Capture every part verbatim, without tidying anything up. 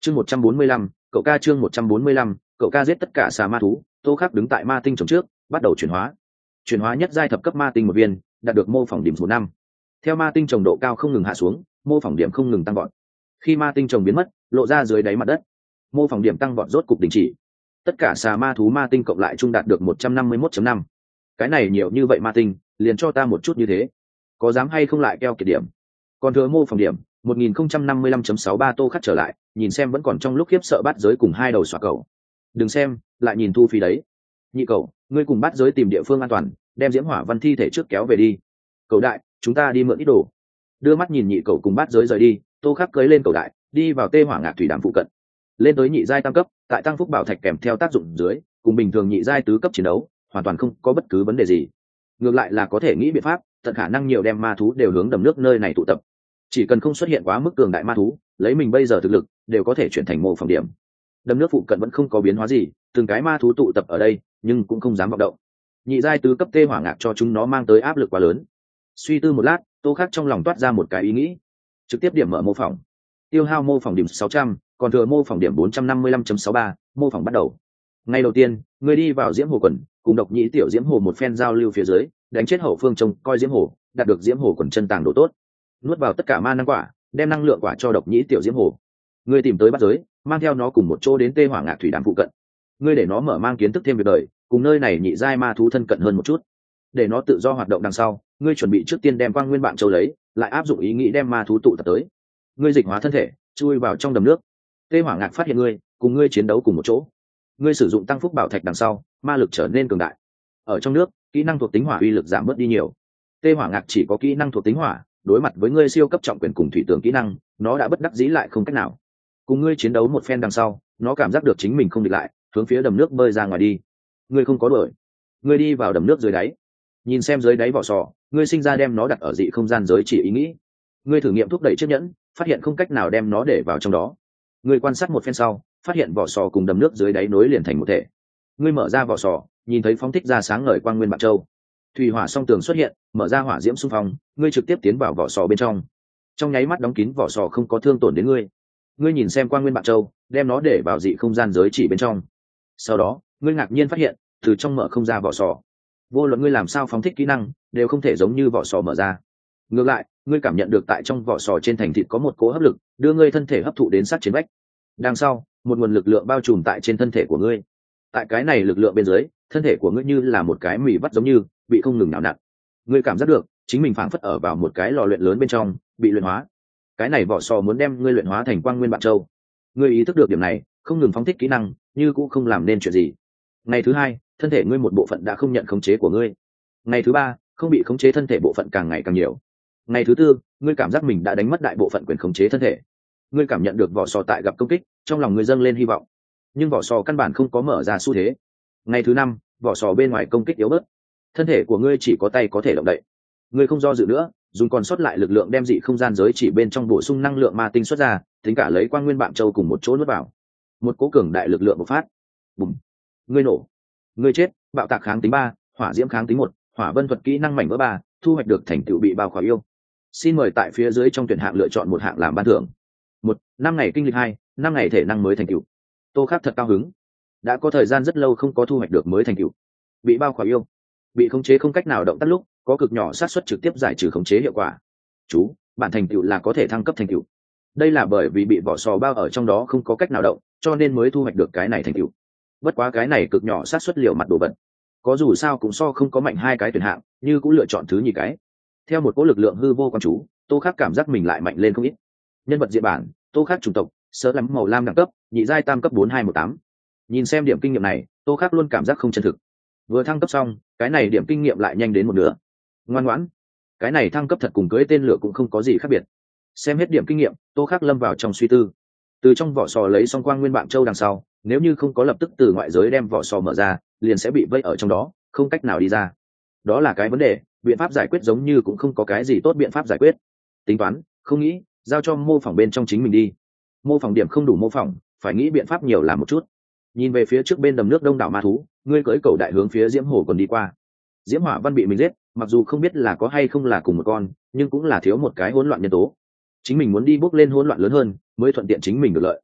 chương một trăm bốn mươi lăm cậu ca chương một trăm bốn mươi lăm cậu ca giết tất cả xà ma thú. Tô Khắc đứng tại ma tinh trồng trước, bắt đầu chuyển hóa. Chuyển hóa nhất giai thập cấp ma tinh một viên, đạt được mô phỏng điểm số năm. Theo ma tinh trồng độ cao không ngừng hạ xuống, mô phỏng điểm không ngừng tăng vọt. Khi ma tinh trồng biến mất, lộ ra dưới đáy mặt đất, mô phỏng điểm tăng vọt rốt cục đình chỉ. Tất cả xà ma thú ma tinh cộng lại chung đạt được một trăm năm mươi mốt phẩy năm. Cái này nhiều như vậy ma tinh, liền cho ta một chút như thế, có dám hay không lại keo kiệt điểm. Còn thừa mô phỏng điểm một nghìn không trăm năm mươi lăm phẩy sáu ba. Tô Khắc trở lại, nhìn xem vẫn còn trong lúc khiếp sợ bắt giới cùng hai đầu xóa cầu. Đừng xem, lại nhìn thu phí đấy. Nhị cậu, ngươi cùng bắt giới tìm địa phương an toàn, đem diễm hỏa văn thi thể trước kéo về đi. Cậu đại, chúng ta đi mượn ít đồ. Đưa mắt nhìn nhị cậu cùng bắt giới rời đi, Tô Khắc cưỡi lên cậu đại, đi vào tê hỏa ngạc thủy đàm phụ cận. Lên tới nhị giai tam cấp, tại tăng phúc bảo thạch kèm theo tác dụng dưới, cùng bình thường nhị giai tứ cấp chiến đấu, hoàn toàn không có bất cứ vấn đề gì. Ngược lại là có thể nghĩ biện pháp, tận khả năng nhiều đem ma thú đều hướng đầm nước nơi này tụ tập. Chỉ cần không xuất hiện quá mức cường đại ma thú, lấy mình bây giờ thực lực, đều có thể chuyển thành mô phỏng điểm. Đầm nước phụ cận vẫn không có biến hóa gì, từng cái ma thú tụ tập ở đây, nhưng cũng không dám vọng động. Nhị giai tứ cấp tê hỏa ngạc cho chúng nó mang tới áp lực quá lớn. Suy tư một lát, Tô Khắc trong lòng toát ra một cái ý nghĩ, trực tiếp điểm mở mô phỏng. Tiêu hao mô phỏng điểm sáu trăm, còn thừa mô phỏng điểm bốn trăm năm mươi lăm phẩy sáu ba. Mô phỏng bắt đầu. Ngay đầu tiên, người đi vào diễm hồ quần, cùng độc nhĩ tiểu diễm hồ một phen giao lưu phía dưới, đánh chết hậu phương trông coi diễm hồ, đạt được diễm hồ quần chân tàng độ tốt. Nuốt vào tất cả ma năng quả, đem năng lượng quả cho độc nhĩ tiểu diễm hồ. Ngươi tìm tới bắt giới, mang theo nó cùng một chỗ đến tê hỏa ngạc thủy đàm phụ cận. Ngươi để nó mở mang kiến thức thêm việc đời, cùng nơi này nhị giai ma thú thân cận hơn một chút. Để nó tự do hoạt động đằng sau, ngươi chuẩn bị trước tiên đem quang nguyên bạn châu lấy, lại áp dụng ý nghĩ đem ma thú tụ tập tới. Ngươi dịch hóa thân thể, chui vào trong đầm nước. Tê hỏa ngạc phát hiện ngươi, cùng ngươi chiến đấu cùng một chỗ. Ngươi sử dụng tăng phúc bảo thạch đằng sau, ma lực trở nên cường đại. Ở trong nước, kỹ năng thuộc tính hỏa uy lực giảm bớt đi nhiều. Tê hỏa ngạc chỉ có kỹ năng thuộc tính hỏa, đối mặt với ngươi siêu cấp trọng quyền cùng thủy tường kỹ năng, nó đã bất đắc dĩ lại không cách nào. Cùng ngươi chiến đấu một phen đằng sau, nó cảm giác được chính mình không địch lại, hướng phía đầm nước bơi ra ngoài đi. Ngươi không có đuổi, ngươi đi vào đầm nước dưới đáy, nhìn xem dưới đáy vỏ sò, ngươi sinh ra đem nó đặt ở dị không gian giới chỉ ý nghĩ. Ngươi thử nghiệm thúc đẩy chiếc nhẫn, phát hiện không cách nào đem nó để vào trong đó. Ngươi quan sát một phen sau, phát hiện vỏ sò cùng đầm nước dưới đáy nối liền thành một thể. Ngươi mở ra vỏ sò, nhìn thấy phóng thích ra sáng ngời quang nguyên bạc châu. Thủy hỏa song tường xuất hiện, mở ra hỏa diễm xung phong, ngươi trực tiếp tiến vào vỏ sò bên trong. Trong nháy mắt đóng kín vỏ sò không có thương tổn đến ngươi. Ngươi nhìn xem quang nguyên bạc châu, đem nó để vào dị không gian giới chỉ bên trong. Sau đó, ngươi ngạc nhiên phát hiện, từ trong mở không ra vỏ sò. Vô luận ngươi làm sao phóng thích kỹ năng, đều không thể giống như vỏ sò mở ra. Ngược lại, ngươi cảm nhận được tại trong vỏ sò trên thành thịt có một cỗ hấp lực, đưa ngươi thân thể hấp thụ đến sát chiến vách. Đằng sau, một nguồn lực lượng bao trùm tại trên thân thể của ngươi. Tại cái này lực lượng bên dưới, thân thể của ngươi như là một cái mì vắt giống như bị không ngừng nào nặn. Ngươi cảm giác được chính mình phảng phất ở vào một cái lò luyện lớn bên trong, bị luyện hóa. Cái này vỏ sò muốn đem ngươi luyện hóa thành quang nguyên bạn châu. Ngươi ý thức được điểm này, không ngừng phóng thích kỹ năng, như cũng không làm nên chuyện gì. Ngày thứ hai, thân thể ngươi một bộ phận đã không nhận khống chế của ngươi. Ngày thứ ba, không bị khống chế thân thể bộ phận càng ngày càng nhiều. Ngày thứ tư, ngươi cảm giác mình đã đánh mất đại bộ phận quyền khống chế thân thể. Ngươi cảm nhận được vỏ sò tại gặp công kích, trong lòng ngươi dâng lên hy vọng, nhưng vỏ sò căn bản không có mở ra xu thế. Ngày thứ năm, vỏ sò bên ngoài công kích yếu bớt, thân thể của ngươi chỉ có tay có thể động đậy. Ngươi không do dự nữa, dùng còn sót lại lực lượng đem dị không gian giới chỉ bên trong bổ sung năng lượng ma tinh xuất ra, tính cả lấy quang nguyên bạn châu cùng một chỗ nuốt vào. Một cố cường đại lực lượng bộc phát. Bùm! Ngươi nổ. Ngươi chết. Bạo tạc kháng tính ba, hỏa diễm kháng tính một, hỏa vân thuật kỹ năng mảnh vỡ ba, thu hoạch được thành tựu bị bao khỏa yêu. Xin mời tại phía dưới trong tuyển hạng lựa chọn một hạng làm ban thưởng. Một, năm ngày kinh lịch hai, năm ngày thể năng mới thành tựu. Tô Khắc thật cao hứng. Đã có thời gian rất lâu không có thu hoạch được mới thành tựu. Bị bao khỏa yêu. Bị khống chế không cách nào động tác lúc, có cực nhỏ xác suất trực tiếp giải trừ khống chế hiệu quả. Chú, bản thành tựu là có thể thăng cấp thành tựu. Đây là bởi vì bị vỏ sò bao ở trong đó không có cách nào động, cho nên mới thu hoạch được cái này thành tựu. Bất quá cái này cực nhỏ xác suất liều mặt đồ vật. Có dù sao cũng so không có mạnh hai cái tuyển hạng, như cũng lựa chọn thứ nhì cái. Theo một cỗ lực lượng hư vô quan chú, Tô Khắc cảm giác mình lại mạnh lên không ít. Nhân vật diện bản, Tô Khắc chủng tộc, sớ lắm màu lam đẳng cấp, nhị giai tam cấp bốn hai một tám. Nhìn xem điểm kinh nghiệm này, Tô Khắc luôn cảm giác không chân thực. Vừa thăng cấp xong, cái này điểm kinh nghiệm lại nhanh đến một nửa. Ngoan ngoãn, cái này thăng cấp thật cùng cưới tên lửa cũng không có gì khác biệt. Xem hết điểm kinh nghiệm, Tô Khắc lâm vào trong suy tư. Từ trong vỏ sò lấy xong quang nguyên bạn châu đằng sau, nếu như không có lập tức từ ngoại giới đem vỏ sò mở ra, liền sẽ bị vây ở trong đó, không cách nào đi ra. Đó là cái vấn đề, biện pháp giải quyết giống như cũng không có cái gì tốt biện pháp giải quyết. Tính toán, không nghĩ, giao cho mô phỏng bên trong chính mình đi. Mô phỏng điểm không đủ mô phỏng, phải nghĩ biện pháp nhiều làm một chút. Nhìn về phía trước bên đầm nước đông đảo ma thú, ngươi cưỡi cầu đại hướng phía diễm hồ còn đi qua. Diễm hỏa văn bị mình giết, mặc dù không biết là có hay không là cùng một con, nhưng cũng là thiếu một cái hỗn loạn nhân tố. Chính mình muốn đi bước lên hỗn loạn lớn hơn, mới thuận tiện chính mình được lợi.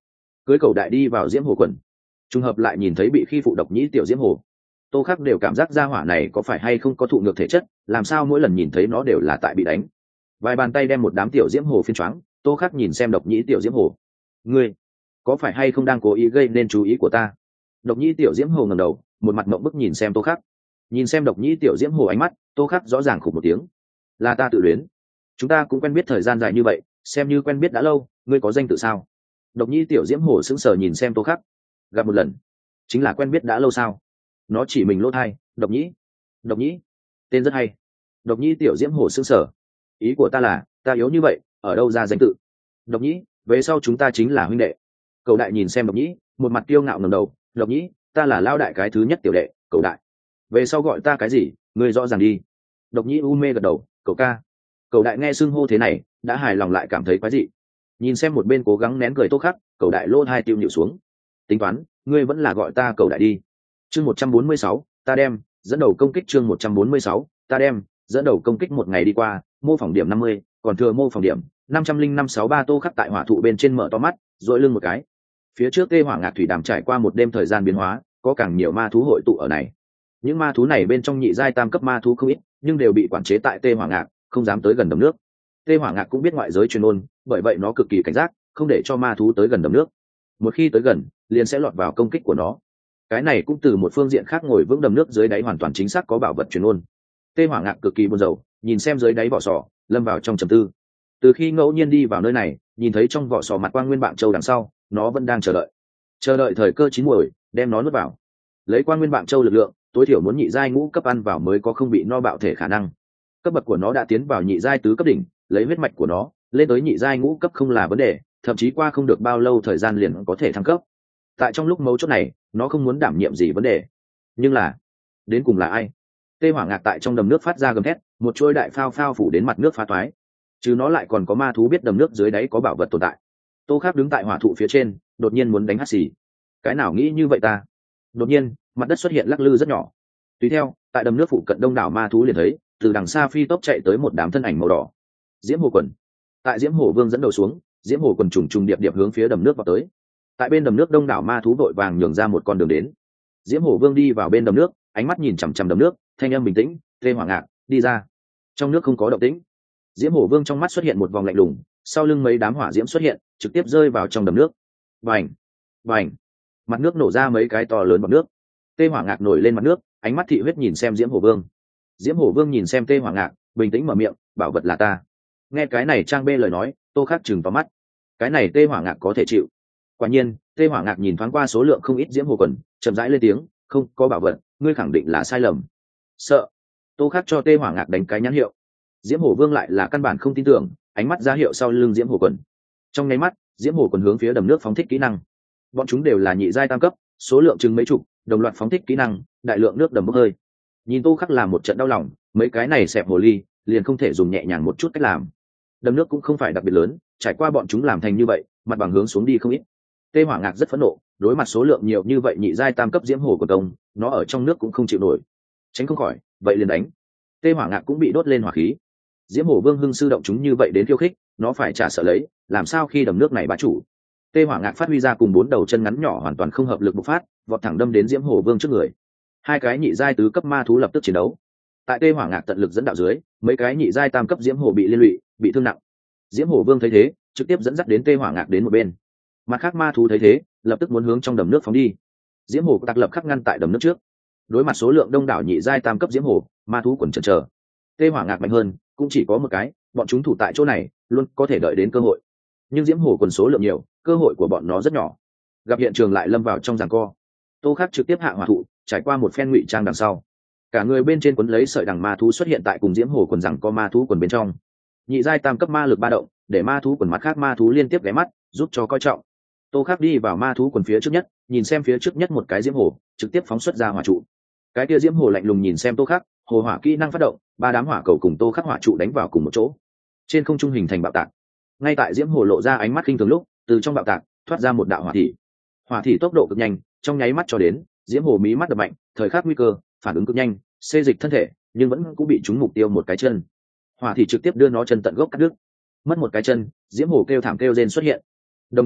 cưới cầu đại đi vào diễm hồ quần, trùng hợp lại nhìn thấy bị khi phụ độc nhĩ tiểu diễm hồ. Tô Khắc đều cảm giác gia hỏa này có phải hay không có thụ ngược thể chất, làm sao mỗi lần nhìn thấy nó đều là tại bị đánh. Vài bàn tay đem một đám tiểu diễm hồ phiên choáng. Tô Khắc nhìn xem độc nhĩ tiểu diễm hồ, ngươi có phải hay không đang cố ý gây nên chú ý của ta? Độc nhĩ tiểu diễm hồ ngẩng đầu, một mặt mộng bức nhìn xem Tô Khắc. Nhìn xem độc nhĩ tiểu diễm hồ ánh mắt, Tô Khắc rõ ràng khục một tiếng. Là ta tự luyến. Chúng ta cũng quen biết thời gian dài như vậy, xem như quen biết đã lâu, ngươi có danh tự sao? Độc nhĩ tiểu diễm hồ sững sờ nhìn xem Tô Khắc. Gặp một lần, chính là quen biết đã lâu sao? Nó chỉ mình lỗ thai. Độc nhĩ. Độc nhĩ, tên rất hay. Độc nhĩ tiểu diễm hồ sững sờ. Ý của ta là, ta yếu như vậy, ở đâu ra danh tự? Độc nhĩ, về sau chúng ta chính là huynh đệ. Cầu đại nhìn xem độc nhĩ, một mặt kiêu ngạo ngẩng đầu. Độc nhĩ, ta là lao đại cái thứ nhất tiểu đệ. Cầu đại, về sau gọi ta cái gì, ngươi rõ ràng đi. Độc nhĩ u mê gật đầu. Cậu ca. Cầu đại nghe xưng hô thế này, đã hài lòng lại cảm thấy quái dị. Nhìn xem một bên cố gắng nén cười Tô Khắc, cầu đại lỗ hai tiêu nhịu xuống. Tính toán, ngươi vẫn là gọi ta cầu đại đi. Chương một trăm bốn mươi sáu, ta đem dẫn đầu công kích. Chương một trăm bốn mươi sáu, ta đem dẫn đầu công kích. Một ngày đi qua, mô phỏng điểm năm mươi, còn thừa mô phỏng điểm năm trăm linh năm sáu ba. Tô Khắc tại hỏa thụ bên trên mở to mắt, dội lưng một cái. Phía trước Tê Hỏa Ngạc thủy đàm trải qua một đêm thời gian biến hóa, có càng nhiều ma thú hội tụ ở này. Những ma thú này bên trong nhị giai tam cấp ma thú không ít, nhưng đều bị quản chế tại Tê Hỏa Ngạc, không dám tới gần đầm nước. Tê Hỏa Ngạc cũng biết ngoại giới truyền ôn, bởi vậy nó cực kỳ cảnh giác, không để cho ma thú tới gần đầm nước. Một khi tới gần, liền sẽ lọt vào công kích của nó. Cái này cũng từ một phương diện khác ngồi vững đầm nước dưới đáy hoàn toàn chính xác có bảo vật truyền ôn. Tê Hỏa Ngạc cực kỳ buồn rầu, nhìn xem dưới đáy vỏ sò, lâm vào trong trầm tư. Từ khi ngẫu nhiên đi vào nơi này, nhìn thấy trong vỏ sò mặt quang nguyên bạn châu đằng sau, nó vẫn đang chờ đợi, chờ đợi thời cơ chín muồi, đem nó nuốt vào. Lấy quang nguyên bạn châu lực lượng, tối thiểu muốn nhị giai ngũ cấp ăn vào mới có không bị no bạo thể khả năng. Cấp bậc của nó đã tiến vào nhị giai tứ cấp đỉnh, lấy huyết mạch của nó, lên tới nhị giai ngũ cấp không là vấn đề, thậm chí qua không được bao lâu thời gian liền có thể thăng cấp. Tại trong lúc mấu chốt này, nó không muốn đảm nhiệm gì vấn đề. Nhưng là, đến cùng là ai? Tê Hỏa Ngạc tại trong đầm nước phát ra gầm thét, một chuôi đại phao phao phủ đến mặt nước phá toái. Chứ nó lại còn có ma thú biết đầm nước dưới đáy có bảo vật tồn tại. Tô Khắc đứng tại hỏa thụ phía trên, đột nhiên muốn đánh hắt xì. Cái nào nghĩ như vậy ta? Đột nhiên, mặt đất xuất hiện lắc lư rất nhỏ. Tùy theo, tại đầm nước phụ cận đông đảo ma thú liền thấy, từ đằng xa phi tốc chạy tới một đám thân ảnh màu đỏ. Diễm Hồ quần. Tại Diễm Hồ Vương dẫn đầu xuống, Diễm Hồ quần trùng trùng điệp điệp hướng phía đầm nước vào tới. Tại bên đầm nước đông đảo ma thú vội vàng nhường ra một con đường đến. Diễm Hồ Vương đi vào bên đầm nước, ánh mắt nhìn chằm chằm đầm nước, thanh âm bình tĩnh. Tê Hỏa Ngạc, đi ra. Trong nước không có động tĩnh. Diễm Hồ Vương trong mắt xuất hiện một vòng lạnh lùng, sau lưng mấy đám hỏa diễm xuất hiện, trực tiếp rơi vào trong đầm nước. Vành, vành, mặt nước nổ ra mấy cái to lớn bọt nước. Tê Hỏa Ngạc nổi lên mặt nước, ánh mắt thị huyết nhìn xem Diễm Hồ Vương. Diễm Hồ Vương nhìn xem Tê Hỏa Ngạc, bình tĩnh mở miệng, bảo vật là ta. Nghe cái này trang bê lời nói, Tô Khắc chừng vào mắt. Cái này Tê Hỏa Ngạc có thể chịu. Quả nhiên, Tê Hỏa Ngạc nhìn thoáng qua số lượng không ít Diễm Hồ quần, chậm rãi lên tiếng, không có bảo vật, ngươi khẳng định là sai lầm. Sợ. Tô Khắc cho Tê Hỏa Ngạc đánh cái nhãn hiệu. Diễm Hồ Vương lại là căn bản không tin tưởng, ánh mắt ra hiệu sau lưng Diễm Hồ quần. Trong nháy mắt, Diễm Hồ quần hướng phía đầm nước phóng thích kỹ năng. Bọn chúng đều là nhị giai tam cấp, số lượng chừng mấy chục, đồng loạt phóng thích kỹ năng, đại lượng nước đầm bốc hơi. Nhìn Tô Khắc làm một trận đau lòng, mấy cái này xẹp hồ ly, liền không thể dùng nhẹ nhàng một chút cách làm. Đầm nước cũng không phải đặc biệt lớn, trải qua bọn chúng làm thành như vậy, mặt bằng hướng xuống đi không ít. Tê Hỏa Ngạc rất phẫn nộ, đối mặt số lượng nhiều như vậy nhị giai tam cấp Diễm Hồ của công, nó ở trong nước cũng không chịu nổi. Tránh không khỏi, vậy liền đánh. Tê Hỏa Ngạc cũng bị đốt lên hỏa khí. Diễm Hồ Vương hưng sư động chúng như vậy đến khiêu khích, nó phải trả sợ lấy, làm sao khi đầm nước này bá chủ. Tê Hỏa Ngạc phát huy ra cùng bốn đầu chân ngắn nhỏ hoàn toàn không hợp lực bộc phát, vọt thẳng đâm đến Diễm Hồ Vương trước người. Hai cái nhị giai tứ cấp ma thú lập tức chiến đấu. Tại Tê Hỏa Ngạc tận lực dẫn đạo dưới, mấy cái nhị giai tam cấp Diễm Hồ bị liên lụy, bị thương nặng. Diễm Hồ Vương thấy thế, trực tiếp dẫn dắt đến Tê Hỏa Ngạc đến một bên. Mặt khác ma thú thấy thế, lập tức muốn hướng trong đầm nước phóng đi. Diễm Hồ tặc lập khắc ngăn tại đầm nước trước. Đối mặt số lượng đông đảo nhị giai tam cấp Diễm Hồ, ma thú quần chần chờ. Tê Hỏa Ngạc mạnh hơn, cũng chỉ có một cái, bọn chúng thủ tại chỗ này, luôn có thể đợi đến cơ hội. Nhưng Diễm Hồ quần số lượng nhiều, cơ hội của bọn nó rất nhỏ. Gặp hiện trường lại lâm vào trong giằng co. Tô Khắc trực tiếp hạ hỏa thụ, trải qua một phen ngụy trang đằng sau, cả người bên trên quấn lấy sợi đằng ma thú xuất hiện tại cùng Diễm Hồ quần giằng co ma thú quần bên trong. Nhị giai tam cấp ma lực ba động, để ma thú quần mặt khác ma thú liên tiếp ghé mắt, giúp cho coi trọng. Tô Khắc đi vào ma thú quần phía trước nhất, nhìn xem phía trước nhất một cái Diễm Hồ, trực tiếp phóng xuất ra hỏa trụ. Cái kia Diễm Hồ lạnh lùng nhìn xem Tô Khắc, hồ hỏa kỹ năng phát động, ba đám hỏa cầu cùng Tô Khắc hỏa trụ đánh vào cùng một chỗ, trên không trung hình thành bạo tạc. Ngay tại Diễm Hồ lộ ra ánh mắt khinh thường lúc, từ trong bạo tạc thoát ra một đạo hỏa thị. Hỏa thị tốc độ cực nhanh, trong nháy mắt cho đến, Diễm Hồ mí mắt đập mạnh, thời khắc nguy cơ, phản ứng cực nhanh, xê dịch thân thể, nhưng vẫn cũng bị trúng mục tiêu một cái chân. Hỏa thị trực tiếp đưa nó chân tận gốc cắt đứt. Mất một cái chân, Diễm Hồ kêu thảm kêu rên xuất hiện. Đồng thời,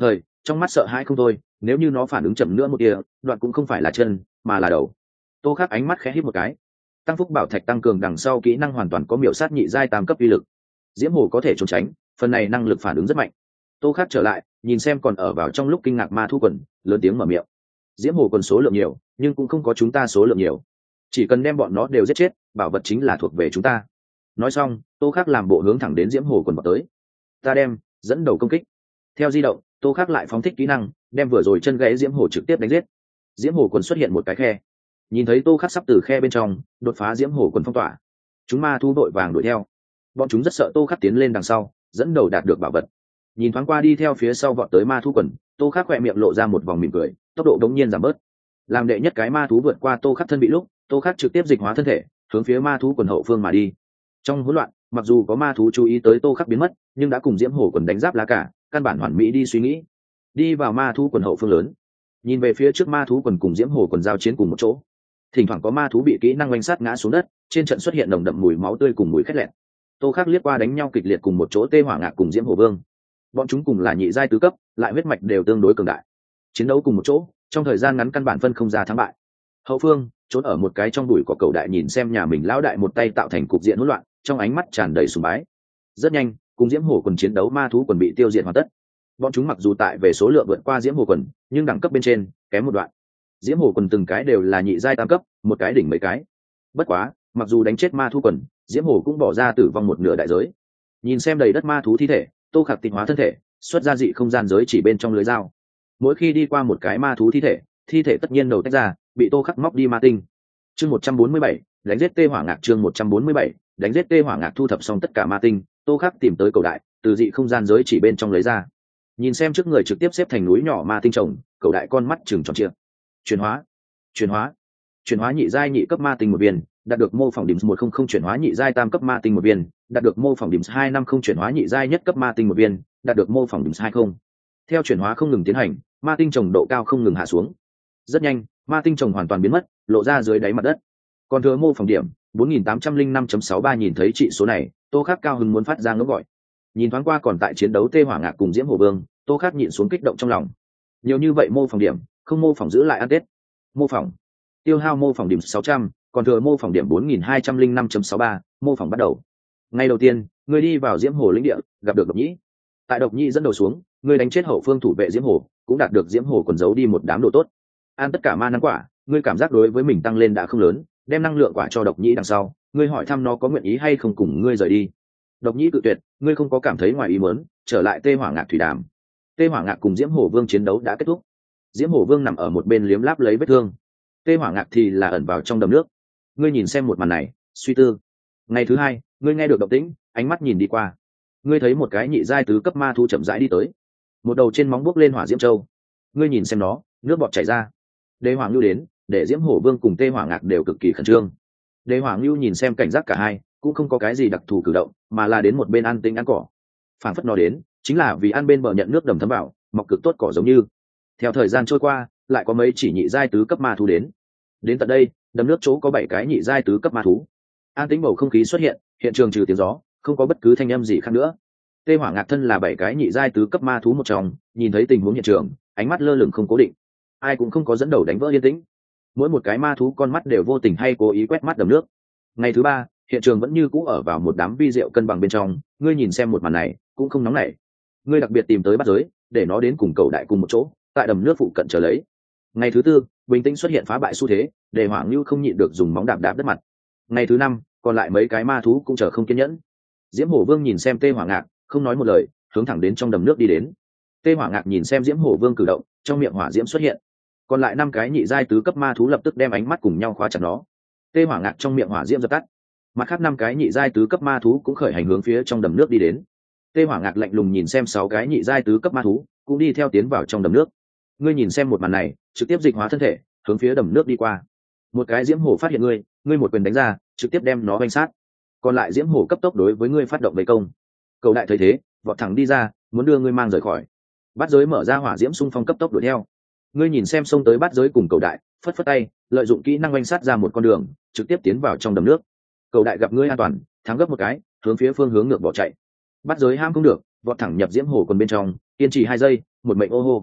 trong mắt sợ hãi không thôi. Nếu như nó phản ứng chậm nữa một tia, đoạn cũng không phải là chân mà là đầu. Tô Khắc ánh mắt khẽ híp một cái. Tăng phúc bảo thạch tăng cường đằng sau kỹ năng hoàn toàn có miểu sát nhị giai tam cấp uy lực. Diễm hồ có thể trốn tránh, phần này năng lực phản ứng rất mạnh. Tô Khắc trở lại nhìn xem còn ở vào trong lúc kinh ngạc ma thu quần, lớn tiếng mở miệng. Diễm hồ quần số lượng nhiều nhưng cũng không có chúng ta số lượng nhiều, chỉ cần đem bọn nó đều giết chết, bảo vật chính là thuộc về chúng ta. Nói xong, Tô Khắc làm bộ hướng thẳng đến Diễm hồ quần vào tới. Ta đem dẫn đầu công kích. Theo di động, Tô Khắc lại phóng thích kỹ năng, đem vừa rồi chân gãy Diễm hồ trực tiếp đánh giết. Diễm hồ quần xuất hiện một cái khe, nhìn thấy Tô Khắc sắp từ khe bên trong đột phá Diễm hồ quần phong tỏa, chúng ma thu đội vàng đuổi theo. Bọn chúng rất sợ Tô Khắc tiến lên đằng sau dẫn đầu đạt được bảo vật. Nhìn thoáng qua đi theo phía sau vọt tới ma thu quần, Tô Khắc khỏe miệng lộ ra một vòng mỉm cười, tốc độ đống nhiên giảm bớt. Làm đệ nhất cái ma thú vượt qua Tô Khắc thân bị lúc, Tô Khắc trực tiếp dịch hóa thân thể hướng phía ma thú quần hậu phương mà đi. Trong hỗn loạn, mặc dù có ma thú chú ý tới Tô Khắc biến mất, nhưng đã cùng Diễm hồ quần đánh giáp lá cả, căn bản hoàn mỹ đi suy nghĩ. Đi vào ma thú quần hậu phương lớn, nhìn về phía trước ma thú quần cùng Diễm hồ quần giao chiến cùng một chỗ. Thỉnh thoảng có ma thú bị kỹ năng oanh sát ngã xuống đất, trên trận xuất hiện nồng đậm mùi máu tươi cùng mùi khét lẹt. Tô Khắc liếc qua đánh nhau kịch liệt cùng một chỗ Tê Hỏa Ngạc cùng Diễm hồ vương. Bọn chúng cùng là nhị giai tứ cấp, lại huyết mạch đều tương đối cường đại. Chiến đấu cùng một chỗ, trong thời gian ngắn căn bản phân không ra thắng bại. Hậu phương, trốn ở một cái trong bụi cỏ cầu đại nhìn xem nhà mình lão đại một tay tạo thành cục diện hỗn loạn, trong ánh mắt tràn đầy sùng bái. Rất nhanh, cùng Diễm hồ quần chiến đấu ma thú quần bị tiêu diệt hoàn tất. Bọn chúng mặc dù tại về số lượng vượt qua Diễm hồ quần, nhưng đẳng cấp bên trên kém một đoạn. Diễm hồ quần từng cái đều là nhị giai tam cấp, một cái đỉnh mấy cái. Bất quá, mặc dù đánh chết ma thú quần, Diễm hồ cũng bỏ ra tử vong một nửa đại giới. Nhìn xem đầy đất ma thú thi thể, Tô Khắc tịnh hóa thân thể, xuất ra dị không gian giới chỉ bên trong lưới dao. Mỗi khi đi qua một cái ma thú thi thể, thi thể tất nhiên đầu tách ra, bị Tô Khắc móc đi ma tinh. Chương một trăm bốn mươi bảy, đánh giết Tê Hỏa Ngạc. Chương một trăm bốn mươi bảy, đánh giết Tê Hỏa Ngạc. Thu thập xong tất cả ma tinh, Tô Khắc tìm tới cầu đại, từ dị không gian giới chỉ bên trong lấy ra. Nhìn xem trước người trực tiếp xếp thành núi nhỏ ma tinh chồng, cầu đại con mắt trừng tròn trịa. Chuyển hóa, chuyển hóa, chuyển hóa nhị giai nhị cấp ma tinh một viên, đạt được mô phỏng điểm một không không. Chuyển hóa nhị giai tam cấp ma tinh một viên, đạt được mô phỏng điểm hai năm không. Chuyển hóa nhị giai nhất cấp ma tinh một viên, đạt được mô phỏng điểm hai không. Theo chuyển hóa không ngừng tiến hành, ma tinh trồng độ cao không ngừng hạ xuống. Rất nhanh, ma tinh trồng hoàn toàn biến mất, lộ ra dưới đáy mặt đất. Còn thừa mô phỏng điểm bốn nghìn tám trăm linh năm chấm sáu ba. Nhìn thấy trị số này, Tô Khắc cao hứng muốn phát ra ngốc gọi. Nhìn thoáng qua còn tại chiến đấu Tê Hỏa Ngạc cùng Diễm hồ vương, Tô Khắc nhịn xuống kích động trong lòng. Nhiều như vậy mô phỏng điểm, không mô phỏng giữ lại ăn Tết. Mô phỏng tiêu hao mô phỏng điểm sáu trăm, còn thừa mô phỏng điểm bốn nghìn hai trăm linh năm chấm sáu ba. Mô phỏng bắt đầu. Ngày đầu tiên, người đi vào Diễm hồ lĩnh địa, gặp được Độc Nhĩ. Tại Độc Nhĩ dẫn đầu xuống, người đánh chết hậu phương thủ vệ Diễm hồ, cũng đạt được Diễm hồ còn giấu đi một đám đồ tốt. Ăn tất cả ma năng quả, ngươi cảm giác đối với mình tăng lên đã không lớn, đem năng lượng quả cho Độc Nhĩ đằng sau, ngươi hỏi thăm nó có nguyện ý hay không cùng ngươi rời đi. Độc Nhĩ cự tuyệt, ngươi không có cảm thấy ngoài ý muốn, trở lại Tê Hỏa Ngạc thủy đàm. Tê Hỏa Ngạc cùng Diễm hồ vương chiến đấu đã kết thúc. Diễm hồ vương nằm ở một bên liếm láp lấy vết thương, Tê Hỏa Ngạc thì là ẩn vào trong đầm nước. Ngươi nhìn xem một màn này, suy tư. Ngày thứ hai, ngươi nghe được động tĩnh, ánh mắt nhìn đi qua, ngươi thấy một cái nhị giai tứ cấp ma thú chậm rãi đi tới, một đầu trên móng buốc lên hỏa diễm châu. Ngươi nhìn xem nó, nước bọt chảy ra. Đế Hoàng Lưu đến, để Diễm hổ vương cùng Tê Hỏa Ngạc đều cực kỳ khẩn trương. Đế Hoàng Lưu nhìn xem cảnh giác cả hai, cũng không có cái gì đặc thù cử động, mà là đến một bên ăn tinh ăn cỏ. Phản phất nó đến, chính là vì ăn bên bờ nhận nước đầm thấm vào, mọc cực tốt cỏ giống như. Theo thời gian trôi qua, lại có mấy chỉ nhị giai tứ cấp ma thú đến. Đến tận đây, đầm nước chỗ có bảy cái nhị giai tứ cấp ma thú. An tĩnh bầu không khí xuất hiện, hiện trường trừ tiếng gió, không có bất cứ thanh âm gì khác nữa. Tê Hỏa Ngạc thân là bảy cái nhị giai tứ cấp ma thú một trong, nhìn thấy tình huống hiện trường, ánh mắt lơ lửng không cố định, ai cũng không có dẫn đầu đánh vỡ yên tĩnh. Mỗi một cái ma thú con mắt đều vô tình hay cố ý quét mắt đầm nước. Ngày thứ ba, hiện trường vẫn như cũ ở vào một đám vi diệu cân bằng bên trong, ngươi nhìn xem một màn này, cũng không nóng nảy. Ngươi đặc biệt tìm tới bắt giới, để nó đến cùng cầu đại cùng một chỗ, tại đầm nước phụ cận chờ lấy. Ngày thứ tư, bình tĩnh xuất hiện phá bại xu thế, để Hoàng Lưu không nhịn được dùng móng đạp đạp đất mặt. Ngày thứ năm, còn lại mấy cái ma thú cũng chờ không kiên nhẫn. Diễm Hổ Vương nhìn xem Tê Hỏa Ngạc, không nói một lời, hướng thẳng đến trong đầm nước đi đến. Tê Hỏa Ngạc nhìn xem Diễm Hổ Vương cử động, trong miệng hỏa diễm xuất hiện. Còn lại năm cái nhị giai tứ cấp ma thú lập tức đem ánh mắt cùng nhau khóa chặt nó. Tê Hỏa Ngạc trong miệng hỏa diễm dập tắt. Mặt khác năm cái nhị giai tứ cấp ma thú cũng khởi hành hướng phía trong đầm nước đi đến. Tê Hỏa Ngạc lạnh lùng nhìn xem sáu cái nhị giai tứ cấp ma thú, cũng đi theo tiến vào trong đầm nước. Ngươi nhìn xem một màn này, trực tiếp dịch hóa thân thể, hướng phía đầm nước đi qua. Một cái Diễm Hổ phát hiện ngươi, ngươi một quyền đánh ra, trực tiếp đem nó vây sát. Còn lại Diễm Hổ cấp tốc đối với ngươi phát động vây công. Cầu đại thấy thế, vọt thẳng đi ra, muốn đưa ngươi mang rời khỏi. Bát giới mở ra hỏa diễm xung phong cấp tốc đuổi theo. Ngươi nhìn xem xông tới bát giới cùng cầu đại, phất phất tay, lợi dụng kỹ năng oanh sát ra một con đường, trực tiếp tiến vào trong đầm nước. Cầu đại gặp ngươi an toàn, thắng gấp một cái, hướng phía phương hướng ngược bỏ chạy. Bát giới ham không được, vọt thẳng nhập Diễm Hổ quần bên trong, kiên trì hai giây, một mệnh ô hô,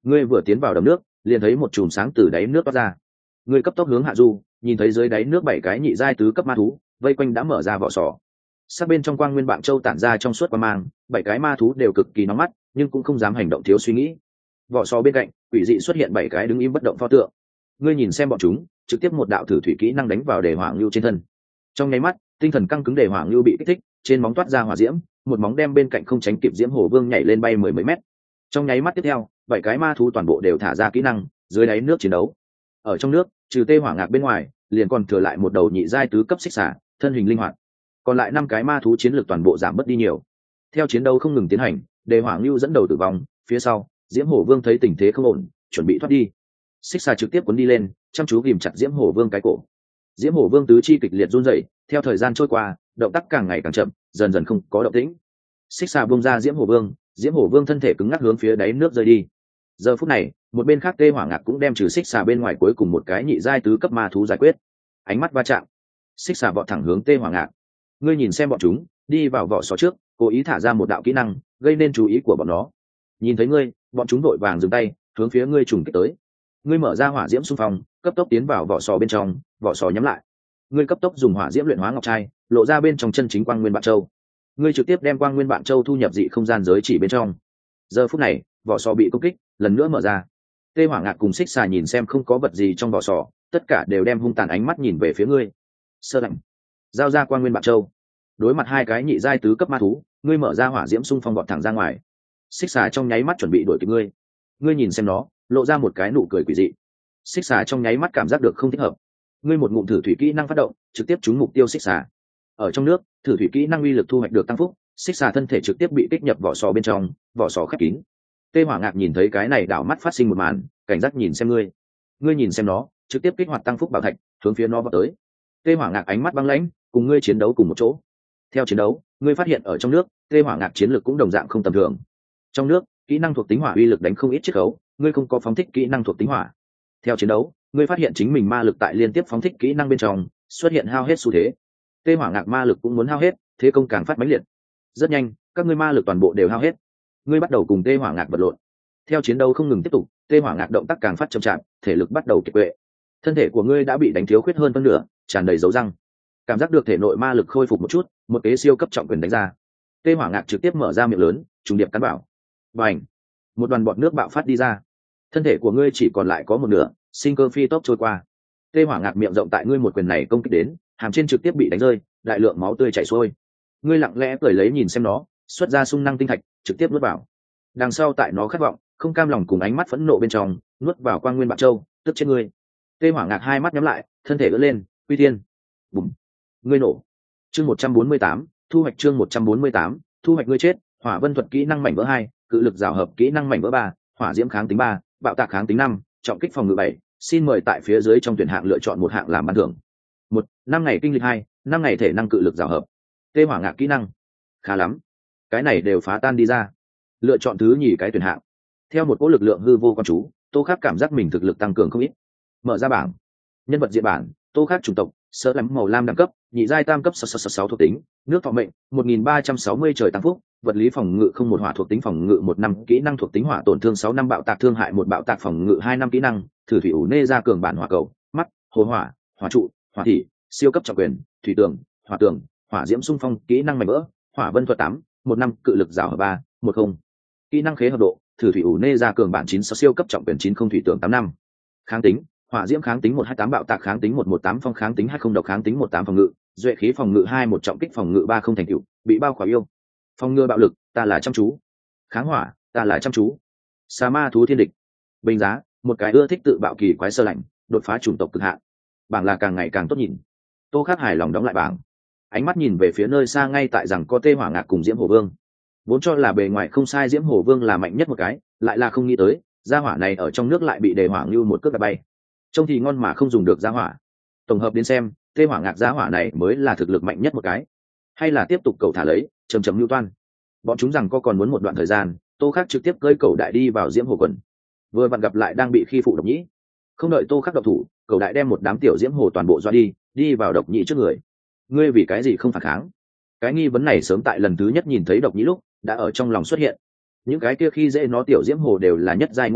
ngươi vừa tiến vào đầm nước liền thấy một chùm sáng từ đáy nước toát ra. Ngươi cấp tốc hướng hạ du, nhìn thấy dưới đáy nước bảy cái nhị giai tứ cấp ma thú vây quanh đã mở ra vỏ sò. Sát bên trong quang nguyên bạn châu tản ra trong suốt quang mang, bảy cái ma thú đều cực kỳ nóng mắt nhưng cũng không dám hành động thiếu suy nghĩ. Vỏ sò bên cạnh quỷ dị xuất hiện bảy cái đứng im bất động pho tượng. Ngươi nhìn xem bọn chúng, trực tiếp một đạo thử thủy kỹ năng đánh vào đề hỏa ngưu trên thân. Trong nháy mắt tinh thần căng cứng đề hỏa ngưu bị kích thích, trên móng toát ra hỏa diễm, một móng đem bên cạnh không tránh kịp diễm hổ vương nhảy lên bay mười mấy mét. Trong nháy mắt tiếp theo bảy cái ma thú toàn bộ đều thả ra kỹ năng dưới đáy nước chiến đấu. Ở trong nước trừ tê hỏa ngạc bên ngoài liền còn thừa lại một đầu nhị giai tứ cấp xích xả, thân hình linh hoạt. Còn lại năm cái ma thú chiến lược toàn bộ giảm bớt đi nhiều. Theo chiến đấu không ngừng tiến hành, đề hỏa ngưu dẫn đầu tử vong, phía sau diễm hổ vương thấy tình thế không ổn chuẩn bị thoát đi. Xích xà trực tiếp cuốn đi lên, chăm chú ghìm chặt diễm hổ vương cái cổ. Diễm hổ vương tứ chi kịch liệt run rẩy, theo thời gian trôi qua động tác càng ngày càng chậm, dần dần không có động tĩnh. Xích xà buông ra diễm hổ vương, diễm hổ vương thân thể cứng ngắc hướng phía đáy nước rơi đi. Giờ phút này một bên khác tê hỏa ngạc cũng đem trừ xích xà bên ngoài cuối cùng một cái nhị giai tứ cấp ma thú giải quyết. Ánh mắt va chạm, xích xà vọt thẳng hướng tê hỏa ngạc. Ngươi nhìn xem bọn chúng đi vào vỏ sò trước, cố ý thả ra một đạo kỹ năng gây nên chú ý của bọn nó. Nhìn thấy ngươi, bọn chúng vội vàng dừng tay hướng phía ngươi trùng kích tới. Ngươi mở ra hỏa diễm xung phong, cấp tốc tiến vào vỏ sò bên trong, vỏ sò nhắm lại. Ngươi cấp tốc dùng hỏa diễm luyện hóa ngọc trai, lộ ra bên trong chân chính quang nguyên bạn châu. Ngươi trực tiếp đem quang nguyên bạn châu thu nhập dị không gian giới chỉ bên trong. Giờ phút này vỏ sò bị công kích lần nữa mở ra. Tê hỏa ngạc cùng xích xà nhìn xem không có vật gì trong vỏ sò, tất cả đều đem hung tàn ánh mắt nhìn về phía ngươi. Sơ lạnh, giao ra quang nguyên bạn châu. Đối mặt hai cái nhị giai tứ cấp ma thú, ngươi mở ra hỏa diễm xung phong vọt thẳng ra ngoài. Xích xà trong nháy mắt chuẩn bị đuổi kịp ngươi. Ngươi nhìn xem nó lộ ra một cái nụ cười quỷ dị. Xích xà trong nháy mắt cảm giác được không thích hợp. Ngươi một ngụm thử thủy kỹ năng phát động, trực tiếp trúng mục tiêu xích xà. Ở trong nước thử thủy kỹ năng uy lực thu hoạch được tăng phúc, xích xà thân thể trực tiếp bị kích nhập vỏ sò bên trong, vỏ sò khép kín. Tê hỏa ngạc nhìn thấy cái này đảo mắt phát sinh một màn, cảnh giác nhìn xem ngươi. Ngươi nhìn xem nó trực tiếp kích hoạt tăng phúc bảo thạch hướng phía nó vào tới. Tê hỏa ngạc ánh mắt băng lãnh, cùng ngươi chiến đấu cùng một chỗ. Theo chiến đấu ngươi phát hiện ở trong nước tê hỏa ngạc chiến lược cũng đồng dạng không tầm thường. Trong nước kỹ năng thuộc tính hỏa uy lực đánh không ít chiết khấu, ngươi không có phóng thích kỹ năng thuộc tính hỏa. Theo chiến đấu ngươi phát hiện chính mình ma lực tại liên tiếp phóng thích kỹ năng bên trong xuất hiện hao hết xu thế. Tê hỏa ngạc ma lực cũng muốn hao hết, thế công càng phát mãnh liệt. Rất nhanh các ngươi ma lực toàn bộ đều hao hết. Ngươi bắt đầu cùng tê hỏa ngạc vật lộn. Theo chiến đấu không ngừng tiếp tục, tê hỏa ngạc động tác càng phát chậm chạp, thể lực bắt đầu kiệt quệ. Thân thể của ngươi đã bị đánh thiếu khuyết hơn phân nửa, tràn đầy dấu răng. Cảm giác được thể nội ma lực khôi phục một chút, một kế siêu cấp trọng quyền đánh ra. Tê hỏa ngạc trực tiếp mở ra miệng lớn, trùng điệp cắn bảo. Bành! Một đoàn bọt nước bạo phát đi ra. Thân thể của ngươi chỉ còn lại có một nửa, sinh cơ phi tốc trôi qua. Tê hỏa ngạc miệng rộng tại ngươi một quyền này công kích đến, hàm trên trực tiếp bị đánh rơi, đại lượng máu tươi chảy xuôi. Ngươi lặng lẽ cười lấy nhìn xem nó, xuất ra sung năng tinh thạch, trực tiếp nuốt vào. Đằng sau tại nó khát vọng, không cam lòng cùng ánh mắt phẫn nộ bên trong, nuốt vào quang nguyên bạn châu, tức chết ngươi. Tê hỏa ngạc hai mắt nhắm lại, thân thể ưỡn lên, quy thiên. Bùm! Ngươi nổ. Chương một trăm bốn mươi tám, thu hoạch chương một trăm bốn mươi tám, thu hoạch ngươi chết. Hỏa vân thuật kỹ năng mảnh vỡ hai, cự lực rào hợp kỹ năng mảnh vỡ ba, hỏa diễm kháng tính ba, bạo tạc kháng tính năm, trọng kích phòng ngự bảy. Xin mời tại phía dưới trong tuyển hạng lựa chọn một hạng làm ban thưởng. Một, năm ngày kinh lịch hai, năm ngày thể năng cự lực rào hợp. Tê hỏa ngạc kỹ năng. Khá lắm. Cái này đều phá tan đi ra. Lựa chọn thứ nhì cái tuyển hạng. Theo một cỗ lực lượng hư vô quan chú, Tô Khắc cảm giác mình thực lực tăng cường không ít. Mở ra bảng. Nhân vật diện bản, Tô Khắc chủng tộc, sơ lắm màu lam đẳng cấp, nhị giai tam cấp sáu sáu thuộc tính, nước thọ mệnh, một nghìn ba trăm sáu mươi trời tăng phúc, vật lý phòng ngự không một hỏa thuộc tính phòng ngự một năm, kỹ năng thuộc tính hỏa tổn thương sáu năm, bạo tạc thương hại một, bạo tạc phòng ngự hai năm, kỹ năng thử thủy ủ nê ra cường bản hỏa cầu, mắt, hồ hỏa, hỏa trụ, hỏa thị, siêu cấp trọng quyền, thủy tường, hỏa tường, hỏa diễm xung phong, kỹ năng mảnh vỡ, hỏa vân thuật tám, một năm, cự lực rào hợp ba, một không. Kỹ năng khế hợp độ, thử thủy ủ nê ra cường bản chín sáu, siêu cấp trọng quyền chín không, thủy tường tám năm. Kháng tính, hỏa diễm kháng tính một hai tám, bạo tạc kháng tính một một tám, phong kháng tính hai không, độc kháng tính một tám, phòng ngự, duệ khí phòng ngự hai một, trọng kích phòng ngự ba không, thành tựu bị bao khỏa yêu. Phòng ngừa bạo lực, ta là chăm chú. Kháng hỏa, ta là chăm chú. Sa ma thú thiên địch. Bình giá, một cái ưa thích tự bạo kỳ quái sơ lạnh, đột phá chủng tộc cực hạn. Bảng là càng ngày càng tốt nhìn. Tô Khắc hài lòng đóng lại bảng, ánh mắt nhìn về phía nơi xa ngay tại rằng có tê hỏa ngạc cùng diễm hổ vương. Vốn cho là bề ngoài không sai diễm hổ vương là mạnh nhất một cái, lại là không nghĩ tới gia hỏa này ở trong nước lại bị đề hỏa ngưu một cước đá bay. Trông thì ngon mà không dùng được gia hỏa. Tổng hợp đến xem, tê hỏa ngạc gia hỏa này mới là thực lực mạnh nhất một cái, hay là tiếp tục cầu thả lấy chầm chầm lưu toan. Bọn chúng rằng có còn muốn một đoạn thời gian, Tô Khắc trực tiếp cơi cầu đại đi vào diễm hồ quần. Vừa vặn gặp lại đang bị khi phụ độc nhĩ, không đợi Tô Khắc độc thủ, cầu đại đem một đám tiểu diễm hồ toàn bộ doa đi, đi vào độc nhĩ trước người. Ngươi vì cái gì không phản kháng? Cái nghi vấn này sớm tại lần thứ nhất nhìn thấy độc nhĩ lúc đã ở trong lòng xuất hiện. Những cái kia khi dễ nó tiểu diễm hồ đều là nhất giai ngũ cấp,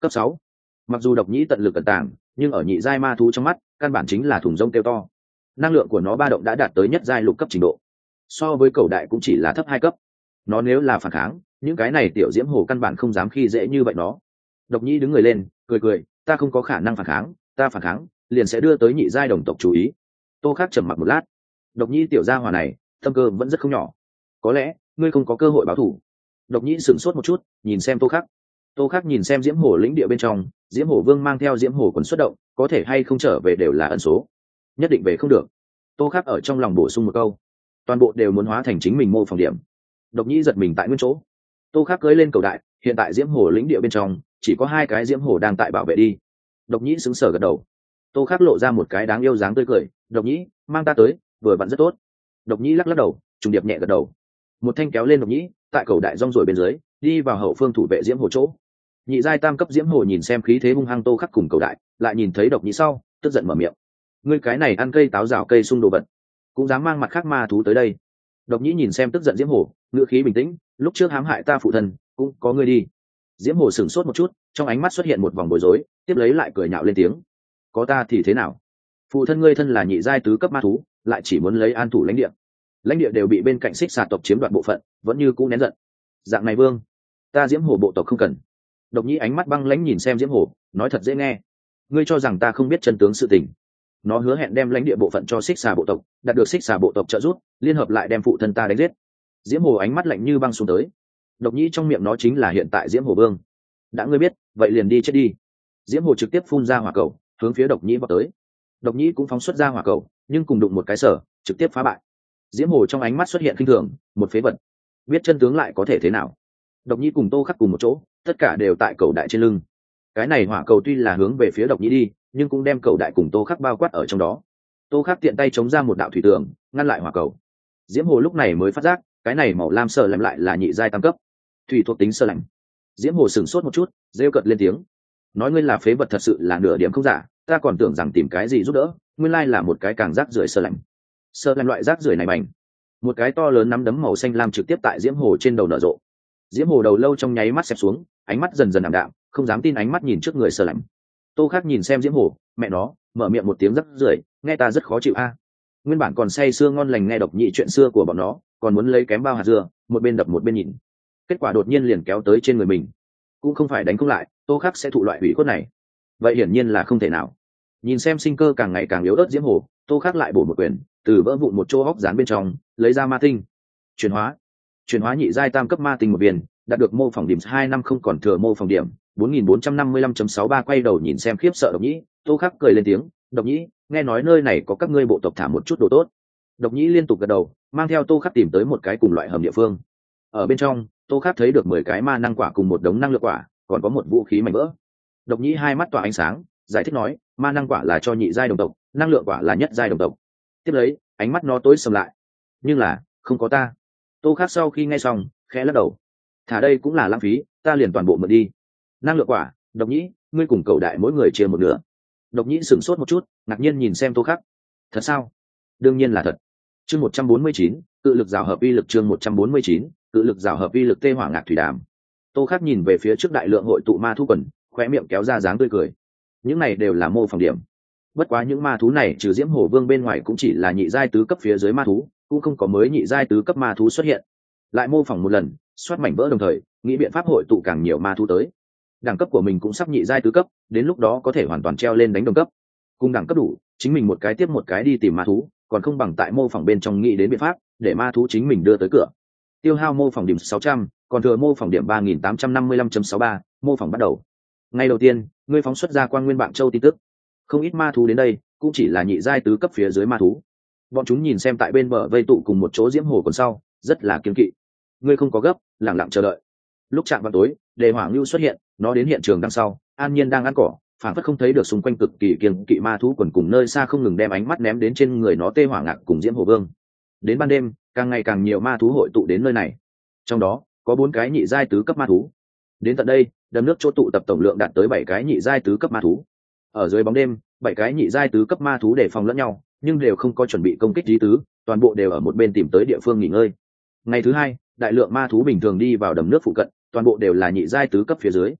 Cấp sáu. Mặc dù độc nhĩ tận lực ẩn tàng, nhưng ở nhị giai ma thú trong mắt căn bản chính là thùng rông kêu to. Năng lượng của nó ba động đã đạt tới nhất giai lục cấp trình độ, so với cầu đại cũng chỉ là thấp hai cấp. Nó nếu là phản kháng, những cái này tiểu diễm hồ căn bản không dám khi dễ như vậy nó. Độc nhĩ đứng người lên cười cười, ta không có khả năng phản kháng, ta phản kháng liền sẽ đưa tới nhị giai đồng tộc chú ý. Tô Khắc trầm mặc một lát. Độc nhĩ tiểu gia hỏa này tâm cơ vẫn rất không nhỏ, có lẽ ngươi không có cơ hội báo thù. Độc nhĩ sửng sốt một chút, nhìn xem Tô Khắc. Tô Khắc nhìn xem diễm hồ lĩnh địa bên trong, diễm hồ vương mang theo diễm hồ quần xuất động, có thể hay không trở về đều là ẩn số, nhất định về không được. Tô Khắc ở trong lòng bổ sung một câu, toàn bộ đều muốn hóa thành chính mình mô phỏng điểm. Độc nhĩ giật mình tại nguyên chỗ. Tô Khắc cưỡi lên cầu đại, hiện tại diễm hồ lĩnh địa bên trong chỉ có hai cái diễm hồ đang tại bảo vệ đi. Độc nhĩ sững sờ gật đầu. Tô Khắc lộ ra một cái đáng yêu dáng tươi cười, độc nhĩ mang ta tới vừa vặn rất tốt. Độc nhĩ lắc lắc đầu, trùng điệp nhẹ gật đầu. Một thanh kéo lên độc nhĩ, tại cầu đại rong rồi bên dưới đi vào hậu phương thủ vệ diễm hồ chỗ. Nhị giai tam cấp diễm hồ nhìn xem khí thế hung hăng Tô Khắc cùng cầu đại, lại nhìn thấy độc nhĩ sau tức giận mở miệng, ngươi cái này ăn cây táo rào cây sung đồ vật, cũng dám mang mặt khác ma thú tới đây. Độc nhĩ nhìn xem tức giận diễm hồ, ngữ khí bình tĩnh, lúc trước hãm hại ta phụ thân cũng có ngươi đi. Diễm hồ sửng sốt một chút, trong ánh mắt xuất hiện một vòng bối rối, tiếp lấy lại cười nhạo lên tiếng, có ta thì thế nào? Phụ thân ngươi thân là nhị giai tứ cấp ma thú, lại chỉ muốn lấy an thủ lãnh địa, lãnh địa đều bị bên cạnh xích xà tộc chiếm đoạt bộ phận, vẫn như cũ nén giận. Dạng này vương, ta diễm hồ bộ tộc không cần. Độc nhĩ ánh mắt băng lãnh nhìn xem diễm hồ, nói thật dễ nghe, ngươi cho rằng ta không biết chân tướng sự tình. Nó hứa hẹn đem lãnh địa bộ phận cho xích xà bộ tộc, đạt được xích xà bộ tộc trợ giúp, liên hợp lại đem phụ thân ta đánh giết. Diễm hồ ánh mắt lạnh như băng xuống tới. Độc nhĩ trong miệng nó chính là hiện tại diễm hồ vương. Đã ngươi biết, vậy liền đi chết đi. Diễm hồ trực tiếp phun ra hỏa cầu, hướng phía độc nhĩ vào tới. Độc nhĩ cũng phóng xuất ra hỏa cầu, nhưng cùng đụng một cái sở, trực tiếp phá bại. Diễm hồ trong ánh mắt xuất hiện khinh thường, một phế vật, biết chân tướng lại có thể thế nào? Độc nhĩ cùng Tô Khắc cùng một chỗ, tất cả đều tại cầu đại trên lưng. Cái này hỏa cầu tuy là hướng về phía độc nhĩ đi, nhưng cũng đem cầu đại cùng Tô Khắc bao quát ở trong đó. Tô Khắc tiện tay chống ra một đạo thủy tường, ngăn lại hỏa cầu. Diễm hồ lúc này mới phát giác, cái này màu lam sờ lạnh lại là nhị giai tam cấp thủy thuộc tính sơ lạnh. Diễm hồ sửng sốt một chút, rêu cợt lên tiếng, nói ngươi là phế vật thật sự là nửa điểm không giả, ta còn tưởng rằng tìm cái gì giúp đỡ, nguyên lai là một cái càng rác rưởi sơ lạnh. Sơ lạnh loại rác rưởi này bành, một cái to lớn nắm đấm màu xanh lam trực tiếp tại diễm hồ trên đầu nở rộ. Diễm hồ đầu lâu trong nháy mắt xẹp xuống, ánh mắt dần dần ảm đạm, không dám tin ánh mắt nhìn trước người sơ lạnh. Tô Khắc nhìn xem diễm hồ, mẹ nó, mở miệng một tiếng rác rưởi, nghe ta rất khó chịu a. Nguyên bản còn say sưa ngon lành nghe độc nhị chuyện xưa của bọn nó, còn muốn lấy kém bao hạt dưa, một bên đập một bên nhìn, kết quả đột nhiên liền kéo tới trên người mình, cũng không phải đánh không lại, Tô Khắc sẽ thụ loại hủy khuất này, vậy hiển nhiên là không thể nào. Nhìn xem sinh cơ càng ngày càng yếu ớt diễm hồ, Tô Khắc lại bổ một quyền, từ vỡ vụn một chỗ hốc dán bên trong lấy ra ma tinh, chuyển hóa chuyển hóa nhị giai tam cấp ma tinh một viên, đạt được mô phỏng điểm hai năm không còn thừa mô phỏng điểm bốn nghìn bốn trăm năm mươi lăm chấm sáu ba. Quay đầu nhìn xem khiếp sợ độc nhĩ, Tô Khắc cười lên tiếng, độc nhĩ, nghe nói nơi này có các ngươi bộ tộc thả một chút đồ tốt. Độc nhĩ liên tục gật đầu, mang theo Tô Khắc tìm tới một cái cùng loại hầm địa phương. Ở bên trong, Tô Khắc thấy được mười cái ma năng quả cùng một đống năng lượng quả, còn có một vũ khí mảnh vỡ. Độc nhĩ hai mắt tỏa ánh sáng, giải thích nói, ma năng quả là cho nhị giai đồng tộc, năng lượng quả là nhất giai đồng tộc. Tiếp lấy, ánh mắt nó tối sầm lại, nhưng là không có ta. Tô Khắc sau khi nghe xong khẽ lắc đầu, thả đây cũng là lãng phí, ta liền toàn bộ mượn đi. Năng lượng quả, độc nhĩ, ngươi cùng cậu đại mỗi người chia một nửa. Độc nhĩ sửng sốt một chút, ngạc nhiên nhìn xem Tô Khắc, thật sao? Đương nhiên là thật. Chương một trăm bốn mươi chín, cự lực rào hợp uy lực. Chương một trăm bốn mươi chín, cự lực rào hợp uy lực. Tê hỏa ngạc thủy đàm. Tô Khắc nhìn về phía trước đại lượng hội tụ ma thú quần, khóe miệng kéo ra dáng tươi cười. Những này đều là mô phỏng điểm. Bất quá những ma thú này trừ diễm hổ vương bên ngoài cũng chỉ là nhị giai tứ cấp phía dưới ma thú, cũng không có mới nhị giai tứ cấp ma thú xuất hiện. Lại mô phỏng một lần, soát mảnh vỡ đồng thời, nghĩ biện pháp hội tụ càng nhiều ma thú tới. Đẳng cấp của mình cũng sắp nhị giai tứ cấp, đến lúc đó có thể hoàn toàn treo lên đánh đồng cấp. Cùng đẳng cấp đủ, chính mình một cái tiếp một cái đi tìm ma thú, còn không bằng tại mô phỏng bên trong nghĩ đến biện pháp để ma thú chính mình đưa tới cửa. Tiêu hao mô phỏng điểm sáu trăm, còn thừa mô phỏng điểm ba nghìn tám trăm năm mươi lăm chấm sáu ba. Mô phỏng bắt đầu. Ngày đầu tiên, ngươi phóng xuất ra Quang Nguyên Bạn Châu tin tức. Không ít ma thú đến đây, cũng chỉ là nhị giai tứ cấp phía dưới ma thú. Bọn chúng nhìn xem tại bên bờ vây tụ cùng một chỗ diễm hồ còn sau, rất là kiêng kỵ. Ngươi không có gấp, lặng lặng chờ đợi. Lúc chạm vào tối, Đề Hỏa Ngưu xuất hiện, nó đến hiện trường đằng sau, an nhiên đang ăn cỏ, phản phất không thấy được xung quanh cực kỳ kiêng kỵ ma thú quần cùng nơi xa không ngừng đem ánh mắt ném đến trên người nó. Tê Hỏa Ngạc cùng diễm hồ vương. Đến ban đêm, càng ngày càng nhiều ma thú hội tụ đến nơi này. Trong đó, có bốn cái nhị giai tứ cấp ma thú. Đến tận đây, đầm nước chỗ tụ tập tổng lượng đạt tới bảy cái nhị giai tứ cấp ma thú. Ở dưới bóng đêm, bảy cái nhị giai tứ cấp ma thú đề phòng lẫn nhau, nhưng đều không có chuẩn bị công kích lý tứ, toàn bộ đều ở một bên tìm tới địa phương nghỉ ngơi. Ngày thứ hai, đại lượng ma thú bình thường đi vào đầm nước phụ cận, toàn bộ đều là nhị giai tứ cấp phía dưới.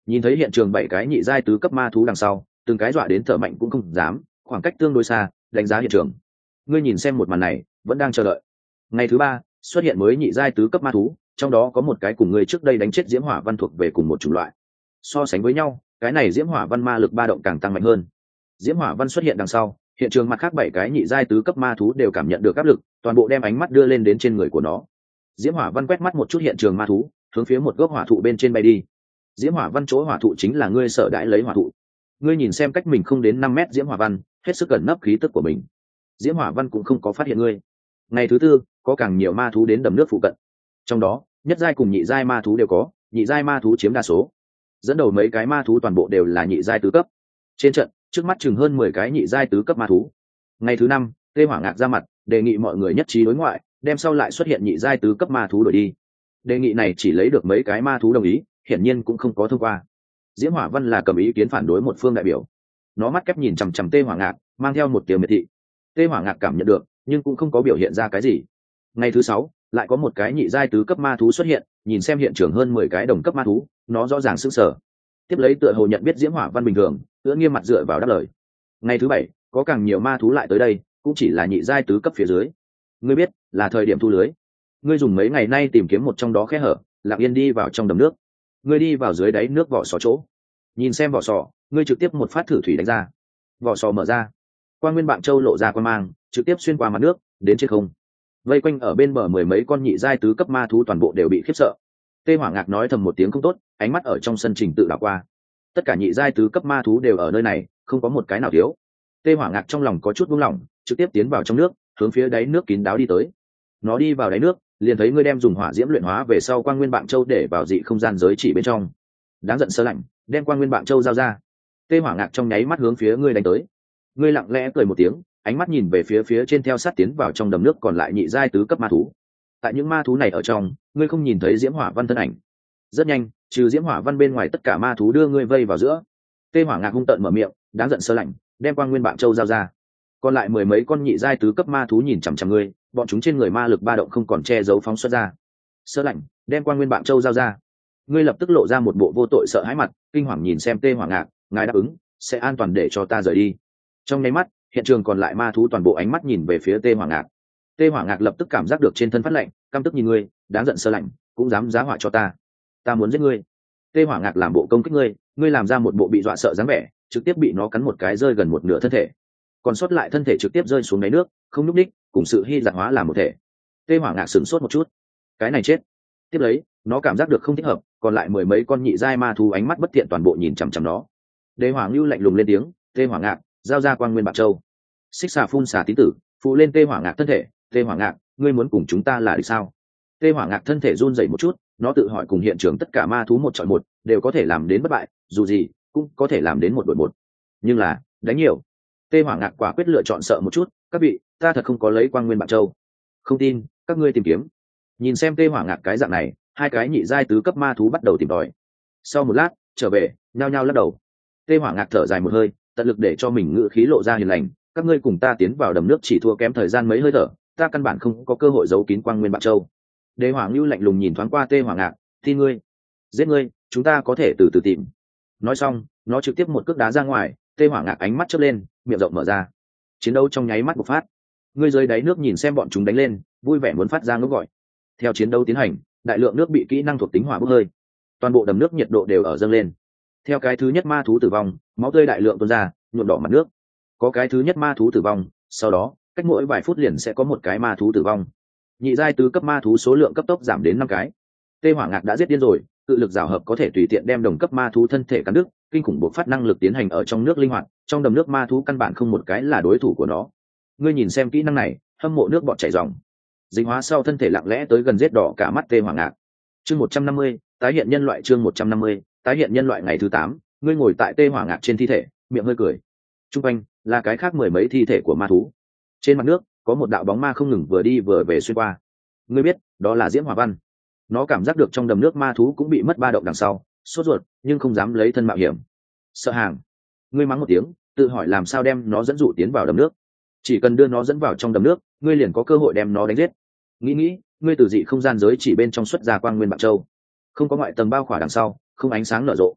Nhìn thấy hiện trường bảy cái nhị giai tứ cấp ma thú đằng sau, từng cái dọa đến thở mạnh cũng không dám, khoảng cách tương đối xa, đánh giá hiện trường. Ngươi nhìn xem một màn này, vẫn đang chờ đợi. Ngày thứ ba, xuất hiện mới nhị giai tứ cấp ma thú, trong đó có một cái cùng ngươi trước đây đánh chết diễm hỏa văn thuộc về cùng một chủng loại. So sánh với nhau, cái này diễm hỏa văn ma lực ba động càng tăng mạnh hơn. Diễm hỏa văn xuất hiện đằng sau, hiện trường mặt khác bảy cái nhị giai tứ cấp ma thú đều cảm nhận được áp lực, toàn bộ đem ánh mắt đưa lên đến trên người của nó. Diễm hỏa văn quét mắt một chút hiện trường ma thú, hướng phía một gốc hỏa thụ bên trên bay đi. Diễm hỏa văn chỗ hỏa thụ chính là ngươi sợ đãi lấy hỏa thụ. Ngươi nhìn xem cách mình không đến năm mét diễm hỏa văn, hết sức gần nấp khí tức của mình. Diễm hỏa văn cũng không có phát hiện ngươi. Ngày thứ tư, có càng nhiều ma thú đến đầm nước phụ cận. Trong đó, nhất giai cùng nhị giai ma thú đều có, nhị giai ma thú chiếm đa số. Dẫn đầu mấy cái ma thú toàn bộ đều là nhị giai tứ cấp. Trên trận, trước mắt chừng hơn mười cái nhị giai tứ cấp ma thú. Ngày thứ năm, Tê Hỏa Ngạc ra mặt, đề nghị mọi người nhất trí đối ngoại, đem sau lại xuất hiện nhị giai tứ cấp ma thú đổi đi. Đề nghị này chỉ lấy được mấy cái ma thú đồng ý, hiển nhiên cũng không có thông qua. Diễm Hỏa Văn là cầm ý kiến phản đối một phương đại biểu. Nó mắt kép nhìn chằm chằm Tê Hỏa Ngạc, mang theo một tiếng miệt thị. Tê Hỏa Ngạc cảm nhận được, nhưng cũng không có biểu hiện ra cái gì. Ngày thứ sáu, lại có một cái nhị giai tứ cấp ma thú xuất hiện, nhìn xem hiện trường hơn mười cái đồng cấp ma thú, nó rõ ràng sững sờ. Tiếp lấy tựa hồ nhận biết Diễm Hỏa Văn bình thường, tựa nghiêm mặt dựa vào đáp lời. Ngày thứ bảy, có càng nhiều ma thú lại tới đây, cũng chỉ là nhị giai tứ cấp phía dưới. Ngươi biết, là thời điểm thu lưới. Ngươi dùng mấy ngày nay tìm kiếm một trong đó khe hở, lặng yên đi vào trong đầm nước. Ngươi đi vào dưới đáy nước vỏ sò chỗ, nhìn xem vỏ sò, ngươi trực tiếp một phát thử thủy đánh ra. Vỏ sò mở ra, Quang Nguyên Bạn Châu lộ ra quang mang, trực tiếp xuyên qua mặt nước, đến trên không. Vây quanh ở bên bờ mười mấy con nhị giai tứ cấp ma thú toàn bộ đều bị khiếp sợ. Tê Hỏa Ngạc nói thầm một tiếng không tốt, ánh mắt ở trong sân trình tự đảo qua. Tất cả nhị giai tứ cấp ma thú đều ở nơi này, không có một cái nào thiếu. Tê Hỏa Ngạc trong lòng có chút buông lỏng, trực tiếp tiến vào trong nước, hướng phía đáy nước kín đáo đi tới. Nó đi vào đáy nước, liền thấy ngươi đem dùng hỏa diễm luyện hóa về sau Quang Nguyên Bạn Châu để vào dị không gian giới chỉ bên trong. Đáng giận Sơ Lạnh, đem Quang Nguyên Bạn Châu giao ra. Tê Hỏa Ngạc trong nháy mắt hướng phía ngươi đánh tới. Ngươi lặng lẽ cười một tiếng, ánh mắt nhìn về phía phía trên theo sát tiến vào trong đầm nước còn lại nhị giai tứ cấp ma thú. Tại những ma thú này ở trong, ngươi không nhìn thấy Diễm Hỏa Văn thân ảnh. Rất nhanh, trừ Diễm Hỏa Văn bên ngoài tất cả ma thú đưa ngươi vây vào giữa. Tê Hỏa Ngạc hung tợn mở miệng, đáng giận Sơ Lạnh, đem Quang Nguyên Bạn Châu giao ra. Còn lại mười mấy con nhị giai tứ cấp ma thú nhìn chằm chằm ngươi, bọn chúng trên người ma lực ba động không còn che giấu phóng xuất ra. Sơ Lạnh, đem Quang Nguyên Bạn Châu giao ra. Ngươi lập tức lộ ra một bộ vô tội sợ hãi mặt, kinh hoàng nhìn xem Tê Hỏa Ngạc, ngài đáp ứng sẽ an toàn để cho ta rời đi. Trong nháy mắt, hiện trường còn lại ma thú toàn bộ ánh mắt nhìn về phía Tê Hỏa Ngạc. Tê Hỏa Ngạc lập tức cảm giác được trên thân phát lạnh, căm tức nhìn ngươi, đáng giận Sơ Lạnh, cũng dám giá họa cho ta, ta muốn giết ngươi. Tê Hỏa Ngạc làm bộ công kích ngươi, ngươi làm ra một bộ bị dọa sợ dáng vẻ, trực tiếp bị nó cắn một cái rơi gần một nửa thân thể, còn sót lại thân thể trực tiếp rơi xuống đáy nước, không nhúc đích, cùng sự hy dạng hóa làm một thể. Tê Hỏa Ngạc sửng sốt một chút, cái này chết. Tiếp lấy, nó cảm giác được không thích hợp, còn lại mười mấy con nhị giai ma thú ánh mắt bất thiện toàn bộ nhìn chằm chằm nó. Đế Hoàng Lưu lạnh lùng lên tiếng, Tê Hỏa Ngạc, giao ra Quang Nguyên Bạn Châu. Xích xà phun xà tín tử, phụ lên Tê Hỏa Ngạc thân thể. Tê Hỏa Ngạc, ngươi muốn cùng chúng ta là địch sao? Tê Hỏa Ngạc thân thể run rẩy một chút, nó tự hỏi cùng hiện trường tất cả ma thú một chọi một đều có thể làm đến bất bại, dù gì cũng có thể làm đến một đội một, nhưng là đánh nhiều. Tê Hỏa Ngạc quả quyết lựa chọn sợ một chút, các vị, ta thật không có lấy Quang Nguyên Bạn Châu. Không tin, các ngươi tìm kiếm. Nhìn xem Tê Hỏa Ngạc cái dạng này, hai cái nhị giai tứ cấp ma thú bắt đầu tìm tòi. Sau một lát, trở về, nhao nhao lắc đầu. Tê Hỏa Ngạc thở dài một hơi, tận lực để cho mình ngữ khí lộ ra hiền lành, các ngươi cùng ta tiến vào đầm nước chỉ thua kém thời gian mấy hơi thở, ta căn bản không có cơ hội giấu kín Quang Nguyên Bạn Châu. Đế Hoàng Lưu lạnh lùng nhìn thoáng qua Tê Hỏa Ngạc, thì ngươi, giết ngươi, chúng ta có thể từ từ tìm. Nói xong, nó trực tiếp một cước đá ra ngoài. Tê Hỏa Ngạc ánh mắt chớp lên, miệng rộng mở ra. Chiến đấu trong nháy mắt bộc phát. Ngươi dưới đáy nước nhìn xem bọn chúng đánh lên, vui vẻ muốn phát ra ngốc gọi. Theo chiến đấu tiến hành, đại lượng nước bị kỹ năng thuộc tính hỏa bốc hơi, toàn bộ đầm nước nhiệt độ đều ở dâng lên. Theo cái thứ nhất ma thú tử vong, máu tươi đại lượng tuôn ra, nhuộm đỏ mặt nước. Có cái thứ nhất ma thú tử vong, sau đó cách mỗi vài phút liền sẽ có một cái ma thú tử vong. Nhị giai tứ cấp ma thú số lượng cấp tốc giảm đến năm cái. Tê Hỏa Ngạc đã giết điên rồi, tự lực rào hợp có thể tùy tiện đem đồng cấp ma thú thân thể cắn đứt, kinh khủng bộc phát năng lực tiến hành ở trong nước linh hoạt, trong đầm nước ma thú căn bản không một cái là đối thủ của nó. Ngươi nhìn xem kỹ năng này, hâm mộ nước bọt chảy ròng. Dính hóa sau thân thể lặng lẽ tới gần giết đỏ cả mắt Tê Hỏa Ngạc. Chương một trăm năm mươi, tái hiện nhân loại chương một trăm năm mươi, tái hiện nhân loại ngày thứ tám, ngươi ngồi tại Tê Hỏa Ngạc trên thi thể, miệng hơi cười. Trung quanh là cái khác mười mấy thi thể của ma thú. Trên mặt nước có một đạo bóng ma không ngừng vừa đi vừa về xuyên qua. Ngươi biết, đó là Diễm Hỏa Văn. Nó cảm giác được trong đầm nước ma thú cũng bị mất ba động đằng sau, sốt ruột nhưng không dám lấy thân mạo hiểm. Sợ hàng. Ngươi mắng một tiếng, tự hỏi làm sao đem nó dẫn dụ tiến vào đầm nước. Chỉ cần đưa nó dẫn vào trong đầm nước, ngươi liền có cơ hội đem nó đánh giết. Nghĩ nghĩ, ngươi từ dị không gian giới chỉ bên trong xuất ra Quang Nguyên Bạn Châu. Không có ngoại tầng bao khỏa đằng sau, không ánh sáng nở rộ.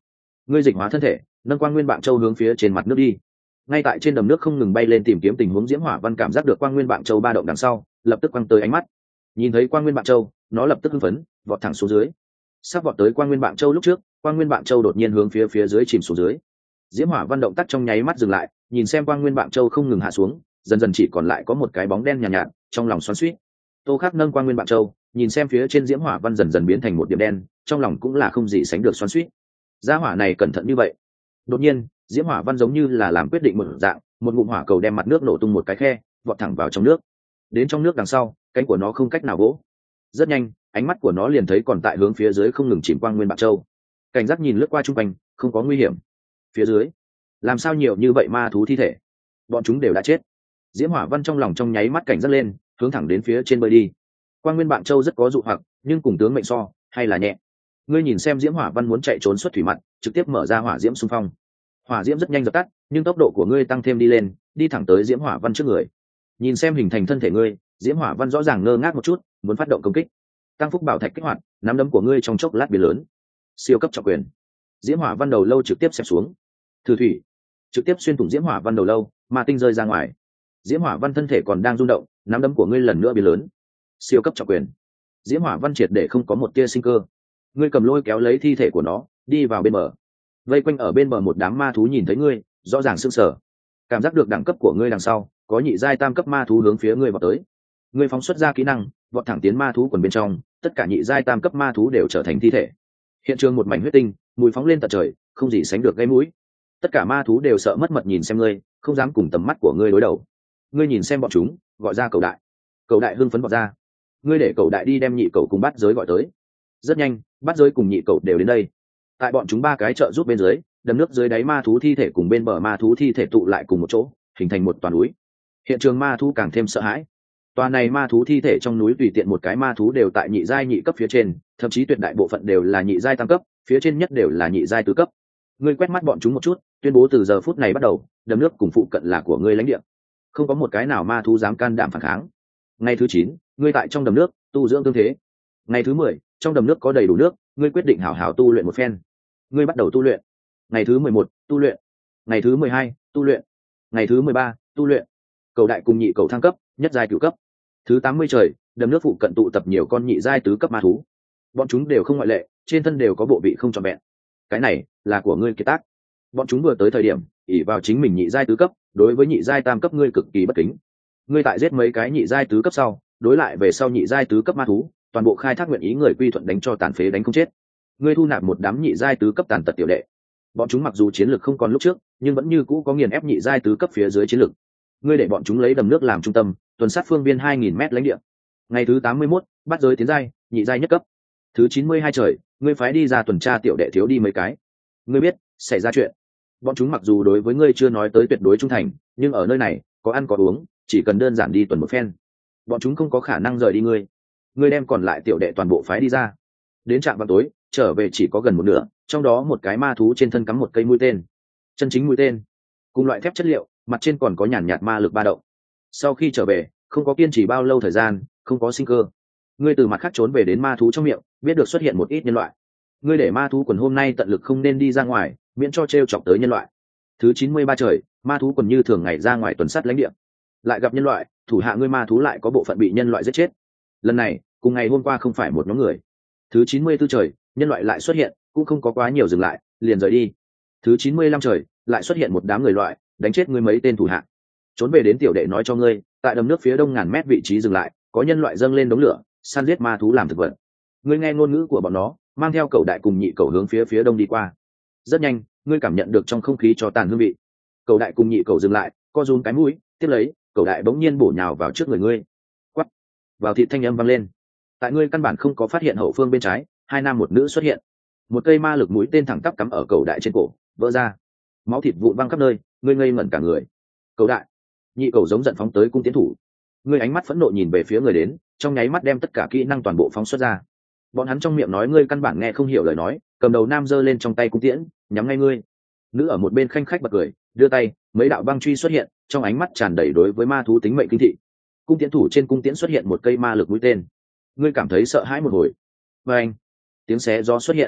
ngươi dịch hóa thân thể, nâng quang nguyên bạn châu hướng phía trên mặt nước đi. Ngay tại trên đầm nước không ngừng bay lên tìm kiếm tình huống diễm hỏa văn cảm giác được quang nguyên bạn châu ba động đằng sau, lập tức quăng tới ánh mắt. Nhìn thấy quang nguyên bạn châu, nó lập tức hưng phấn, vọt thẳng xuống dưới. Sắp vọt tới quang nguyên bạn châu lúc trước, quang nguyên bạn châu đột nhiên hướng phía phía dưới chìm xuống dưới. Diễm hỏa văn động tác trong nháy mắt dừng lại, nhìn xem quang nguyên bạn châu không ngừng hạ xuống, dần dần chỉ còn lại có một cái bóng đen nhàn nhạt, nhạt, trong lòng xoắn xuýt. Tô Khắc nâng quang nguyên bạn châu, nhìn xem phía trên diễm hỏa văn dần dần biến thành một điểm đen, trong lòng cũng là không gì sánh được xoắn xuýt. Gia hỏa này cẩn thận như vậy. Đột nhiên, diễm hỏa văn giống như là làm quyết định một dạng, một ngụm hỏa cầu đem mặt nước nổ tung một cái khe, vọt thẳng vào trong nước. Đến trong nước đằng sau, cánh của nó không cách nào vỗ. Rất nhanh, ánh mắt của nó liền thấy còn tại hướng phía dưới không ngừng chìm quang nguyên bạn châu. Cảnh giác nhìn lướt qua trung quanh, không có nguy hiểm. Phía dưới, làm sao nhiều như vậy ma thú thi thể? Bọn chúng đều đã chết. Diễm hỏa văn trong lòng trong nháy mắt cảnh giác lên, hướng thẳng đến phía trên bơi đi. Quang nguyên bạn châu rất có dụ hoặc, nhưng cùng tướng mệnh so, hay là nhẹ. Ngươi nhìn xem diễm hỏa văn muốn chạy trốn xuất thủy mặt, trực tiếp mở ra hỏa diễm xung phong. Hỏa diễm rất nhanh dập tắt, nhưng tốc độ của ngươi tăng thêm đi lên, đi thẳng tới diễm hỏa văn trước người. Nhìn xem hình thành thân thể ngươi, diễm hỏa văn rõ ràng ngơ ngác một chút, muốn phát động công kích. Tăng phúc bảo thạch kích hoạt, nắm đấm của ngươi trong chốc lát biến lớn. Siêu cấp trọng quyền. Diễm hỏa văn đầu lâu trực tiếp xẹp xuống. Thử thủy, trực tiếp xuyên thủng diễm hỏa văn đầu lâu, ma tinh rơi ra ngoài. Diễm hỏa văn thân thể còn đang rung động, nắm đấm của ngươi lần nữa biến lớn. Siêu cấp trọng quyền. Diễm hỏa văn triệt để không có một tia sinh cơ. Ngươi cầm lôi kéo lấy thi thể của nó, đi vào bên bờ. Vây quanh ở bên bờ một đám ma thú nhìn thấy ngươi, rõ ràng sưng sở. Cảm giác được đẳng cấp của ngươi đằng sau, có nhị giai tam cấp ma thú hướng phía ngươi vào tới. Ngươi phóng xuất ra kỹ năng, vọt thẳng tiến ma thú quần bên trong, tất cả nhị giai tam cấp ma thú đều trở thành thi thể. Hiện trường một mảnh huyết tinh, mùi phóng lên tận trời, không gì sánh được gây mũi. Tất cả ma thú đều sợ mất mật nhìn xem ngươi, không dám cùng tầm mắt của ngươi đối đầu. Ngươi nhìn xem bọn chúng, gọi ra cầu đại. Cầu đại hưng phấn vọt ra. Ngươi để cầu đại đi đem nhị cầu cùng bắt giới gọi tới. Rất nhanh, bắt giới cùng nhị cầu đều đến đây. Tại bọn chúng ba cái trợ giúp bên dưới, đầm nước dưới đáy ma thú thi thể cùng bên bờ ma thú thi thể tụ lại cùng một chỗ, hình thành một toàn núi. Hiện trường ma thú càng thêm sợ hãi. Toàn này ma thú thi thể trong núi tùy tiện một cái ma thú đều tại nhị giai nhị cấp phía trên, thậm chí tuyệt đại bộ phận đều là nhị giai tam cấp, phía trên nhất đều là nhị giai tứ cấp. Ngươi quét mắt bọn chúng một chút, tuyên bố từ giờ phút này bắt đầu, đầm nước cùng phụ cận là của ngươi lãnh địa. Không có một cái nào ma thú dám can đảm phản kháng. Ngày thứ chín, ngươi tại trong đầm nước tu dưỡng tương thế. Ngày thứ mười, trong đầm nước có đầy đủ nước, ngươi quyết định hảo hảo tu luyện một phen. Ngươi bắt đầu tu luyện. Ngày thứ mười một, tu luyện. Ngày thứ mười hai, tu luyện. Ngày thứ mười ba, tu luyện. Cầu đại cùng nhị cầu thăng cấp, nhất giai cửu cấp. Thứ tám mươi trời, đầm nước phụ cận tụ tập nhiều con nhị giai tứ cấp ma thú. Bọn chúng đều không ngoại lệ, trên thân đều có bộ vị không trọn vẹn. Cái này là của ngươi kiệt tác. Bọn chúng vừa tới thời điểm, ỷ vào chính mình nhị giai tứ cấp, đối với nhị giai tam cấp ngươi cực kỳ bất kính. Ngươi tại giết mấy cái nhị giai tứ cấp sau, đối lại về sau nhị giai tứ cấp ma thú, toàn bộ khai thác nguyện ý người quy thuận đánh cho tàn phế đánh không chết. Ngươi thu nạp một đám nhị giai tứ cấp tàn tật tiểu đệ. Bọn chúng mặc dù chiến lược không còn lúc trước, nhưng vẫn như cũ có nghiền ép nhị giai tứ cấp phía dưới chiến lược. Ngươi để bọn chúng lấy đầm nước làm trung tâm, tuần sát phương viên hai nghìn mét lãnh địa. Ngày thứ tám mươi mốt, bắt giới tiến giai, nhị giai nhất cấp. Thứ chín mươi hai trời, ngươi phái đi ra tuần tra tiểu đệ thiếu đi mấy cái. Ngươi biết xảy ra chuyện. Bọn chúng mặc dù đối với ngươi chưa nói tới tuyệt đối trung thành, nhưng ở nơi này có ăn có uống, chỉ cần đơn giản đi tuần một phen, bọn chúng không có khả năng rời đi ngươi. Ngươi đem còn lại tiểu đệ toàn bộ phái đi ra. Đến trạm vào tối, trở về chỉ có gần một nửa, trong đó một cái ma thú trên thân cắm một cây mũi tên, chân chính mũi tên, cùng loại thép chất liệu, mặt trên còn có nhàn nhạt ma lực ba động. Sau khi trở về, không có kiên trì bao lâu thời gian, không có sinh cơ. Ngươi từ mặt khác trốn về đến ma thú trong miệng, biết được xuất hiện một ít nhân loại. Ngươi để ma thú quần hôm nay tận lực không nên đi ra ngoài, miễn cho trêu chọc tới nhân loại. Thứ chín mươi ba trời, ma thú quần như thường ngày ra ngoài tuần sát lãnh địa, lại gặp nhân loại, thủ hạ ngươi ma thú lại có bộ phận bị nhân loại giết chết. Lần này, cùng ngày hôm qua không phải một nhóm người. Thứ chín mươi tư trời, nhân loại lại xuất hiện, cũng không có quá nhiều dừng lại, liền rời đi. Thứ chín mươi lăm trời, lại xuất hiện một đám người loại, đánh chết ngươi mấy tên thủ hạ. Trốn về đến tiểu đệ nói cho ngươi, tại đầm nước phía đông ngàn mét vị trí dừng lại, có nhân loại dâng lên đống lửa, săn giết ma thú làm thực vật. Ngươi nghe ngôn ngữ của bọn nó, mang theo cẩu đại cùng nhị cẩu hướng phía phía đông đi qua. Rất nhanh, ngươi cảm nhận được trong không khí cho tàn hương vị. Cẩu đại cùng nhị cẩu dừng lại, co rúm cái mũi, tiếp lấy, cẩu đại bỗng nhiên bổ nhào vào trước người ngươi. Quắt. Vào thịt thanh âm vang lên. Tại ngươi căn bản không có phát hiện hậu phương bên trái, hai nam một nữ xuất hiện. Một cây ma lực mũi tên thẳng tắp cắm ở cẩu đại trên cổ, vỡ ra. Máu thịt vụn văng khắp nơi, ngươi ngây ngẩn cả người. Cẩu đại, nhị cẩu giống giận phóng tới cung tiến thủ. Ngươi ánh mắt phẫn nộ nhìn về phía người đến, trong nháy mắt đem tất cả kỹ năng toàn bộ phóng xuất ra. Bọn hắn trong miệng nói ngươi căn bản nghe không hiểu lời nói, cầm đầu nam giơ lên trong tay cung tiễn, nhắm ngay ngươi. Nữ ở một bên khanh khách bật cười, đưa tay, mấy đạo băng truy xuất hiện, trong ánh mắt tràn đầy đối với ma thú tính mệnh kinh thị. Cung tiễn thủ trên cung tiễn xuất hiện một cây ma lực mũi tên. Ngươi cảm thấy sợ hãi một hồi. Và anh, tiếng xé gió xuất hiện.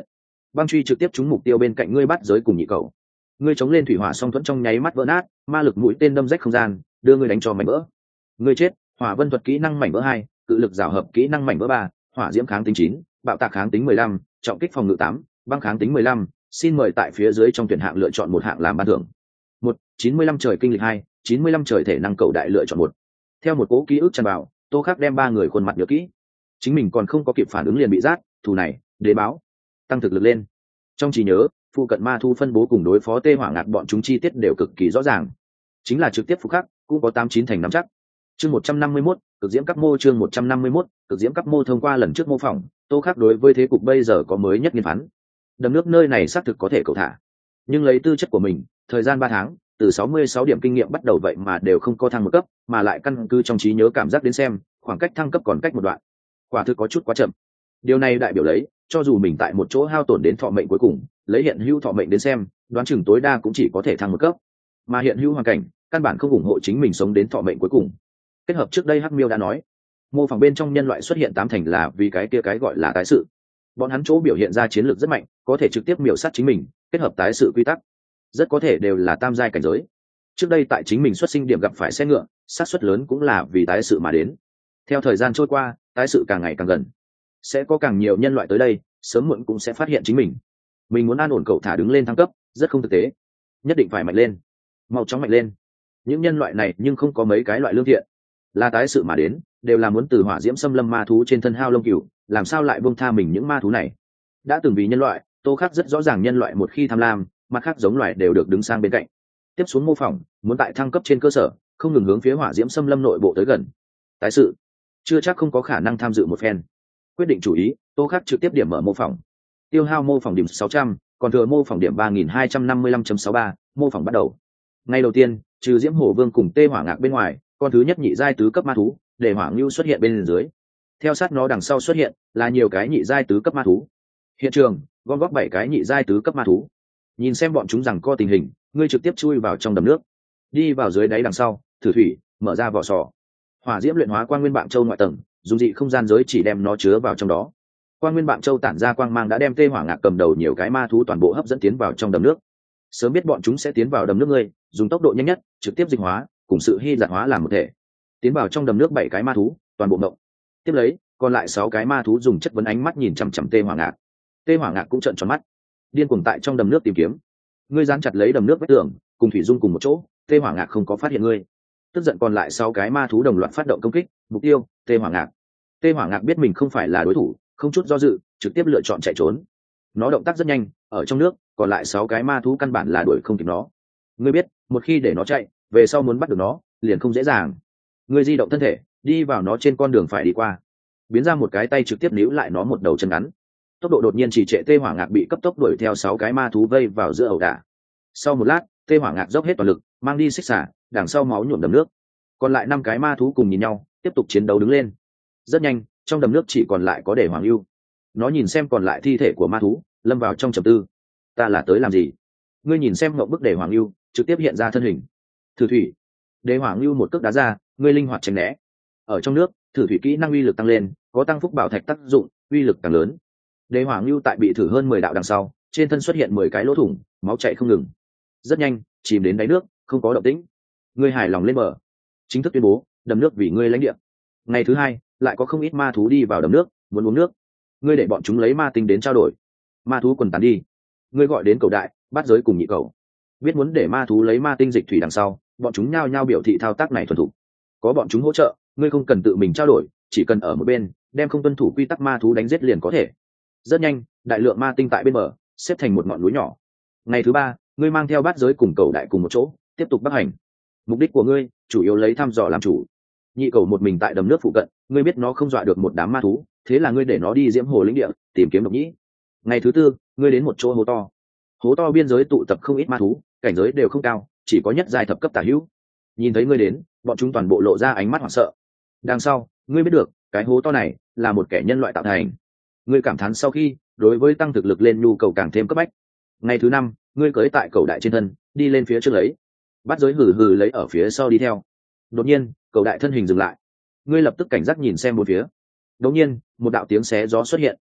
băng truy trực tiếp trúng mục tiêu bên cạnh ngươi bắt giới cùng nhị cầu. Ngươi chống lên thủy hỏa song thuẫn trong nháy mắt vỡ nát, ma lực mũi tên đâm rách không gian, đưa ngươi đánh cho mảnh vỡ. Ngươi chết. Hỏa vân thuật kỹ năng mảnh vỡ hai, cự lực giảo hợp kỹ năng mảnh vỡ ba, hỏa diễm kháng tính chín, bạo tạc kháng tính mười lăm, trọng kích phòng ngự tám, băng kháng tính mười lăm. Xin mời tại phía dưới trong tuyển hạng lựa chọn một hạng làm ban thưởng. Một, chín mươi lăm trời kinh lịch hai, chín mươi lăm trời thể năng cầu đại lựa chọn một. Theo một cố ký ức tràn vào, Tô Khắc đem ba người khuôn mặt nhớ kỹ. Chính mình còn không có kịp phản ứng liền bị rát, thù này, đế báo, tăng thực lực lên. Trong trí nhớ, phụ cận ma thu phân bố cùng đối phó tê hỏa ngạt bọn chúng chi tiết đều cực kỳ rõ ràng. Chính là trực tiếp phục khắc, cũng có tám chín thành nắm chắc. Chương một trăm năm mươi mốt, cực diễm cấp mô chương một trăm năm mươi mốt, cực diễm cấp mô thông qua lần trước mô phỏng, Tô Khắc đối với thế cục bây giờ có mới nhất nghiên phán. Đầm nước nơi này xác thực có thể cầu thả, nhưng lấy tư chất của mình, thời gian ba tháng, từ sáu mươi sáu điểm kinh nghiệm bắt đầu vậy mà đều không có thăng một cấp, mà lại căn cứ trong trí nhớ cảm giác đến xem, khoảng cách thăng cấp còn cách một đoạn. Quả thực có chút quá chậm. Điều này đại biểu lấy, cho dù mình tại một chỗ hao tổn đến thọ mệnh cuối cùng, lấy hiện hữu thọ mệnh đến xem, đoán chừng tối đa cũng chỉ có thể thăng một cấp. Mà hiện hữu hoàn cảnh, căn bản không ủng hộ chính mình sống đến thọ mệnh cuối cùng. Kết hợp trước đây Hắc Miêu đã nói, mô phỏng bên trong nhân loại xuất hiện tám thành là vì cái kia cái gọi là tái sự. Bọn hắn chỗ biểu hiện ra chiến lược rất mạnh, có thể trực tiếp miểu sát chính mình, kết hợp tái sự quy tắc, rất có thể đều là tam giai cảnh giới. Trước đây tại chính mình xuất sinh điểm gặp phải xe ngựa, xác suất lớn cũng là vì tái sự mà đến. Theo thời gian trôi qua, tái sự càng ngày càng gần, sẽ có càng nhiều nhân loại tới đây, sớm muộn cũng sẽ phát hiện chính mình. Mình muốn an ổn cậu thả đứng lên thăng cấp, rất không thực tế. Nhất định phải mạnh lên, mau chóng mạnh lên. Những nhân loại này nhưng không có mấy cái loại lương thiện, là tái sự mà đến, đều là muốn từ hỏa diễm xâm lâm ma thú trên thân hao lông cừu, làm sao lại buông tha mình những ma thú này. Đã từng vì nhân loại, Tô Khắc rất rõ ràng nhân loại một khi tham lam, mặt khác giống loài đều được đứng sang bên cạnh. Tiếp xuống mô phỏng, muốn tại thăng cấp trên cơ sở, không ngừng hướng phía hỏa diễm xâm lâm nội bộ tới gần. Tái sự, chưa chắc không có khả năng tham dự một phen. Quyết định chủ ý, Tô Khắc trực tiếp điểm mở mô phỏng. Tiêu hao mô phỏng điểm sáu trăm, còn thừa mô phỏng điểm ba nghìn hai trăm năm mươi lăm chấm sáu ba, mô phỏng bắt đầu. Ngày đầu tiên, trừ Diễm Hổ Vương cùng Tê Hỏa Ngạc bên ngoài, con thứ nhất nhị giai tứ cấp ma thú, để Hỏa Ngưu xuất hiện bên dưới. Theo sát nó đằng sau xuất hiện là nhiều cái nhị giai tứ cấp ma thú. Hiện trường, gom góp bảy cái nhị giai tứ cấp ma thú. Nhìn xem bọn chúng rằng co tình hình, ngươi trực tiếp chui vào trong đầm nước, đi vào dưới đáy đằng sau, thử thủy, mở ra vỏ sò. Hỏa diễm luyện hóa quang nguyên bạn châu ngoại tầng, dùng dị không gian giới chỉ đem nó chứa vào trong đó. Quang nguyên bạn châu tản ra quang mang đã đem Tê Hỏa Ngạc cầm đầu nhiều cái ma thú toàn bộ hấp dẫn tiến vào trong đầm nước. Sớm biết bọn chúng sẽ tiến vào đầm nước ngươi, dùng tốc độ nhanh nhất, trực tiếp dịch hóa, cùng sự hy giản hóa làm một thể. Tiến vào trong đầm nước bảy cái ma thú, toàn bộ mộng. Tiếp lấy, còn lại sáu cái ma thú dùng chất vấn ánh mắt nhìn chằm chằm Tê Hỏa Ngạc. Tê Hỏa Ngạc cũng trợn tròn mắt, điên cuồng tại trong đầm nước tìm kiếm. Ngươi dán chặt lấy đầm nước vách tường, cùng thủy dung cùng một chỗ, Tê Hỏa Ngạc không có phát hiện ngươi. Tức giận còn lại sáu cái ma thú đồng loạt phát động công kích, mục tiêu, Tê Hỏa Ngạc. Tê Hỏa Ngạc biết mình không phải là đối thủ, không chút do dự, trực tiếp lựa chọn chạy trốn. Nó động tác rất nhanh, ở trong nước, còn lại sáu cái ma thú căn bản là đuổi không kịp nó. Ngươi biết, một khi để nó chạy, về sau muốn bắt được nó, liền không dễ dàng. Ngươi di động thân thể, đi vào nó trên con đường phải đi qua, biến ra một cái tay trực tiếp níu lại nó một đầu chân ngắn. Tốc độ đột nhiên chỉ trệ, Tê Hỏa Ngạc bị cấp tốc đuổi theo sáu cái ma thú vây vào giữa ẩu đả. Sau một lát, Tê Hỏa Ngạc dốc hết toàn lực, mang đi xích xả, đằng sau máu nhuộm đầm nước. Còn lại năm cái ma thú cùng nhìn nhau, tiếp tục chiến đấu đứng lên. Rất nhanh, trong đầm nước chỉ còn lại có Để Hoàng Ưu. Nó nhìn xem còn lại thi thể của ma thú, lâm vào trong trầm tư. Ta là tới làm gì? Ngươi nhìn xem ngậm bức Để Hoàng Ưu, trực tiếp hiện ra thân hình. Thử thủy. Để Hoàng Ưu một cước đá ra, ngươi linh hoạt tránh né. Ở trong nước, thử thủy kỹ năng uy lực tăng lên, có tăng phúc bảo thạch tác dụng, uy lực càng lớn. Để Hoàng Ưu tại bị thử hơn mười đạo đằng sau, trên thân xuất hiện mười cái lỗ thủng, máu chảy không ngừng. Rất nhanh, chìm đến đáy nước, không có động tĩnh. Ngươi hài lòng lên bờ, chính thức tuyên bố, đầm nước vì ngươi lãnh địa. Ngày thứ hai, lại có không ít ma thú đi vào đầm nước, muốn uống nước. Ngươi để bọn chúng lấy ma tinh đến trao đổi. Ma thú quần tán đi. Ngươi gọi đến cầu đại, bắt giới cùng nhị cầu. Biết muốn để ma thú lấy ma tinh dịch thủy đằng sau, bọn chúng nhao nhao biểu thị thao tác này thuần thục. Có bọn chúng hỗ trợ, ngươi không cần tự mình trao đổi, chỉ cần ở một bên, đem không tuân thủ quy tắc ma thú đánh giết liền có thể. Rất nhanh, đại lượng ma tinh tại bên bờ, xếp thành một ngọn núi nhỏ. Ngày thứ ba, ngươi mang theo bát giới cùng cầu đại cùng một chỗ, tiếp tục bắc hành. Mục đích của ngươi, chủ yếu lấy thăm dò làm chủ. Nhị cầu một mình tại đầm nước phụ cận, ngươi biết nó không dọa được một đám ma thú, thế là ngươi để nó đi diễm hồ lĩnh địa, tìm kiếm độc nhĩ. Ngày thứ tư, ngươi đến một chỗ hố to. Hố to biên giới tụ tập không ít ma thú, cảnh giới đều không cao, chỉ có nhất giai thập cấp tả hữu. Nhìn thấy ngươi đến, bọn chúng toàn bộ lộ ra ánh mắt hoảng sợ. Đằng sau, ngươi biết được, cái hố to này là một kẻ nhân loại tạo thành. Ngươi cảm thán sau khi, đối với tăng thực lực lên nhu cầu càng thêm cấp bách. Ngày thứ năm, ngươi cưỡi tại cầu đại trên thân, đi lên phía trước lấy. Bắt giới hừ hừ lấy ở phía sau đi theo. Đột nhiên, cầu đại thân hình dừng lại. Ngươi lập tức cảnh giác nhìn xem một phía. Đột nhiên, một đạo tiếng xé gió xuất hiện.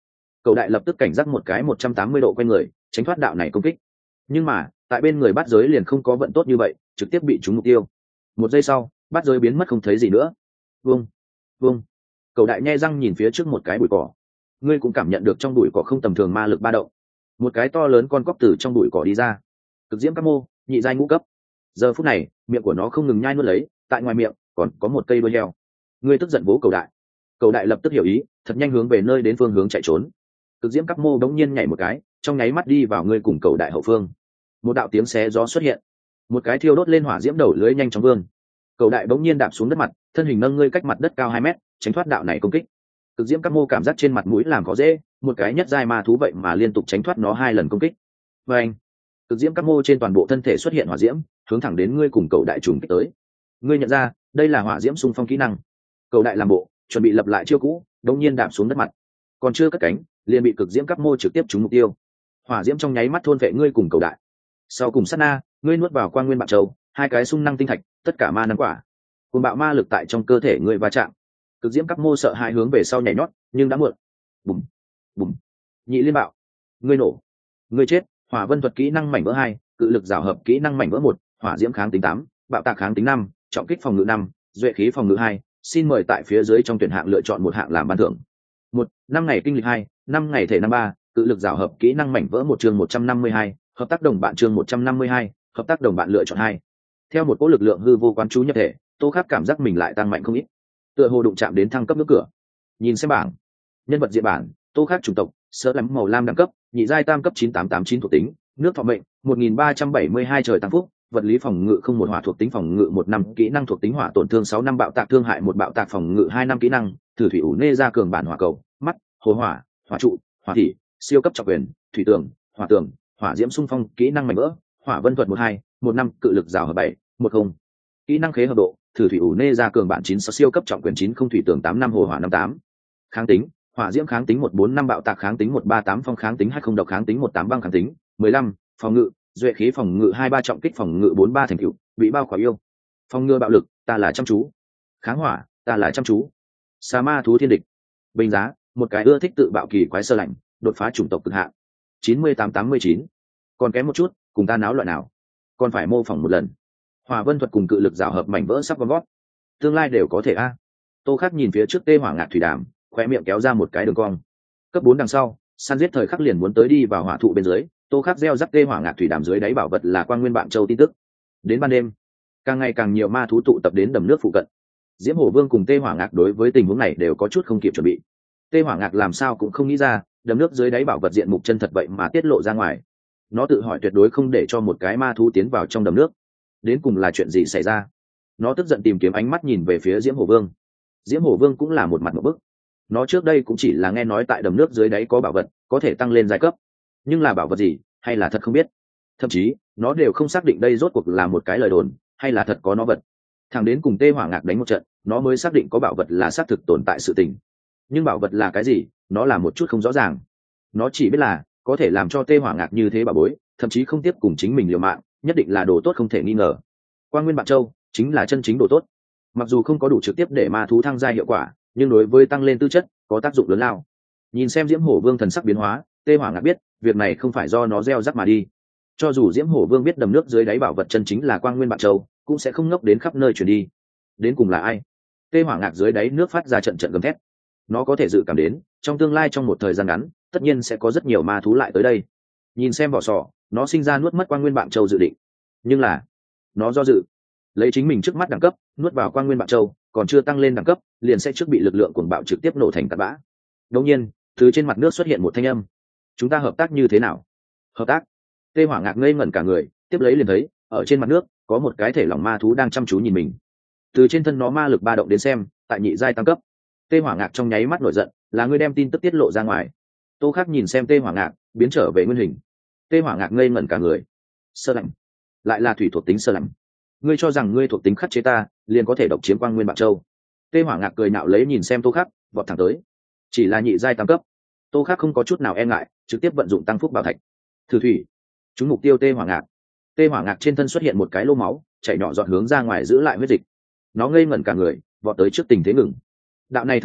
Cầu đại lập tức cảnh giác một cái một trăm tám mươi độ quay người tránh thoát đạo này công kích, nhưng mà tại bên người bát giới liền không có vận tốt như vậy, trực tiếp bị trúng mục tiêu. Một giây sau bát giới biến mất không thấy gì nữa. Vung vung. Cầu đại nhe răng nhìn phía trước một cái bụi cỏ, ngươi cũng cảm nhận được trong bụi cỏ không tầm thường ma lực ba động. Một cái to lớn con cóc từ trong bụi cỏ đi ra, cực diễm các mô nhị giai ngũ cấp. Giờ phút này miệng của nó không ngừng nhai nuốt lấy, tại ngoài miệng còn có một cây đuôi heo. Ngươi tức giận vỗ cầu đại. Cầu đại lập tức hiểu ý, thật nhanh hướng về nơi đến phương hướng chạy trốn. Cực diễm các mô đống nhiên nhảy một cái, trong nháy mắt đi vào ngươi cùng cầu đại hậu phương. Một đạo tiếng xé gió xuất hiện, một cái thiêu đốt lên hỏa diễm đầu lưới nhanh chóng vươn. Cầu đại bỗng nhiên đạp xuống đất mặt, thân hình nâng ngươi cách mặt đất cao hai mét, tránh thoát đạo này công kích. Cực diễm các mô cảm giác trên mặt mũi làm có dễ, một cái nhất giai ma thú vậy mà liên tục tránh thoát nó hai lần công kích. Và anh, cực diễm các mô trên toàn bộ thân thể xuất hiện hỏa diễm, hướng thẳng đến ngươi cùng cầu đại trùng kích tới. Ngươi nhận ra đây là hỏa diễm xung phong kỹ năng. Cầu đại làm bộ chuẩn bị lập lại chiêu cũ, đống nhiên đạp xuống đất mặt, còn chưa cất cánh liền bị cực diễm các mô trực tiếp trúng mục tiêu. Hỏa diễm trong nháy mắt thôn vệ ngươi cùng cầu đại. Sau cùng sát na, ngươi nuốt vào quang nguyên bạc châu, hai cái sung năng tinh thạch, tất cả ma năng quả, cùng bạo ma lực tại trong cơ thể ngươi va chạm. Cực diễm các mô sợ hai hướng về sau nhảy nhót, nhưng đã muộn. Bùm bùm. Nhị liên bạo. Ngươi nổ. Ngươi chết. Hỏa vân thuật kỹ năng mảnh vỡ hai, cự lực rào hợp kỹ năng mảnh vỡ một, hỏa diễm kháng tính tám, bạo tạc kháng tính năm, trọng kích phòng ngự năm, duệ khí phòng ngự hai. Xin mời tại phía dưới trong tuyển hạng lựa chọn một hạng làm ban thưởng. Một, năm ngày kinh lịch hai, năm ngày thể năm ba, cự lực rào hợp kỹ năng mảnh vỡ một chương một trăm năm mươi hai, hợp tác đồng bạn chương một trăm năm mươi hai, hợp tác đồng bạn lựa chọn hai. Theo một cỗ lực lượng hư vô quán chú nhập thể, Tô Khắc cảm giác mình lại tăng mạnh không ít, tựa hồ đụng chạm đến thăng cấp nước cửa. Nhìn xem bảng nhân vật diện bản, Tô Khắc chủng tộc sơ lắm màu lam đẳng cấp, nhị giai tam cấp chín tám tám chín thuộc tính, nước thọ mệnh một nghìn ba trăm bảy mươi hai trời tăng phúc, vật lý phòng ngự không một, hỏa thuộc tính phòng ngự một năm, kỹ năng thuộc tính hỏa tổn thương sáu năm, bạo tạc thương hại một, bạo tạc phòng ngự hai năm, kỹ năng thử thủy ủ nê ra cường bản hỏa cầu, mắt hồ hỏa, hỏa trụ, hỏa thị, siêu cấp trọng quyền, thủy tường, hỏa tường, hỏa diễm xung phong, kỹ năng mảnh vỡ, hỏa vân thuật một hai, một năm, cự lực rào hợp bảy một không, kỹ năng khế hợp độ thử thủy ủ nê ra cường bản chín sáu, siêu cấp trọng quyền chín không, thủy tường tám năm, hồ hỏa năm tám. Kháng tính hỏa diễm kháng tính một bốn năm, bạo tạc kháng tính một ba tám, phong kháng tính hai không, độc kháng tính một tám, băng kháng tính mười lăm, phòng ngự duệ khí phòng ngự hai ba, trọng kích phòng ngự bốn ba, thành tựu bị bao khỏa yêu, phòng ngừa bạo lực ta là chăm chú, kháng hỏa ta là chăm chú, sa ma thú thiên địch, bình giá một cái ưa thích tự bạo kỳ quái sơ lạnh, đột phá chủng tộc cực hạn chín mươi tám tám mươi chín. Còn kém một chút cùng ta náo loại nào, còn phải mô phỏng một lần. Hỏa vân thuật cùng cự lực rào hợp mảnh vỡ sắp gom gót, tương lai đều có thể a. Tô Khắc nhìn phía trước tê hỏa ngạc thủy đàm, khoe miệng kéo ra một cái đường cong. Cấp bốn đằng sau săn giết thời khắc liền muốn tới đi vào hỏa thụ bên dưới. Tô Khắc gieo rắc tê hỏa ngạc thủy đàm dưới đáy bảo vật là quang nguyên bạn châu tin tức. Đến ban đêm càng ngày càng nhiều ma thú tụ tập đến đầm nước phụ cận. Diễm Hổ Vương cùng tê hỏa ngạc đối với tình huống này đều có chút không kịp chuẩn bị. Tê hỏa ngạc làm sao cũng không nghĩ ra đầm nước dưới đáy bảo vật diện mục chân thật vậy mà tiết lộ ra ngoài. Nó tự hỏi tuyệt đối không để cho một cái ma thú tiến vào trong đầm nước. Đến cùng là chuyện gì xảy ra? Nó tức giận tìm kiếm ánh mắt nhìn về phía Diễm Hổ Vương. Diễm Hổ Vương cũng là một mặt một bức. Nó trước đây cũng chỉ là nghe nói tại đầm nước dưới đáy có bảo vật có thể tăng lên giai cấp, nhưng là bảo vật gì hay là thật không biết. Thậm chí nó đều không xác định đây rốt cuộc là một cái lời đồn hay là thật có nó vật. Thằng đến cùng tê hỏa ngạc đánh một trận, nó mới xác định có bảo vật là xác thực tồn tại sự tình. Nhưng bảo vật là cái gì, nó là một chút không rõ ràng. Nó chỉ biết là có thể làm cho tê hỏa ngạc như thế bảo bối, thậm chí không tiếp cùng chính mình liều mạng, nhất định là đồ tốt không thể nghi ngờ. Quang nguyên bạn châu chính là chân chính đồ tốt, mặc dù không có đủ trực tiếp để ma thú thăng gia hiệu quả, nhưng đối với tăng lên tư chất có tác dụng lớn lao. Nhìn xem Diễm Hổ Vương thần sắc biến hóa, tê hỏa ngạc biết việc này không phải do nó gieo rắc mà đi. Cho dù Diễm Hổ Vương biết đầm nước dưới đáy bảo vật chân chính là quang nguyên bạn châu, cũng sẽ không ngốc đến khắp nơi chuyển đi. Đến cùng là ai? Tê hỏa ngạc dưới đáy nước phát ra trận trận gầm thét. Nó có thể dự cảm đến trong tương lai, trong một thời gian ngắn, tất nhiên sẽ có rất nhiều ma thú lại tới đây. Nhìn xem vỏ sò, nó sinh ra nuốt mất quang nguyên bạn châu dự định. Nhưng là nó do dự, lấy chính mình trước mắt đẳng cấp nuốt vào quang nguyên bạn châu, còn chưa tăng lên đẳng cấp liền sẽ trước bị lực lượng cuồng bạo trực tiếp nổ thành tạt bã. Đột nhiên từ trên mặt nước xuất hiện một thanh âm: chúng ta hợp tác như thế nào? Hợp tác? Tê hỏa ngạc ngây ngẩn cả người, tiếp lấy liền thấy ở trên mặt nước có một cái thể lỏng ma thú đang chăm chú nhìn mình. Từ trên thân nó ma lực ba động đến xem, tại nhị giai tăng cấp. Tê hỏa ngạc trong nháy mắt nổi giận: là ngươi đem tin tức tiết lộ ra ngoài. Tô Khắc nhìn xem tê hỏa ngạc biến trở về nguyên hình. Tê hỏa ngạc ngây ngẩn cả người. Sơ lạnh, lại là thủy thuộc tính sơ lạnh. Ngươi cho rằng ngươi thuộc tính khắc chế ta liền có thể độc chiếm quang nguyên bạc châu? Tê hỏa ngạc cười nạo lấy nhìn xem Tô Khắc, vọt thẳng tới. Chỉ là nhị giai tam cấp. Tô Khắc không có chút nào e ngại, trực tiếp vận dụng tăng phúc bảo thạch. Thử thủy, chúng mục tiêu tê hỏa ngạc. Tê hỏa ngạc trên thân xuất hiện một cái lô máu, chảy nhỏ giọt hướng ra ngoài giữ lại huyết dịch. Nó ngây ngẩn cả người, vọt tới trước tình thế ngừng. Đạo này thử thủy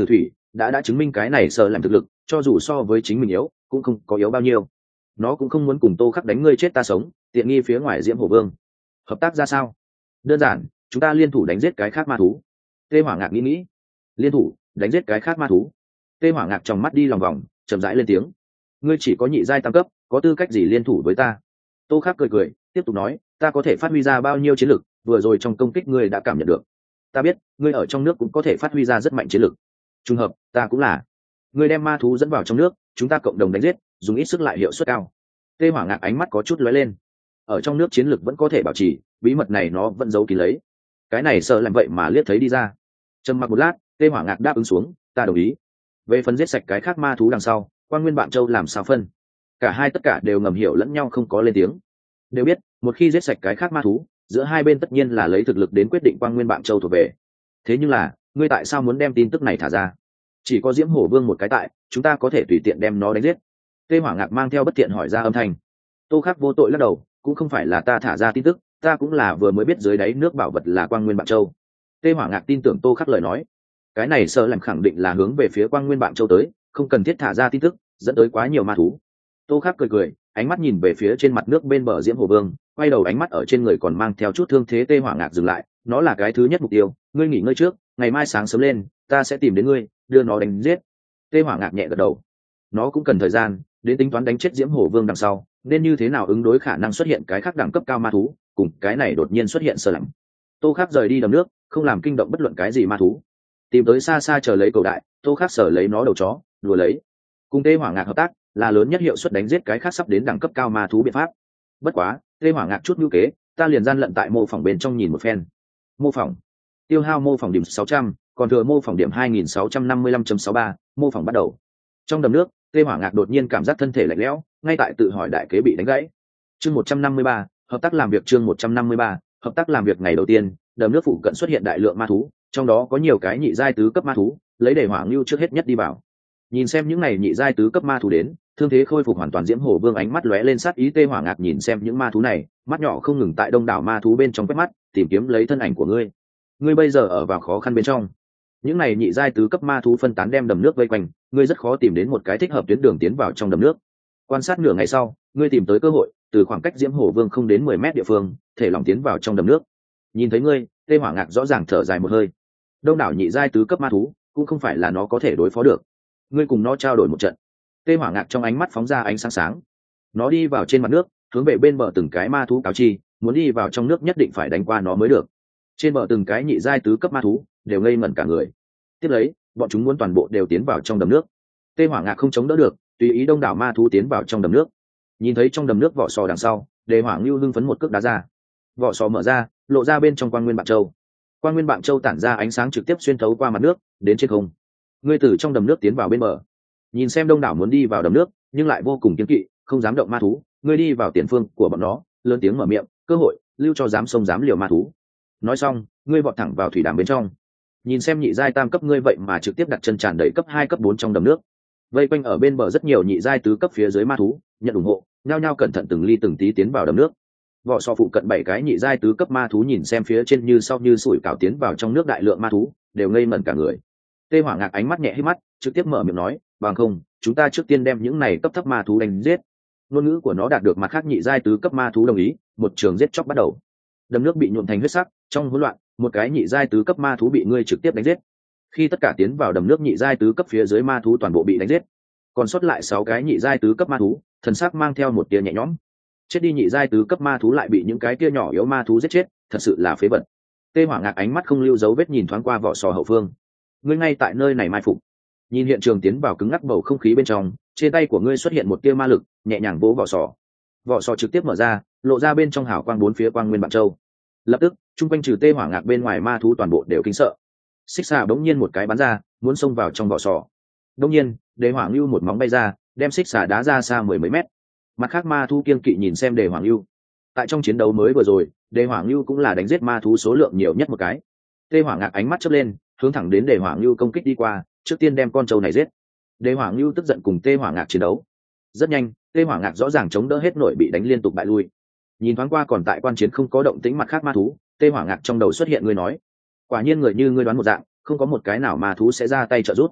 đã đã chứng minh cái này sợ làm thực lực cho dù so với chính mình yếu cũng không có yếu bao nhiêu. Nó cũng không muốn cùng Tô Khắc đánh ngươi chết ta sống, tiện nghi phía ngoài Diễm Hổ Vương. Hợp tác ra sao? Đơn giản, chúng ta liên thủ đánh giết cái khác ma thú. Tê Hỏa Ngạc nghĩ nghĩ. Liên thủ đánh giết cái khác ma thú. Tê Hỏa Ngạc trong mắt đi lòng vòng, chậm rãi lên tiếng. Ngươi chỉ có nhị giai tam cấp, có tư cách gì liên thủ với ta? Tô Khắc cười cười, tiếp tục nói, ta có thể phát huy ra bao nhiêu chiến lực, vừa rồi trong công kích ngươi đã cảm nhận được. Ta biết, ngươi ở trong nước cũng có thể phát huy ra rất mạnh chiến lực. Trùng hợp, ta cũng là. Ngươi đem ma thú dẫn vào trong nước, chúng ta cộng đồng đánh giết, dùng ít sức lại hiệu suất cao. Tê Hỏa Ngạc ánh mắt có chút lóe lên. Ở trong nước chiến lực vẫn có thể bảo trì, bí mật này nó vẫn giấu kín lấy. Cái này sợ làm vậy mà liếc thấy đi ra. Trầm mặc một lát, Tê Hỏa Ngạc đáp ứng xuống, ta đồng ý. Về phần giết sạch cái khác ma thú đằng sau, Quan Nguyên Bạn Châu làm sao phân? Cả hai tất cả đều ngầm hiểu lẫn nhau không có lên tiếng. Đều biết, một khi giết sạch cái khác ma thú, giữa hai bên tất nhiên là lấy thực lực đến quyết định Quan Nguyên Bạn Châu thuộc về. Thế nhưng là, ngươi tại sao muốn đem tin tức này thả ra? Chỉ có Diễm Hổ Vương một cái tại, chúng ta có thể tùy tiện đem nó đánh giết. Tê Hỏa Ngạc mang theo bất tiện hỏi ra âm thanh. Tô Khắc vô tội lắc đầu, cũng không phải là ta thả ra tin tức, ta cũng là vừa mới biết dưới đáy nước bảo vật là Quang Nguyên Bạn Châu. Tê Hỏa Ngạc tin tưởng Tô Khắc lời nói. Cái này sợ làm khẳng định là hướng về phía Quang Nguyên Bạn Châu tới, không cần thiết thả ra tin tức, dẫn tới quá nhiều ma thú. Tô Khắc cười cười, ánh mắt nhìn về phía trên mặt nước bên bờ Diễm Hổ Vương, quay đầu ánh mắt ở trên người còn mang theo chút thương thế. Tê Hỏa Ngạc dừng lại, nó là cái thứ nhất mục tiêu, ngươi nghỉ ngơi trước, ngày mai sáng sớm lên, ta sẽ tìm đến ngươi, đưa nó đánh giết. Tê Hỏa Ngạc nhẹ gật đầu. Nó cũng cần thời gian đến tính toán đánh chết Diễm Hổ Vương đằng sau nên như thế nào ứng đối khả năng xuất hiện cái khác đẳng cấp cao ma thú, cùng cái này đột nhiên xuất hiện sơ lạnh. Tô Khắc rời đi đầm nước, không làm kinh động bất luận cái gì ma thú, tìm tới xa xa chờ lấy cầu đại. Tô Khắc sở lấy nó đầu chó đùa lấy, cùng Tê Hỏa Ngạc hợp tác là lớn nhất hiệu suất đánh giết cái khác sắp đến đẳng cấp cao ma thú biện pháp. Bất quá Tê Hỏa Ngạc chút ngữ kế, ta liền gian lận tại mô phỏng bên trong nhìn một phen. Mô phỏng tiêu hao mô phỏng điểm sáu trăm, còn thừa mô phỏng điểm hai nghìn sáu trăm năm mươi lăm phẩy sáu ba. Mô phỏng bắt đầu. Trong đầm nước, Tê Hỏa Ngạc đột nhiên cảm giác thân thể lạnh lẽo, ngay tại tự hỏi đại kế bị đánh gãy. Chương một trăm năm mươi ba, hợp tác làm việc. Chương một trăm năm mươi ba, hợp tác làm việc. Ngày đầu tiên, đầm nước phụ cận xuất hiện đại lượng ma thú, trong đó có nhiều cái nhị giai tứ cấp ma thú, lấy Đề Hỏa Ngưu trước hết nhất đi vào. Nhìn xem những này nhị giai tứ cấp ma thú đến, thương thế khôi phục hoàn toàn Diễm Hổ Vương ánh mắt lóe lên sát ý. Tê Hỏa Ngạc nhìn xem những ma thú này, mắt nhỏ không ngừng tại đông đảo ma thú bên trong quét mắt, tìm kiếm lấy thân ảnh của ngươi. Ngươi bây giờ ở vào khó khăn bên trong. Những này nhị giai tứ cấp ma thú phân tán đem đầm nước vây quanh, ngươi rất khó tìm đến một cái thích hợp tuyến đường tiến vào trong đầm nước. Quan sát nửa ngày sau, ngươi tìm tới cơ hội, từ khoảng cách Diễm Hổ Vương không đến mười mét địa phương, thể lỏng tiến vào trong đầm nước. Nhìn thấy ngươi, Tê Hỏa Ngạc rõ ràng thở dài một hơi. Đông đảo nhị giai tứ cấp ma thú, cũng không phải là nó có thể đối phó được. Ngươi cùng nó trao đổi một trận. Tê Hỏa Ngạc trong ánh mắt phóng ra ánh sáng sáng. Nó đi vào trên mặt nước, hướng về bên bờ từng cái ma thú cáo chi, muốn đi vào trong nước nhất định phải đánh qua nó mới được. Trên bờ từng cái nhị giai tứ cấp ma thú đều ngây ngẩn cả người. Tiếp lấy, bọn chúng muốn toàn bộ đều tiến vào trong đầm nước. Tê Hỏa Ngạc không chống đỡ được, tùy ý đông đảo ma thú tiến vào trong đầm nước. Nhìn thấy trong đầm nước vỏ sò đằng sau, Đề Hỏa Ngưu hưng phấn một cước đá ra. Vỏ sò mở ra, lộ ra bên trong Quang Nguyên Bạn Châu. Quang Nguyên Bạn Châu tản ra ánh sáng trực tiếp xuyên thấu qua mặt nước, đến trên không. Ngươi từ trong đầm nước tiến vào bên bờ. Nhìn xem đông đảo muốn đi vào đầm nước, nhưng lại vô cùng kiêng kỵ, không dám động ma thú, ngươi đi vào tiền phương của bọn nó, lớn tiếng mở miệng, cơ hội, lưu cho dám sông dám liều ma thú. Nói xong, ngươi vọt thẳng vào thủy đàm bên trong. Nhìn xem nhị giai tam cấp ngươi vậy mà trực tiếp đặt chân tràn đầy cấp hai cấp bốn trong đầm nước. Vây quanh ở bên bờ rất nhiều nhị giai tứ cấp phía dưới ma thú, nhận ủng hộ, nhao nhao cẩn thận từng ly từng tí tiến vào đầm nước. Vỏ sò phụ cận bảy cái nhị giai tứ cấp ma thú nhìn xem phía trên như sau như sủi cảo tiến vào trong nước đại lượng ma thú, đều ngây ngẩn cả người. Tê Hỏa Ngạc ánh mắt nhẹ hít mắt, trực tiếp mở miệng nói, bằng không, chúng ta trước tiên đem những này cấp thấp ma thú đánh giết. Ngôn ngữ của nó đạt được mặt khác nhị giai tứ cấp ma thú đồng ý, một trường giết chóc bắt đầu. Đầm nước bị nhuộm thành huyết sắc, trong hỗn loạn, một cái nhị giai tứ cấp ma thú bị ngươi trực tiếp đánh giết. Khi tất cả tiến vào đầm nước nhị giai tứ cấp phía dưới ma thú toàn bộ bị đánh giết, còn sót lại sáu cái nhị giai tứ cấp ma thú, thần sắc mang theo một tia nhẹ nhõm. Chết đi nhị giai tứ cấp ma thú lại bị những cái kia nhỏ yếu ma thú giết chết, thật sự là phế vật. Tê Hỏa Ngạc ánh mắt không lưu dấu vết nhìn thoáng qua vỏ sò hậu phương. Ngươi ngay tại nơi này mai phục. Nhìn hiện trường tiến vào cứng ngắc bầu không khí bên trong, trên tay của ngươi xuất hiện một tia ma lực, nhẹ nhàng vỗ vỏ sò. Vỏ sò trực tiếp mở ra, lộ ra bên trong hào quang bốn phía Quang Nguyên Bạn Châu. Lập tức, trung quanh trừ Tê Hỏa Ngạc bên ngoài ma thú toàn bộ đều kinh sợ. Xích xà bỗng nhiên một cái bắn ra, muốn xông vào trong vỏ sò. Bỗng nhiên, Đề Hỏa Ngưu một móng bay ra, đem xích xà đá ra xa mười mấy mét. Mặt khác ma thú kiêng kỵ nhìn xem Đề Hỏa Ngưu. Tại trong chiến đấu mới vừa rồi, Đề Hỏa Ngưu cũng là đánh giết ma thú số lượng nhiều nhất một cái. Tê Hỏa Ngạc ánh mắt chớp lên, hướng thẳng đến Đề Hỏa Ngưu công kích đi qua, trước tiên đem con trâu này giết. Đề Hỏa Ngưu tức giận cùng Tê Hỏa Ngạc chiến đấu. Rất nhanh, Tê Hỏa Ngạc rõ ràng chống đỡ hết nổi bị đánh liên tục bại lui. Nhìn thoáng qua còn tại quan chiến không có động tĩnh mặt khác ma thú, Tê Hỏa Ngạc trong đầu xuất hiện người nói, quả nhiên người như ngươi đoán một dạng, không có một cái nào ma thú sẽ ra tay trợ giúp.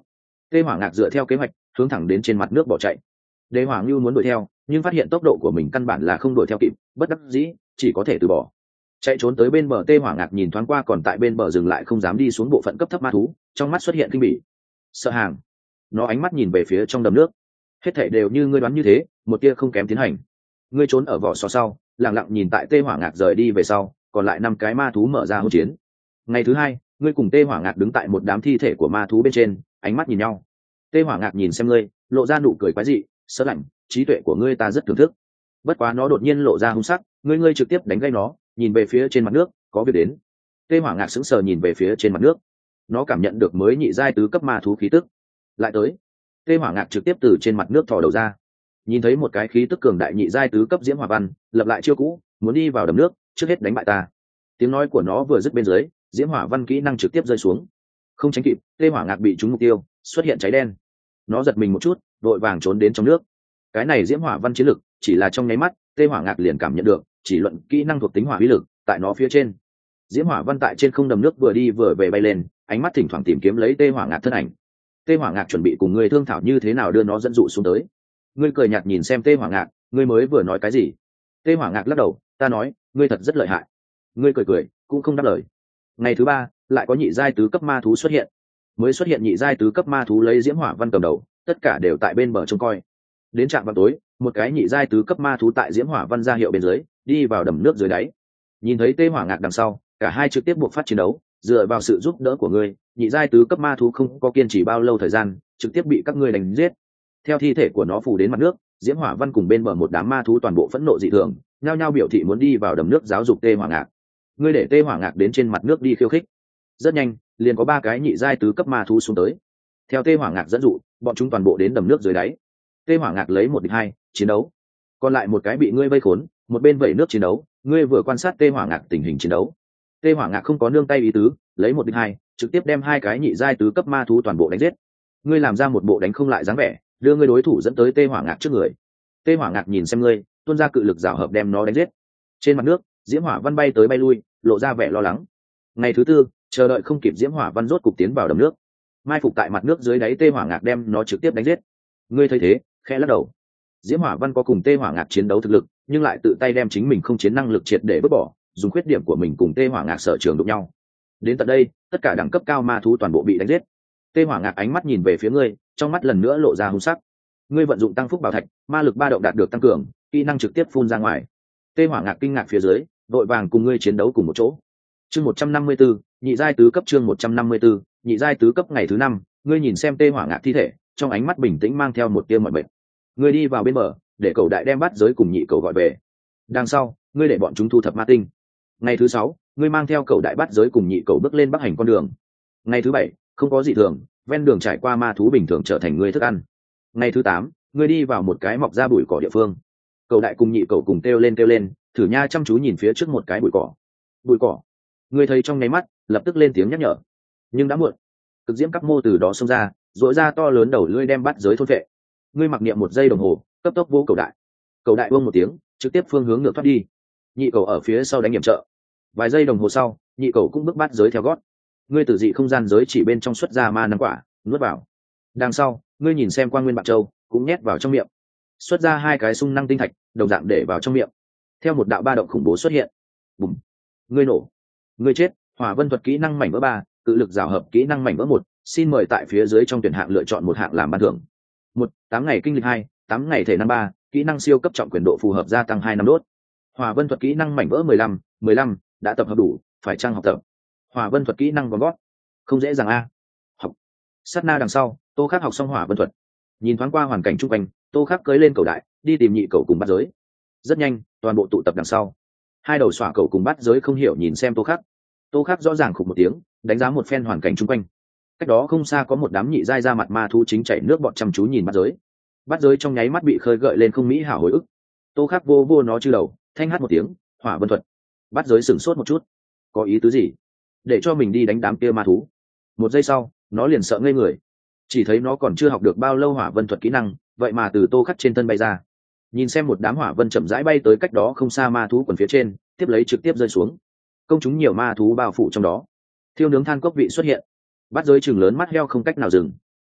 Tê Hỏa Ngạc dựa theo kế hoạch hướng thẳng đến trên mặt nước bỏ chạy. Đế Hoàng Lưu muốn đuổi theo nhưng phát hiện tốc độ của mình căn bản là không đuổi theo kịp, bất đắc dĩ chỉ có thể từ bỏ. Chạy trốn tới bên bờ, Tê Hỏa Ngạc nhìn thoáng qua còn tại bên bờ dừng lại không dám đi xuống bộ phận cấp thấp ma thú, trong mắt xuất hiện kinh bỉ, sợ hàng. Nó ánh mắt nhìn về phía trong đầm nước, hết thảy đều như ngươi đoán như thế, một tia không kém tiến hành. Ngươi trốn ở vỏ sò sau, lặng lặng nhìn tại Tê Hỏa Ngạc rời đi về sau, còn lại năm cái ma thú mở ra hỗn chiến. Ngày thứ hai, ngươi cùng Tê Hỏa Ngạc đứng tại một đám thi thể của ma thú bên trên, ánh mắt nhìn nhau. Tê Hỏa Ngạc nhìn xem ngươi, lộ ra nụ cười quái dị, sớt lạnh, trí tuệ của ngươi ta rất thưởng thức. Bất quá nó đột nhiên lộ ra hung sắc, ngươi ngươi trực tiếp đánh gây nó, nhìn về phía trên mặt nước, có việc đến. Tê Hỏa Ngạc sững sờ nhìn về phía trên mặt nước, nó cảm nhận được mới nhị giai tứ cấp ma thú khí tức. Lại tới. Tê Hỏa Ngạc trực tiếp từ trên mặt nước thò đầu ra, nhìn thấy một cái khí tức cường đại nhị giai tứ cấp diễm hỏa văn, lập lại chiêu cũ, muốn đi vào đầm nước, trước hết đánh bại ta. Tiếng nói của nó vừa dứt bên dưới, diễm hỏa văn kỹ năng trực tiếp rơi xuống, không tránh kịp. Tê Hỏa Ngạc bị trúng mục tiêu, xuất hiện cháy đen. Nó giật mình một chút, vội vàng trốn đến trong nước. Cái này diễm hỏa văn chiến lực chỉ là trong nháy mắt, Tê Hỏa Ngạc liền cảm nhận được chỉ luận kỹ năng thuộc tính hỏa uy lực tại nó phía trên. Diễm hỏa văn tại trên không đầm nước vừa đi vừa về bay lên, ánh mắt thỉnh thoảng tìm kiếm lấy Tê Hỏa Ngạc thân ảnh. Tê Hỏa Ngạc chuẩn bị cùng ngươi thương thảo như thế nào đưa nó dẫn dụ xuống tới. Ngươi cười nhạt nhìn xem Tê Hỏa Ngạc, ngươi mới vừa nói cái gì? Tê Hỏa Ngạc lắc đầu, ta nói ngươi thật rất lợi hại. Ngươi cười cười cũng không đáp lời. Ngày thứ ba lại có nhị giai tứ cấp ma thú xuất hiện. Mới xuất hiện nhị giai tứ cấp ma thú lấy diễm hỏa văn cầm đầu, tất cả đều tại bên bờ trông coi. Đến trạm vào tối, một cái nhị giai tứ cấp ma thú tại diễm hỏa văn ra hiệu bên dưới, đi vào đầm nước dưới đáy. Nhìn thấy Tê Hỏa Ngạc đằng sau, cả hai trực tiếp buộc phát chiến đấu. Dựa vào sự giúp đỡ của ngươi, nhị giai tứ cấp ma thú không có kiên trì bao lâu thời gian, trực tiếp bị các ngươi đánh giết. Theo thi thể của nó phủ đến mặt nước, diễm hỏa văn cùng bên bờ một đám ma thú toàn bộ phẫn nộ dị thường, nhao nhao biểu thị muốn đi vào đầm nước giáo dục Tê Hỏa Ngạc. Ngươi để Tê Hỏa Ngạc đến trên mặt nước đi khiêu khích. Rất nhanh, liền có ba cái nhị giai tứ cấp ma thú xuống tới. Theo Tê Hỏa Ngạc dẫn dụ, bọn chúng toàn bộ đến đầm nước dưới đáy. Tê Hỏa Ngạc lấy một địch hai, chiến đấu. Còn lại một cái bị ngươi vây khốn, một bên vẩy nước chiến đấu, ngươi vừa quan sát Tê Hỏa Ngạc tình hình chiến đấu. Tê Hỏa Ngạc không có nương tay ý tứ, lấy một địch hai, trực tiếp đem hai cái nhị giai tứ cấp ma thú toàn bộ đánh giết. Ngươi làm ra một bộ đánh không lại dáng vẻ, đưa ngươi đối thủ dẫn tới Tê Hỏa Ngạc trước người. Tê Hỏa Ngạc nhìn xem ngươi, tuôn ra cự lực giảo hợp đem nó đánh giết. Trên mặt nước, diễm hỏa văn bay tới bay lui, lộ ra vẻ lo lắng. Ngày thứ tư, chờ đợi không kịp diễm hỏa văn rốt cục tiến vào đầm nước. Mai phục tại mặt nước dưới đáy Tê Hỏa Ngạc đem nó trực tiếp đánh giết. Ngươi thấy thế, khẽ lắc đầu. Diễm hỏa văn có cùng Tê Hỏa Ngạc chiến đấu thực lực, nhưng lại tự tay đem chính mình không chiến năng lực triệt để vứt bỏ, dùng khuyết điểm của mình cùng Tê Hỏa Ngạc sở trường đụng nhau. Đến tận đây, tất cả đẳng cấp cao ma thú toàn bộ bị đánh giết. Tê Hỏa Ngạc ánh mắt nhìn về phía ngươi, trong mắt lần nữa lộ ra hung sắc. Ngươi vận dụng tăng phúc bảo thạch, ma lực ba động đạt được tăng cường, kỹ năng trực tiếp phun ra ngoài. Tê Hỏa Ngạc kinh ngạc phía dưới, đội vàng cùng ngươi chiến đấu cùng một chỗ. Chương một trăm năm mươi tư, nhị giai tứ cấp chương một trăm năm mươi tư, nhị giai tứ cấp ngày thứ năm, ngươi nhìn xem Tê Hỏa Ngạc thi thể, trong ánh mắt bình tĩnh mang theo một tia mọi mệt. Ngươi đi vào bên bờ, để cậu đại đem bắt giới cùng nhị cậu gọi về. Đằng sau, ngươi để bọn chúng thu thập ma tinh. Ngày thứ sáu, ngươi mang theo cậu đại bắt giới cùng nhị cậu bước lên bắc hành con đường. Ngày thứ bảy, không có gì thường, ven đường trải qua ma thú bình thường trở thành ngươi thức ăn. Ngày thứ tám, ngươi đi vào một cái mọc ra bụi cỏ địa phương. Cậu đại cùng nhị cậu cùng kêu lên kêu lên, thử nha chăm chú nhìn phía trước một cái bụi cỏ. Bụi cỏ. Ngươi thấy trong nháy mắt, lập tức lên tiếng nhắc nhở. Nhưng đã muộn. Cực diễm các mô từ đó xông ra, rỗi ra to lớn đầu lưỡi đem bắt giới thôn vệ. Ngươi mặc niệm một giây đồng hồ, cấp tốc vỗ cậu đại. Cậu đại buông một tiếng, trực tiếp phương hướng ngược thoát đi. Nhị cậu ở phía sau đánh nhiệm trợ. Vài giây đồng hồ sau, nhị cậu cũng bước bắt giới theo gót. Ngươi từ dị không gian giới chỉ bên trong xuất ra ma năng quả, nuốt vào. Đằng sau, ngươi nhìn xem Quang Nguyên Bạc Châu, cũng nhét vào trong miệng. Xuất ra hai cái sung năng tinh thạch, đồng dạng để vào trong miệng. Theo một đạo ba động khủng bố xuất hiện. Bùm. Ngươi nổ. Ngươi chết. Hỏa vân thuật kỹ năng mảnh vỡ ba, cự lực rào hợp kỹ năng mảnh vỡ một, xin mời tại phía dưới trong tuyển hạng lựa chọn một hạng làm ban thưởng. Một, tám ngày kinh lịch hai, tám ngày thể năng ba, kỹ năng siêu cấp trọng quyền độ phù hợp gia tăng hai năm đốt. Hỏa vân thuật kỹ năng mảnh vỡ mười lăm, mười lăm, đã tập hợp đủ, phải chăng học tập. Hỏa vân thuật kỹ năng vòng gót. Không dễ dàng a. Học. Sát na đằng sau, Tô Khắc học xong hỏa vân thuật. Nhìn thoáng qua hoàn cảnh chung quanh, Tô Khắc cưỡi lên cầu đại, đi tìm nhị cầu cùng bắt giới. Rất nhanh, toàn bộ tụ tập đằng sau. Hai đầu xỏa cầu cùng bắt giới không hiểu nhìn xem Tô Khắc. Tô Khắc rõ ràng khục một tiếng, đánh giá một phen hoàn cảnh chung quanh. Cách đó không xa có một đám nhị giai ra mặt ma thú chính chảy nước bọt chăm chú nhìn bắt giới. Bắt giới trong nháy mắt bị khơi gợi lên không mỹ hảo hồi ức. Tô Khắc vô vô nó chư đầu, thanh hát một tiếng, hỏa vân thuật. Bắt giới sửng sốt một chút, có ý tứ gì? Để cho mình đi đánh đám kia ma thú. Một giây sau, nó liền sợ ngây người. Chỉ thấy nó còn chưa học được bao lâu hỏa vân thuật kỹ năng, vậy mà từ Tô Khắc trên thân bay ra. Nhìn xem một đám hỏa vân chậm rãi bay tới cách đó không xa ma thú quần phía trên, tiếp lấy trực tiếp rơi xuống. Công chúng nhiều ma thú bao phủ trong đó. Thiêu nướng than cốc vị xuất hiện. Bắt giới chừng lớn mắt heo không cách nào dừng.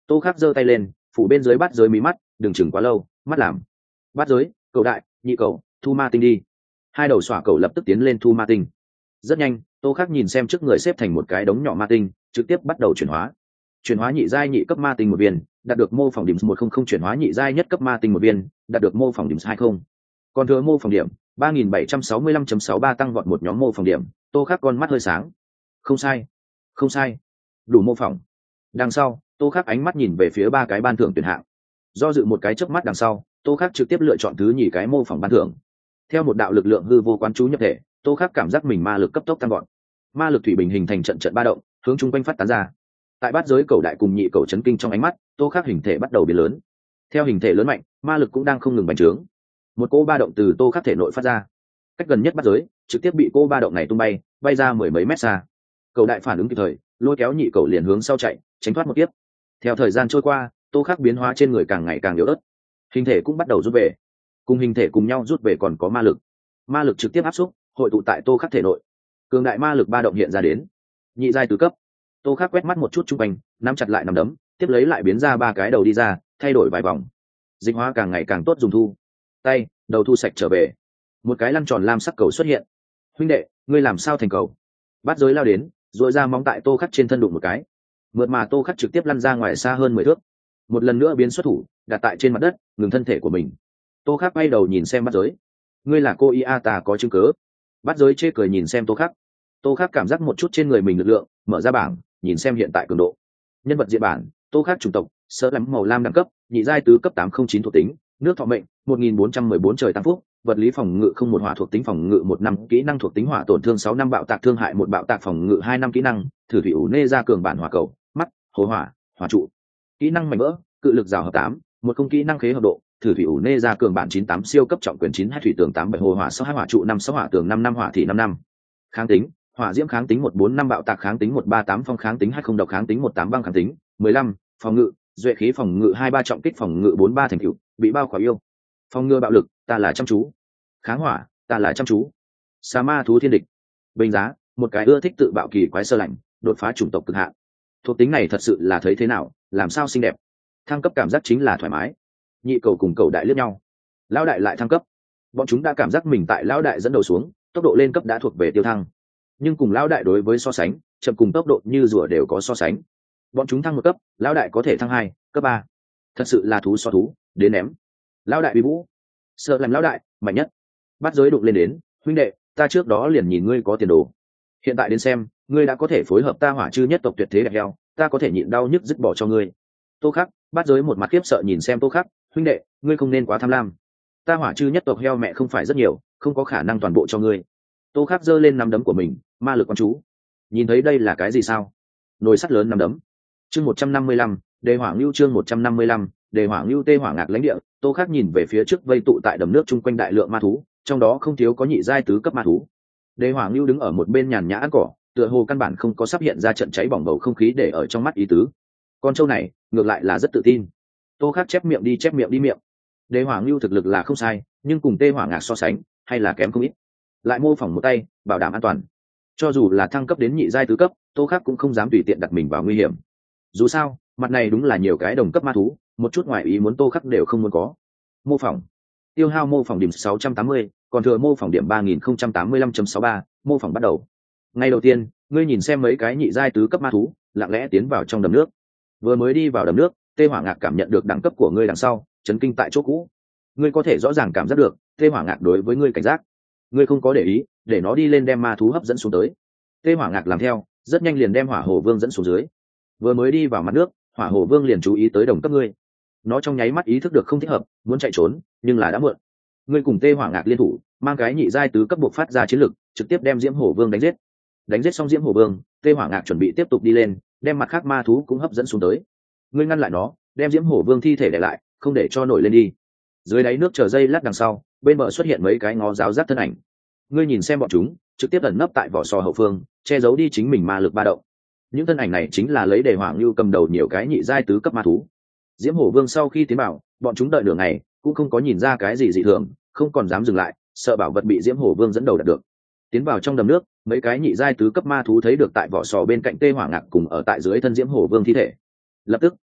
Tô Khắc giơ tay lên phủ bên dưới bát giới mí mắt, đừng chừng quá lâu, mắt làm. Bát giới, cậu đại, nhị cậu, thu ma tinh đi. Hai đầu xỏa cậu lập tức tiến lên thu ma tinh. Rất nhanh, Tô Khắc nhìn xem trước người xếp thành một cái đống nhỏ ma tinh, trực tiếp bắt đầu chuyển hóa. Chuyển hóa nhị giai nhị cấp ma tinh một viên, đạt được mô phỏng điểm một không không. Chuyển hóa nhị giai nhất cấp ma tinh một viên, đạt được mô phỏng điểm hai không. Còn thừa mô phỏng điểm ba nghìn bảy trăm sáu mươi lăm phẩy sáu ba tăng vọt một nhóm mô phỏng điểm. Tô Khắc con mắt hơi sáng. Không sai, không sai, đủ mô phỏng. Đằng sau, Tô Khắc ánh mắt nhìn về phía ba cái ban thưởng tuyển hạng. Do dự một cái chớp mắt đằng sau, Tô Khắc trực tiếp lựa chọn thứ nhì cái mô phỏng ban thưởng. Theo một đạo lực lượng hư vô quán chú nhập thể, Tô Khắc cảm giác mình ma lực cấp tốc tăng vọt. Ma lực thủy bình hình thành trận trận ba động, hướng chung quanh phát tán ra. Tại bát giới cầu đại cùng nhị cầu chấn kinh trong ánh mắt, Tô Khắc hình thể bắt đầu biến lớn. Theo hình thể lớn mạnh, ma lực cũng đang không ngừng bành trướng. Một cỗ ba động từ Tô Khắc thể nội phát ra. Cách gần nhất bát giới, trực tiếp bị cỗ ba động này tung bay, bay ra mười mấy mét xa. Cầu đại phản ứng kịp thời, lôi kéo nhị cầu liền hướng sau chạy, tránh thoát một kiếp. Theo thời gian trôi qua, Tô Khắc biến hóa trên người càng ngày càng yếu ớt, hình thể cũng bắt đầu rút về. Cùng hình thể cùng nhau rút về còn có ma lực. Ma lực trực tiếp áp xúc, hội tụ tại Tô Khắc thể nội. Cường đại ma lực ba động hiện ra đến. Nhị giai tứ cấp. Tô Khắc quét mắt một chút trung quanh, nắm chặt lại nắm đấm, tiếp lấy lại biến ra ba cái đầu đi ra, thay đổi vài vòng. Dịch hóa càng ngày càng tốt dùng thu. Tay, đầu thu sạch trở về. Một cái lăn tròn lam sắc cầu xuất hiện. Huynh đệ, ngươi làm sao thành cầu? Bát giới lao đến, rồi ra móng tại Tô Khắc trên thân đụng một cái. Mượt mà Tô Khắc trực tiếp lăn ra ngoài xa hơn mười thước. Một lần nữa biến xuất thủ, đặt tại trên mặt đất, ngừng thân thể của mình. Tô Khắc quay đầu nhìn xem bát giới. Ngươi là cô ia ta có chứng cứ. Bát giới chê cười nhìn xem Tô Khắc. Tô Khắc cảm giác một chút trên người mình lực lượng, mở ra bảng, nhìn xem hiện tại cường độ. Nhân vật diện bản, Tô Khắc chủng tộc, sơ lắm màu lam đẳng cấp, nhị giai tứ cấp tám không chín thuộc tính, nước thọ mệnh, một nghìn bốn trăm mười bốn trời tăng phúc, vật lý phòng ngự không một hỏa thuộc tính phòng ngự một năm, kỹ năng thuộc tính hỏa tổn thương sáu năm, bạo tạc thương hại một, bạo tạc phòng ngự hai năm, kỹ năng thử thủy ủ nê ra cường bản hỏa cầu, mắt, hồ hỏa, hỏa trụ. Kỹ năng mảnh vỡ, cự lực rào hợp tám, một không, kỹ năng khế hợp độ, thử thủy ủ nê ra cường bản chín tám, siêu cấp trọng quyền chín hai, thủy tường tám bảy, hồ hỏa sáu hai, hỏa trụ năm sáu, hỏa tường năm năm, hỏa thị năm năm. Kháng tính, hỏa diễm kháng tính một bốn năm, bạo tạc kháng tính một ba tám, phong kháng tính hai không, độc kháng tính một tám, băng kháng tính mười lăm, phòng ngự, duệ khí phòng ngự hai ba, trọng kích phòng ngự bốn ba, thành tựu bị bao khỏa yêu. Phòng ngừa bạo lực, ta là chăm chú. Kháng hỏa, ta là chăm chú. Sa ma thú thiên địch. Bình giá, một cái ưa thích tự bạo kỳ quái sơ lạnh, đột phá chủng tộc cực hạn. Thuộc tính này thật sự là thấy thế nào, làm sao xinh đẹp. Thăng cấp cảm giác chính là thoải mái. Nhị cầu cùng cầu đại liếc nhau. Lão đại lại thăng cấp. Bọn chúng đã cảm giác mình tại lão đại dẫn đầu xuống, tốc độ lên cấp đã thuộc về tiêu thăng. Nhưng cùng lão đại đối với so sánh, chậm cùng tốc độ như rùa đều có so sánh. Bọn chúng thăng một cấp, lão đại có thể thăng hai, cấp ba. Thật sự là thú so thú, đến ném. Lão đại uy vũ. Sợ làm lão đại mạnh nhất. Bắt giới đụng lên đến, huynh đệ, ta trước đó liền nhìn ngươi có tiền đồ. Hiện tại đến xem, ngươi đã có thể phối hợp ta hỏa chư nhất tộc tuyệt thế đẹp heo, ta có thể nhịn đau nhức dứt bỏ cho ngươi. Tô Khắc, bắt giới một mặt khiếp sợ nhìn xem Tô Khắc, huynh đệ, ngươi không nên quá tham lam. Ta hỏa chư nhất tộc heo mẹ không phải rất nhiều, không có khả năng toàn bộ cho ngươi. Tô Khắc giơ lên nắm đấm của mình, ma lực quan chú. Nhìn thấy đây là cái gì sao? Nồi sắt lớn nắm đấm. Chương một trăm năm mươi lăm, Đề Hỏa Lưu chương một trăm năm mươi lăm, Đề Hỏa Lưu tê hỏa ngạc lãnh địa. Tô Khắc nhìn về phía trước vây tụ tại đầm nước chung quanh đại lượng ma thú, trong đó không thiếu có nhị giai tứ cấp ma thú. Đề Hỏa Lưu đứng ở một bên nhàn nhã ăn cỏ, tựa hồ căn bản không có sắp hiện ra trận cháy bỏng bầu không khí để ở trong mắt ý tứ. Con trâu này, ngược lại là rất tự tin. Tô Khắc chép miệng đi chép miệng đi miệng. Đề Hỏa Lưu thực lực là không sai, nhưng cùng tê hỏa ngạc so sánh, hay là kém không ít. Lại mô phỏng một tay, bảo đảm an toàn. Cho dù là thăng cấp đến nhị giai tứ cấp, Tô Khắc cũng không dám tùy tiện đặt mình vào nguy hiểm. Dù sao, mặt này đúng là nhiều cái đồng cấp ma thú, một chút ngoại ý muốn Tô Khắc đều không muốn có. Mô phỏng. Tiêu hao mô phỏng điểm sáu trăm tám mươi, còn thừa mô phỏng điểm ba nghìn không trăm tám mươi lăm phẩy sáu ba, mô phỏng bắt đầu. Ngay đầu tiên, ngươi nhìn xem mấy cái nhị giai tứ cấp ma thú, lặng lẽ tiến vào trong đầm nước. Vừa mới đi vào đầm nước, tê hỏa ngạc cảm nhận được đẳng cấp của ngươi đằng sau, chấn kinh tại chỗ cũ. Ngươi có thể rõ ràng cảm giác được, tê hỏa ngạc đối với ngươi cảnh giác. Ngươi không có để ý, để nó đi lên đem ma thú hấp dẫn xuống tới. Tê hỏa ngạc làm theo, rất nhanh liền đem hỏa hồ vương dẫn xuống dưới. Vừa mới đi vào mặt nước, hỏa hồ vương liền chú ý tới đồng cấp ngươi. Nó trong nháy mắt ý thức được không thích hợp, muốn chạy trốn, nhưng là đã muộn. Ngươi cùng tê hỏa ngạc liên thủ, mang cái nhị giai tứ cấp buộc phát ra chiến lực, trực tiếp đem diễm hổ vương đánh giết. Đánh giết xong diễm hổ vương, tê hỏa ngạc chuẩn bị tiếp tục đi lên, đem mặt khác ma thú cũng hấp dẫn xuống tới. Ngươi ngăn lại nó, đem diễm hổ vương thi thể để lại, không để cho nổi lên đi. Dưới đáy nước chờ dây lát đằng sau, bên bờ xuất hiện mấy cái ngó giáo giác thân ảnh. Ngươi nhìn xem bọn chúng, trực tiếp ẩn nấp tại vỏ sò hậu phương, che giấu đi chính mình ma lực ba động. Những thân ảnh này chính là lấy Đề Hỏa Lưu cầm đầu nhiều cái nhị giai tứ cấp ma thú. Diễm hổ vương sau khi tiến vào, bọn chúng đợi nửa ngày cũng không có nhìn ra cái gì dị thường, không còn dám dừng lại, sợ bảo vật bị diễm hổ vương dẫn đầu đạt được. Tiến vào trong đầm nước, mấy cái nhị giai tứ cấp ma thú thấy được tại vỏ sò bên cạnh tê hỏa ngạc cùng ở tại dưới thân diễm hổ vương thi thể. Lập tức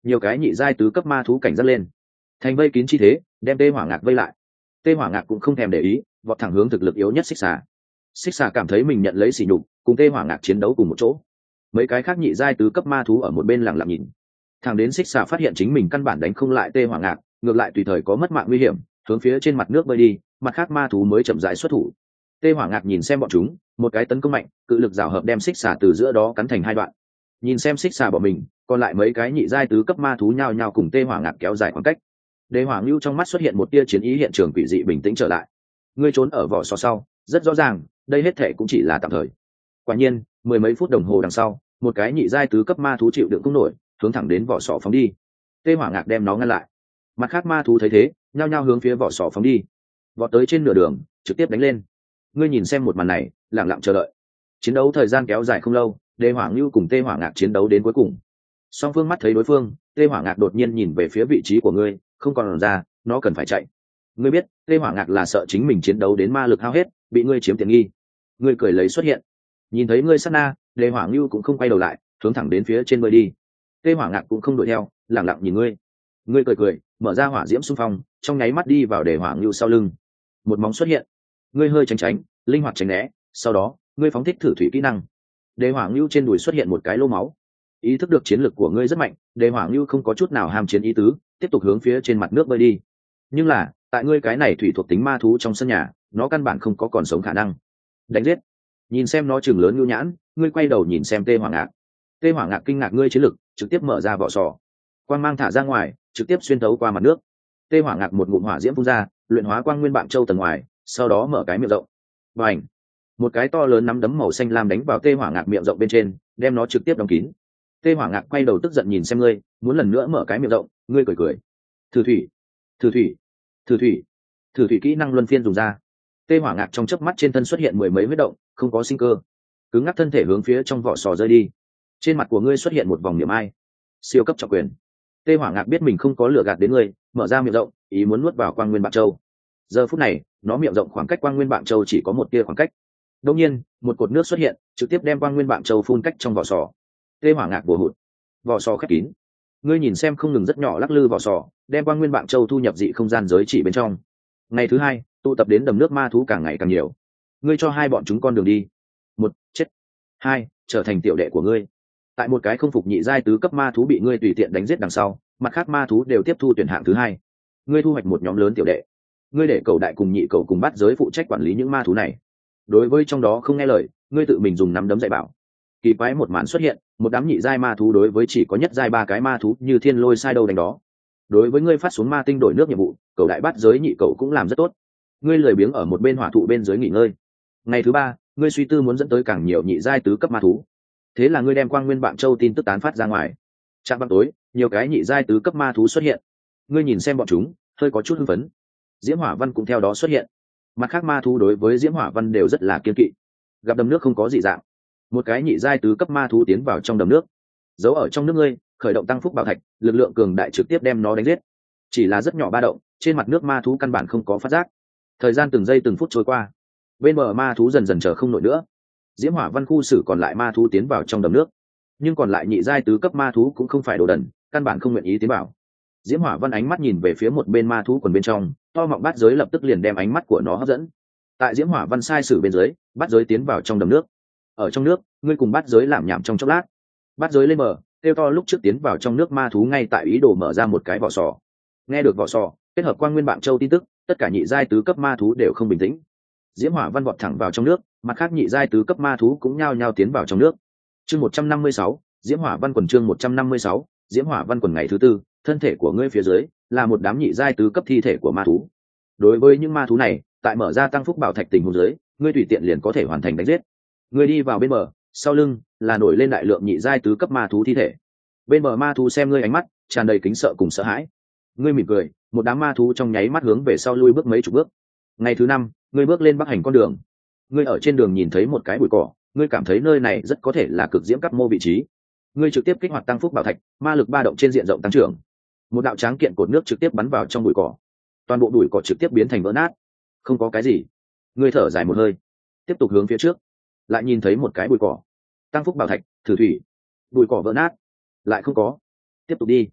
nhiều cái nhị giai tứ cấp ma thú cảnh giác lên, thành vây kín chi thế, đem tê hỏa ngạc vây lại. Tê hỏa ngạc cũng không thèm để ý, vọt thẳng hướng thực lực yếu nhất xích xà. Xích xà cảm thấy mình nhận lấy sỉ nhục, cùng tê hỏa ngạc chiến đấu cùng một chỗ. Mấy cái khác nhị giai tứ cấp ma thú ở một bên lặng lặng nhìn. Thằng đến xích xà phát hiện chính mình căn bản đánh không lại tê hỏa ngạc, ngược lại tùy thời có mất mạng nguy hiểm, hướng phía trên mặt nước bơi đi, mặt khác ma thú mới chậm rãi xuất thủ. Tê hỏa ngạc nhìn xem bọn chúng, một cái tấn công mạnh, cự lực rào hợp đem xích xà từ giữa đó cắn thành hai đoạn. Nhìn xem xích xà bỏ mình, còn lại mấy cái nhị giai tứ cấp ma thú nhao nhao cùng tê hỏa ngạc kéo dài khoảng cách. Đế Hoàng Lưu trong mắt xuất hiện một tia chiến ý, hiện trường quỷ dị bình tĩnh trở lại. Ngươi trốn ở vỏ sò sau, rất rõ ràng, đây hết thể cũng chỉ là tạm thời. Quả nhiên, mười mấy phút đồng hồ đằng sau, một cái nhị giai tứ cấp ma thú chịu đựng không nổi, hướng thẳng đến vỏ sò phóng đi. Tê hỏa ngạc đem nó ngăn lại. Mặt khác ma thú thấy thế, nhao nhao hướng phía vỏ sò phóng đi. Vọt tới trên nửa đường, trực tiếp đánh lên. Ngươi nhìn xem một màn này, lặng lặng chờ đợi. Chiến đấu thời gian kéo dài không lâu, Đế Hoàng Lưu cùng Tê hỏa ngạc chiến đấu đến cuối cùng. Song phương mắt thấy đối phương, Tê hỏa ngạc đột nhiên nhìn về phía vị trí của ngươi, không còn ra, nó cần phải chạy. Ngươi biết, Tê hỏa ngạc là sợ chính mình chiến đấu đến ma lực hao hết, bị ngươi chiếm tiện nghi. Ngươi cười lấy xuất hiện, nhìn thấy ngươi sát na, Đế Hoàng Lưu cũng không quay đầu lại, hướng thẳng đến phía trên bơi đi. Tê hỏa ngạc cũng không đuổi theo, lẳng lặng nhìn ngươi. Ngươi cười cười, mở ra hỏa diễm xung phong, trong nháy mắt đi vào Đế Hoàng Lưu sau lưng. Một móng xuất hiện, ngươi hơi tránh tránh, linh hoạt tránh né, sau đó, ngươi phóng thích thử thủy kỹ năng. Đế Hoàng Lưu trên đùi xuất hiện một cái lỗ máu. Ý thức được chiến lực của ngươi rất mạnh, Đế Hoàng Lưu không có chút nào ham chiến ý tứ, tiếp tục hướng phía trên mặt nước bơi đi. Nhưng là, tại ngươi cái này thủy thuộc tính ma thú trong sân nhà, nó căn bản không có còn sống khả năng. Đánh giết. Nhìn xem nó chừng lớn nhu nhãn, ngươi quay đầu nhìn xem Tê hỏa ngạc. Tê hỏa ngạc kinh ngạc ngươi chiến lực, trực tiếp mở ra vỏ sò. Quang mang thả ra ngoài, trực tiếp xuyên thấu qua mặt nước. Tê hỏa ngạc một ngụm hỏa diễm phun ra, luyện hóa quang nguyên bạn châu tầng ngoài, sau đó mở cái miệng rộng. Bành! Một cái to lớn nắm đấm màu xanh lam đánh vào Tê hỏa ngạc miệng rộng bên trên, đem nó trực tiếp đóng kín. Tê hỏa ngạc quay đầu tức giận nhìn xem ngươi, muốn lần nữa mở cái miệng rộng, ngươi cười cười. Thử thủy, thử thủy, thử thủy, thử thủy kỹ năng luân phiên dùng ra. Tê hỏa ngạc trong chớp mắt trên thân xuất hiện mười mấy huyết động, không có sinh cơ, cứng ngắc thân thể hướng phía trong vỏ sò rơi đi. Trên mặt của ngươi xuất hiện một vòng niệm ai, siêu cấp trọng quyền. Tê hỏa ngạc biết mình không có lừa gạt đến ngươi, mở ra miệng rộng, ý muốn nuốt vào quang nguyên bạn châu. Giờ phút này, nó miệng rộng khoảng cách quang nguyên bạn châu chỉ có một tia khoảng cách. Đột nhiên, một cột nước xuất hiện, trực tiếp đem quang nguyên bạn châu phun cách trong vỏ sò. Tê hỏa ngạc bổ hụt, vỏ sò khép kín. Ngươi nhìn xem không ngừng rất nhỏ lắc lư vỏ sò, đem quang nguyên bạn châu thu nhập dị không gian giới chỉ bên trong. Ngày thứ hai, tụ tập đến đầm nước ma thú càng ngày càng nhiều. Ngươi cho hai bọn chúng con đường đi. Một, chết. Hai, trở thành tiểu đệ của ngươi. Tại một cái không phục nhị giai tứ cấp ma thú bị ngươi tùy tiện đánh giết đằng sau, mặt khác ma thú đều tiếp thu tuyển hạng thứ hai. Ngươi thu hoạch một nhóm lớn tiểu đệ. Ngươi để cầu đại cùng nhị cầu cùng bắt giới phụ trách quản lý những ma thú này. Đối với trong đó không nghe lời, ngươi tự mình dùng nắm đấm dạy bảo. Kỳ quái một màn xuất hiện, một đám nhị giai ma thú đối với chỉ có nhất giai ba cái ma thú như thiên lôi sai đâu đánh đó. Đối với ngươi phát xuống ma tinh đổi nước nhiệm vụ, cầu đại bắt giới nhị cầu cũng làm rất tốt. Ngươi lười biếng ở một bên hỏa thụ bên dưới nghỉ ngơi. Ngày thứ ba, ngươi suy tư muốn dẫn tới càng nhiều nhị giai tứ cấp ma thú. Thế là ngươi đem quang nguyên bạn châu tin tức tán phát ra ngoài. Trạm vào tối, nhiều cái nhị giai tứ cấp ma thú xuất hiện. Ngươi nhìn xem bọn chúng, hơi có chút hưng phấn. Diễm Hỏa Văn cũng theo đó xuất hiện. Mặt khác ma thú đối với Diễm Hỏa Văn đều rất là kiên kỵ. Gặp đầm nước không có dị dạng, một cái nhị giai tứ cấp ma thú tiến vào trong đầm nước, giấu ở trong nước ngươi, khởi động tăng phúc bảo thạch, lực lượng cường đại trực tiếp đem nó đánh giết. Chỉ là rất nhỏ ba động, trên mặt nước ma thú căn bản không có phát giác. Thời gian từng giây từng phút trôi qua, bên bờ ma thú dần dần chờ không nổi nữa. Diễm Hỏa Văn khu xử còn lại ma thú tiến vào trong đầm nước, nhưng còn lại nhị giai tứ cấp ma thú cũng không phải đồ đần, căn bản không nguyện ý tiến vào. Diễm Hỏa Văn ánh mắt nhìn về phía một bên ma thú quần bên trong, to mọng bát giới lập tức liền đem ánh mắt của nó hấp dẫn. Tại Diễm Hỏa Văn sai sử bên dưới, bát giới tiến vào trong đầm nước. Ở trong nước, ngươi cùng bát giới làm nhảm trong chốc lát. Bát giới lên bờ, kêu to lúc trước tiến vào trong nước ma thú ngay tại ý đồ mở ra một cái vỏ sò. Nghe được vỏ sò, kết hợp quang nguyên bạn châu tin tức, tất cả nhị giai tứ cấp ma thú đều không bình tĩnh. Diễm Hỏa Văn vọt thẳng vào trong nước, mặt khác nhị giai tứ cấp ma thú cũng nhao nhao tiến vào trong nước. Chương một trăm năm mươi sáu, Diễm Hỏa Văn quần chương một trăm năm mươi sáu, Diễm Hỏa Văn quần ngày thứ tư, thân thể của ngươi phía dưới là một đám nhị giai tứ cấp thi thể của ma thú. Đối với những ma thú này, tại mở ra tăng phúc bảo thạch tình huống dưới, ngươi tùy tiện liền có thể hoàn thành đánh giết. Ngươi đi vào bên bờ, sau lưng là nổi lên đại lượng nhị giai tứ cấp ma thú thi thể. Bên bờ ma thú xem ngươi ánh mắt tràn đầy kính sợ cùng sợ hãi. Ngươi mỉm cười, một đám ma thú trong nháy mắt hướng về sau lui bước mấy chục bước. Ngày thứ năm, ngươi bước lên bắc hành con đường. Ngươi ở trên đường nhìn thấy một cái bụi cỏ, ngươi cảm thấy nơi này rất có thể là cực diễm cấp mô vị trí. Ngươi trực tiếp kích hoạt tăng phúc bảo thạch, ma lực ba động trên diện rộng tăng trưởng. Một đạo tráng kiện cột nước trực tiếp bắn vào trong bụi cỏ. Toàn bộ bụi cỏ trực tiếp biến thành vỡ nát. Không có cái gì. Ngươi thở dài một hơi, tiếp tục hướng phía trước. Lại nhìn thấy một cái bụi cỏ. Tăng phúc bảo thạch, thử thủy. Bụi cỏ vỡ nát. Lại không có. Tiếp tục đi.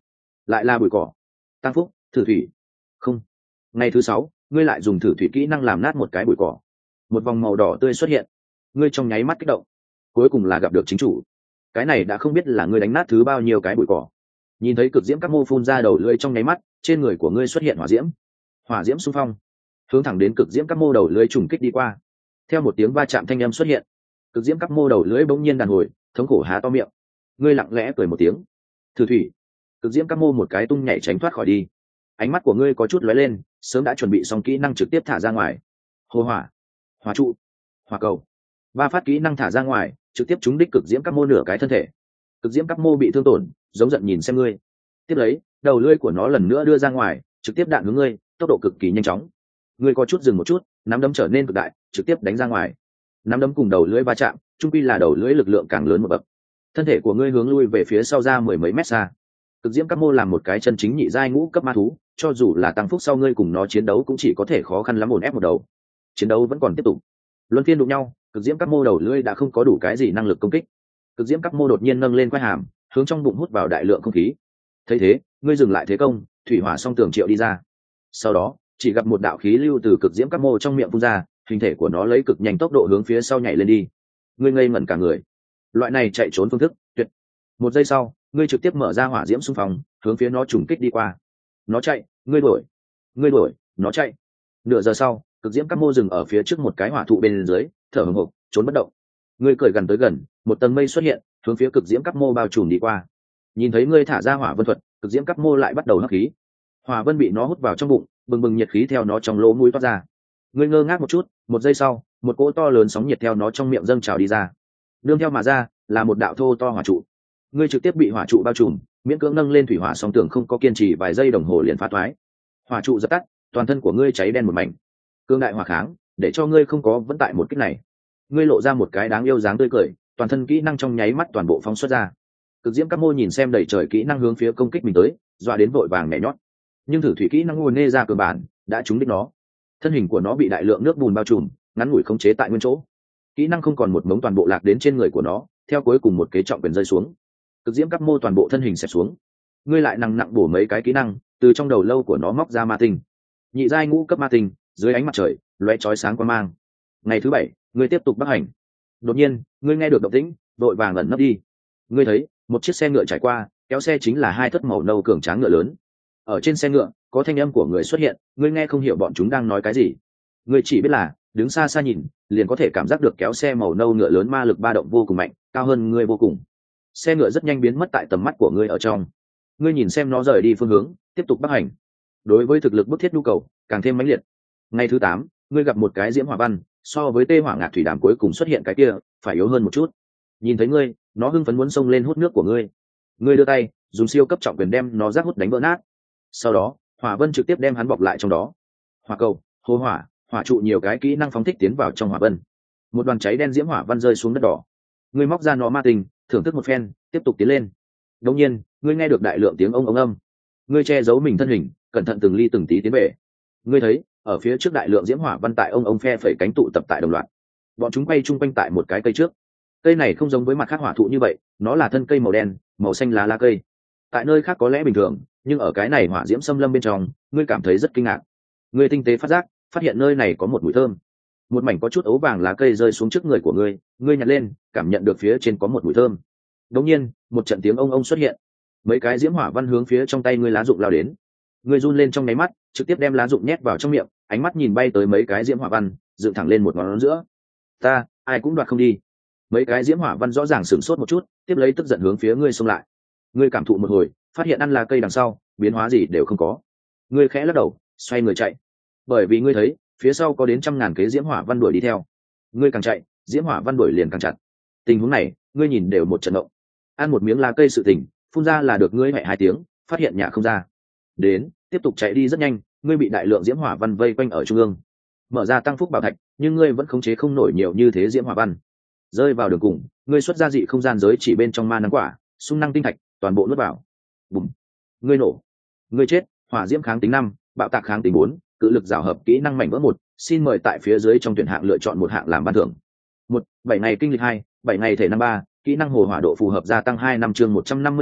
lại là bụi cỏ. Tăng phúc thử thủy. Không. Ngày thứ sáu, ngươi lại dùng thử thủy kỹ năng làm nát một cái bụi cỏ, một vòng màu đỏ tươi xuất hiện. Ngươi trong nháy mắt kích động, cuối cùng là gặp được chính chủ. Cái này đã không biết là ngươi đánh nát thứ bao nhiêu cái bụi cỏ. Nhìn thấy cực diễm các mô phun ra đầu lưỡi trong nháy mắt, trên người của ngươi xuất hiện hỏa diễm. Hỏa diễm xung phong, hướng thẳng đến cực diễm các mô đầu lưỡi trùng kích đi qua. Theo một tiếng va chạm thanh âm xuất hiện, cực diễm các mô đầu lưỡi bỗng nhiên đàn hồi, thống khổ há to miệng. Ngươi lặng lẽ cười một tiếng. Thử thủy. Cực diễm các mô một cái tung nhảy tránh thoát khỏi đi. Ánh mắt của ngươi có chút lóe lên, sớm đã chuẩn bị xong kỹ năng trực tiếp thả ra ngoài. Hồ hỏa, hỏa trụ, hỏa cầu. Ba phát kỹ năng thả ra ngoài, trực tiếp trúng đích cực diễm các mô nửa cái thân thể. Cực diễm các mô bị thương tổn, giống giận nhìn xem ngươi. Tiếp lấy, đầu lưỡi của nó lần nữa đưa ra ngoài, trực tiếp đạn hướng ngươi, tốc độ cực kỳ nhanh chóng. Ngươi có chút dừng một chút, nắm đấm trở nên cực đại, trực tiếp đánh ra ngoài. Nắm đấm cùng đầu lưỡi va chạm, chung quy là đầu lưỡi lực lượng càng lớn một bậc. Thân thể của ngươi hướng lui về phía sau ra mười mấy mét xa. Cực diễm các mô làm một cái chân chính nhị giai ngũ cấp ma thú, cho dù là tăng phúc sau ngươi cùng nó chiến đấu cũng chỉ có thể khó khăn lắm ổn ép một đầu. Chiến đấu vẫn còn tiếp tục. Luân phiên đụng nhau, cực diễm các mô đầu lưỡi đã không có đủ cái gì năng lực công kích. Cực diễm các mô đột nhiên nâng lên quai hàm, hướng trong bụng hút vào đại lượng không khí. Thấy thế, ngươi dừng lại thế công, thủy hỏa song tường triệu đi ra. Sau đó, chỉ gặp một đạo khí lưu từ cực diễm các mô trong miệng phun ra, hình thể của nó lấy cực nhanh tốc độ hướng phía sau nhảy lên đi. Ngươi ngây ngẩn cả người. Loại này chạy trốn phương thức tuyệt. Một giây sau, ngươi trực tiếp mở ra hỏa diễm xung phong, hướng phía nó trùng kích đi qua. Nó chạy, ngươi đuổi. Ngươi đuổi, nó chạy. Nửa giờ sau, cực diễm các mô dừng ở phía trước một cái hỏa thụ bên dưới, thở hổn hộc, trốn bất động. Ngươi cười gần tới gần, một tầng mây xuất hiện, hướng phía cực diễm các mô bao trùm đi qua. Nhìn thấy ngươi thả ra hỏa vân thuật, cực diễm các mô lại bắt đầu hấp khí. Hỏa vân bị nó hút vào trong bụng, bừng bừng nhiệt khí theo nó trong lỗ mũi toát ra. Ngươi ngơ ngác một chút, một giây sau, một cỗ to lớn sóng nhiệt theo nó trong miệng dâng trào đi ra. Đương theo mà ra, là một đạo thô to hỏa trụ. Ngươi trực tiếp bị hỏa trụ bao trùm, miễn cưỡng nâng lên thủy hỏa song tường không có kiên trì vài giây đồng hồ liền phá toái. Hỏa trụ dập tắt, toàn thân của ngươi cháy đen một mảnh. Cương đại hỏa kháng, để cho ngươi không có vẫn tại một kích này. Ngươi lộ ra một cái đáng yêu dáng tươi cười, toàn thân kỹ năng trong nháy mắt toàn bộ phóng xuất ra. Cực diễm các mô nhìn xem đầy trời kỹ năng hướng phía công kích mình tới, dọa đến vội vàng nhảy nhót. Nhưng thử thủy kỹ năng nguồn nê ra cơ bản đã trúng đích nó. Thân hình của nó bị đại lượng nước bùn bao trùm, ngắn ngủi khống chế tại nguyên chỗ. Kỹ năng không còn một mống toàn bộ lạc đến trên người của nó, theo cuối cùng một kế trọng quyền rơi xuống. Cực diễm các mô toàn bộ thân hình xẹp xuống. Ngươi lại nặng nặng bổ mấy cái kỹ năng, từ trong đầu lâu của nó móc ra ma tinh. Nhị giai ngũ cấp ma tinh, dưới ánh mặt trời, lóe chói sáng quang mang. Ngày thứ bảy, ngươi tiếp tục bắc hành. Đột nhiên, ngươi nghe được động tĩnh, đội vàng ẩn nấp đi. Ngươi thấy một chiếc xe ngựa trải qua, kéo xe chính là hai thất màu nâu cường tráng ngựa lớn. Ở trên xe ngựa có thanh âm của người xuất hiện, ngươi nghe không hiểu bọn chúng đang nói cái gì. Ngươi chỉ biết là đứng xa xa nhìn, liền có thể cảm giác được kéo xe màu nâu ngựa lớn ma lực ba động vô cùng mạnh, cao hơn ngươi vô cùng. Xe ngựa rất nhanh biến mất tại tầm mắt của ngươi ở trong. Ngươi nhìn xem nó rời đi phương hướng, tiếp tục bắc hành. Đối với thực lực bức thiết nhu cầu càng thêm mãnh liệt. Ngày thứ tám, ngươi gặp một cái diễm hỏa văn, so với tê hỏa ngạc thủy đàm cuối cùng xuất hiện cái kia phải yếu hơn một chút. Nhìn thấy ngươi, nó hưng phấn muốn xông lên hút nước của ngươi. Ngươi đưa tay dùng siêu cấp trọng quyền đem nó rác hút đánh vỡ nát. Sau đó hỏa vân trực tiếp đem hắn bọc lại trong đó. Hỏa cầu, hô hỏa, hỏa trụ nhiều cái kỹ năng phóng thích tiến vào trong hỏa vân. Một đoàn cháy đen diễm hỏa văn rơi xuống đất đỏ. Ngươi móc ra nó ma tinh, thưởng thức một phen, tiếp tục tiến lên. Đột nhiên, ngươi nghe được đại lượng tiếng ông ông âm. Ngươi che giấu mình thân hình, cẩn thận từng ly từng tí tiến về. Ngươi thấy ở phía trước đại lượng diễm hỏa văn tại ông ông phe phẩy cánh tụ tập tại đồng loạt. Bọn chúng quay chung quanh tại một cái cây trước. Cây này không giống với mặt khác hỏa thụ như vậy, nó là thân cây màu đen, màu xanh lá lá cây. Tại nơi khác có lẽ bình thường, nhưng ở cái này hỏa diễm xâm lâm bên trong, ngươi cảm thấy rất kinh ngạc. Ngươi tinh tế phát giác, phát hiện nơi này có một mùi thơm. Một mảnh có chút ấu vàng lá cây rơi xuống trước người của ngươi, ngươi nhặt lên, cảm nhận được phía trên có một mùi thơm. Đột nhiên, một trận tiếng ông ông xuất hiện. Mấy cái diễm hỏa văn hướng phía trong tay ngươi lá dụng lao đến. Ngươi run lên trong nháy mắt, trực tiếp đem lá dụng nhét vào trong miệng, ánh mắt nhìn bay tới mấy cái diễm hỏa văn, dựng thẳng lên một ngón giữa. Ta, ai cũng đoạt không đi. Mấy cái diễm hỏa văn rõ ràng sửng sốt một chút, tiếp lấy tức giận hướng phía ngươi xông lại. Ngươi cảm thụ một hồi, phát hiện ăn lá cây đằng sau, biến hóa gì đều không có. Ngươi khẽ lắc đầu, xoay người chạy. Bởi vì ngươi thấy, phía sau có đến trăm ngàn cái diễm hỏa văn đuổi đi theo. Ngươi càng chạy, diễm hỏa văn đuổi liền càng chặt. Tình huống này, ngươi nhìn đều một trận động. Ăn một miếng lá cây sự tình, phun ra là được ngươi mẹ hai tiếng, phát hiện nhà không ra. Đến, tiếp tục chạy đi rất nhanh, ngươi bị đại lượng diễm hỏa văn vây quanh ở trung ương. Mở ra tăng phúc bảo thạch, nhưng ngươi vẫn khống chế không nổi nhiều như thế diễm hỏa văn. Rơi vào đường cùng, ngươi xuất ra dị không gian giới chỉ bên trong ma năng quả, xung năng tinh thạch, toàn bộ nuốt vào. Bùm. Ngươi nổ. Ngươi chết, hỏa diễm kháng tính năm, bạo tạc kháng tính bốn, cự lực giảo hợp kỹ năng mảnh vỡ một, xin mời tại phía dưới trong tuyển hạng lựa chọn một hạng làm ban thưởng. Một, bảy ngày kinh lịch hai, bảy ngày thể năm ba, kỹ năng hồ hỏa độ phù hợp gia tăng hai năm chương một trăm năm mươi bảy,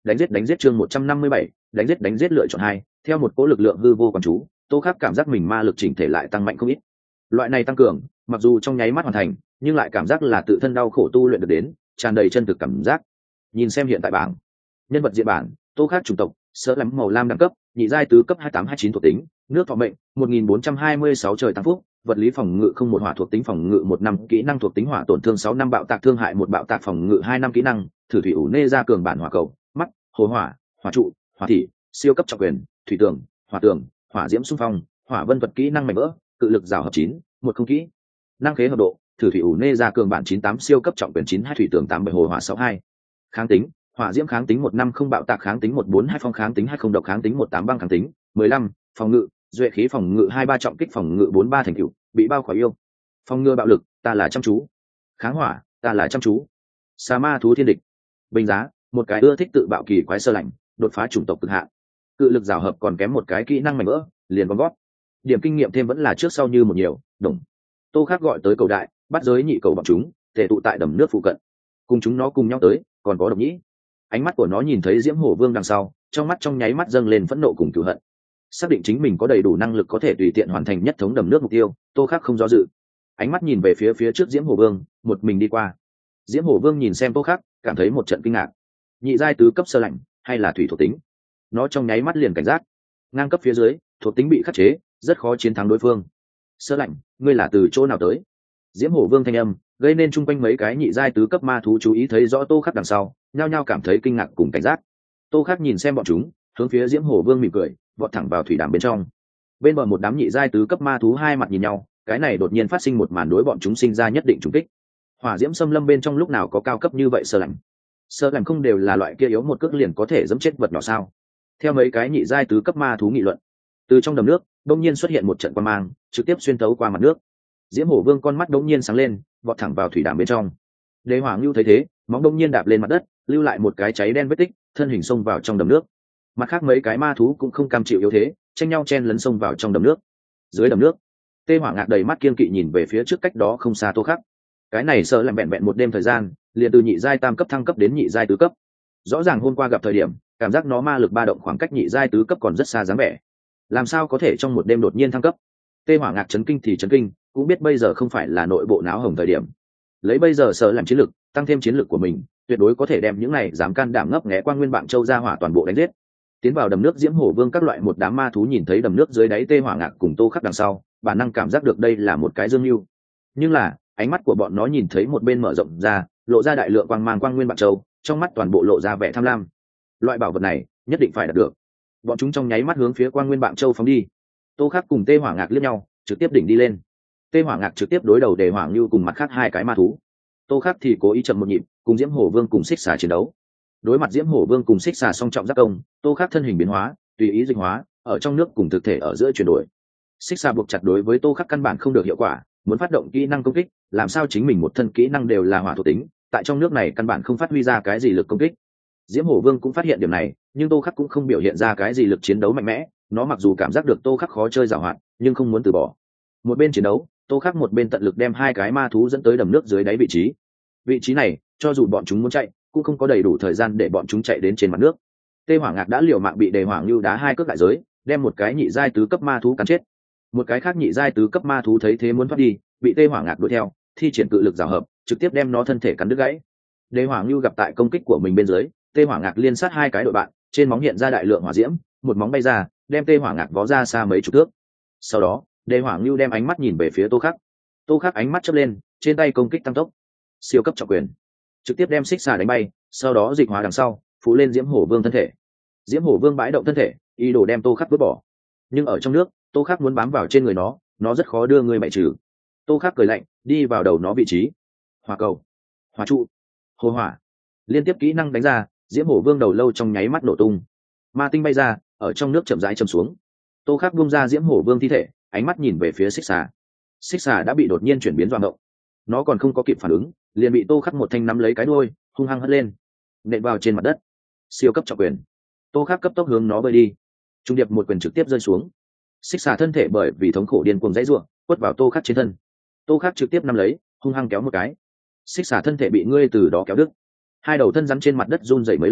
đánh giết đánh giết chương một trăm năm mươi bảy, đánh giết đánh giết lựa chọn hai. Theo một cỗ lực lượng hư vô quán chú, tô khắc cảm giác mình ma lực chỉnh thể lại tăng mạnh không ít. Loại này tăng cường mặc dù trong nháy mắt hoàn thành, nhưng lại cảm giác là tự thân đau khổ tu luyện được đến, tràn đầy chân thực cảm giác. Nhìn xem hiện tại bảng nhân vật diện bản, tô khắc chủng tộc sơ lắm màu lam đẳng cấp, nhị giai tứ cấp hai tám hai chín thuộc tính, nước thọ mệnh một nghìn bốn trăm hai mươi sáu trời tăng phúc, vật lý phòng ngự không một hỏa thuộc tính phòng ngự một năm, kỹ năng thuộc tính hỏa tổn thương sáu năm, bạo tạc thương hại một, bạo tạc phòng ngự hai năm, kỹ năng thử thủy ủ nê ra cường bản hỏa cầu, mắt hồ hỏa, hỏa trụ, hỏa thị, siêu cấp trọng quyền, thủy tường, hỏa tường, hỏa diễm xung phong, hỏa vân vật, kỹ năng mạnh vỡ, cự lực rào hợp chín một, không kỹ năng khế hợp độ, thử thủy ủ nê ra cường bản chín tám, siêu cấp trọng quyền chín hai, thủy tường tám bảy, hồ hỏa sáu hai. Kháng tính hỏa diễm kháng tính một năm không, bạo tạc kháng tính một bốn hai, phong kháng tính hai không, độc kháng tính một tám, băng kháng tính mười lăm, phòng ngự duệ khí phòng ngự hai ba, trọng kích phòng ngự bốn ba, thành cựu bị bao khỏi yêu, phòng ngừa bạo lực ta là chăm chú, kháng hỏa ta là chăm chú, sa ma thú thiên địch, bình giá một cái ưa thích tự bạo kỳ quái sơ lạnh, đột phá chủng tộc cực hạn, cự lực rào hợp còn kém một cái kỹ năng mảnh vỡ liền con gót, điểm kinh nghiệm thêm vẫn là trước sau như một nhiều đồng. Tô khắc gọi tới cầu đại bắt giới nhị cầu bọn chúng tề tụ tại đầm nước phụ cận, cùng chúng nó cùng nhau tới, còn có độc nhĩ. Ánh mắt của nó nhìn thấy diễm hổ vương đằng sau, trong mắt trong nháy mắt dâng lên phẫn nộ cùng cửu hận. Xác định chính mình có đầy đủ năng lực có thể tùy tiện hoàn thành nhất thống đầm nước mục tiêu, tô khắc không do dự, ánh mắt nhìn về phía phía trước diễm hổ vương, một mình đi qua. Diễm hổ vương nhìn xem tô khắc, cảm thấy một trận kinh ngạc. Nhị giai tứ cấp sơ lạnh hay là thủy thuộc tính, nó trong nháy mắt liền cảnh giác. Ngang cấp phía dưới thuộc tính bị khắc chế, rất khó chiến thắng đối phương. Sơ lạnh, ngươi là từ chỗ nào tới? Diễm hổ vương thanh âm gây nên chung quanh mấy cái nhị giai tứ cấp ma thú chú ý thấy rõ tô khắc đằng sau, nhao nhao cảm thấy kinh ngạc cùng cảnh giác. Tô khắc nhìn xem bọn chúng, hướng phía diễm hổ vương mỉm cười, vọt thẳng vào thủy đàm bên trong. Bên bờ một đám nhị giai tứ cấp ma thú hai mặt nhìn nhau, cái này đột nhiên phát sinh một màn đối bọn chúng sinh ra nhất định trùng kích. Hỏa diễm xâm lâm bên trong lúc nào có cao cấp như vậy sơ lạnh? Sơ lạnh không đều là loại kia yếu một cước liền có thể giẫm chết vật nhỏ sao? Theo mấy cái nhị giai tứ cấp ma thú nghị luận, từ trong đầm nước đông nhiên xuất hiện một trận quang mang, trực tiếp xuyên thấu qua mặt nước. Diễm hổ vương con mắt đống nhiên sáng lên, vọt thẳng vào thủy đàm bên trong. Đế Hoàng Lưu thấy thế, móng đống nhiên đạp lên mặt đất, lưu lại một cái cháy đen vết tích, thân hình xông vào trong đầm nước. Mặt khác mấy cái ma thú cũng không cam chịu yếu thế, tranh nhau chen lấn xông vào trong đầm nước. Dưới đầm nước, Tê Hỏa Ngạc đầy mắt kiên kỵ nhìn về phía trước cách đó không xa Tô Khắc. Cái này sợ làm bẹn bẹn một đêm thời gian, liền từ nhị giai tam cấp thăng cấp đến nhị giai tứ cấp. Rõ ràng hôm qua gặp thời điểm, cảm giác nó ma lực ba động khoảng cách nhị giai tứ cấp còn rất xa dáng vẻ. Làm sao có thể trong một đêm đột nhiên thăng cấp? Tê Hỏa Ngạc chấn kinh thì chấn kinh, cũng biết bây giờ không phải là nội bộ náo hồng thời điểm. Lấy bây giờ sợ làm chiến lực, tăng thêm chiến lực của mình, tuyệt đối có thể đem những này dám can đảm ngấp nghé Quan Nguyên Bạn Châu ra hỏa toàn bộ đánh giết. Tiến vào đầm nước Diễm Hổ Vương các loại một đám ma thú nhìn thấy đầm nước dưới đáy Tê Hỏa Ngạc cùng Tô Khắc đằng sau, bản năng cảm giác được đây là một cái dương mưu. Nhưng là, ánh mắt của bọn nó nhìn thấy một bên mở rộng ra, lộ ra đại lượng quang mang Quan Nguyên Bạn Châu, trong mắt toàn bộ lộ ra vẻ tham lam. Loại bảo vật này, nhất định phải đạt được. Bọn chúng trong nháy mắt hướng phía Quan Nguyên Bạn Châu phóng đi. Tô Khắc cùng Tê Hỏa Ngạc liếc nhau, trực tiếp đỉnh đi lên. Tê Hỏa Ngạc trực tiếp đối đầu Đề Hoàng Lưu cùng mặt khác hai cái ma thú. Tô Khắc thì cố ý chậm một nhịp, cùng Diễm Hổ Vương cùng Xích Xà chiến đấu. Đối mặt Diễm Hổ Vương cùng Xích Xà song trọng giác công, Tô Khắc thân hình biến hóa, tùy ý dịch hóa, ở trong nước cùng thực thể ở giữa chuyển đổi. Xích Xà buộc chặt đối với Tô Khắc căn bản không được hiệu quả, muốn phát động kỹ năng công kích, làm sao chính mình một thân kỹ năng đều là hỏa thuộc tính, tại trong nước này căn bản không phát huy ra cái gì lực công kích. Diễm Hổ Vương cũng phát hiện điểm này, nhưng Tô Khắc cũng không biểu hiện ra cái gì lực chiến đấu mạnh mẽ, nó mặc dù cảm giác được Tô Khắc khó chơi giàu hạn, nhưng không muốn từ bỏ. Một bên chiến đấu, Tô Khắc một bên tận lực đem hai cái ma thú dẫn tới đầm nước dưới đáy vị trí. Vị trí này, cho dù bọn chúng muốn chạy, cũng không có đầy đủ thời gian để bọn chúng chạy đến trên mặt nước. Tê Hỏa Ngạc đã liều mạng bị Đề Hoàng Lưu đá hai cước đại giới, đem một cái nhị giai tứ cấp ma thú cắn chết. Một cái khác nhị giai tứ cấp ma thú thấy thế muốn thoát đi, bị Tê Hỏa Ngạc đuổi theo, thi triển cự lực rào hợp, trực tiếp đem nó thân thể cắn đứt gãy. Đề Hoàng Lưu gặp tại công kích của mình bên dưới, Tê Hỏa Ngạc liên sát hai cái đội bạn, trên móng hiện ra đại lượng hỏa diễm, một móng bay ra, đem Tê Hỏa Ngạc vó ra xa mấy chục thước. Sau đó, Đề Hoàng Lưu đem ánh mắt nhìn về phía Tô Khắc. Tô Khắc ánh mắt chớp lên, trên tay công kích tăng tốc, siêu cấp trọng quyền, trực tiếp đem Xích Xà đánh bay, sau đó dịch hóa đằng sau, phủ lên Diễm Hổ Vương thân thể. Diễm Hổ Vương bãi động thân thể, ý đồ đem Tô Khắc vứt bỏ. Nhưng ở trong nước, Tô Khắc muốn bám vào trên người nó, nó rất khó đưa người bại trừ. Tô Khắc cười lạnh, đi vào đầu nó vị trí. Hỏa cầu, hỏa trụ, hồ hỏa, liên tiếp kỹ năng đánh ra, Diễm Hổ Vương đầu lâu trong nháy mắt nổ tung. Ma tinh bay ra, ở trong nước chậm rãi châm xuống. Tô Khắc buông ra Diễm Hổ Vương thi thể, ánh mắt nhìn về phía Xích Xà. Xích Xà đã bị đột nhiên chuyển biến doạng động, nó còn không có kịp phản ứng, liền bị Tô Khắc một thanh nắm lấy cái đuôi, hung hăng hất lên, nện vào trên mặt đất. Siêu cấp trọng quyền, Tô Khắc cấp tốc hướng nó bơi đi, trung điệp một quyền trực tiếp rơi xuống. Xích Xà thân thể bởi vì thống khổ điên cuồng dãy rủa, quất vào Tô Khắc trên thân. Tô Khắc trực tiếp nắm lấy, hung hăng kéo một cái. Xích Xà thân thể bị ngươi từ đó kéo đứt, hai đầu thân rắn trên mặt đất run rẩy mấy lần,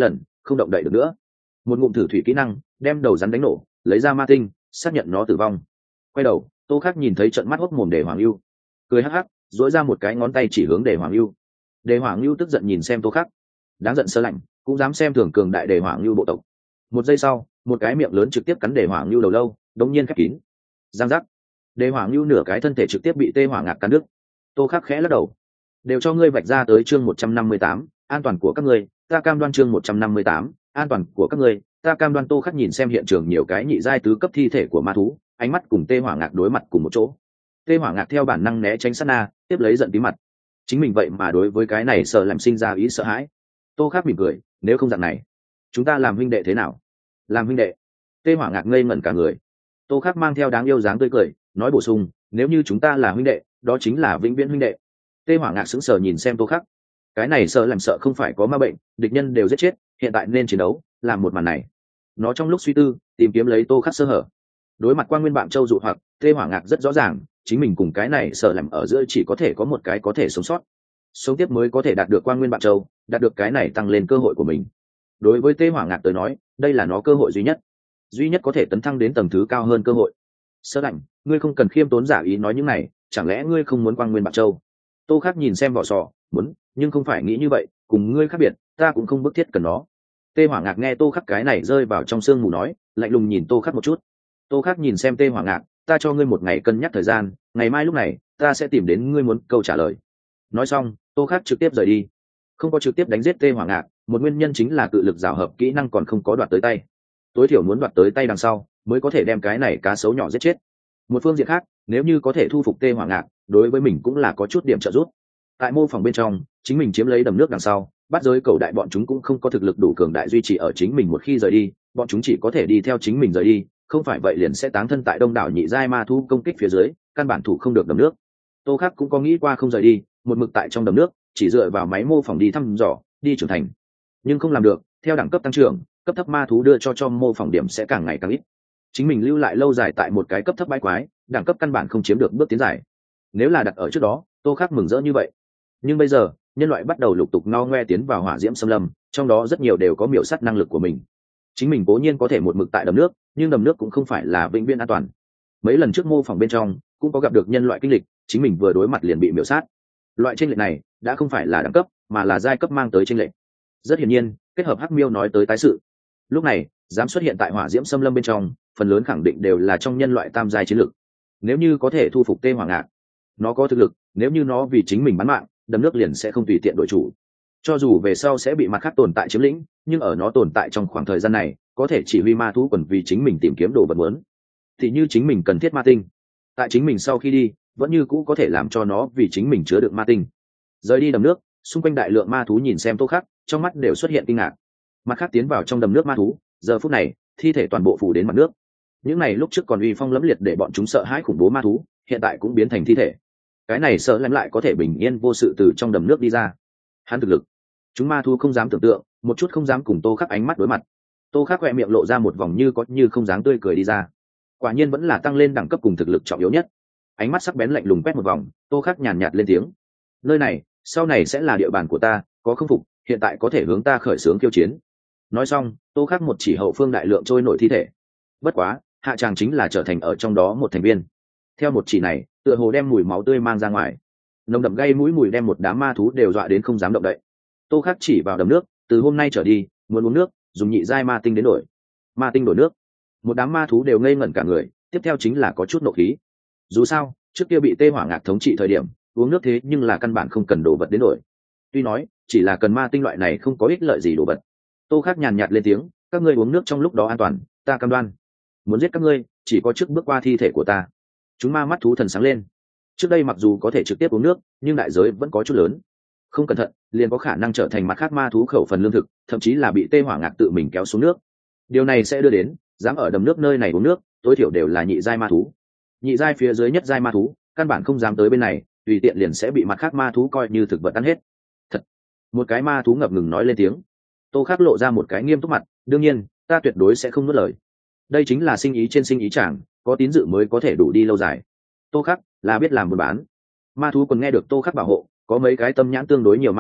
không động đậy được nữa. Một ngụm thử thủy kỹ năng đem đầu rắn đánh nổ, lấy ra ma tinh xác nhận nó tử vong. Quay đầu, Tô Khắc nhìn thấy trận mắt hốc mồm Đề Hoàng Lưu, cười hắc hắc dỗi ra một cái ngón tay chỉ hướng Đề Hoàng Lưu. Đề Hoàng Lưu tức giận nhìn xem Tô Khắc, đáng giận sơ lạnh cũng dám xem thường cường đại Đề Hoàng Lưu bộ tộc. Một giây sau, một cái miệng lớn trực tiếp cắn Đề Hoàng Lưu đầu lâu, đống nhiên khép kín. Giang giác, Đề Hoàng Lưu nửa cái thân thể trực tiếp bị Tê Hỏa Ngạc cắn đứt. Tô Khắc khẽ lắc đầu, đều cho ngươi vạch ra tới chương một trăm năm mươi tám, an toàn của các ngươi, ta cam đoan chương một trăm năm mươi tám, an toàn của các ngươi, ta cam đoan. Tô Khắc nhìn xem hiện trường nhiều cái nhị giai tứ cấp thi thể của ma thú, ánh mắt cùng Tê Hỏa Ngạc đối mặt cùng một chỗ. Tê Hỏa Ngạc theo bản năng né tránh sát na, tiếp lấy giận tí mặt. Chính mình vậy mà đối với cái này sợ làm sinh ra ý sợ hãi. Tô Khắc mỉm cười, nếu không dạng này, chúng ta làm huynh đệ thế nào? Làm huynh đệ? Tê Hỏa Ngạc ngây ngẩn cả người. Tô Khắc mang theo đáng yêu dáng tươi cười, nói bổ sung, nếu như chúng ta là huynh đệ, đó chính là vĩnh viễn huynh đệ. Tê Hỏa Ngạc sững sờ nhìn xem Tô Khắc. Cái này sợ làm sợ không phải có ma bệnh, địch nhân đều giết chết, hiện tại nên chiến đấu, làm một màn này. Nó trong lúc suy tư, tìm kiếm lấy Tô Khắc sơ hở. Đối mặt Quang Nguyên Bạn Châu dụ hoặc, Tê Hỏa Ngạc rất rõ ràng, chính mình cùng cái này sợ làm ở giữa chỉ có thể có một cái có thể sống sót. Sống tiếp mới có thể đạt được Quang Nguyên Bạn Châu, đạt được cái này tăng lên cơ hội của mình. Đối với Tê Hỏa Ngạc tới nói, đây là nó cơ hội duy nhất, duy nhất có thể tấn thăng đến tầng thứ cao hơn cơ hội. Sơ lạnh, ngươi không cần khiêm tốn giả ý nói những này, chẳng lẽ ngươi không muốn Quang Nguyên Bạn Châu? Tô Khắc nhìn xem vỏ sò, muốn, nhưng không phải nghĩ như vậy, cùng ngươi khác biệt, ta cũng không bức thiết cần nó. Tê Hỏa Ngạc nghe Tô Khắc cái này rơi vào trong sương mù nói, lạnh lùng nhìn Tô Khắc một chút. Tô Khắc nhìn xem Tê Hỏa Ngạc, ta cho ngươi một ngày cân nhắc thời gian, ngày mai lúc này ta sẽ tìm đến ngươi muốn câu trả lời. Nói xong, Tô Khắc trực tiếp rời đi, không có trực tiếp đánh giết Tê Hỏa Ngạc, một nguyên nhân chính là cự lực giảo hợp kỹ năng còn không có đoạt tới tay, tối thiểu muốn đoạt tới tay đằng sau mới có thể đem cái này cá sấu nhỏ giết chết. Một phương diện khác, nếu như có thể thu phục Tê Hỏa Ngạc, đối với mình cũng là có chút điểm trợ giúp. Tại mô phỏng bên trong, chính mình chiếm lấy đầm nước đằng sau, bắt giới cầu đại bọn chúng cũng không có thực lực đủ cường đại duy trì ở chính mình, một khi rời đi, bọn chúng chỉ có thể đi theo chính mình rời đi, không phải vậy liền sẽ táng thân tại đông đảo nhị giai ma thu công kích phía dưới, căn bản thủ không được đầm nước. Tô Khắc cũng có nghĩ qua không rời đi, một mực tại trong đầm nước, chỉ dựa vào máy mô phỏng đi thăm dò, đi trưởng thành, nhưng không làm được. Theo đẳng cấp tăng trưởng, cấp thấp ma thú đưa cho cho mô phỏng điểm sẽ càng ngày càng ít, chính mình lưu lại lâu dài tại một cái cấp thấp bãi quái, đẳng cấp căn bản không chiếm được bước tiến dài. Nếu là đặt ở trước đó, Tô Khắc mừng rỡ như vậy, nhưng bây giờ nhân loại bắt đầu lục tục no ngoe tiến vào hỏa diễm xâm lâm, trong đó rất nhiều đều có miểu sát năng lực của mình. Chính mình cố nhiên có thể một mực tại đầm nước, nhưng đầm nước cũng không phải là vĩnh viễn an toàn. Mấy lần trước mô phỏng bên trong cũng có gặp được nhân loại kinh lịch, chính mình vừa đối mặt liền bị miểu sát. Loại chênh lệch này đã không phải là đẳng cấp, mà là giai cấp mang tới chênh lệch. Rất hiển nhiên, kết hợp Hắc Miêu nói tới tái sự, lúc này dám xuất hiện tại hỏa diễm xâm lâm bên trong, phần lớn khẳng định đều là trong nhân loại tam giai chiến lực. Nếu như có thể thu phục Tê Hỏa Ngạc, nó có thực lực, nếu như nó vì chính mình bán mạng, đầm nước liền sẽ không tùy tiện đổi chủ. Cho dù về sau sẽ bị mặt khác tồn tại chiếm lĩnh, nhưng ở nó tồn tại trong khoảng thời gian này, có thể chỉ huy ma thú quần vì chính mình tìm kiếm đồ vật muốn. Thì như chính mình cần thiết ma tinh, tại chính mình sau khi đi, vẫn như cũ có thể làm cho nó vì chính mình chứa được ma tinh. Rời đi đầm nước, xung quanh đại lượng ma thú nhìn xem Tô Khắc, trong mắt đều xuất hiện kinh ngạc. Mặt khác tiến vào trong đầm nước ma thú, giờ phút này, thi thể toàn bộ phủ đến mặt nước. Những này lúc trước còn uy phong lẫm liệt để bọn chúng sợ hãi khủng bố ma thú, hiện tại cũng biến thành thi thể. Cái này sợ lém lại có thể bình yên vô sự từ trong đầm nước đi ra. Hắn thực lực, chúng ma thú không dám tưởng tượng, một chút không dám cùng Tô Khắc ánh mắt đối mặt. Tô Khắc khẽ miệng lộ ra một vòng như có như không dáng tươi cười đi ra. Quả nhiên vẫn là tăng lên đẳng cấp cùng thực lực trọng yếu nhất. Ánh mắt sắc bén lạnh lùng quét một vòng, Tô Khắc nhàn nhạt lên tiếng: nơi này, sau này sẽ là địa bàn của ta, có không phục, hiện tại có thể hướng ta khởi xướng khiêu chiến. Nói xong, Tô Khắc một chỉ hậu phương đại lượng trôi nổi thi thể. Bất quá, hạ tràng chính là trở thành ở trong đó một thành viên. Theo một chỉ này, tựa hồ đem mùi máu tươi mang ra ngoài, nồng đậm gây mũi mùi đem một đám ma thú đều dọa đến không dám động đậy. Tô Khắc chỉ vào đầm nước, từ hôm nay trở đi, muốn uống nước, dùng nhị giai ma tinh đến đổi. Ma tinh đổi nước. Một đám ma thú đều ngây ngẩn cả người, tiếp theo chính là có chút nộ khí. Dù sao, trước kia bị Tê Hỏa Ngạc thống trị thời điểm, uống nước thế nhưng là căn bản không cần đồ vật đến đổi. Tuy nói, chỉ là cần ma tinh loại này không có ích lợi gì đồ vật. Tô Khắc nhàn nhạt lên tiếng: các ngươi uống nước trong lúc đó an toàn, ta cam đoan. Muốn giết các ngươi, chỉ có trước bước qua thi thể của ta. Chúng ma mắt thú thần sáng lên. Trước đây mặc dù có thể trực tiếp uống nước, nhưng đại giới vẫn có chút lớn. Không cẩn thận, liền có khả năng trở thành mặt khác ma thú khẩu phần lương thực, thậm chí là bị Tê Hỏa Ngạc tự mình kéo xuống nước. Điều này sẽ đưa đến, dám ở đầm nước nơi này uống nước, tối thiểu đều là nhị giai ma thú. Nhị giai phía dưới nhất giai ma thú, căn bản không dám tới bên này, tùy tiện liền sẽ bị mặt khác ma thú coi như thực vật ăn hết. Thật. Một cái ma thú ngập ngừng nói lên tiếng. Tô Khắc lộ ra một cái nghiêm túc mặt, đương nhiên, ta tuyệt đối sẽ không nuốt lời. Đây chính là sinh ý trên sinh ý chẳng, có tín dự mới có thể đủ đi lâu dài. Tô Khắc là biết làm buôn bán. Ma thú còn nghe được Tô Khắc bảo hộ, có mấy cái tâm nhãn tương đối nhiều ma thú,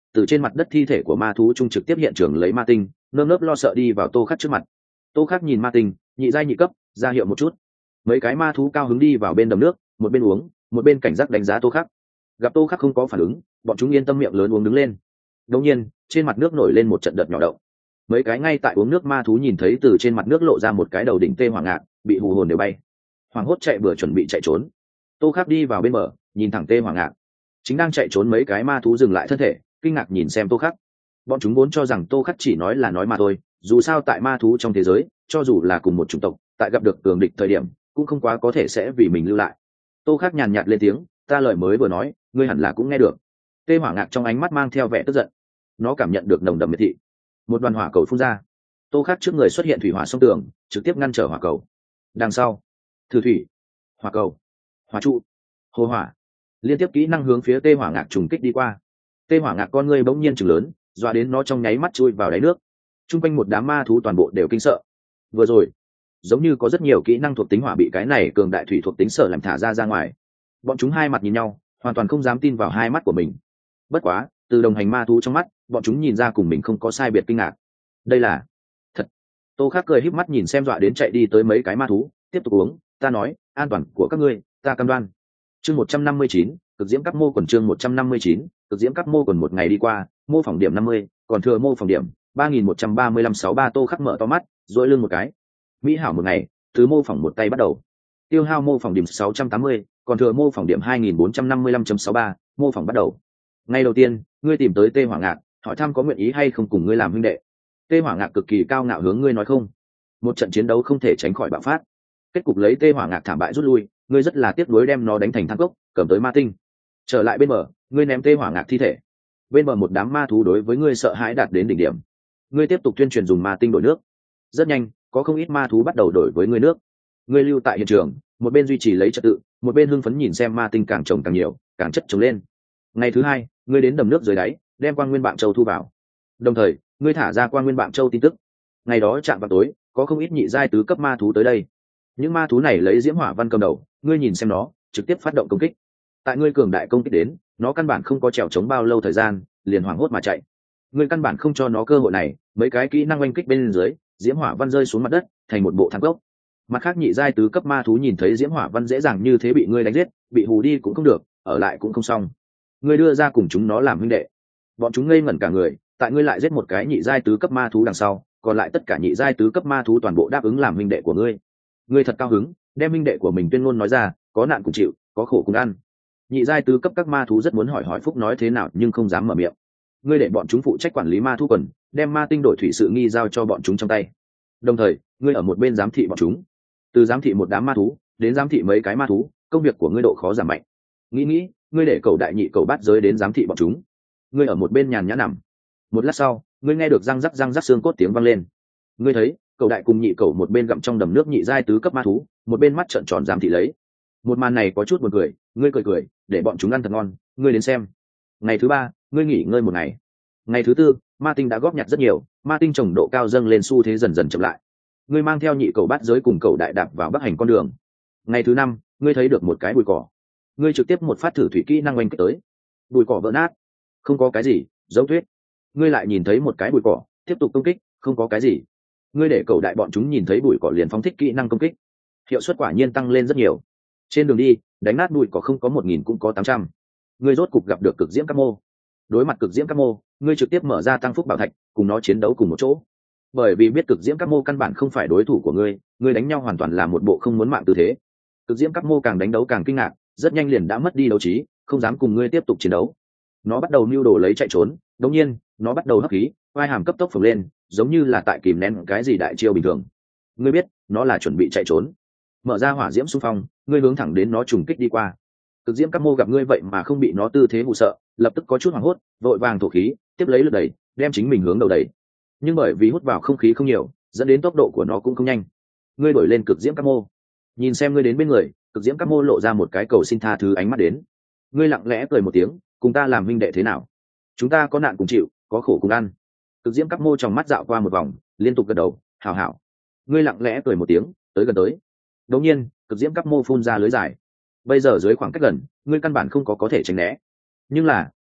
từ trên mặt đất thi thể của ma thú trung trực tiếp hiện trường lấy ma tinh, nơm nớp lo sợ đi vào Tô Khắc trước mặt. Tô Khắc nhìn ma tinh, nhị giai nhị cấp, ra hiệu một chút. Mấy cái ma thú cao hứng đi vào bên đầm nước, một bên uống, một bên cảnh giác đánh giá Tô Khắc. Gặp Tô Khắc không có phản ứng, bọn chúng yên tâm miệng lớn uống đứng lên. Đột nhiên, trên mặt nước nổi lên một trận đợt nhỏ động. Mấy cái ngay tại uống nước ma thú nhìn thấy từ trên mặt nước lộ ra một cái đầu đỉnh tê hỏa ngạc, bị hù hồn đều bay. Hoàng hốt chạy bừa chuẩn bị chạy trốn. Tô Khắc đi vào bên bờ, nhìn thẳng tê hỏa ngạc. Chính đang chạy trốn mấy cái ma thú dừng lại thân thể, kinh ngạc nhìn xem Tô Khắc. Bọn chúng vốn cho rằng Tô Khắc chỉ nói là nói mà thôi, dù sao tại ma thú trong thế giới, cho dù là cùng một chủng tộc, tại gặp được cường địch thời điểm, cũng không quá có thể sẽ vì mình lưu lại. Tô Khắc nhàn nhạt lên tiếng, ta lời mới vừa nói, ngươi hẳn là cũng nghe được. Tê hỏa ngạc trong ánh mắt mang theo vẻ tức giận. Nó cảm nhận được nồng đậm miệt thị. Một đoàn hỏa cầu phun ra. Tô Khắc trước người xuất hiện thủy hỏa song tường, trực tiếp ngăn trở hỏa cầu. Đằng sau, thử thủy, hỏa cầu, hỏa trụ, hồ hỏa, liên tiếp kỹ năng hướng phía tê hỏa ngạc trùng kích đi qua. Tê hỏa ngạc con ngươi bỗng nhiên chừng lớn, dọa đến nó trong nháy mắt chui vào đáy nước. Trung quanh một đám ma thú toàn bộ đều kinh sợ. Vừa rồi, giống như có rất nhiều kỹ năng thuộc tính hỏa bị cái này cường đại thủy thuộc tính sở làm thả ra ra ngoài. Bọn chúng hai mặt nhìn nhau, hoàn toàn không dám tin vào hai mắt của mình. Bất quá, từ đồng hành ma thú trong mắt, bọn chúng nhìn ra cùng mình không có sai biệt kinh ngạc. Đây là thật. Tô Khắc cười híp mắt nhìn xem dọa đến chạy đi tới mấy cái ma thú, tiếp tục uống, ta nói, an toàn của các ngươi, ta cam đoan. Chương một trăm năm mươi chín, cực diễm cấp mô quần chương một trăm năm mươi chín, cực diễm cấp mô quần một ngày đi qua, mô phỏng điểm năm mươi, còn thừa mô phỏng điểm ba nghìn một trăm ba mươi lăm sáu ba. Tô Khắc mở to mắt, duỗi lưng một cái. Mỹ hảo một ngày, từ mô phỏng một tay bắt đầu. Tiêu hao mô phỏng điểm sáu trăm tám mươi, còn thừa mô phỏng điểm hai nghìn bốn trăm năm mươi lăm phẩy sáu ba, mô phỏng bắt đầu. Ngày đầu tiên, ngươi tìm tới Tê Hỏa Ngạc, hỏi thăm có nguyện ý hay không cùng ngươi làm huynh đệ. Tê Hỏa Ngạc cực kỳ cao ngạo hướng ngươi nói không. Một trận chiến đấu không thể tránh khỏi bạo phát. Kết cục lấy Tê Hỏa Ngạc thảm bại rút lui, ngươi rất là tiếc nuối đem nó đánh thành thang cốc, cầm tới ma tinh. Trở lại bên bờ, ngươi ném Tê Hỏa Ngạc thi thể. Bên bờ một đám ma thú đối với ngươi sợ hãi đạt đến đỉnh điểm. Ngươi tiếp tục tuyên truyền dùng ma tinh đổi nước. Rất nhanh, có không ít ma thú bắt đầu đổi với ngươi nước. Ngươi lưu tại hiện trường, một bên duy trì lấy trật tự, một bên hưng phấn nhìn xem ma tinh càng trồng càng nhiều, càng chất trồng lên. Ngày thứ hai, ngươi đến đầm nước dưới đáy, đem Quang Nguyên Bạn Châu thu vào. Đồng thời, ngươi thả ra Quang Nguyên Bạn Châu tin tức. Ngày đó chạm vào tối, có không ít nhị giai tứ cấp ma thú tới đây. Những ma thú này lấy diễm hỏa văn cầm đầu, ngươi nhìn xem nó, trực tiếp phát động công kích. Tại ngươi cường đại công kích đến, nó căn bản không có trèo chống bao lâu thời gian, liền hoảng hốt mà chạy. Ngươi căn bản không cho nó cơ hội này, mấy cái kỹ năng oanh kích bên dưới, diễm hỏa văn rơi xuống mặt đất, thành một bộ thang cốc. Mặt khác nhị giai tứ cấp ma thú nhìn thấy diễm hỏa văn dễ dàng như thế bị ngươi đánh giết, bị hù đi cũng không được, ở lại cũng không xong. Ngươi đưa ra cùng chúng nó làm huynh đệ. Bọn chúng ngây ngẩn cả người, tại ngươi lại giết một cái nhị giai tứ cấp ma thú đằng sau, còn lại tất cả nhị giai tứ cấp ma thú toàn bộ đáp ứng làm huynh đệ của ngươi. Ngươi thật cao hứng, đem huynh đệ của mình tuyên ngôn nói ra, có nạn cùng chịu, có khổ cùng ăn. Nhị giai tứ cấp các ma thú rất muốn hỏi hỏi phúc nói thế nào nhưng không dám mở miệng. Ngươi để bọn chúng phụ trách quản lý ma thú quần, đem ma tinh đổi thủy sự nghi giao cho bọn chúng trong tay. Đồng thời, ngươi ở một bên giám thị bọn chúng. Từ giám thị một đám ma thú đến giám thị mấy cái ma thú, công việc của ngươi độ khó giảm mạnh. Nghĩ nghĩ, ngươi để cầu đại nhị cầu bát giới đến giám thị bọn chúng. Ngươi ở một bên nhàn nhã nằm. Một lát sau, ngươi nghe được răng rắc răng rắc xương cốt tiếng vang lên. Ngươi thấy cầu đại cùng nhị cầu một bên gặm trong đầm nước nhị giai tứ cấp ma thú, một bên mắt trợn tròn giám thị lấy. Một màn này có chút buồn cười, ngươi cười cười, để bọn chúng ăn thật ngon, ngươi đến xem. Ngày thứ ba, ngươi nghỉ ngơi một ngày. Ngày thứ tư, ma tinh đã góp nhặt rất nhiều, ma tinh trồng độ cao dâng lên xu thế dần dần chậm lại. Ngươi mang theo nhị cầu bát giới cùng cầu đại đạp vào bắc hành con đường. Ngày thứ năm, ngươi thấy được một cái bụi cỏ. Ngươi trực tiếp một phát thử thủy kỹ năng oanh kích tới. Bụi cỏ vỡ nát. Không có cái gì, dấu tuyết. Ngươi lại nhìn thấy một cái bụi cỏ, tiếp tục công kích, không có cái gì. Ngươi để cầu đại bọn chúng nhìn thấy bụi cỏ liền phóng thích kỹ năng công kích. Hiệu suất quả nhiên tăng lên rất nhiều. Trên đường đi, đánh nát bụi cỏ không có một nghìn cũng có tám trăm. Ngươi rốt cục gặp được cực diễm các mô. Đối mặt cực diễm các mô, ngươi trực tiếp mở ra tăng phúc bảo thạch, cùng nó chiến đấu cùng một chỗ. Bởi vì biết cực diễm các mô căn bản không phải đối thủ của ngươi, ngươi đánh nhau hoàn toàn là một bộ không muốn mạng tư thế. Cực diễm các mô càng đánh đấu càng kinh ngạc, rất nhanh liền đã mất đi đấu trí, không dám cùng ngươi tiếp tục chiến đấu. Nó bắt đầu mưu đồ lấy chạy trốn, đột nhiên, nó bắt đầu hấp khí, vai hàm cấp tốc phồng lên, giống như là tại kìm nén cái gì đại chiêu bình thường. Ngươi biết, nó là chuẩn bị chạy trốn. Mở ra hỏa diễm xung phong, ngươi hướng thẳng đến nó trùng kích đi qua. Cực diễm các mô gặp ngươi vậy mà không bị nó tư thế hù sợ, lập tức có chút hoảng hốt, vội vàng thổ khí, tiếp lấy lực đẩy, đem chính mình hướng đầu đẩy. Nhưng bởi vì hút vào không khí không nhiều, dẫn đến tốc độ của nó cũng không nhanh. Ngươi đổi lên cực diễm các mô, nhìn xem ngươi đến bên người, cực diễm các mô lộ ra một cái cầu xin tha thứ ánh mắt đến. Ngươi lặng lẽ cười một tiếng, cùng ta làm huynh đệ thế nào? Chúng ta có nạn cùng chịu, có khổ cùng ăn. Cực diễm các mô trong mắt dạo qua một vòng, liên tục gật đầu, hảo hảo. Ngươi lặng lẽ cười một tiếng, tới gần tới. Đột nhiên, cực diễm các mô phun ra lưới dài. Bây giờ dưới khoảng cách gần, ngươi căn bản không có có thể tránh né. Nhưng là,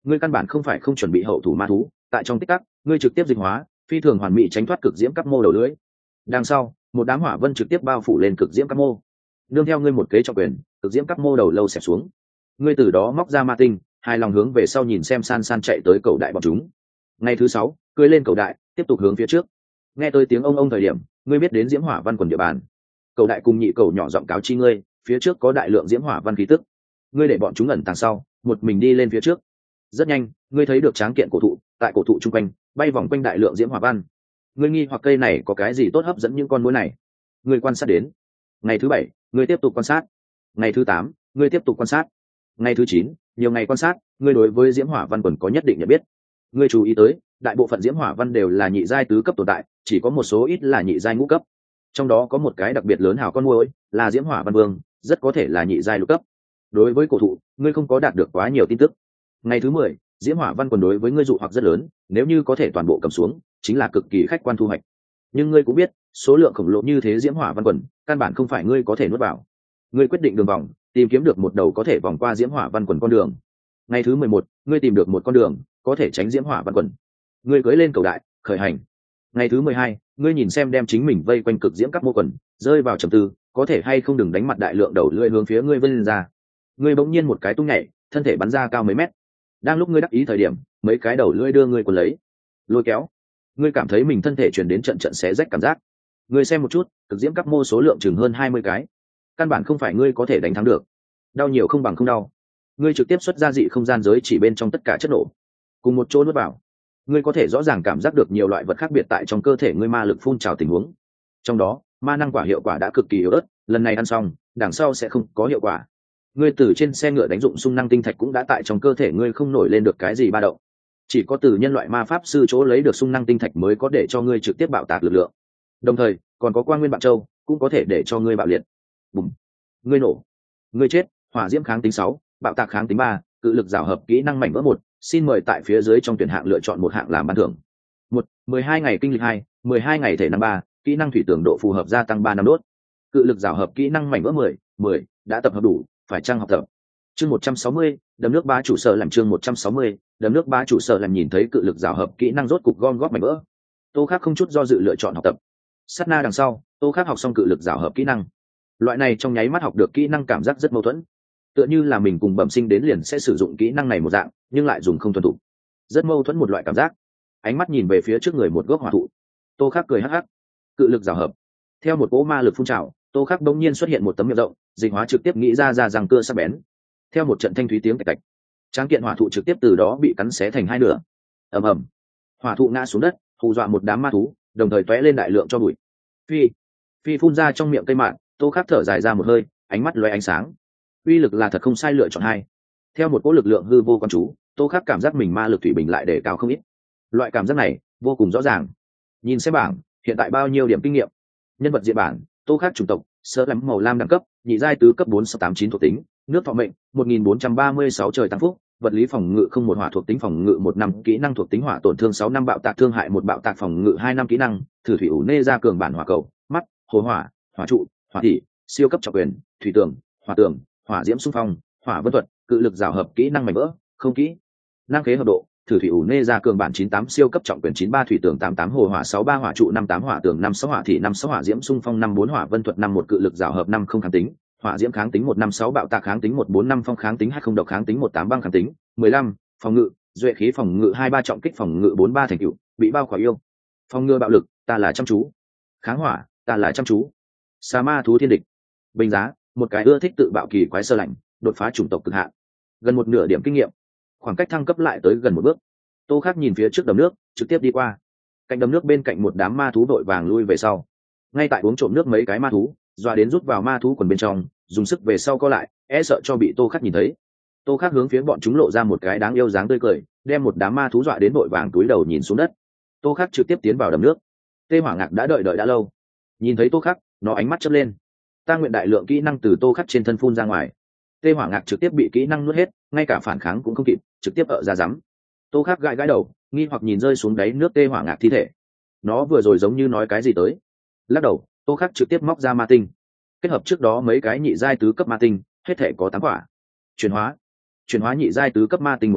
ngươi căn bản không phải không chuẩn bị hậu thủ ma thú, tại trong tích tắc ngươi trực tiếp dịch hóa, phi thường hoàn mỹ tránh thoát cực diễm cấp mô đầu lưới. Đằng sau một đám hỏa vân trực tiếp bao phủ lên cực diễm cấp mô, nương theo ngươi một kế trọng quyền, cực diễm cấp mô đầu lâu xẹp xuống. Ngươi từ đó móc ra ma tinh, hai lòng hướng về sau nhìn xem san san chạy tới cầu đại bọn chúng. Ngày thứ sáu cưỡi lên cầu đại tiếp tục hướng phía trước. Nghe tới tiếng ông ông thời điểm, ngươi biết đến diễm hỏa văn quần địa bàn. Cầu đại cùng nhị cầu nhỏ giọng cáo chi ngươi, phía trước có đại lượng diễm hỏa văn khí tức. Ngươi để bọn chúng ẩn tàng sau, một mình đi lên phía trước. Rất nhanh ngươi thấy được tráng kiện cổ thụ, tại cổ thụ chung quanh bay vòng quanh đại lượng diễm hỏa văn. Ngươi nghi hoặc cây này có cái gì tốt hấp dẫn những con muỗi này. Ngươi quan sát đến. Ngày thứ bảy ngươi tiếp tục quan sát. Ngày thứ tám ngươi tiếp tục quan sát. Ngày thứ chín nhiều ngày quan sát, ngươi đối với diễm hỏa văn quần có nhất định nhận biết. Ngươi chú ý tới đại bộ phận diễm hỏa văn đều là nhị giai tứ cấp tồn tại, chỉ có một số ít là nhị giai ngũ cấp. Trong đó có một cái đặc biệt lớn hào con muỗi là diễm hỏa văn vương, rất có thể là nhị giai lục cấp. Đối với cổ thụ ngươi không có đạt được quá nhiều tin tức. Ngày thứ mười diễm hỏa văn quần đối với ngươi dụ hoặc rất lớn, nếu như có thể toàn bộ cầm xuống chính là cực kỳ khách quan thu hoạch. Nhưng ngươi cũng biết số lượng khổng lồ như thế diễm hỏa văn quần căn bản không phải ngươi có thể nuốt vào. Ngươi quyết định đường vòng, tìm kiếm được một đầu có thể vòng qua diễm hỏa văn quần con đường. Ngày thứ mười một ngươi tìm được một con đường có thể tránh diễm hỏa văn quần. Ngươi cưỡi lên cầu đại khởi hành. Ngày thứ mười hai ngươi nhìn xem đem chính mình vây quanh cực diễm các mô quần, rơi vào trầm tư, có thể hay không đừng đánh mặt đại lượng đầu lưỡi hướng phía ngươi vươn ra. Ngươi bỗng nhiên một cái tung nhảy, thân thể bắn ra cao mấy mét. Đang lúc ngươi đắc ý thời điểm, mấy cái đầu lưỡi đưa ngươi quần lấy, lôi kéo. Ngươi cảm thấy mình thân thể truyền đến trận trận xé rách cảm giác. Ngươi xem một chút, cực diễm các mô số lượng chừng hơn hai mươi cái, căn bản không phải ngươi có thể đánh thắng được. Đau nhiều không bằng không đau. Ngươi trực tiếp xuất ra dị không gian giới chỉ bên trong tất cả chất nổ, cùng một chỗ nuốt vào. Ngươi có thể rõ ràng cảm giác được nhiều loại vật khác biệt tại trong cơ thể ngươi ma lực phun trào tình huống. Trong đó ma năng quả hiệu quả đã cực kỳ yếu ớt, lần này ăn xong đằng sau sẽ không có hiệu quả. Ngươi từ trên xe ngựa đánh dụng xung năng tinh thạch cũng đã tại trong cơ thể ngươi không nổi lên được cái gì ba động. Chỉ có từ nhân loại ma pháp sư chỗ lấy được xung năng tinh thạch mới có để cho ngươi trực tiếp bạo tạc lực lượng. Đồng thời còn có quang nguyên bạn châu cũng có thể để cho ngươi bạo liệt. Bùm, ngươi nổ, ngươi chết. Hỏa diễm kháng tính sáu, bạo tạc kháng tính ba, cự lực rào hợp kỹ năng mảnh vỡ một. Xin mời tại phía dưới trong tuyển hạng lựa chọn một hạng làm ban thưởng. Một, mười hai ngày kinh lịch hai, mười hai ngày thể năng ba, kỹ năng thủy tưởng độ phù hợp gia tăng ba năm đốt. Cự lực rào hợp kỹ năng mảnh vỡ mười, mười, đã tập hợp đủ, phải chăng học tập. Chương một trăm sáu mươi, đấm nước bá chủ sở làm chương một trăm sáu mươi, đấm nước bá chủ sở làm nhìn thấy cự lực rào hợp kỹ năng rốt cục gom góp mảnh vỡ. Tô Khắc không chút do dự lựa chọn học tập. Sát na đằng sau, Tô Khắc học xong cự lực rào hợp kỹ năng. Loại này trong nháy mắt học được kỹ năng cảm giác rất mâu thuẫn. Tựa như là mình cùng bẩm sinh đến liền sẽ sử dụng kỹ năng này một dạng, nhưng lại dùng không thuần thục. Rất mâu thuẫn một loại cảm giác. Ánh mắt nhìn về phía trước người một gốc hỏa thụ. Tô Khắc cười hắc hắc. Cự lực rào hợp. Theo một cỗ ma lực phun trào, Tô Khắc bỗng nhiên xuất hiện một tấm miệng rộng, dịch hóa trực tiếp nghĩ ra ra răng cưa sắc bén. Theo một trận thanh thúy tiếng cạch cạch, tráng kiện hỏa thụ trực tiếp từ đó bị cắn xé thành hai nửa. Ầm ầm. Hỏa thụ ngã xuống đất, hù dọa một đám ma thú, đồng thời tóe lên đại lượng cho bụi. Phi, phi phun ra trong miệng cây mạn, Tô Khắc thở dài ra một hơi, ánh mắt lóe ánh sáng. Uy lực là thật không sai lựa chọn hai. Theo một cỗ lực lượng hư vô quan chú, Tô Khắc cảm giác mình ma lực thủy bình lại để cao không ít. Loại cảm giác này vô cùng rõ ràng. Nhìn xem bảng, hiện tại bao nhiêu điểm kinh nghiệm. Nhân vật diện bản, Tô Khắc chủng tộc, sơ lắm màu lam đẳng cấp, nhị giai tứ cấp bốn sáu tám chín thuộc tính, nước thọ mệnh một nghìn bốn trăm ba mươi sáu trời tăng phúc, vật lý phòng ngự không một hỏa thuộc tính phòng ngự một năm kỹ năng thuộc tính hỏa tổn thương sáu năm bạo tạc thương hại một bạo tạc phòng ngự hai năm kỹ năng, thử thủy ủ nê ra cường bản hỏa cầu, mắt, hồ hỏa, hỏa trụ, hỏa thị, siêu cấp trọng quyền, thủy tường, hỏa tường, hỏa diễm xung phong, hỏa vân thuật, cự lực rào hợp kỹ năng mảnh vỡ, không kỹ năng khế hợp độ, thử thủy ủ nê ra cường bản chín tám siêu cấp trọng quyền chín ba thủy tường tám tám hồ hỏa sáu ba hỏa trụ năm tám hỏa tường năm sáu hỏa thị năm sáu hỏa diễm xung phong năm bốn hỏa vân thuật năm một cự lực rào hợp năm không kháng tính, hỏa diễm kháng tính một năm sáu bạo tạc kháng tính một bốn năm phong kháng tính hai không độc kháng tính một tám băng kháng tính mười lăm phòng ngự duệ khí phòng ngự hai ba trọng kích phòng ngự bốn ba thành tựu bị bao khỏa yêu phòng ngừa bạo lực ta là chăm chú kháng hỏa ta là chăm chú sa ma thú thiên địch bình giá một cái ưa thích tự bạo kỳ quái sơ lạnh đột phá chủng tộc cực hạn gần một nửa điểm kinh nghiệm khoảng cách thăng cấp lại tới gần một bước. Tô Khắc nhìn phía trước đầm nước trực tiếp đi qua cạnh đầm nước bên cạnh một đám ma thú đội vàng lui về sau ngay tại uống trộm nước mấy cái ma thú dọa đến rút vào ma thú quần bên trong dùng sức về sau co lại e sợ cho bị Tô Khắc nhìn thấy. Tô Khắc hướng phía bọn chúng lộ ra một cái đáng yêu dáng tươi cười đem một đám ma thú dọa đến đội vàng túi đầu nhìn xuống đất. Tô Khắc trực tiếp tiến vào đầm nước. Tê Hỏa Ngạc đã đợi đợi đã lâu nhìn thấy Tô Khắc nó ánh mắt chớp lên ta nguyện đại lượng kỹ năng từ Tô Khắc trên thân phun ra ngoài. Tê Hỏa Ngạc trực tiếp bị kỹ năng nuốt hết ngay cả phản kháng cũng không kịp trực tiếp ở ra rắm. Tô Khắc gãi gãi đầu nghi hoặc nhìn rơi xuống đáy nước Tê Hỏa Ngạc thi thể nó vừa rồi giống như nói cái gì tới. Lắc đầu Tô Khắc trực tiếp móc ra ma tinh kết hợp trước đó mấy cái nhị giai tứ cấp ma tinh hết thể có tám quả. Chuyển hóa chuyển hóa nhị giai tứ cấp ma tinh một viên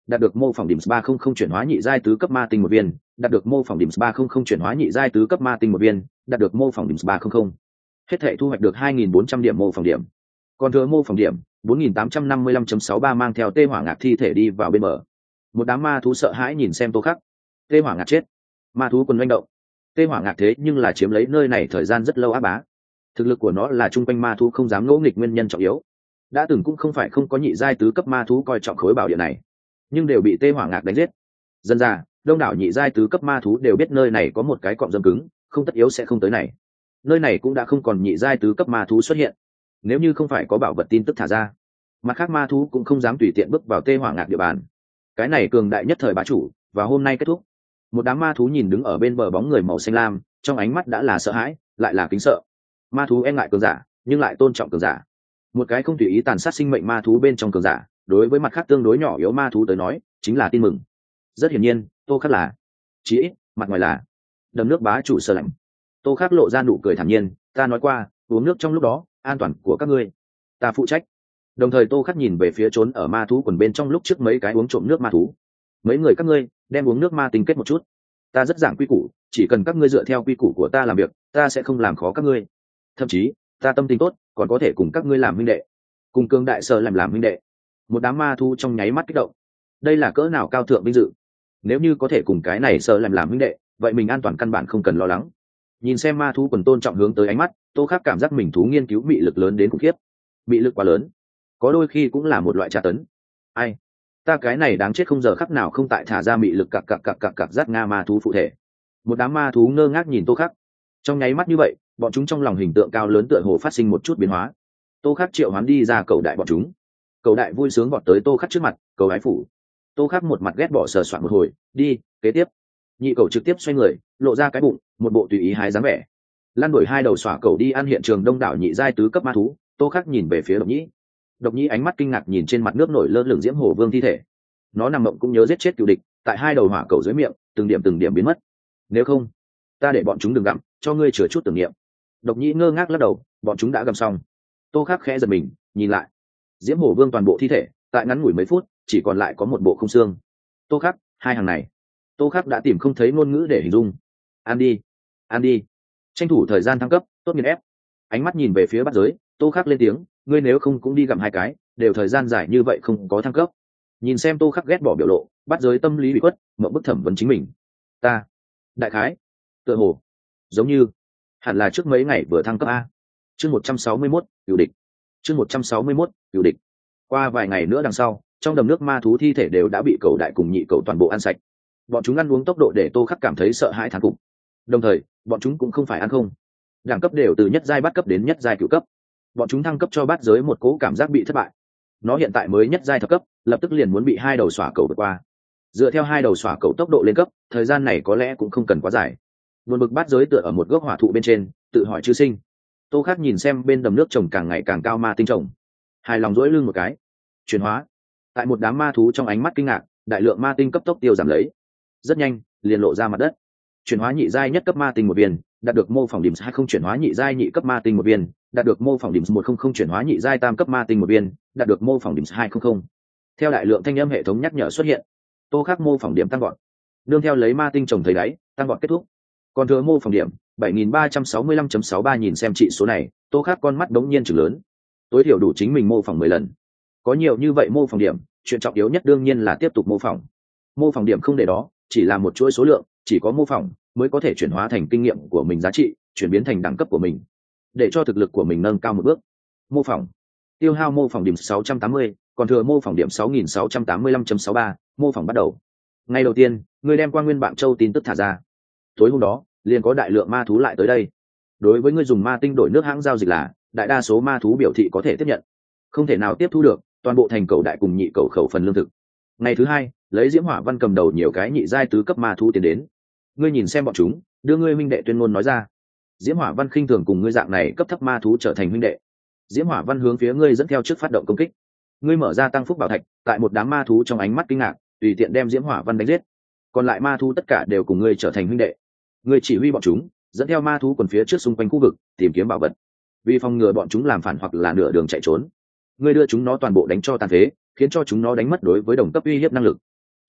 đạt được mô phỏng điểm ba không không chuyển hóa nhị giai tứ cấp ma tinh một viên, đạt được mô phỏng điểm ba không không chuyển hóa nhị giai tứ cấp ma tinh một viên, đạt được mô phỏng điểm ba không không. Hết thể thu hoạch được hai nghìn bốn trăm điểm mô phỏng điểm. Còn thừa mô phỏng điểm bốn nghìn tám trăm năm mươi lăm phẩy sáu ba mang theo tê hỏa ngạc thi thể đi vào bên bờ. Một đám ma thú sợ hãi nhìn xem Tô Khắc. Tê hỏa ngạc chết, ma thú quần manh động. Tê hỏa ngạc thế nhưng là chiếm lấy nơi này thời gian rất lâu áp bá. Thực lực của nó là trung quanh ma thú không dám ngỗ nghịch nguyên nhân trọng yếu. Đã từng cũng không phải không có nhị giai tứ cấp ma thú coi trọng khối bảo địa này, nhưng đều bị tê hỏa ngạc đánh giết. Dần ra đông đảo nhị giai tứ cấp ma thú đều biết nơi này có một cái cọng dâm cứng, không tất yếu sẽ không tới này. Nơi này cũng đã không còn nhị giai tứ cấp ma thú xuất hiện, nếu như không phải có bảo vật tin tức thả ra, mặt khác ma thú cũng không dám tùy tiện bước vào tê hỏa ngạc địa bàn. Cái này cường đại nhất thời bá chủ và hôm nay kết thúc. Một đám ma thú nhìn đứng ở bên bờ bóng người màu xanh lam, trong ánh mắt đã là sợ hãi lại là kính sợ. Ma thú e ngại cường giả nhưng lại tôn trọng cường giả. Một cái không tùy ý tàn sát sinh mệnh ma thú bên trong cường giả, đối với mặt khác tương đối nhỏ yếu ma thú tới nói chính là tin mừng. Rất hiển nhiên Tô Khắc là, chí ít mặt ngoài là đầm nước bá chủ sơ lạnh. Tô Khắc lộ ra nụ cười thản nhiên, ta nói qua uống nước trong lúc đó an toàn của các ngươi ta phụ trách. Đồng thời Tô Khắc nhìn về phía trốn ở ma thú quần bên trong lúc trước mấy cái uống trộm nước ma thú. Mấy người các ngươi đem uống nước ma tinh kết một chút, ta rất giảng quy củ, chỉ cần các ngươi dựa theo quy củ của ta làm việc, ta sẽ không làm khó các ngươi. Thậm chí ta tâm tình tốt còn có thể cùng các ngươi làm huynh đệ, cùng cương đại sở làm làm huynh đệ. Một đám ma thú trong nháy mắt kích động. Đây là cỡ nào cao thượng vinh dự, nếu như có thể cùng cái này sở làm làm huynh đệ, vậy mình an toàn căn bản không cần lo lắng. Nhìn xem ma thú quần tôn trọng hướng tới ánh mắt, Tô Khắc cảm giác mình thú nghiên cứu bị lực lớn đến khủng khiếp. Bị lực quá lớn có đôi khi cũng là một loại tra tấn. Ai, ta cái này đáng chết không giờ khắc nào không tại thả ra mị lực cặc cặc cặc cặc cặc rát nga ma thú phụ thể. Một đám ma thú ngơ ngác nhìn Tô Khắc. Trong nháy mắt như vậy, bọn chúng trong lòng hình tượng cao lớn tựa hồ phát sinh một chút biến hóa. Tô Khắc triệu hoán đi ra cầu đại bọn chúng. Cầu đại vui sướng vọt tới Tô Khắc trước mặt, cầu ái phủ. Tô Khắc một mặt ghét bỏ sờ soạn một hồi, đi, kế tiếp. Nhị cầu trực tiếp xoay người, lộ ra cái bụng, một bộ tùy ý hái dáng vẻ. Lăn đuổi hai đầu xỏa cầu đi ăn hiện trường đông đảo nhị giai tứ cấp ma thú. Tô Khắc nhìn về phía Độc Nhĩ. Độc Nhĩ ánh mắt kinh ngạc nhìn trên mặt nước nổi lơ lửng Diễm Hổ Vương thi thể. Nó nằm mộng cũng nhớ giết chết cựu địch, tại hai đầu hỏa cầu dưới miệng, từng điểm từng điểm biến mất. Nếu không, ta để bọn chúng đừng gặm, cho ngươi chừa chút tưởng niệm. Độc Nhĩ ngơ ngác lắc đầu, bọn chúng đã gặm xong. Tô Khắc khẽ giật mình, nhìn lại. Diễm Hổ Vương toàn bộ thi thể, tại ngắn ngủi mấy phút, chỉ còn lại có một bộ không xương. Tô Khắc, hai hàng này. Tô Khắc đã tìm không thấy ngôn ngữ để hình dung. Ăn đi, ăn đi. Tranh thủ thời gian thăng cấp, tốt nghiền ép. Ánh mắt nhìn về phía bát giới, Tô Khắc lên tiếng, ngươi nếu không cũng đi gặm hai cái, đều thời gian dài như vậy không có thăng cấp. Nhìn xem Tô Khắc ghét bỏ biểu lộ, bát giới tâm lý bị quất, mộng bức thẩm vấn chính mình. Ta, đại khái, tựa hồ, giống như, hẳn là trước mấy ngày vừa thăng cấp a. Chương một trăm sáu mươi mốt, cửu địch. Chương một trăm sáu mươi mốt, cửu địch. Qua vài ngày nữa đằng sau, trong đầm nước ma thú thi thể đều đã bị cầu đại cùng nhị cầu toàn bộ ăn sạch. Bọn chúng ăn uống tốc độ để Tô Khắc cảm thấy sợ hãi thán phục. Đồng thời, bọn chúng cũng không phải ăn không. Đẳng cấp đều từ nhất giai bắt cấp đến nhất giai cửu cấp. Bọn chúng thăng cấp cho bát giới một cố cảm giác bị thất bại. Nó hiện tại mới nhất giai thập cấp, lập tức liền muốn bị hai đầu xỏa cầu vượt qua. Dựa theo hai đầu xỏa cầu tốc độ lên cấp, thời gian này có lẽ cũng không cần quá dài. Buồn bực bát giới tựa ở một gốc hỏa thụ bên trên, tự hỏi chư sinh. Tô Khắc nhìn xem bên đầm nước trồng càng ngày càng cao ma tinh trồng, hài lòng duỗi lưng một cái. Chuyển hóa. Tại một đám ma thú trong ánh mắt kinh ngạc, đại lượng ma tinh cấp tốc tiêu giảm lấy. Rất nhanh, liền lộ ra mặt đất. Chuyển hóa nhị giai nhất cấp ma tinh một viên, đạt được mô phỏng điểm hai không chuyển hóa nhị giai nhị cấp ma tinh một viên, đạt được mô phỏng điểm một không không chuyển hóa nhị giai tam cấp ma tinh một viên, đạt được mô phỏng điểm hai không không. Theo đại lượng thanh âm hệ thống nhắc nhở xuất hiện, Tô Khắc mô phỏng điểm tăng vọt. Nương theo lấy ma tinh trồng thấy đáy, tăng vọt kết thúc. Còn thừa mô phỏng điểm bảy nghìn ba trăm sáu mươi lăm phẩy sáu ba, nhìn xem trị số này, Tô Khắc con mắt đống nhiên trừng lớn. Tối thiểu đủ chính mình mô phỏng mười lần. Có nhiều như vậy mô phỏng điểm, chuyện trọng yếu nhất đương nhiên là tiếp tục mô phỏng. Mô phỏng điểm không để đó, chỉ là một chuỗi số lượng, chỉ có mô phỏng mới có thể chuyển hóa thành kinh nghiệm của mình giá trị, chuyển biến thành đẳng cấp của mình, để cho thực lực của mình nâng cao một bước. Mô phỏng tiêu hao mô phỏng điểm sáu trăm tám mươi, còn thừa mô phỏng điểm sáu nghìn sáu trăm tám mươi lăm phẩy sáu ba. Mô phỏng bắt đầu. Ngày đầu tiên, người đem Quan Nguyên Bạn Châu tin tức thả ra. Tối hôm đó, liền có đại lượng ma thú lại tới đây. Đối với người dùng ma tinh đổi nước hãng giao dịch là, đại đa số ma thú biểu thị có thể tiếp nhận. Không thể nào tiếp thu được, toàn bộ thành cầu đại cùng nhị cầu khẩu phần lương thực. Ngày thứ hai, lấy Diễm Hỏa Văn cầm đầu nhiều cái nhị giai tứ cấp ma thú tiến đến. Ngươi nhìn xem bọn chúng, đưa ngươi huynh đệ tuyên ngôn nói ra. Diễm Hỏa Văn khinh thường cùng ngươi dạng này cấp thấp ma thú trở thành huynh đệ. Diễm Hỏa Văn hướng phía ngươi dẫn theo trước phát động công kích. Ngươi mở ra tăng phúc bảo thạch, tại một đám ma thú trong ánh mắt kinh ngạc, tùy tiện đem Diễm Hỏa Văn đánh giết. Còn lại ma thú tất cả đều cùng ngươi trở thành huynh đệ. Ngươi chỉ huy bọn chúng, dẫn theo ma thú quần phía trước xung quanh khu vực, tìm kiếm bảo vật. Vì phòng ngừa bọn chúng làm phản hoặc là nửa đường chạy trốn, ngươi đưa chúng nó toàn bộ đánh cho tàn phế, khiến cho chúng nó đánh mất đối với đồng cấp uy hiếp năng lực.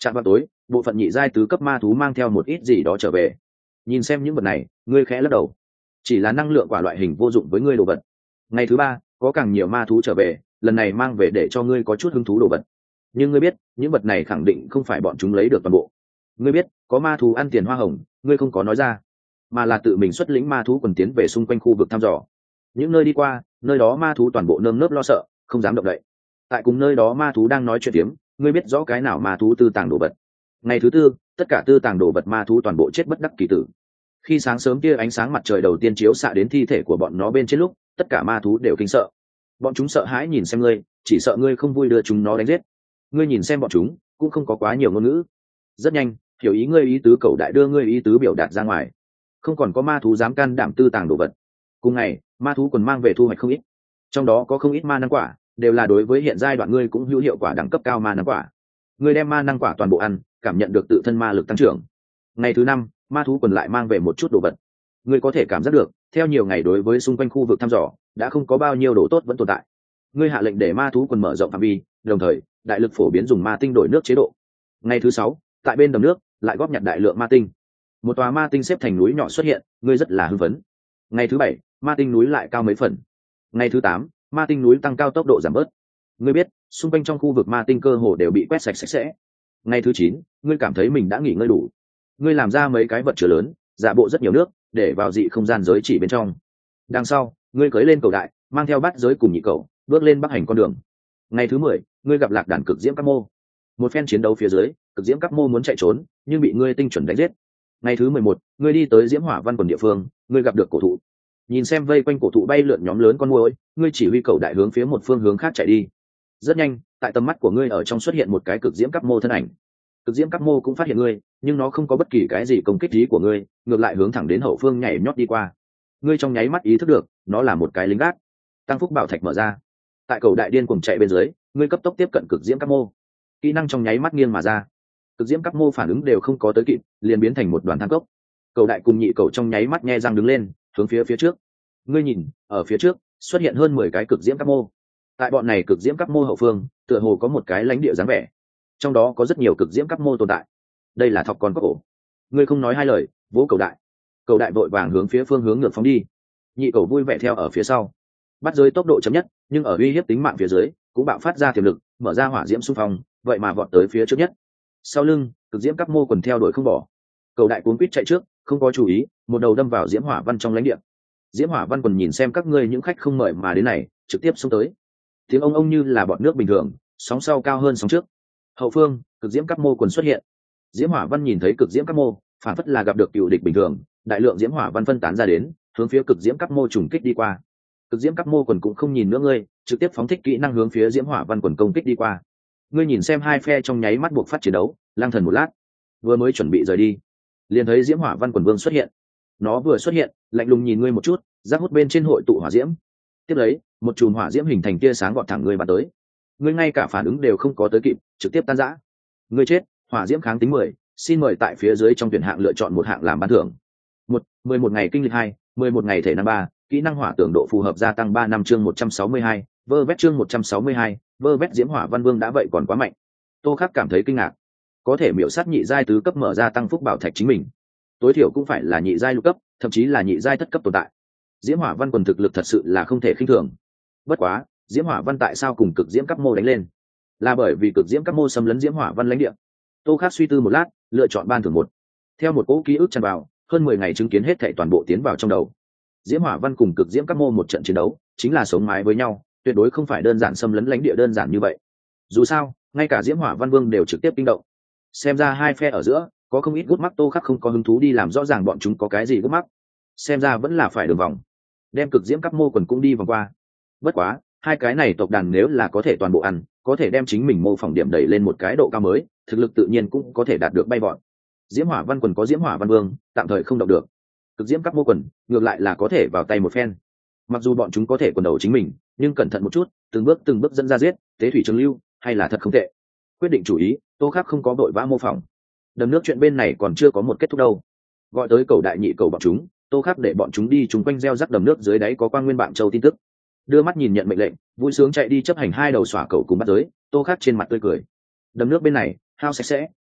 Chạm vào tối, bộ phận nhị giai tứ cấp ma thú mang theo một ít gì đó trở về. Nhìn xem những vật này, ngươi khẽ lắc đầu. Chỉ là năng lượng quả loại hình vô dụng với ngươi đồ vật. Ngày thứ ba, có càng nhiều ma thú trở về, lần này mang về để cho ngươi có chút hứng thú đồ vật. Nhưng ngươi biết, những vật này khẳng định không phải bọn chúng lấy được toàn bộ. Ngươi biết, có ma thú ăn tiền hoa hồng, ngươi không có nói ra, mà là tự mình xuất lĩnh ma thú quần tiến về xung quanh khu vực thăm dò. Những nơi đi qua, nơi đó ma thú toàn bộ nơm nớp lo sợ, không dám động đậy. Tại cùng nơi đó ma thú đang nói chuyện tiếm, ngươi biết rõ cái nào ma thú tư tàng đồ vật. Ngày thứ tư, tất cả tư tàng đồ vật ma thú toàn bộ chết bất đắc kỳ tử. Khi sáng sớm kia ánh sáng mặt trời đầu tiên chiếu xạ đến thi thể của bọn nó bên trên lúc, tất cả ma thú đều kinh sợ. Bọn chúng sợ hãi nhìn xem ngươi, chỉ sợ ngươi không vui đưa chúng nó đánh giết. Ngươi nhìn xem bọn chúng, cũng không có quá nhiều ngôn ngữ. Rất nhanh, hiểu ý ngươi ý tứ cầu đại đưa ngươi ý tứ biểu đạt ra ngoài. Không còn có ma thú dám can đảm tư tàng đồ vật. Cùng ngày, ma thú còn mang về thu hoạch không ít. Trong đó có không ít ma năng quả, đều là đối với hiện giai đoạn ngươi cũng hữu hiệu quả đẳng cấp cao ma năng quả. Ngươi đem ma năng quả toàn bộ ăn, cảm nhận được tự thân ma lực tăng trưởng. Ngày thứ năm, ma thú còn lại mang về một chút đồ vật. Ngươi có thể cảm giác được, theo nhiều ngày đối với xung quanh khu vực thăm dò, đã không có bao nhiêu đồ tốt vẫn tồn tại. Ngươi hạ lệnh để ma thú quần mở rộng phạm vi, đồng thời đại lực phổ biến dùng ma tinh đổi nước chế độ. Ngày thứ sáu, tại bên đầm nước lại góp nhặt đại lượng ma tinh. Một tòa ma tinh xếp thành núi nhỏ xuất hiện, ngươi rất là hưng phấn. Ngày thứ bảy, ma tinh núi lại cao mấy phần. Ngày thứ tám, ma tinh núi tăng cao tốc độ giảm bớt. Ngươi biết, xung quanh trong khu vực ma tinh cơ hồ đều bị quét sạch sạch sẽ. Ngày thứ chín, ngươi cảm thấy mình đã nghỉ ngơi đủ. Ngươi làm ra mấy cái vật chứa lớn, giả bộ rất nhiều nước, để vào dị không gian giới chỉ bên trong. Đằng sau, ngươi cưỡi lên cầu đại, mang theo bát giới cùng nhị cầu, bước lên bắc hành con đường. Ngày thứ mười, ngươi gặp lạc đàn cực diễm các mô. Một phen chiến đấu phía dưới, cực diễm các mô muốn chạy trốn, nhưng bị ngươi tinh chuẩn đánh giết. Ngày thứ mười một, ngươi đi tới diễm hỏa văn quần địa phương, ngươi gặp được cổ thụ. Nhìn xem vây quanh cổ thụ bay lượn nhóm lớn con muỗi, ngươi chỉ huy cầu đại hướng phía một phương hướng khác chạy đi. Rất nhanh, tại tầm mắt của ngươi ở trong xuất hiện một cái cực diễm các mô thân ảnh. Cực diễm các mô cũng phát hiện ngươi, nhưng nó không có bất kỳ cái gì công kích ý của ngươi, ngược lại hướng thẳng đến hậu phương nhảy nhót đi qua. Ngươi trong nháy mắt ý thức được, nó là một cái lính gác. Tăng phúc bảo thạch mở ra. Tại cầu đại điên cuồng chạy bên dưới, ngươi cấp tốc tiếp cận cực diễm các mô. Kỹ năng trong nháy mắt nghiêng mà ra. Cực diễm các mô phản ứng đều không có tới kịp, liền biến thành một đoàn than cốc. Cầu đại cùng nhị cầu trong nháy mắt nhe răng đứng lên, hướng phía phía trước. Ngươi nhìn, ở phía trước xuất hiện hơn mười cái cực diễm các mô. Tại bọn này cực diễm các mô hậu phương, tựa hồ có một cái lãnh địa dáng vẻ. Trong đó có rất nhiều cực diễm các mô tồn tại. Đây là thọc con cóc ổ. Ngươi không nói hai lời, vỗ cầu đại. Cầu đại vội vàng hướng phía phương hướng ngược phóng đi. Nhị cầu vui vẻ theo ở phía sau. Bắt giới tốc độ chậm nhất, nhưng ở uy hiếp tính mạng phía dưới, cũng bạo phát ra tiềm lực, mở ra hỏa diễm xung phong, vậy mà vọt tới phía trước nhất. Sau lưng, cực diễm các mô quần theo đuổi không bỏ. Cầu đại cuốn quýt chạy trước, không có chú ý, một đầu đâm vào diễm hỏa văn trong lãnh địa. Diễm hỏa văn quần nhìn xem các ngươi những khách không mời mà đến này, trực tiếp xông tới. Tiếng ông ông như là bọt nước bình thường, sóng sau cao hơn sóng trước. Hậu phương, cực diễm các mô quần xuất hiện. Diễm hỏa văn nhìn thấy cực diễm các mô, phản phất là gặp được cựu địch bình thường, đại lượng diễm hỏa văn phân tán ra đến, hướng phía cực diễm các mô trùng kích đi qua. Cực diễm các mô quần cũng không nhìn nữa ngươi, trực tiếp phóng thích kỹ năng hướng phía diễm hỏa văn quần công kích đi qua. Ngươi nhìn xem hai phe trong nháy mắt buộc phát chiến đấu, lang thần một lát, vừa mới chuẩn bị rời đi, liền thấy diễm hỏa văn quần vương xuất hiện. Nó vừa xuất hiện, lạnh lùng nhìn ngươi một chút, giác hút bên trên hội tụ hỏa diễm. Tiếp lấy, một chùm hỏa diễm hình thành tia sáng gọt thẳng ngươi bắn tới. Ngươi ngay cả phản ứng đều không có tới kịp, trực tiếp tan rã. Ngươi chết, hỏa diễm kháng tính mười, xin mời tại phía dưới trong tuyển hạng lựa chọn một hạng làm ban thưởng. Một, mười một ngày kinh lịch hai, mười một ngày thể năng ba, kỹ năng hỏa tưởng độ phù hợp gia tăng ba năm chương một trăm sáu mươi hai, vơ vét chương một trăm sáu mươi hai, vơ vét diễm hỏa văn vương đã vậy còn quá mạnh. Tô Khắc cảm thấy kinh ngạc. Có thể miểu sát nhị giai tứ cấp mở ra tăng phúc bảo thạch chính mình, tối thiểu cũng phải là nhị giai lục cấp, thậm chí là nhị giai thất cấp tồn tại. Diễm hỏa văn quần thực lực thật sự là không thể khinh thường. Bất quá, diễm hỏa văn tại sao cùng cực diễm cấp mô đánh lên? Là bởi vì cực diễm cấp mô xâm lấn diễm hỏa văn lãnh địa. Tô Khắc suy tư một lát, lựa chọn ban thưởng một. Theo một cỗ ký ức tràn vào, hơn mười ngày chứng kiến hết thảy toàn bộ tiến vào trong đầu. Diễm hỏa văn cùng cực diễm cấp mô một trận chiến đấu, chính là sống mái với nhau, tuyệt đối không phải đơn giản xâm lấn lãnh địa đơn giản như vậy. Dù sao, ngay cả diễm hỏa văn vương đều trực tiếp kinh động. Xem ra hai phe ở giữa có không ít gút mắc. Tô Khắc không có hứng thú đi làm rõ ràng bọn chúng có cái gì gút mắc. Xem ra vẫn là phải đường vòng, đem cực diễm cấp mô quần cũng đi vòng qua. Bất quá, hai cái này tộc đàn nếu là có thể toàn bộ ăn, có thể đem chính mình mô phỏng điểm đẩy lên một cái độ cao mới, thực lực tự nhiên cũng có thể đạt được bay vọt. Diễm hỏa văn quần có diễm hỏa văn vương, tạm thời không động được. Cực diễm cấp mô quần ngược lại là có thể vào tay một phen. Mặc dù bọn chúng có thể quần đầu chính mình, nhưng cẩn thận một chút, từng bước từng bước dẫn ra giết, tế thủy trường lưu, hay là thật không tệ. Quyết định chủ ý, Tô Khắc không có vội vã mô phỏng. Đầm nước chuyện bên này còn chưa có một kết thúc đâu. Gọi tới cầu đại nhị cầu bọn chúng, Tô Khắc để bọn chúng đi chúng quanh gieo rắc đầm nước dưới đáy có quang nguyên bạn châu tin tức. Đưa mắt nhìn nhận mệnh lệnh, vui sướng chạy đi chấp hành hai đầu xỏa cầu cùng bắt giới. Tô Khắc trên mặt tươi cười. Đầm nước bên này hao sạch sẽ,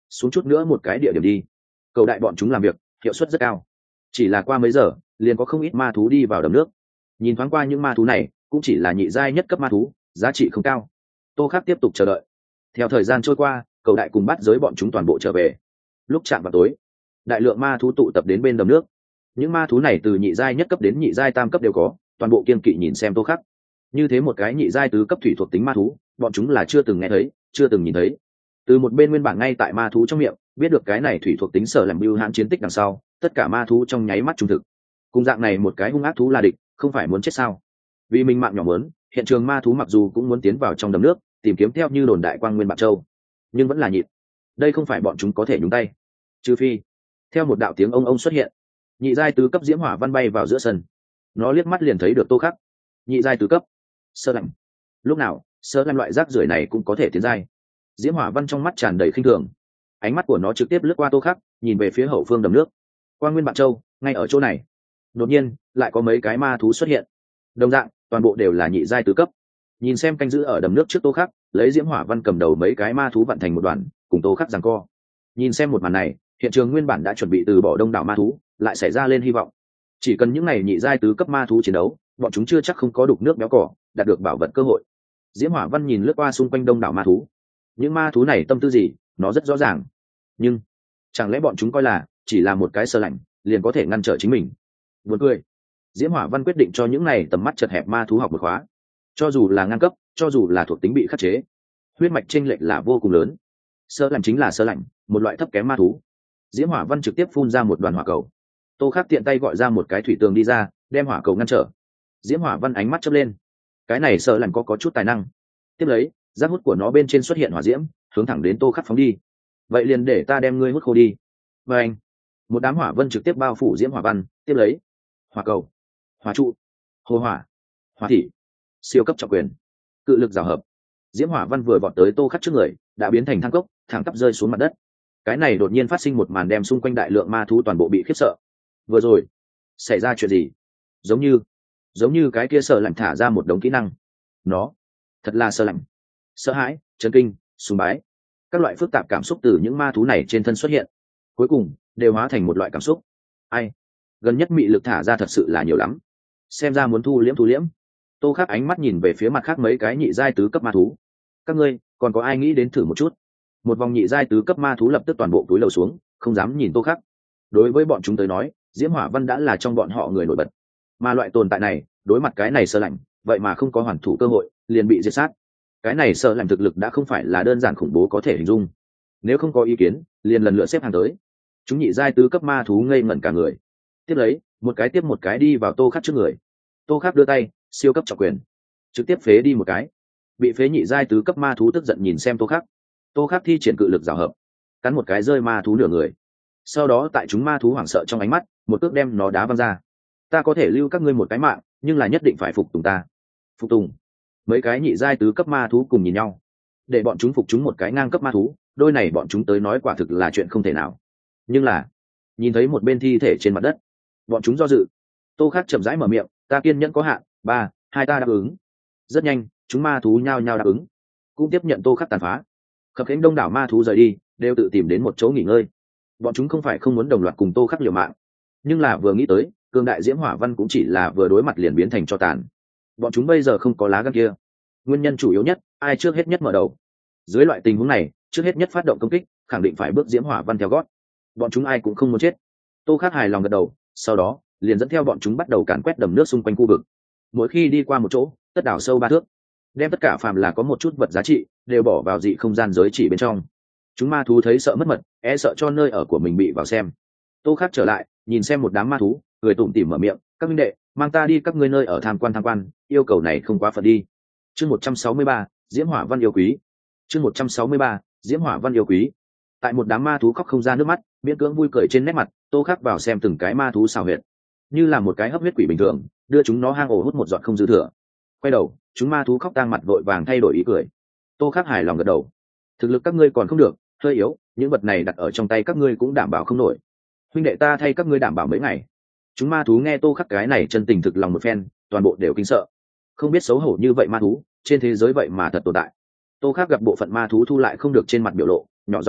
xuống chút nữa một cái địa điểm đi. Cầu đại bọn chúng làm việc hiệu suất rất cao, chỉ là qua mấy giờ liền có không ít ma thú đi vào đầm nước. Nhìn thoáng qua những ma thú này cũng chỉ là nhị giai nhất cấp ma thú, giá trị không cao. Tô Khắc tiếp tục chờ đợi. Theo thời gian trôi qua, cầu đại cùng bắt giới bọn chúng toàn bộ trở về. Lúc chạm vào tối, đại lượng ma thú tụ tập đến bên đầm nước. Những ma thú này từ nhị giai nhất cấp đến nhị giai tam cấp đều có, toàn bộ kiên kỵ nhìn xem Tô Khắc. Như thế một cái nhị giai tứ cấp thủy thuộc tính ma thú, bọn chúng là chưa từng nghe thấy, chưa từng nhìn thấy. Từ một bên nguyên bản ngay tại ma thú trong miệng biết được cái này thủy thuộc tính sở làm bưu hãn chiến tích đằng sau, tất cả ma thú trong nháy mắt trung thực. Cùng dạng này một cái hung ác thú là địch, không phải muốn chết sao? Vì mình mạng nhỏ muốn, hiện trường ma thú mặc dù cũng muốn tiến vào trong đầm nước, tìm kiếm theo như đồn đại quang nguyên bạc châu, nhưng vẫn là nhịn. Đây không phải bọn chúng có thể nhúng tay, trừ phi. Theo một đạo tiếng ông ông xuất hiện, nhị giai tứ cấp diễm hỏa văn bay vào giữa sân. Nó liếc mắt liền thấy được Tô Khắc. Nhị giai tứ cấp, sơ lạnh. Lúc nào sơ lạnh loại rác rưởi này cũng có thể tiến giai? Diễm hỏa văn trong mắt tràn đầy khinh thường, ánh mắt của nó trực tiếp lướt qua Tô Khắc, nhìn về phía hậu phương đầm nước. Quang nguyên bạc châu ngay ở chỗ này. Đột nhiên lại có mấy cái ma thú xuất hiện, đồng dạng toàn bộ đều là nhị giai tứ cấp. Nhìn xem canh giữ ở đầm nước trước Tô Khắc, lấy diễm hỏa văn cầm đầu mấy cái ma thú vặn thành một đoàn, cùng Tô Khắc giằng co. Nhìn xem một màn này, hiện trường nguyên bản đã chuẩn bị từ bỏ đông đảo ma thú, lại xảy ra lên hy vọng. Chỉ cần những này nhị giai tứ cấp ma thú chiến đấu, bọn chúng chưa chắc không có đục nước béo cỏ, đạt được bảo vật cơ hội. Diễm hỏa văn nhìn lướt qua xung quanh đông đảo ma thú. Những ma thú này tâm tư gì, nó rất rõ ràng. Nhưng chẳng lẽ bọn chúng coi là chỉ là một cái sơ lạnh liền có thể ngăn trở chính mình? Buồn cười. Diễm hỏa văn quyết định cho những này tầm mắt chật hẹp ma thú học một khóa. Cho dù là ngang cấp, cho dù là thuộc tính bị khắc chế, huyết mạch chênh lệch là vô cùng lớn. Sơ lạnh chính là sơ lạnh, một loại thấp kém ma thú. Diễm hỏa văn trực tiếp phun ra một đoàn hỏa cầu. Tô Khắc tiện tay gọi ra một cái thủy tường đi ra, đem hỏa cầu ngăn trở. Diễm hỏa văn ánh mắt chớp lên, cái này sơ lạnh có có chút tài năng. Tiếp lấy, giác hút của nó bên trên xuất hiện hỏa diễm, hướng thẳng đến Tô Khắc phóng đi. Vậy liền để ta đem ngươi hút khô đi. Và anh, một đám hỏa vân trực tiếp bao phủ diễm hỏa văn. Tiếp lấy, hỏa cầu, hỏa trụ, hồ hỏa, hỏa thị, siêu cấp trọng quyền, cự lực rào hợp. Diễm hỏa văn vừa vọt tới Tô Khắc trước người, đã biến thành thang cốc, thẳng tắp rơi xuống mặt đất. Cái này đột nhiên phát sinh một màn đem xung quanh đại lượng ma thú toàn bộ bị khiếp sợ. Vừa rồi xảy ra chuyện gì? Giống như giống như cái kia sợ lạnh thả ra một đống kỹ năng. Nó thật là sợ lạnh. Sợ hãi, chấn kinh, sùng bái, các loại phức tạp cảm xúc từ những ma thú này trên thân xuất hiện, cuối cùng đều hóa thành một loại cảm xúc. Ai gần nhất mị lực thả ra thật sự là nhiều lắm, xem ra muốn thu liễm thu liễm. Tô Khắc ánh mắt nhìn về phía mặt khác mấy cái nhị giai tứ cấp ma thú. Các ngươi còn có ai nghĩ đến thử một chút? Một vòng nhị giai tứ cấp ma thú lập tức toàn bộ túi lầu xuống, không dám nhìn Tô Khắc. Đối với bọn chúng tới nói, diễm hỏa văn đã là trong bọn họ người nổi bật, mà loại tồn tại này đối mặt cái này sơ lạnh, vậy mà không có hoàn thủ cơ hội liền bị diệt sát. Cái này sơ lạnh thực lực đã không phải là đơn giản khủng bố có thể hình dung. Nếu không có ý kiến, liền lần lượt xếp hàng tới. Chúng nhị giai tứ cấp ma thú ngây ngẩn cả người. Tiếp lấy, một cái tiếp một cái đi vào Tô Khắc trước người. Tô Khắc đưa tay, siêu cấp trọng quyền, trực tiếp phế đi một cái. Bị phế nhị giai tứ cấp ma thú tức giận nhìn xem Tô Khắc. Tô Khắc thi triển cự lực rào hợp, cắn một cái rơi ma thú nửa người. Sau đó tại chúng ma thú hoảng sợ trong ánh mắt, một cước đem nó đá văng ra. Ta có thể lưu các ngươi một cái mạng, nhưng là nhất định phải phục tùng ta. Phục tùng? Mấy cái nhị giai tứ cấp ma thú cùng nhìn nhau, để bọn chúng phục chúng một cái ngang cấp ma thú, đôi này bọn chúng tới nói quả thực là chuyện không thể nào. Nhưng là nhìn thấy một bên thi thể trên mặt đất, bọn chúng do dự. Tô Khắc chậm rãi mở miệng, ta kiên nhẫn có hạn, ba hai ta đáp ứng. Rất nhanh, chúng ma thú nhao nhao đáp ứng, cũng tiếp nhận Tô Khắc tàn phá. Khập khiễng đông đảo ma thú rời đi, đều tự tìm đến một chỗ nghỉ ngơi. Bọn chúng không phải không muốn đồng loạt cùng Tô Khắc liều mạng, nhưng là vừa nghĩ tới cường đại diễm hỏa văn cũng chỉ là vừa đối mặt liền biến thành cho tàn. Bọn chúng bây giờ không có lá gan kia. Nguyên nhân chủ yếu nhất, ai trước hết nhất mở đầu. Dưới loại tình huống này, trước hết nhất phát động công kích, khẳng định phải bước diễm hỏa văn theo gót. Bọn chúng ai cũng không muốn chết. Tô Khắc hài lòng gật đầu, sau đó liền dẫn theo bọn chúng bắt đầu càn quét đầm nước xung quanh khu vực. Mỗi khi đi qua một chỗ, tất đảo sâu ba thước, đem tất cả phàm là có một chút vật giá trị đều bỏ vào dị không gian giới chỉ bên trong. Chúng ma thú thấy sợ mất mật, e sợ cho nơi ở của mình bị vào xem. Tô Khắc trở lại, nhìn xem một đám ma thú, người tủm tỉm mở miệng, các minh đệ, mang ta đi các ngươi nơi ở tham quan tham quan, yêu cầu này không quá phận đi. Chương một trăm sáu mươi ba, diễm hỏa văn yêu quý. Chương một trăm sáu mươi ba, diễm hỏa văn yêu quý. Tại một đám ma thú khóc không ra nước mắt, miễn cưỡng vui cười trên nét mặt, Tô Khắc vào xem từng cái ma thú xào huyệt, như là một cái hấp huyết quỷ bình thường, đưa chúng nó hang ổ hút một giọt không dư thừa. Quay đầu, chúng ma thú khóc tang mặt vội vàng thay đổi ý cười. Tô Khắc hài lòng gật đầu. Thực lực các ngươi còn không được, hơi yếu, những vật này đặt ở trong tay các ngươi cũng đảm bảo không nổi. Huynh đệ ta thay các ngươi đảm bảo mấy ngày. Chúng ma thú nghe Tô Khắc cái này chân tình thực lòng một phen, toàn bộ đều kinh sợ. Không biết xấu hổ như vậy ma thú, trên thế giới vậy mà thật tồn tại. Tô Khắc gặp bộ phận ma thú thu lại không được trên mặt biểu lộ, nhỏ giọng hỏi,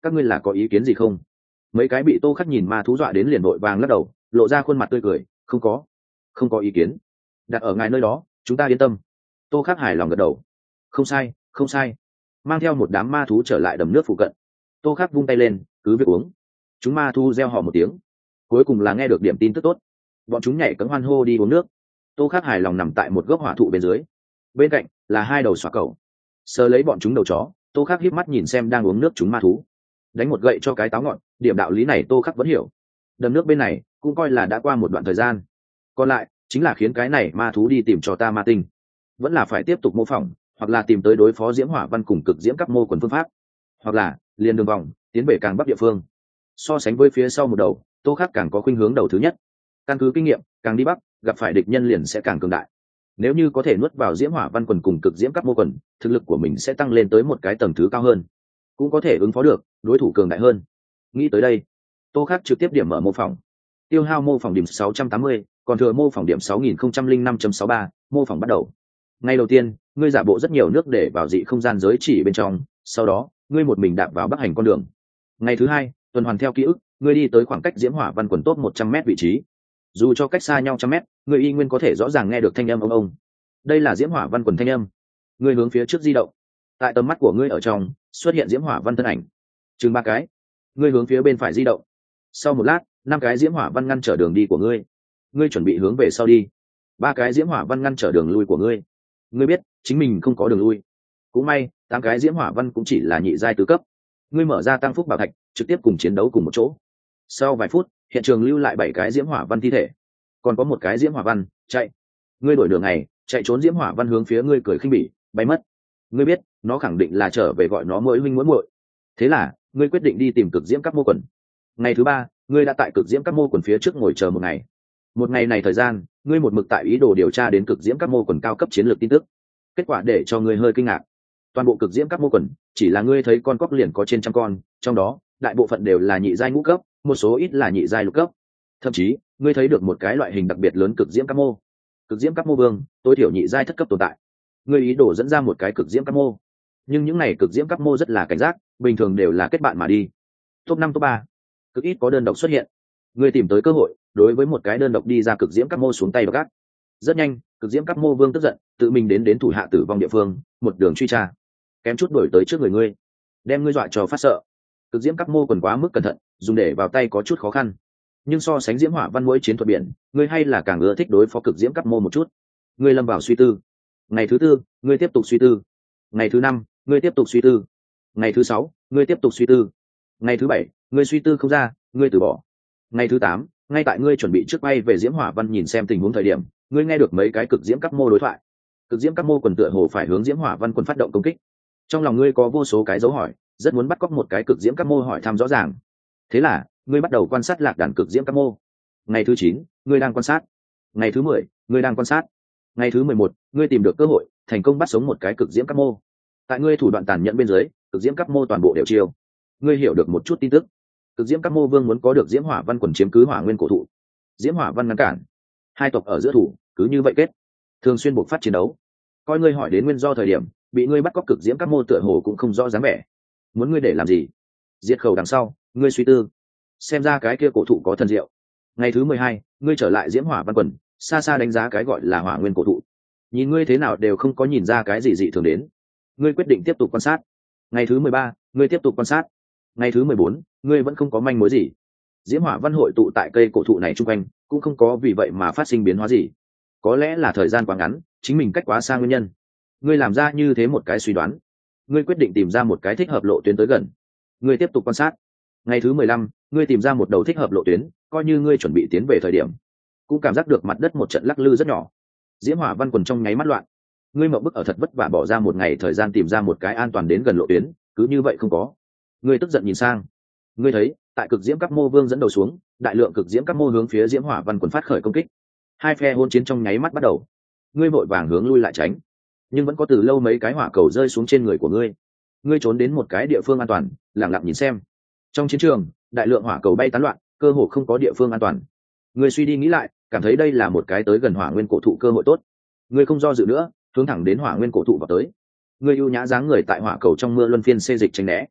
các ngươi là có ý kiến gì không? Mấy cái bị Tô Khắc nhìn ma thú dọa đến liền vội vàng lắc đầu, lộ ra khuôn mặt tươi cười, không có, không có ý kiến, đặt ở ngài nơi đó chúng ta yên tâm. Tô Khắc hài lòng gật đầu, không sai không sai. Mang theo một đám ma thú trở lại đầm nước phụ cận. Tô Khắc vung tay lên, cứ việc uống. Chúng ma thú reo hò một tiếng, cuối cùng là nghe được điểm tin tức tốt, bọn chúng nhảy cẫng hoan hô đi uống nước. Tô Khắc hài lòng nằm tại một gốc hỏa thụ bên dưới, bên cạnh là hai đầu xóa cẩu, sờ lấy bọn chúng đầu chó. Tô Khắc híp mắt nhìn xem đang uống nước chúng ma thú, đánh một gậy cho cái táo ngọn. Điểm đạo lý này Tô Khắc vẫn hiểu. Đầm nước bên này cũng coi là đã qua một đoạn thời gian, còn lại chính là khiến cái này ma thú đi tìm cho ta ma tinh, vẫn là phải tiếp tục mô phỏng, hoặc là tìm tới đối phó diễm hỏa văn cùng cực diễm các mô quần phương pháp, hoặc là liền đường vòng tiến về càng bắc địa phương. So sánh với phía sau một đầu, Tô Khắc càng có khuynh hướng đầu thứ nhất. Căn cứ kinh nghiệm, càng đi bắc gặp phải địch nhân liền sẽ càng cường đại. Nếu như có thể nuốt vào diễm hỏa văn quần cùng cực diễm các mô quần, thực lực của mình sẽ tăng lên tới một cái tầng thứ cao hơn, cũng có thể ứng phó được đối thủ cường đại hơn. Nghĩ tới đây, Tô Khắc trực tiếp điểm mở mô phỏng, tiêu hao mô phỏng điểm sáu trăm tám mươi, còn thừa mô phỏng điểm sáu nghìn không trăm linh năm chấm sáu ba. Mô phỏng bắt đầu. Ngày đầu tiên, ngươi giả bộ rất nhiều nước để vào dị không gian giới chỉ bên trong, sau đó ngươi một mình đạp vào bắc hành con đường. Ngày thứ hai, tuần hoàn theo ký ức, ngươi đi tới khoảng cách diễm hỏa văn quần tốt một trăm mét vị trí. Dù cho cách xa nhau trăm mét, ngươi y nguyên có thể rõ ràng nghe được thanh âm ông ông. Đây là diễm hỏa văn quần thanh âm. Ngươi hướng phía trước di động, tại tầm mắt của ngươi ở trong xuất hiện diễm hỏa văn thân ảnh chừng ba cái. Ngươi hướng phía bên phải di động, sau một lát năm cái diễm hỏa văn ngăn trở đường đi của ngươi. Ngươi chuẩn bị hướng về sau đi, ba cái diễm hỏa văn ngăn trở đường lui của ngươi. Ngươi biết chính mình không có đường lui. Cũng may tám cái diễm hỏa văn cũng chỉ là nhị giai tứ cấp. Ngươi mở ra tăng phúc bảo thạch, trực tiếp cùng chiến đấu cùng một chỗ. Sau vài phút, hiện trường lưu lại bảy cái diễm hỏa văn thi thể, còn có một cái diễm hỏa văn chạy. Ngươi đổi đường này chạy trốn, diễm hỏa văn hướng phía ngươi cười khinh bỉ, bay mất. Ngươi biết nó khẳng định là trở về gọi nó mỗi huynh mỗi muội. Thế là ngươi quyết định đi tìm cực diễm các mô quần. Ngày thứ ba, ngươi đã tại cực diễm các mô quần phía trước ngồi chờ một ngày. Một ngày này thời gian, ngươi một mực tại ý đồ điều tra đến cực diễm các mô quần cao cấp chiến lược tin tức. Kết quả để cho ngươi hơi kinh ngạc. Toàn bộ cực diễm các mô quần chỉ là ngươi thấy con cóc liền có trên trăm con, trong đó đại bộ phận đều là nhị giai ngũ cấp, một số ít là nhị giai lục cấp. Thậm chí ngươi thấy được một cái loại hình đặc biệt lớn cực diễm các mô. Cực diễm các mô vương tối thiểu nhị giai thất cấp tồn tại. Ngươi ý đồ dẫn ra một cái cực diễm các mô, nhưng những này cực diễm các mô rất là cảnh giác, bình thường đều là kết bạn mà đi. Top năm top ba, cực ít có đơn độc xuất hiện. Ngươi tìm tới cơ hội, đối với một cái đơn độc đi ra cực diễm các mô xuống tay và gác. Rất nhanh, cực diễm các mô vương tức giận, tự mình đến đến thủ hạ tử vong địa phương, một đường truy tra, kém chút đuổi tới trước người ngươi, đem ngươi dọa cho phát sợ. Cực diễm các mô còn quá mức cẩn thận, dùng để vào tay có chút khó khăn. Nhưng so sánh diễm hỏa văn mỗi chiến thuật biển, ngươi hay là càng ưa thích đối phó cực diễm các mô một chút. Ngươi lâm vào suy tư. Ngày thứ tư, ngươi tiếp tục suy tư. Ngày thứ năm, ngươi tiếp tục suy tư. Ngày thứ sáu, ngươi tiếp tục suy tư. Ngày thứ bảy, ngươi suy tư không ra, ngươi từ bỏ. Ngày thứ tám, ngay tại ngươi chuẩn bị trước bay về diễm hỏa văn nhìn xem tình huống thời điểm, ngươi nghe được mấy cái cực diễm các mô đối thoại. Cực diễm các mô quần tựa hồ phải hướng diễm hỏa văn quân phát động công kích. Trong lòng ngươi có vô số cái dấu hỏi, rất muốn bắt cóc một cái cực diễm các mô hỏi thăm rõ ràng. Thế là ngươi bắt đầu quan sát lạc đàn cực diễm các mô. Ngày thứ chín, ngươi đang quan sát. Ngày thứ mười, ngươi đang quan sát. Ngày thứ mười một, ngươi tìm được cơ hội, thành công bắt sống một cái cực diễm các mô. Tại ngươi thủ đoạn tàn nhẫn bên dưới, cực diễm các mô toàn bộ đều chiêu. Ngươi hiểu được một chút tin tức. Cực diễm các mô vương muốn có được diễm hỏa văn quần chiếm cứ hỏa nguyên cổ thụ. Diễm hỏa văn ngăn cản, hai tộc ở giữa thủ cứ như vậy kết, thường xuyên buộc phát chiến đấu. Coi ngươi hỏi đến nguyên do thời điểm, bị ngươi bắt cóc cực diễm các mô tựa hồ cũng không rõ dáng vẻ. Muốn ngươi để làm gì? Diệt khẩu đằng sau, ngươi suy tư, xem ra cái kia cổ thụ có thần diệu. Ngày thứ mười hai, ngươi trở lại diễm hỏa văn quần, xa xa đánh giá cái gọi là hỏa nguyên cổ thụ. Nhìn ngươi thế nào đều không có nhìn ra cái gì dị thường đến. Ngươi quyết định tiếp tục quan sát. Ngày thứ mười ba, ngươi tiếp tục quan sát. Ngày thứ mười bốn, ngươi vẫn không có manh mối gì. Diễm hỏa văn hội tụ tại cây cổ thụ này chung quanh, cũng không có vì vậy mà phát sinh biến hóa gì. Có lẽ là thời gian quá ngắn, chính mình cách quá xa nguyên nhân. Ngươi làm ra như thế một cái suy đoán. Ngươi quyết định tìm ra một cái thích hợp lộ tuyến tới gần. Ngươi tiếp tục quan sát. Ngày thứ mười lăm, ngươi tìm ra một đầu thích hợp lộ tuyến, coi như ngươi chuẩn bị tiến về thời điểm, cũng cảm giác được mặt đất một trận lắc lư rất nhỏ. Diễm hỏa văn quần trong nháy mắt loạn. Ngươi mộng bức ở thật vất vả bỏ ra một ngày thời gian tìm ra một cái an toàn đến gần lộ tuyến, cứ như vậy không có. Ngươi tức giận nhìn sang. Ngươi thấy tại cực diễm các mô vương dẫn đầu xuống, đại lượng cực diễm các mô hướng phía diễm hỏa văn quần phát khởi công kích. Hai phe hôn chiến trong nháy mắt bắt đầu. Ngươi vội vàng hướng lui lại tránh, nhưng vẫn có từ lâu mấy cái hỏa cầu rơi xuống trên người của ngươi. Ngươi trốn đến một cái địa phương an toàn, lặng lặng nhìn xem. Trong chiến trường, đại lượng hỏa cầu bay tán loạn, cơ hồ không có địa phương an toàn. Ngươi suy đi nghĩ lại, cảm thấy đây là một cái tới gần hỏa nguyên cổ thụ cơ hội tốt. Ngươi không do dự nữa, hướng thẳng đến hỏa nguyên cổ thụ vào tới. Ngươi ưu nhã dáng người tại hỏa cầu trong mưa luân phiên xê dịch tránh né.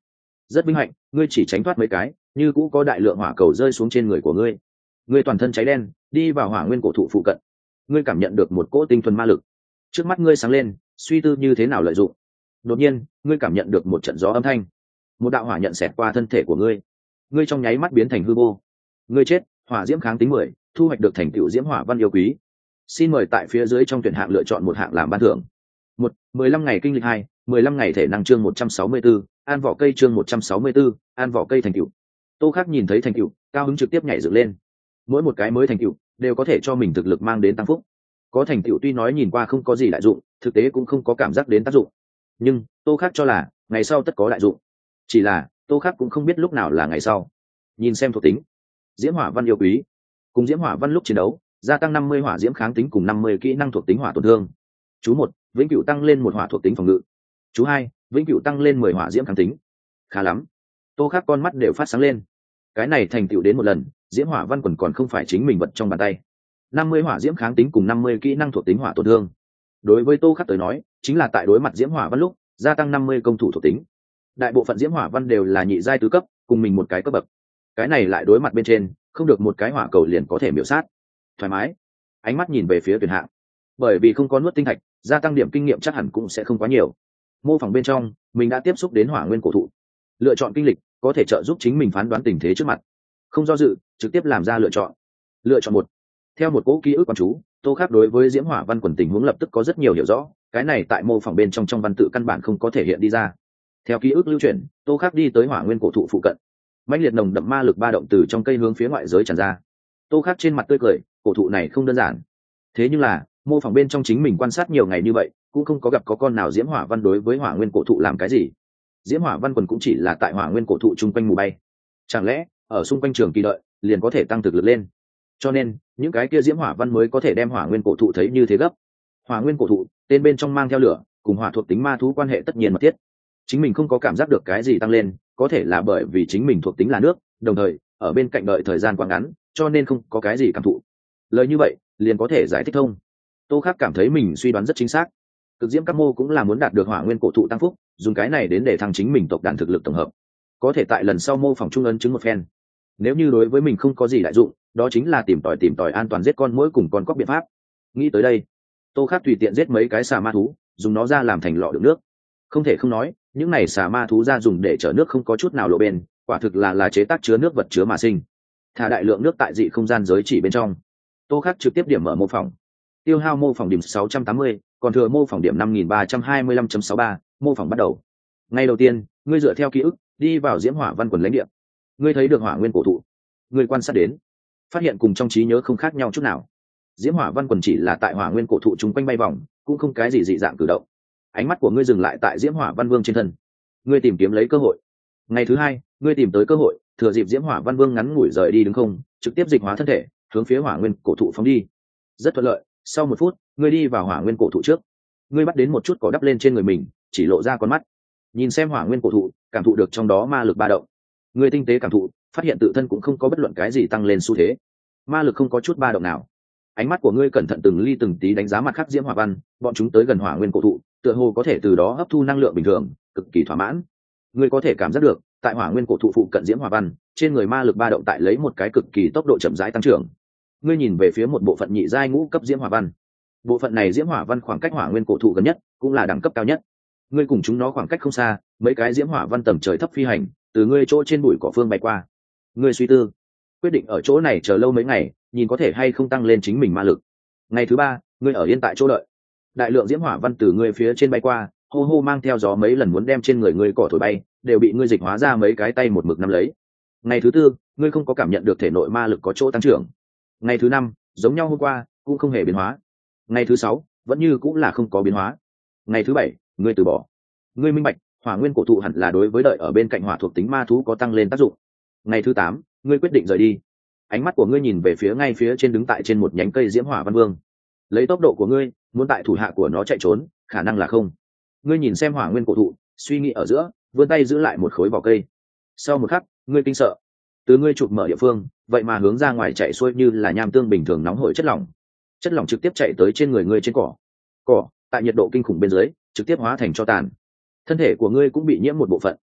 rất vinh hạnh, ngươi chỉ tránh thoát mấy cái, như cũ có đại lượng hỏa cầu rơi xuống trên người của ngươi. Ngươi toàn thân cháy đen, đi vào hỏa nguyên cổ thụ phụ cận. Ngươi cảm nhận được một cỗ tinh thuần ma lực. Trước mắt ngươi sáng lên, suy tư như thế nào lợi dụng. Đột nhiên, ngươi cảm nhận được một trận gió âm thanh. Một đạo hỏa nhận xẹt qua thân thể của ngươi. Ngươi trong nháy mắt biến thành hư vô. Ngươi chết, hỏa diễm kháng tính mười, thu hoạch được thành tựu diễm hỏa văn yêu quý. Xin mời tại phía dưới trong tuyển hạng lựa chọn một hạng làm ban thưởng. Một, mười lăm ngày kinh lịch hai, mười lăm ngày thể năng chương một trăm sáu mươi 164, an vỏ cây chương một trăm sáu mươi 164, an vỏ cây thành tựu. Tô Khắc nhìn thấy thành tựu, cao hứng trực tiếp nhảy dựng lên. Mỗi một cái mới thành tựu đều có thể cho mình thực lực mang đến tăng phúc. Có thành tựu tuy nói nhìn qua không có gì đại dụng, thực tế cũng không có cảm giác đến tác dụng. Nhưng Tô Khắc cho là ngày sau tất có đại dụng. Chỉ là Tô Khắc cũng không biết lúc nào là ngày sau. Nhìn xem thuộc tính, diễm hỏa văn yêu quý, cùng diễm hỏa văn lúc chiến đấu gia tăng năm mươi hỏa diễm kháng tính cùng năm mươi kỹ năng thuộc tính hỏa tổn thương. Chú một, vĩnh cửu tăng lên một hỏa thuộc tính phòng ngự. Chú hai, vĩnh cửu tăng lên mười hỏa diễm kháng tính. Khá lắm. Tô Khắc con mắt đều phát sáng lên. Cái này thành tựu đến một lần, diễm hỏa văn quần còn không phải chính mình vật trong bàn tay. năm mươi hỏa diễm kháng tính cùng năm mươi kỹ năng thuộc tính hỏa tổn thương. Đối với Tô Khắc tới nói, chính là tại đối mặt diễm hỏa văn lúc, gia tăng năm mươi công thủ thuộc tính. Đại bộ phận diễm hỏa văn đều là nhị giai tứ cấp, cùng mình một cái cấp bậc. Cái này lại đối mặt bên trên, không được một cái hỏa cầu liền có thể miểu sát. Thoải mái. Ánh mắt nhìn về phía tuyển hạng. Bởi vì không có nuốt tinh thạch, gia tăng điểm kinh nghiệm chắc hẳn cũng sẽ không quá nhiều. Mô phỏng bên trong, mình đã tiếp xúc đến hỏa nguyên cổ thụ. Lựa chọn kinh lịch có thể trợ giúp chính mình phán đoán tình thế trước mặt. Không do dự, trực tiếp làm ra lựa chọn. Lựa chọn một. Theo một cỗ ký ức quan chú, Tô Khắc đối với diễm hỏa văn quần tình huống lập tức có rất nhiều hiểu rõ, cái này tại mô phỏng bên trong trong văn tự căn bản không có thể hiện đi ra. Theo ký ức lưu chuyển, Tô Khắc đi tới hỏa nguyên cổ thụ phụ cận. Mãnh liệt nồng đậm ma lực ba động từ trong cây hướng phía ngoại giới tràn ra. Tô Khắc trên mặt tươi cười, cổ thụ này không đơn giản. Thế nhưng là, mô phỏng bên trong chính mình quan sát nhiều ngày như vậy, cũng không có gặp có con nào diễm hỏa văn đối với hỏa nguyên cổ thụ làm cái gì. Diễm hỏa văn quần cũng chỉ là tại hỏa nguyên cổ thụ chung quanh mù bay. Chẳng lẽ ở xung quanh trường kỳ đợi liền có thể tăng thực lực lên? Cho nên những cái kia diễm hỏa văn mới có thể đem hỏa nguyên cổ thụ thấy như thế gấp. Hỏa nguyên cổ thụ tên bên trong mang theo lửa, cùng hỏa thuộc tính ma thú quan hệ tất nhiên mật thiết. Chính mình không có cảm giác được cái gì tăng lên, có thể là bởi vì chính mình thuộc tính là nước, đồng thời ở bên cạnh đợi thời gian quá ngắn, cho nên không có cái gì cảm thụ. Lời như vậy liền có thể giải thích thông. Tô Khắc cảm thấy mình suy đoán rất chính xác. Cực diễm các mô cũng là muốn đạt được hỏa nguyên cổ thụ tăng phúc, dùng cái này đến để thăng chính mình tộc đàn thực lực tổng hợp. Có thể tại lần sau mô phỏng trung ấn chứng một phen. Nếu như đối với mình không có gì đại dụng, đó chính là tìm tòi tìm tòi an toàn giết con muỗi cùng con cóc biện pháp. Nghĩ tới đây, Tô Khắc tùy tiện giết mấy cái xà ma thú, dùng nó ra làm thành lọ đựng nước. Không thể không nói, những này xà ma thú ra dùng để chở nước không có chút nào lộ bên, quả thực là là chế tác chứa nước vật chứa mà sinh. Thả đại lượng nước tại dị không gian giới chỉ bên trong. Tô Khắc trực tiếp điểm mở mô phỏng. Tiêu hao mô phỏng điểm sáu trăm tám mươi, còn thừa mô phỏng điểm năm nghìn ba trăm hai mươi lăm chấm sáu ba, mô phỏng bắt đầu. Ngay đầu tiên, ngươi dựa theo ký ức, đi vào diễm hỏa văn quần lãnh địa. Ngươi thấy được hỏa nguyên cổ thụ. Ngươi quan sát đến, phát hiện cùng trong trí nhớ không khác nhau chút nào. Diễm hỏa văn quần chỉ là tại hỏa nguyên cổ thụ chúng quanh bay vòng, cũng không cái gì dị dạng cử động. Ánh mắt của ngươi dừng lại tại diễm hỏa văn vương trên thân. Ngươi tìm kiếm lấy cơ hội. Ngày thứ hai, ngươi tìm tới cơ hội, thừa dịp diễm hỏa văn vương ngắn ngủi rời đi đứng không, trực tiếp dịch hóa thân thể, hướng phía hỏa nguyên cổ thụ phóng đi. Rất thuận lợi. Sau một phút, ngươi đi vào hỏa nguyên cổ thụ trước. Ngươi bắt đến một chút cỏ đắp lên trên người mình, chỉ lộ ra con mắt. Nhìn xem hỏa nguyên cổ thụ, cảm thụ được trong đó ma lực ba động. Ngươi tinh tế cảm thụ, phát hiện tự thân cũng không có bất luận cái gì tăng lên xu thế. Ma lực không có chút ba động nào. Ánh mắt của ngươi cẩn thận từng ly từng tí đánh giá mặt khác diễm hỏa văn, bọn chúng tới gần hỏa nguyên cổ thụ, tựa hồ có thể từ đó hấp thu năng lượng bình thường, cực kỳ thỏa mãn. Ngươi có thể cảm giác được, tại hỏa nguyên cổ thụ phụ cận diễm hỏa văn, trên người ma lực ba động tại lấy một cái cực kỳ tốc độ chậm rãi tăng trưởng. Ngươi nhìn về phía một bộ phận nhị giai ngũ cấp diễm hỏa văn. Bộ phận này diễm hỏa văn khoảng cách hỏa nguyên cổ thụ gần nhất, cũng là đẳng cấp cao nhất. Ngươi cùng chúng nó khoảng cách không xa, mấy cái diễm hỏa văn tầm trời thấp phi hành, từ ngươi chỗ trên bụi cỏ phương bay qua. Ngươi suy tư, quyết định ở chỗ này chờ lâu mấy ngày, nhìn có thể hay không tăng lên chính mình ma lực. Ngày thứ ba, ngươi ở yên tại chỗ đợi. Đại lượng diễm hỏa văn từ ngươi phía trên bay qua, hô hô mang theo gió mấy lần muốn đem trên người ngươi cỏ thổi bay, đều bị ngươi dịch hóa ra mấy cái tay một mực nắm lấy. Ngày thứ tư, ngươi không có cảm nhận được thể nội ma lực có chỗ tăng trưởng. Ngày thứ năm, giống nhau hôm qua, cũng không hề biến hóa. Ngày thứ sáu, vẫn như cũng là không có biến hóa. Ngày thứ bảy, ngươi từ bỏ. Ngươi minh bạch, hỏa nguyên cổ thụ hẳn là đối với đợi ở bên cạnh hỏa thuộc tính ma thú có tăng lên tác dụng. Ngày thứ tám, ngươi quyết định rời đi. Ánh mắt của ngươi nhìn về phía ngay phía trên đứng tại trên một nhánh cây diễm hỏa văn vương. Lấy tốc độ của ngươi, muốn tại thủ hạ của nó chạy trốn, khả năng là không. Ngươi nhìn xem hỏa nguyên cổ thụ, suy nghĩ ở giữa, vươn tay giữ lại một khối vỏ cây. Sau một khắc, ngươi kinh sợ. Từ ngươi chụp mở địa phương, vậy mà hướng ra ngoài chạy xuôi như là nham tương bình thường nóng hổi chất lỏng. Chất lỏng trực tiếp chạy tới trên người ngươi trên cỏ. Cỏ, tại nhiệt độ kinh khủng bên dưới, trực tiếp hóa thành tro tàn. Thân thể của ngươi cũng bị nhiễm một bộ phận.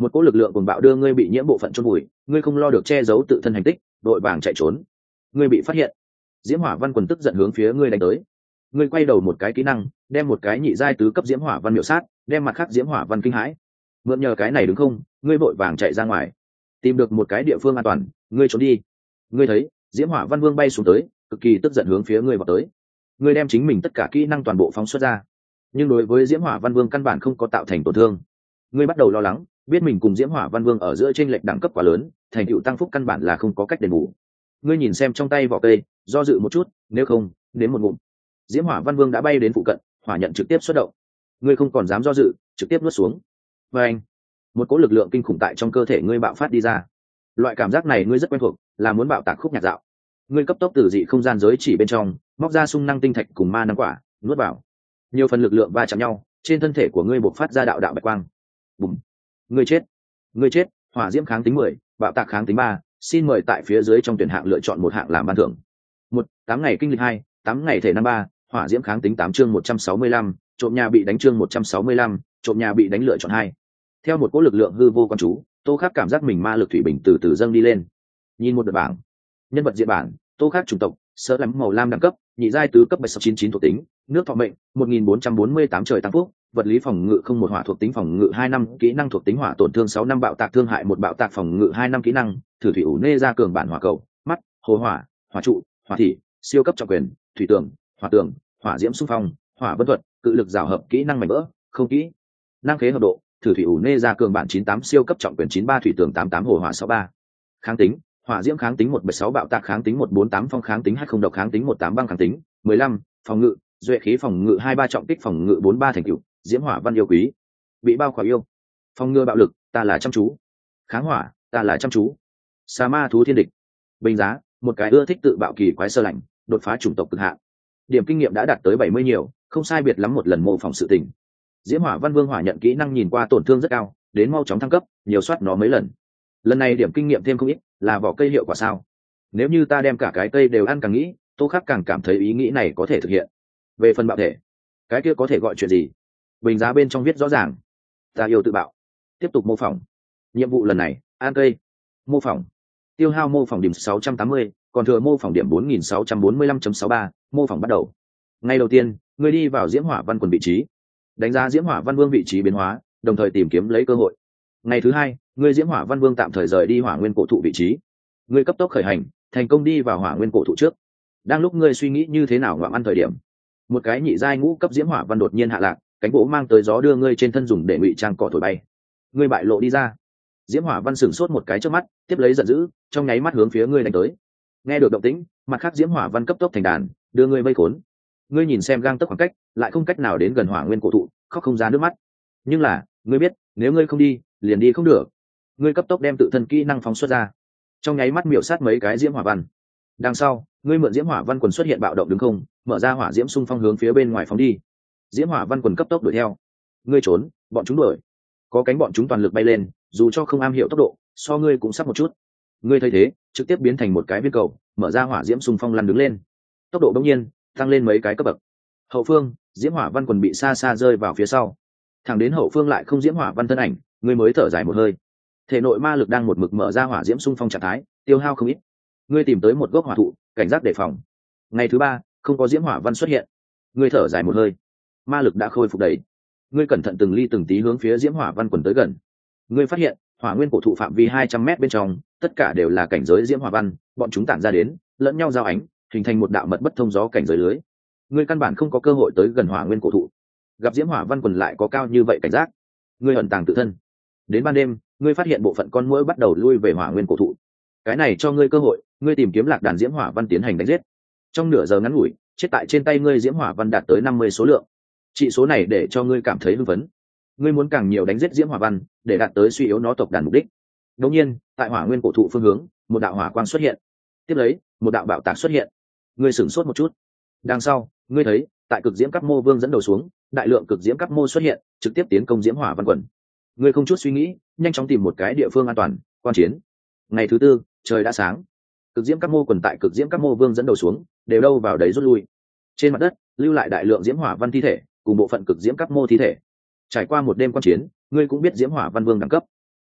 một cỗ lực lượng cuồng bạo đưa ngươi bị nhiễm bộ phận chôn bụi, ngươi không lo được che giấu tự thân hành tích, đội vàng chạy trốn. Ngươi bị phát hiện. Diễm Hỏa Văn quần tức giận hướng phía ngươi đánh tới. Ngươi quay đầu một cái kỹ năng, đem một cái nhị giai tứ cấp Diễm Hỏa Văn miểu sát, đem mặt khác Diễm Hỏa Văn kinh hãi. Mượn nhờ cái này đúng không? Ngươi vội vàng chạy ra ngoài, tìm được một cái địa phương an toàn, ngươi trốn đi. Ngươi thấy Diễm Hỏa Văn Vương bay xuống tới, cực kỳ tức giận hướng phía ngươi vào tới. Ngươi đem chính mình tất cả kỹ năng toàn bộ phóng xuất ra, nhưng đối với Diễm Hỏa Văn Vương căn bản không có tạo thành tổn thương. Ngươi bắt đầu lo lắng, biết mình cùng Diễm Hỏa Văn Vương ở giữa chênh lệch đẳng cấp quá lớn, thành tựu tăng phúc căn bản là không có cách đền bù. Ngươi nhìn xem trong tay vỏ cây, do dự một chút, nếu không, đến một ngụm. Diễm Hỏa Văn Vương đã bay đến phụ cận, hỏa nhận trực tiếp xuất động. Ngươi không còn dám do dự, trực tiếp nuốt xuống. Và anh, một cỗ lực lượng kinh khủng tại trong cơ thể ngươi bạo phát đi ra. Loại cảm giác này ngươi rất quen thuộc, là muốn bạo tạc khúc nhạc dạo. Ngươi cấp tốc từ dị không gian giới chỉ bên trong, móc ra sung năng tinh thạch cùng ma năng quả, nuốt vào. Nhiều phần lực lượng va chạm nhau, trên thân thể của ngươi bộc phát ra đạo đạo bạch quang. Bùm. Ngươi chết. Ngươi chết, hỏa diễm kháng tính mười, bạo tạc kháng tính ba, xin mời tại phía dưới trong tuyển hạng lựa chọn một hạng làm ban thưởng. Một, tám ngày kinh lịch hai, tám ngày thể năm ba, hỏa diễm kháng tính tám chương một trăm sáu mươi lăm, trộm nhà bị đánh chương một trăm sáu mươi lăm, trộm nhà bị đánh lựa chọn hai. Theo một cỗ lực lượng hư vô quan chú, Tô Khắc cảm giác mình ma lực thủy bình từ từ dâng đi lên. Nhìn một đợt bảng, nhân vật diện bảng, Tô Khắc chủng tộc, sơ lắm màu lam đẳng cấp, nhị giai tứ cấp bảy sáu chín chín thuộc tính, nước thọ mệnh, một nghìn bốn trăm bốn mươi tám trời tăng phúc, vật lý phòng ngự không một hỏa thuộc tính phòng ngự hai năm, kỹ năng thuộc tính hỏa tổn thương sáu năm, bạo tạc thương hại một, bạo tạc phòng ngự hai năm, kỹ năng thử thủy ủ nê ra cường bản hỏa cầu, mắt, hồ hỏa, hỏa trụ, hỏa thị, siêu cấp trọng quyền, thủy tường, hỏa tường, hỏa diễm xung phong, hỏa vân thuật, cự lực rào hợp, kỹ năng mảnh vỡ, không kỹ năng khế hợp độ, thử thủy ủ nê ra cường bản chín tám, siêu cấp trọng quyền chín ba, thủy tường tám tám, hồ hỏa sáu ba. Kháng tính, hỏa diễm kháng tính một bảy sáu, bạo tạc kháng tính một bốn tám, phong kháng tính hai không, độc kháng tính một tám, băng kháng tính mười lăm, phòng ngự, duệ khí phòng ngự hai ba, trọng kích phòng ngự bốn ba, thành tựu Diễm Hỏa Văn yêu quý. Bị bao khỏa yêu. Phòng ngừa bạo lực, ta là chăm chú. Kháng hỏa, ta là chăm chú. Sa ma thú thiên địch. Bình giá, một cái ưa thích tự bạo kỳ quái sơ lạnh, đột phá chủng tộc cực hạn. Điểm kinh nghiệm đã đạt tới bảy mươi nhiều, không sai biệt lắm một lần mô phỏng sự tình. Diễm Hỏa Văn Vương hỏa nhận kỹ năng nhìn qua tổn thương rất cao, đến mau chóng thăng cấp, nhiều soát nó mấy lần. Lần này điểm kinh nghiệm thêm không ít, là vỏ cây hiệu quả sao? Nếu như ta đem cả cái cây đều ăn càng nghĩ, Tô Khắc càng cảm thấy ý nghĩ này có thể thực hiện. Về phần bạo thể, cái kia có thể gọi chuyện gì? Bình giá bên trong viết rõ ràng, ta yêu tự bạo. Tiếp tục mô phỏng. Nhiệm vụ lần này, ăn cây. Mô phỏng. Tiêu hao mô phỏng điểm sáu trăm tám mươi, còn thừa mô phỏng điểm bốn nghìn sáu trăm bốn mươi lăm phẩy sáu ba. Mô phỏng bắt đầu. Ngày đầu tiên, ngươi đi vào Diễm Hỏa Văn quần vị trí, đánh giá Diễm Hỏa Văn Vương vị trí biến hóa, đồng thời tìm kiếm lấy cơ hội. Ngày thứ hai, ngươi Diễm Hỏa Văn Vương tạm thời rời đi Hỏa Nguyên cổ thụ vị trí. Ngươi cấp tốc khởi hành, thành công đi vào Hỏa Nguyên cổ thụ trước. Đang lúc ngươi suy nghĩ như thế nào ngoạm ăn thời điểm, một cái nhị giai ngũ cấp Diễm Hỏa Văn đột nhiên hạ lạc, cánh gỗ mang tới gió đưa ngươi trên thân dùng để ngụy trang cỏ thổi bay. Ngươi bại lộ đi ra. Diễm Hỏa Văn sửng sốt một cái trước mắt, tiếp lấy giận dữ, trong nháy mắt hướng phía ngươi đánh tới. Nghe được động tĩnh, mặt khác Diễm Hỏa Văn cấp tốc thành đàn, đưa ngươi vây khốn. Ngươi nhìn xem gang tấc khoảng cách, lại không cách nào đến gần Hỏa Nguyên cổ thụ, khóc không ra nước mắt. Nhưng là, ngươi biết, nếu ngươi không đi, liền đi không được. Ngươi cấp tốc đem tự thân kỹ năng phóng xuất ra, trong nháy mắt miểu sát mấy cái Diễm Hỏa Văn. Đằng sau, ngươi mượn Diễm Hỏa Văn quần xuất hiện bạo động đứng không, mở ra hỏa diễm xung phong hướng phía bên ngoài phóng đi. Diễm Hỏa Văn quần cấp tốc đuổi theo. Ngươi trốn, bọn chúng đuổi. Có cánh bọn chúng toàn lực bay lên, dù cho không am hiểu tốc độ, so ngươi cũng sắp một chút. Ngươi thấy thế, trực tiếp biến thành một cái viên cầu, mở ra hỏa diễm xung phong lăn đứng lên. Tốc độ bỗng nhiên tăng lên mấy cái cấp bậc. Hậu phương, Diễm Hỏa Văn quần bị xa xa rơi vào phía sau. Thẳng đến hậu phương lại không Diễm Hỏa Văn thân ảnh, ngươi mới thở dài một hơi. Thể nội ma lực đang một mực mở ra hỏa diễm xung phong trạng thái, tiêu hao không ít. Ngươi tìm tới một gốc hỏa thụ, cảnh giác đề phòng. Ngày thứ ba, không có Diễm Hỏa Văn xuất hiện. Ngươi thở dài một hơi, ma lực đã khôi phục đầy. Ngươi cẩn thận từng ly từng tí hướng phía Diễm Hỏa Văn quần tới gần. Ngươi phát hiện, Hỏa Nguyên cổ thụ phạm vi hai trăm mét bên trong, tất cả đều là cảnh giới Diễm Hỏa Văn, bọn chúng tản ra đến, lẫn nhau giao ánh, hình thành một đạo mật bất thông gió cảnh giới lưới. Ngươi căn bản không có cơ hội tới gần Hỏa Nguyên cổ thụ. Gặp Diễm Hỏa Văn quần lại có cao như vậy cảnh giác, ngươi ẩn tàng tự thân. Đến ban đêm, ngươi phát hiện bộ phận con muỗi bắt đầu lui về Hỏa Nguyên cổ thụ. Cái này cho ngươi cơ hội, ngươi tìm kiếm lạc đàn Diễm Hỏa Văn tiến hành đánh giết. Trong nửa giờ ngắn ngủi, chết tại trên tay ngươi Diễm Hỏa Văn đạt tới năm mươi số lượng. Trị số này để cho ngươi cảm thấy hưng phấn. Ngươi muốn càng nhiều đánh giết Diễm Hỏa Văn, để đạt tới suy yếu nó tộc đàn mục đích. Đột nhiên, tại Hỏa Nguyên cổ thụ phương hướng, một đạo hỏa quang xuất hiện. Tiếp lấy, một đạo bạo tạc xuất hiện. Ngươi sửng sốt một chút. Đằng sau, ngươi thấy, tại cực diễm cấp mô vương dẫn đầu xuống, đại lượng cực diễm cấp mô xuất hiện, trực tiếp tiến công Diễm Hỏa Văn quần. Ngươi không chút suy nghĩ, nhanh chóng tìm một cái địa phương an toàn, quan chiến. Ngày thứ tư, trời đã sáng. Cực diễm các mô quần tại cực diễm các mô vương dẫn đầu xuống, đều đâu vào đấy rút lui. Trên mặt đất, lưu lại đại lượng Diễm Hỏa Văn thi thể, cùng bộ phận cực diễm các mô thi thể. Trải qua một đêm quan chiến, ngươi cũng biết Diễm Hỏa Văn Vương đẳng cấp.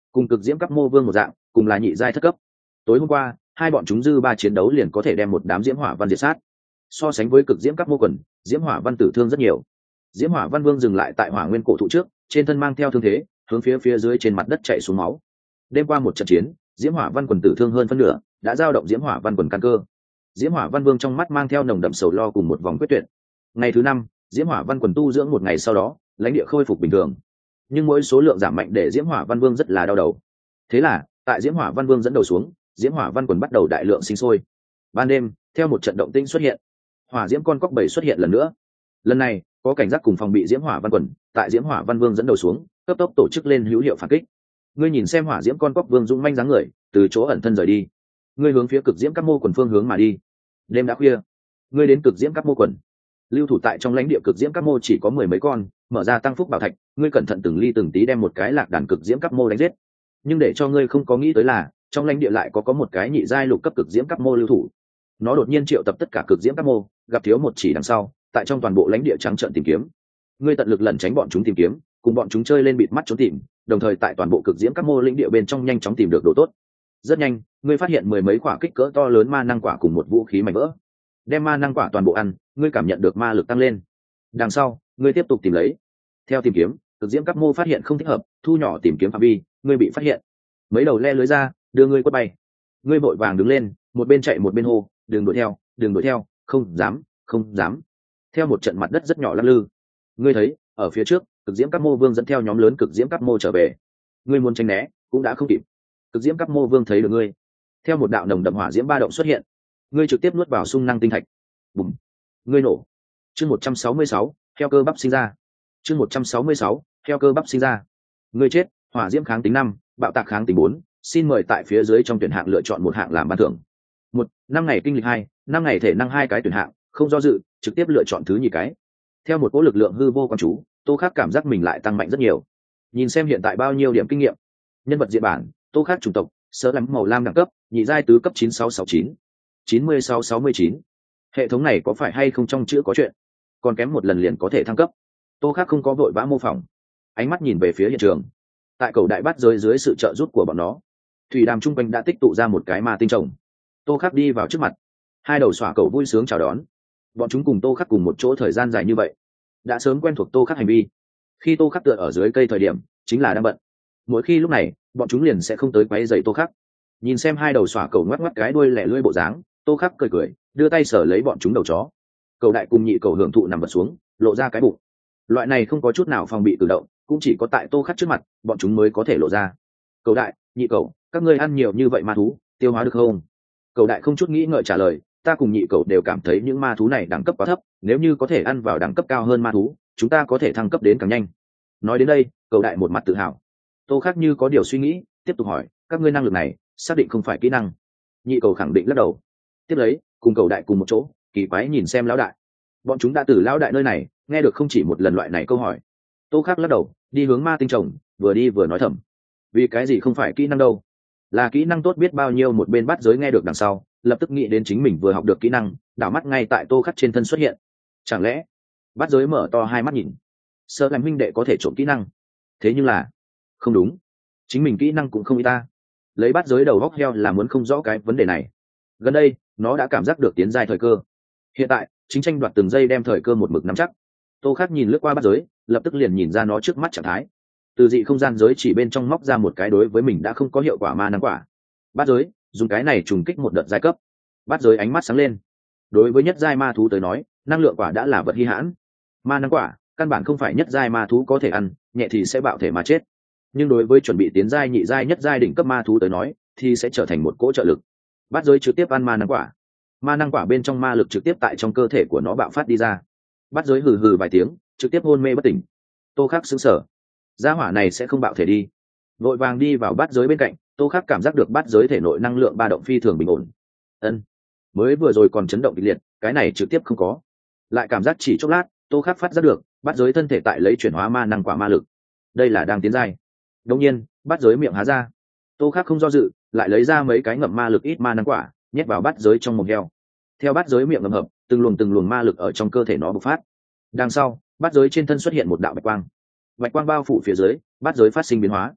cùng cực diễm cấp mô vương một dạng, cùng là nhị giai thất cấp. Tối hôm qua hai bọn chúng dư ba chiến đấu liền có thể đem một đám diễm hỏa văn diệt sát. So sánh với cực diễm cấp mô quần, diễm hỏa văn tử thương rất nhiều. Diễm hỏa văn vương dừng lại tại hỏa nguyên cổ thụ trước, trên thân mang theo thương thế, hướng phía phía dưới trên mặt đất chạy xuống máu. Đêm qua một trận chiến, diễm hỏa văn quần tử thương hơn phân nửa, đã giao động diễm hỏa văn quần căn cơ. Diễm hỏa văn vương trong mắt mang theo nồng đậm sầu lo cùng một vòng quyết tuyệt. Ngày thứ năm, diễm hỏa văn quần tu dưỡng một ngày sau đó, lãnh địa khôi phục bình thường, nhưng mỗi số lượng giảm mạnh để diễm hỏa văn vương rất là đau đầu. Thế là tại diễm hỏa văn vương dẫn đầu xuống, diễm hỏa văn quần bắt đầu đại lượng sinh sôi. Ban đêm, theo một trận động tĩnh xuất hiện, hỏa diễm con cóc bảy xuất hiện lần nữa. Lần này có cảnh giác cùng phòng bị diễm hỏa văn quần, tại diễm hỏa văn vương dẫn đầu xuống, cấp tốc tổ chức lên hữu hiệu phản kích. Ngươi nhìn xem hỏa diễm con cóc vương dũng manh dáng người, từ chỗ ẩn thân rời đi. Ngươi hướng phía cực diễm các mô quần phương hướng mà đi. Đêm đã khuya, ngươi đến cực diễm các mô quần. Lưu thủ tại trong lãnh địa cực diễm các mô chỉ có mười mấy con, mở ra tăng phúc bảo thạch, ngươi cẩn thận từng ly từng tí đem một cái lạc đàn cực diễm các mô đánh giết. Nhưng để cho ngươi không có nghĩ tới là, trong lãnh địa lại có có một cái nhị giai lục cấp cực diễm các mô lưu thủ. Nó đột nhiên triệu tập tất cả cực diễm các mô, gặp thiếu một chỉ đằng sau, tại trong toàn bộ lãnh địa trắng trợn tìm kiếm. Ngươi tận lực lẩn tránh bọn chúng tìm kiếm, cùng bọn chúng chơi lên bịt mắt trốn tìm, đồng thời tại toàn bộ cực diễm các mô lãnh địa bên trong nhanh chóng tìm được đồ tốt. Rất nhanh, ngươi phát hiện mười mấy quả kích cỡ to lớn ma năng quả cùng một vũ khí mảnh vỡ. Đem ma năng quả toàn bộ ăn, ngươi cảm nhận được ma lực tăng lên. Đằng sau, ngươi tiếp tục tìm lấy. Theo tìm kiếm, cực diễm các mô phát hiện không thích hợp, thu nhỏ tìm kiếm phạm vi, ngươi bị phát hiện. Mấy đầu le lưới ra, đưa ngươi quất bay. Ngươi vội vàng đứng lên, một bên chạy một bên hô, đừng đuổi theo, đừng đuổi theo, không dám, không dám. Theo một trận mặt đất rất nhỏ lắc lư, ngươi thấy ở phía trước, cực diễm các mô vương dẫn theo nhóm lớn cực diễm các mô trở về. Ngươi muốn tránh né, cũng đã không kịp. Cực diễm các mô vương thấy được ngươi, theo một đạo nồng đậm hỏa diễm ba động xuất hiện, ngươi trực tiếp nuốt vào xung năng tinh thạch. Bùm, ngươi nổ. Chương một trăm sáu mươi sáu, theo cơ bắp sinh ra. Chương một trăm sáu mươi sáu, theo cơ bắp sinh ra. Ngươi chết, hỏa diễm kháng tính năm, bạo tạc kháng tính bốn, xin mời tại phía dưới trong tuyển hạng lựa chọn một hạng làm ban thưởng. Một, năm ngày kinh lịch hai, năm ngày thể năng hai cái tuyển hạng, không do dự, trực tiếp lựa chọn thứ nhì cái. Theo một cỗ lực lượng hư vô quan chú, Tô Khắc cảm giác mình lại tăng mạnh rất nhiều. Nhìn xem hiện tại bao nhiêu điểm kinh nghiệm. Nhân vật diện bản, Tô Khắc chủng tộc, sơ lắm màu lam đẳng cấp, nhị giai tứ cấp chín sáu sáu chín, chín mươi sáu sáu mươi chín. Hệ thống này có phải hay không trong chữ có chuyện, còn kém một lần liền có thể thăng cấp. Tô Khắc không có vội vã mô phỏng, ánh mắt nhìn về phía hiện trường. Tại cầu đại bát giới dưới sự trợ giúp của bọn nó, thủy đàm trung quanh đã tích tụ ra một cái ma tinh trồng. Tô Khắc đi vào trước mặt, hai đầu xỏa cầu vui sướng chào đón. Bọn chúng cùng Tô Khắc cùng một chỗ thời gian dài như vậy, đã sớm quen thuộc Tô Khắc hành vi. Khi Tô Khắc tựa ở dưới cây thời điểm, chính là đang bận. Mỗi khi lúc này, bọn chúng liền sẽ không tới quấy rầy Tô Khắc. Nhìn xem hai đầu xỏa cầu ngoắc ngoắc cái đuôi lẻ lưỡi bộ dáng, Tô Khắc cười cười, đưa tay sờ lấy bọn chúng đầu chó. Cầu đại cùng nhị cầu hưởng thụ nằm vật xuống, lộ ra cái bụng. Loại này không có chút nào phòng bị cử động, cũng chỉ có tại Tô Khắc trước mặt, bọn chúng mới có thể lộ ra. Cầu đại, nhị cầu, các ngươi ăn nhiều như vậy ma thú, tiêu hóa được không? Cầu đại không chút nghĩ ngợi trả lời, ta cùng nhị cầu đều cảm thấy những ma thú này đẳng cấp quá thấp, nếu như có thể ăn vào đẳng cấp cao hơn ma thú, chúng ta có thể thăng cấp đến càng nhanh. Nói đến đây, cầu đại một mặt tự hào. Tô Khắc như có điều suy nghĩ, tiếp tục hỏi, các ngươi năng lực này xác định không phải kỹ năng? Nhị cầu khẳng định lắc đầu. Tiếp lấy, cùng cầu đại cùng một chỗ, kỳ quái nhìn xem lão đại. Bọn chúng đã từ lão đại nơi này nghe được không chỉ một lần loại này câu hỏi. Tô Khắc lắc đầu, đi hướng ma tinh chồng, vừa đi vừa nói thầm, vì cái gì không phải kỹ năng đâu? Là kỹ năng tốt biết bao nhiêu. Một bên bắt giới nghe được đằng sau, lập tức nghĩ đến chính mình vừa học được kỹ năng, đảo mắt ngay tại Tô Khắc trên thân xuất hiện. Chẳng lẽ bắt giới mở to hai mắt nhìn, sợ làm huynh đệ có thể trộm kỹ năng? Thế nhưng là không đúng, chính mình kỹ năng cũng không y ta. Lấy bắt giới đầu góc heo là muốn không rõ cái vấn đề này. Gần đây nó đã cảm giác được tiến giai thời cơ, hiện tại chính tranh đoạt từng giây đem thời cơ một mực nắm chắc. Tô Khắc nhìn lướt qua bắt giới, lập tức liền nhìn ra nó trước mắt trạng thái. Từ dị không gian giới chỉ bên trong móc ra một cái đối với mình đã không có hiệu quả ma năng quả. Bắt giới dùng cái này trùng kích một đợt giai cấp. Bắt giới ánh mắt sáng lên. Đối với nhất giai ma thú tới nói, năng lượng quả đã là vật hi hãn. Ma năng quả căn bản không phải nhất giai ma thú có thể ăn, nhẹ thì sẽ bạo thể mà chết. Nhưng đối với chuẩn bị tiến giai nhị giai nhất giai đỉnh cấp ma thú tới nói, thì sẽ trở thành một cỗ trợ lực. Bắt giới trực tiếp ăn ma năng quả. Ma năng quả bên trong ma lực trực tiếp tại trong cơ thể của nó bạo phát đi ra. Bắt giới hừ hừ vài tiếng, trực tiếp hôn mê bất tỉnh. Tô Khắc sững sờ, gia hỏa này sẽ không bạo thể đi. Vội vàng đi vào bát giới bên cạnh, Tô Khắc cảm giác được bát giới thể nội năng lượng ba động phi thường bình ổn. Ân, mới vừa rồi còn chấn động kịch liệt, cái này trực tiếp không có. Lại cảm giác chỉ chốc lát, Tô Khắc phát giác được bát giới thân thể tại lấy chuyển hóa ma năng quả ma lực. Đây là đang tiến giai. Đương nhiên, bát giới miệng há ra. Tô Khắc không do dự, lại lấy ra mấy cái ngậm ma lực ít ma năng quả, nhét vào bát giới trong mồm heo. Theo bát giới miệng ngầm hợp, từng luồng từng luồng ma lực ở trong cơ thể nó bộc phát. Đằng sau, bát giới trên thân xuất hiện một đạo bạch quang. Bạch quang bao phủ phía dưới, bát giới phát sinh biến hóa.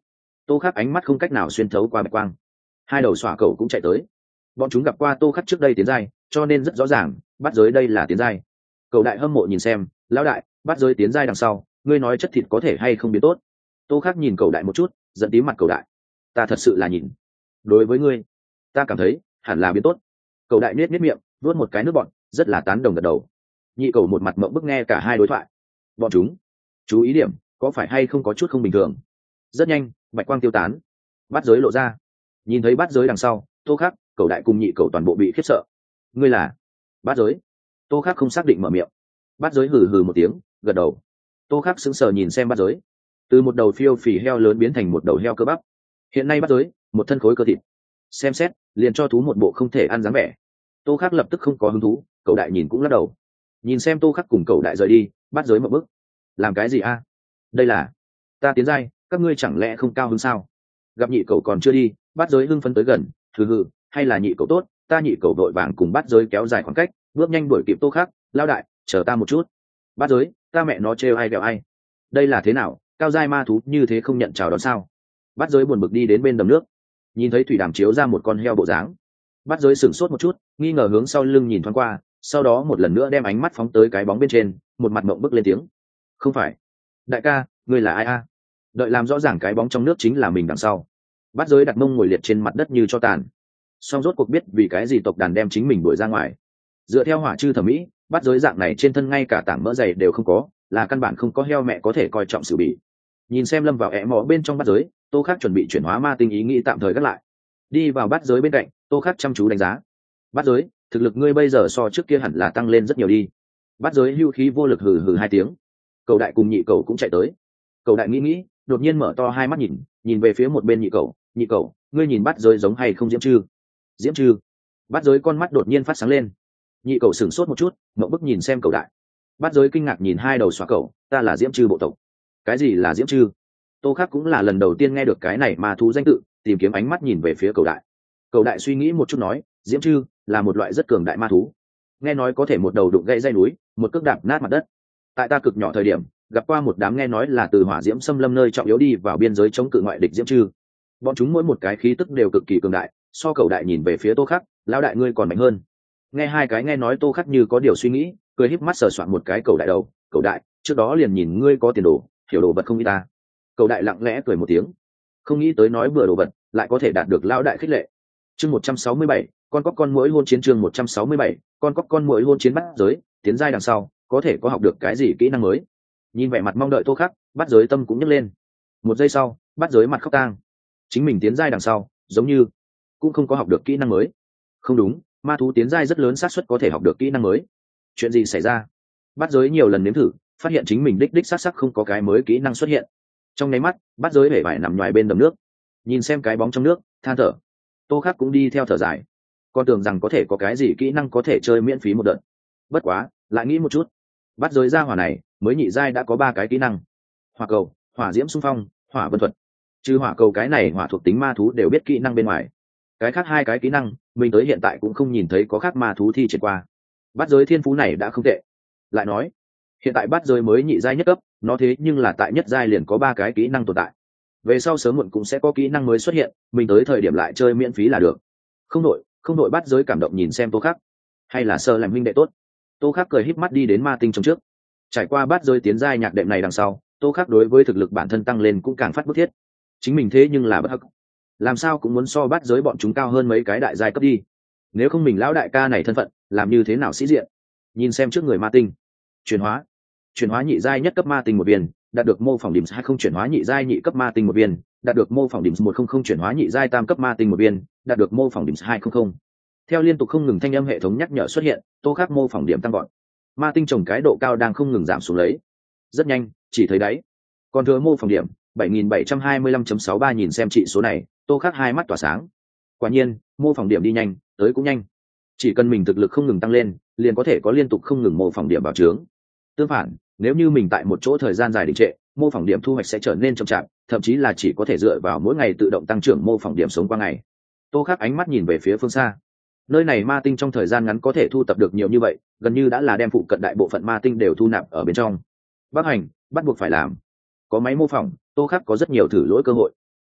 tô khắc ánh mắt không cách nào xuyên thấu qua bạch quang. Hai đầu xỏa cầu cũng chạy tới. Bọn chúng gặp qua tô khắc trước đây tiến giai, cho nên rất rõ ràng bắt giới đây là tiến giai. Cầu đại hâm mộ nhìn xem, lão đại, bắt giới tiến giai đằng sau ngươi nói chất thịt có thể hay không biến tốt. Tô khắc nhìn cầu đại một chút, giận tím mặt cầu đại. Ta thật sự là nhìn, đối với ngươi ta cảm thấy hẳn là biến tốt. Cầu đại nết nết miệng, nuốt một cái nước bọn, rất là tán đồng gật đầu. Nhị cầu một mặt mộng bức nghe cả hai đối thoại. Bọn chúng chú ý điểm có phải hay không có chút không bình thường. Rất nhanh bạch quang tiêu tán, bắt giới lộ ra. Nhìn thấy bắt giới đằng sau, tô khắc, cầu đại cùng nhị cầu toàn bộ bị khiếp sợ. Ngươi là bắt giới? Tô khắc không xác định mở miệng. Bắt giới hừ hừ một tiếng, gật đầu. Tô khắc sững sờ nhìn xem bắt giới, từ một đầu phiêu phì heo lớn biến thành một đầu heo cơ bắp. Hiện nay bắt giới một thân khối cơ thịt, xem xét liền cho thú một bộ không thể ăn dáng vẻ. Tô khắc lập tức không có hứng thú, cậu đại nhìn cũng lắc đầu. Nhìn xem tô khắc cùng cậu đại rời đi, bắt giới một bước. Làm cái gì a? Đây là ta tiến giai, các ngươi chẳng lẽ không cao hứng sao? Gặp nhị cậu còn chưa đi, bắt giới hưng phấn tới gần, thử hừ, hay là nhị cậu tốt, ta nhị cậu vội vàng cùng bắt giới kéo dài khoảng cách, bước nhanh đuổi kịp tô khắc. Lao đại, chờ ta một chút. Bắt giới, ta mẹ nó trêu ai ghẹo ai? Đây là thế nào, cao giai ma thú như thế không nhận chào đón sao? Bắt giới buồn bực đi đến bên đầm nước, nhìn thấy thủy đàm chiếu ra một con heo bộ dáng. Bắt giới sửng sốt một chút, nghi ngờ hướng sau lưng nhìn thoáng qua, sau đó một lần nữa đem ánh mắt phóng tới cái bóng bên trên, một mặt mộng bức lên tiếng. Không phải, đại ca, ngươi là ai a? Đợi làm rõ ràng cái bóng trong nước chính là mình đằng sau. Bắt giới đặt mông ngồi liệt trên mặt đất như cho tàn. Song rốt cuộc biết vì cái gì tộc đàn đem chính mình đuổi ra ngoài. Dựa theo hỏa chư thẩm mỹ, bắt giới dạng này trên thân ngay cả tảng mỡ dày đều không có, là căn bản không có heo mẹ có thể coi trọng xử bị. Nhìn xem lâm vào ẻ mỏ bên trong bắt giới, tô khắc chuẩn bị chuyển hóa ma tinh ý nghĩ tạm thời gác lại. Đi vào bắt giới bên cạnh, tô khắc chăm chú đánh giá. Bắt giới, thực lực ngươi bây giờ so trước kia hẳn là tăng lên rất nhiều đi. Bắt giới hưu khí vô lực hừ hừ hai tiếng. Cầu đại cùng nhị cầu cũng chạy tới. Cầu đại nghĩ nghĩ, đột nhiên mở to hai mắt nhìn, nhìn về phía một bên nhị cầu. Nhị cầu, ngươi nhìn bắt giới giống hay không diễm chư? Diễm chư? Bắt giới con mắt đột nhiên phát sáng lên. Nhị cầu sửng sốt một chút, ngậm bức nhìn xem cầu đại. Bắt giới kinh ngạc nhìn hai đầu xóa cầu, ta là diễm chư bộ tộc. Cái gì là diễm chư? Tô khắc cũng là lần đầu tiên nghe được cái này mà thú danh tự, tìm kiếm ánh mắt nhìn về phía cầu đại. Cầu đại suy nghĩ một chút nói, diễm chư là một loại rất cường đại ma thú, nghe nói có thể một đầu đụng gãy dây núi, một cước đạp nát mặt đất. Tại ta cực nhỏ thời điểm gặp qua một đám nghe nói là từ hỏa diễm xâm lâm nơi trọng yếu đi vào biên giới chống cự ngoại địch diễm chư. Bọn chúng mỗi một cái khí tức đều cực kỳ cường đại. So cầu đại nhìn về phía tô khắc, lão đại ngươi còn mạnh hơn. Nghe hai cái nghe nói tô khắc như có điều suy nghĩ, cười híp mắt sờ soạn một cái cầu đại đầu. Cầu đại, trước đó liền nhìn ngươi có tiền đồ, hiểu đồ vật không ít ta. Cầu đại lặng lẽ cười một tiếng, không nghĩ tới nói bừa đồ vật lại có thể đạt được lão đại khích lệ. Chương một trăm sáu mươi bảy, con cóc con muỗi hôn chiến. Chương một trăm sáu mươi bảy, con cóc con muỗi hôn chiến. Bắt giới tiến giai đằng sau có thể có học được cái gì kỹ năng mới? Nhìn vẻ mặt mong đợi tô khắc, bắt giới tâm cũng nhấc lên. Một giây sau, bắt giới mặt khóc tang. Chính mình tiến giai đằng sau giống như cũng không có học được kỹ năng mới. Không đúng, ma thú tiến giai rất lớn xác suất có thể học được kỹ năng mới. Chuyện gì xảy ra? Bắt giới nhiều lần nếm thử, phát hiện chính mình đích đích xác xác không có cái mới kỹ năng xuất hiện. Trong nháy mắt, bắt giới hể vải nằm ngoài bên đầm nước, nhìn xem cái bóng trong nước, than thở. Tô khắc cũng đi theo thở dài, con tưởng rằng có thể có cái gì kỹ năng có thể chơi miễn phí một đợt. Bất quá lại nghĩ một chút, bắt giới ra hỏa này mới nhị giai đã có ba cái kỹ năng: hỏa cầu, hỏa diễm xung phong, hỏa vân thuật. Trừ hỏa cầu cái này hỏa thuộc tính ma thú đều biết kỹ năng bên ngoài, cái khác hai cái kỹ năng mình tới hiện tại cũng không nhìn thấy có khác ma thú thi triển qua. Bắt giới thiên phú này đã không tệ. Lại nói hiện tại bắt giới mới nhị giai nhất cấp, nó thế nhưng là tại nhất giai liền có ba cái kỹ năng tồn tại. Về sau sớm muộn cũng sẽ có kỹ năng mới xuất hiện, mình tới thời điểm lại chơi miễn phí là được. Không đội không đội bắt giới cảm động nhìn xem tô khắc, hay là sơ làm huynh đệ tốt. Tô khắc cười híp mắt đi đến ma tinh trong trước. Trải qua bắt giới tiến giai nhạc đệm này đằng sau, tô khắc đối với thực lực bản thân tăng lên cũng càng phát bức thiết. Chính mình thế nhưng là bất hắc, làm sao cũng muốn so bắt giới bọn chúng cao hơn mấy cái đại giai cấp đi. Nếu không mình lão đại ca này thân phận làm như thế nào sĩ diện. Nhìn xem trước người ma tinh, chuyển hóa chuyển hóa nhị giai nhất cấp ma tinh một viên, đạt được mô phỏng điểm hai không. Chuyển hóa nhị giai nhị cấp ma tinh một viên, đạt được mô phỏng điểm một không không. Chuyển hóa nhị giai tam cấp ma tinh một viên, đạt được mô phỏng điểm hai không không. Theo liên tục không ngừng thanh âm hệ thống nhắc nhở xuất hiện, tô khắc mô phỏng điểm tăng gọn. Ma tinh trồng cái độ cao đang không ngừng giảm xuống lấy. Rất nhanh chỉ thấy đáy còn thừa mô phỏng điểm bảy nghìn bảy trăm hai mươi lăm phẩy sáu ba. Nhìn xem trị số này, tô khắc hai mắt tỏa sáng. Quả nhiên mô phỏng điểm đi nhanh tới cũng nhanh, chỉ cần mình thực lực không ngừng tăng lên liền có thể có liên tục không ngừng mô phỏng điểm bảo trướng. Tương phản, nếu như mình tại một chỗ thời gian dài đình trệ, mô phỏng điểm thu hoạch sẽ trở nên chậm chạp, thậm chí là chỉ có thể dựa vào mỗi ngày tự động tăng trưởng mô phỏng điểm sống qua ngày. Tô khắc ánh mắt nhìn về phía phương xa. Nơi này ma tinh trong thời gian ngắn có thể thu tập được nhiều như vậy, gần như đã là đem phụ cận đại bộ phận ma tinh đều thu nạp ở bên trong. Bắc hành bắt buộc phải làm. Có máy mô phỏng, tô khắc có rất nhiều thử lỗi cơ hội.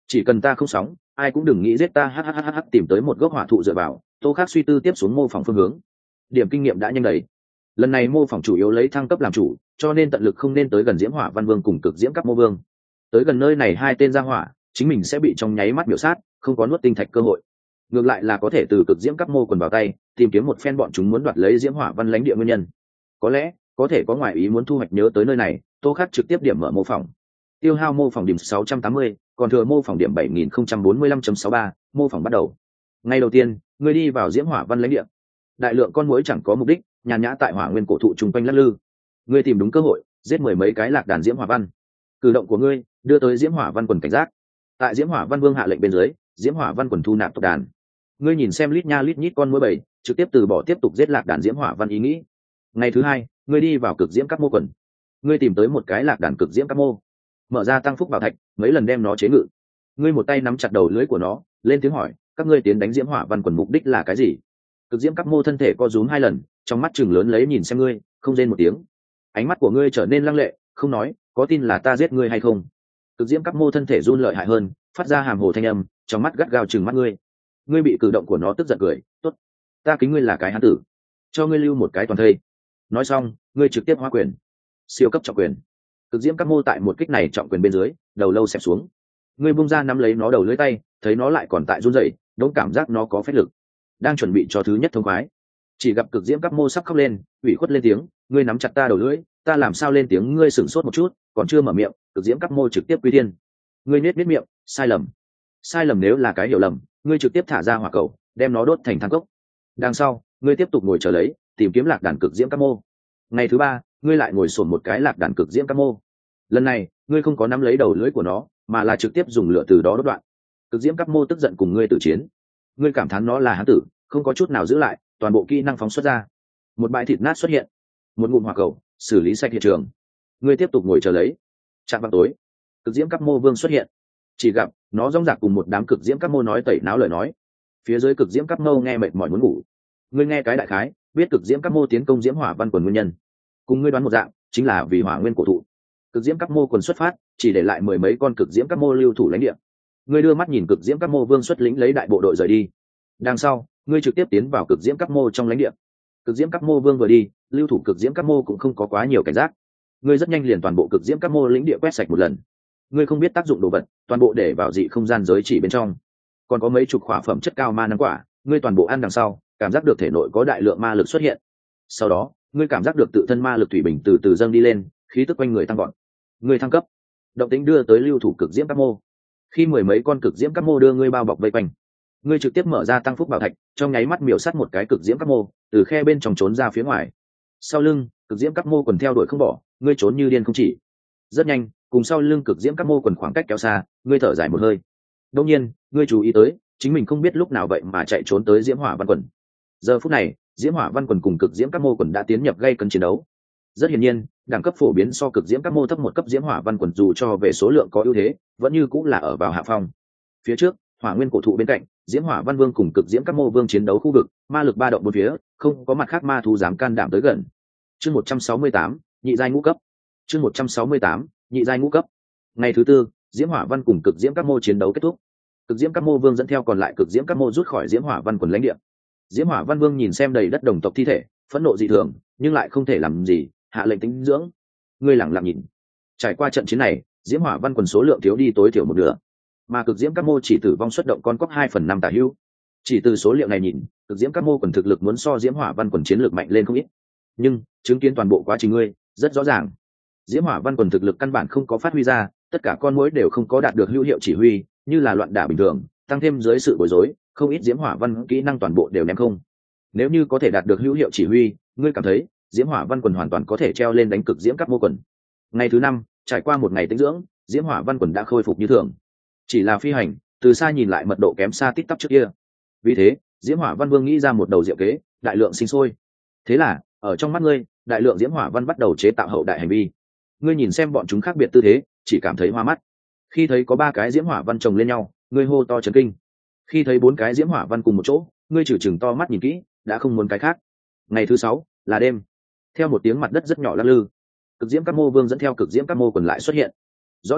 chỉ cần ta không sóng ai cũng đừng nghĩ giết ta. Hhhh tìm tới một gốc hỏa thụ dựa vào, Tô Khắc suy tư tiếp xuống mô phỏng phương hướng. Điểm kinh nghiệm đã nhanh đầy, lần này mô phỏng chủ yếu lấy thăng cấp làm chủ, cho nên tận lực không nên tới gần diễm hỏa văn vương cùng cực diễm cấp mô vương. Tới gần nơi này hai tên gia hỏa, chính mình sẽ bị trong nháy mắt miểu sát, không có nuốt tinh thạch cơ hội. Ngược lại là có thể từ cực diễm cấp mô quần vào tay, tìm kiếm một phen bọn chúng muốn đoạt lấy diễm hỏa văn lãnh địa nguyên nhân. Có lẽ có thể có ngoại ý muốn thu hoạch. Nhớ tới nơi này, Tô Khắc trực tiếp điểm mở mô phỏng. Tiêu hao mô phỏng điểm sáu trăm tám mươi, còn thừa mô phỏng điểm bảy nghìn không trăm bốn mươi lăm chấm sáu ba. Mô phỏng bắt đầu. Ngay đầu tiên, người đi vào diễm hỏa văn lãnh địa. Đại lượng con muỗi chẳng có mục đích, nhàn nhã tại hỏa nguyên cổ thụ trung quanh lắc lư. Ngươi tìm đúng cơ hội, giết mười mấy cái lạc đàn diễm hỏa văn. Cử động của ngươi đưa tới diễm hỏa văn quần cảnh giác. Tại diễm hỏa văn vương hạ lệnh bên dưới, diễm hỏa văn quần thu nạp tộc đàn. Ngươi nhìn xem lít nha lít nhít con muỗi bầy, trực tiếp từ bỏ tiếp tục giết lạc đàn diễm hỏa văn ý nghĩ. Ngày thứ hai, ngươi đi vào cực diễm các mô quần. Ngươi tìm tới một cái lạc đàn cực diễm các mô, mở ra tăng phúc bảo thạch, mấy lần đem nó chế ngự. Ngươi một tay nắm chặt đầu lưỡi của nó, lên tiếng hỏi, các ngươi tiến đánh diễm hỏa văn quần mục đích là cái gì? Cực diễm các mô thân thể co rúm hai lần, trong mắt chừng lớn lấy nhìn xem ngươi, không rên một tiếng. Ánh mắt của ngươi trở nên lăng lệ, không nói, có tin là ta giết ngươi hay không? Cực diễm các mô thân thể run lợi hại hơn, phát ra hàm hồ thanh âm, trong mắt gắt gao chừng mắt ngươi. Ngươi bị cử động của nó tức giận cười, tốt, ta kính ngươi là cái hán tử, cho ngươi lưu một cái toàn thây. Nói xong, ngươi trực tiếp hóa quyền, siêu cấp trọng quyền. Cực diễm các mô tại một kích này trọng quyền bên dưới, đầu lâu xẹp xuống. Ngươi bung ra nắm lấy nó đầu lưỡi tay, thấy nó lại còn tại run rẩy, đống cảm giác nó có phép lực, đang chuẩn bị cho thứ nhất thông khoái. Chỉ gặp cực diễm các mô sắp khóc lên, ủy khuất lên tiếng, ngươi nắm chặt ta đầu lưỡi, ta làm sao lên tiếng? Ngươi sửng sốt một chút, còn chưa mở miệng, cực diễm các mô trực tiếp quy thiên. Ngươi nết nết miệng, sai lầm, sai lầm. Nếu là cái hiểu lầm, ngươi trực tiếp thả ra hỏa cầu, đem nó đốt thành than cốc. Đằng sau, ngươi tiếp tục ngồi chờ lấy, tìm kiếm lạc đàn cực diễm các mô. Ngày thứ ba, ngươi lại ngồi sồn một cái lạc đàn cực diễm các mô. Lần này, ngươi không có nắm lấy đầu lưỡi của nó, mà là trực tiếp dùng lửa từ đó đốt đoạn. Cực diễm các mô tức giận cùng ngươi tử chiến. Ngươi cảm thán nó là hán tử, không có chút nào giữ lại, toàn bộ kỹ năng phóng xuất ra. Một bãi thịt nát xuất hiện, một ngụm hỏa cầu xử lý sạch hiện trường. Ngươi tiếp tục ngồi chờ lấy. Chạm vào tối, cực diễm các mô vương xuất hiện. Chỉ gặp nó rong rạc cùng một đám cực diễm các mô nói tẩy náo lời nói. Phía dưới cực diễm các mô nghe mệt mỏi muốn ngủ. Ngươi nghe cái đại khái, biết cực diễm các mô tiến công diễm hỏa văn quần nguyên nhân. Cùng ngươi đoán một dạng, chính là vì hỏa nguyên cổ thụ. Cực diễm các mô quần xuất phát, chỉ để lại mười mấy con cực diễm các mô lưu thủ lãnh địa. Ngươi đưa mắt nhìn cực diễm các mô vương xuất lĩnh lấy đại bộ đội rời đi. Đằng sau, ngươi trực tiếp tiến vào cực diễm các mô trong lãnh địa. Cực diễm các mô vương vừa đi, lưu thủ cực diễm các mô cũng không có quá nhiều cảnh giác. Ngươi rất nhanh liền toàn bộ cực diễm các mô lĩnh địa quét sạch một lần. Ngươi không biết tác dụng đồ vật, toàn bộ để vào dị không gian giới chỉ bên trong. Còn có mấy chục khỏa phẩm chất cao ma năng quả, ngươi toàn bộ ăn đằng sau, cảm giác được thể nội có đại lượng ma lực xuất hiện. Sau đó, ngươi cảm giác được tự thân ma lực thủy bình từ từ dâng đi lên, khí tức quanh người tăng gọn. Ngươi thăng cấp, động tĩnh đưa tới lưu thủ cực diễm các mô. Khi mười mấy con cực diễm các mô đưa ngươi bao bọc vây quanh, ngươi trực tiếp mở ra tăng phúc bảo thạch, trong nháy mắt miểu sát một cái cực diễm các mô, từ khe bên trong trốn ra phía ngoài. Sau lưng, cực diễm các mô quần theo đuổi không bỏ, ngươi trốn như điên không chỉ. Rất nhanh, cùng sau lưng cực diễm các mô quần khoảng cách kéo xa, ngươi thở dài một hơi. Đương nhiên, ngươi chú ý tới, chính mình không biết lúc nào vậy mà chạy trốn tới diễm hỏa văn quần. Giờ phút này, diễm hỏa văn quần cùng cực diễm các mô quần đã tiến nhập gây cấn chiến đấu. Rất hiển nhiên, đẳng cấp phổ biến so cực diễm các mô thấp một cấp diễm hỏa văn quần dù cho về số lượng có ưu thế, vẫn như cũng là ở vào hạ phong. Phía trước, hỏa nguyên cổ thụ bên cạnh, diễm hỏa văn vương cùng cực diễm các mô vương chiến đấu khu vực, ma lực ba động bốn phía, không có mặt khác ma thú dám can đảm tới gần. Chương một trăm sáu mươi tám, nhị giai ngũ cấp. Chương một trăm sáu mươi tám, nhị giai ngũ cấp. Ngày thứ tư, diễm hỏa văn cùng cực diễm các mô chiến đấu kết thúc. Cực diễm các mô vương dẫn theo còn lại cực diễm các mô rút khỏi diễm hỏa văn quần lãnh địa. Diễm hỏa văn vương nhìn xem đầy đất đồng tộc thi thể, phẫn nộ dị thường, nhưng lại không thể làm gì, hạ lệnh tĩnh dưỡng. Ngươi lặng lặng nhìn. Trải qua trận chiến này, diễm hỏa văn quần số lượng thiếu đi tối thiểu một nửa, mà cực diễm các mô chỉ tử vong xuất động con cóc hai phần năm tả hữu. Chỉ từ số liệu này nhìn, cực diễm các mô quần thực lực muốn so diễm hỏa văn quần chiến lược mạnh lên không ít. Nhưng chứng kiến toàn bộ quá trình ngươi, rất rõ ràng, diễm hỏa văn quần thực lực căn bản không có phát huy ra, tất cả con mối đều không có đạt được hữu hiệu chỉ huy, như là loạn đả bình thường, tăng thêm dưới sự bối rối, không ít diễm hỏa văn kỹ năng toàn bộ đều ném không. Nếu như có thể đạt được hữu hiệu chỉ huy, ngươi cảm thấy diễm hỏa văn quần hoàn toàn có thể treo lên đánh cực diễm các mô quần. Ngày thứ năm, trải qua một ngày tĩnh dưỡng, diễm hỏa văn quần đã khôi phục như thường. Chỉ là phi hành, từ xa nhìn lại mật độ kém xa tít tắp trước kia. Vì thế, diễm hỏa văn vương nghĩ ra một đầu diệu kế, đại lượng sinh sôi. Thế là, ở trong mắt ngươi, đại lượng diễm hỏa văn bắt đầu chế tạo hậu đại hành vi. Ngươi nhìn xem bọn chúng khác biệt tư thế, chỉ cảm thấy hoa mắt. Khi thấy có ba cái diễm hỏa văn chồng lên nhau, ngươi hô to chấn kinh. Khi thấy bốn cái diễm hỏa văn cùng một chỗ, ngươi trừ chừng to mắt nhìn kỹ, đã không muốn cái khác. Ngày thứ sáu là đêm. Theo một tiếng mặt đất rất nhỏ lắc lư, cực diễm các mô vương dẫn theo cực diễm các mô quần lại xuất hiện. Rõ ràng,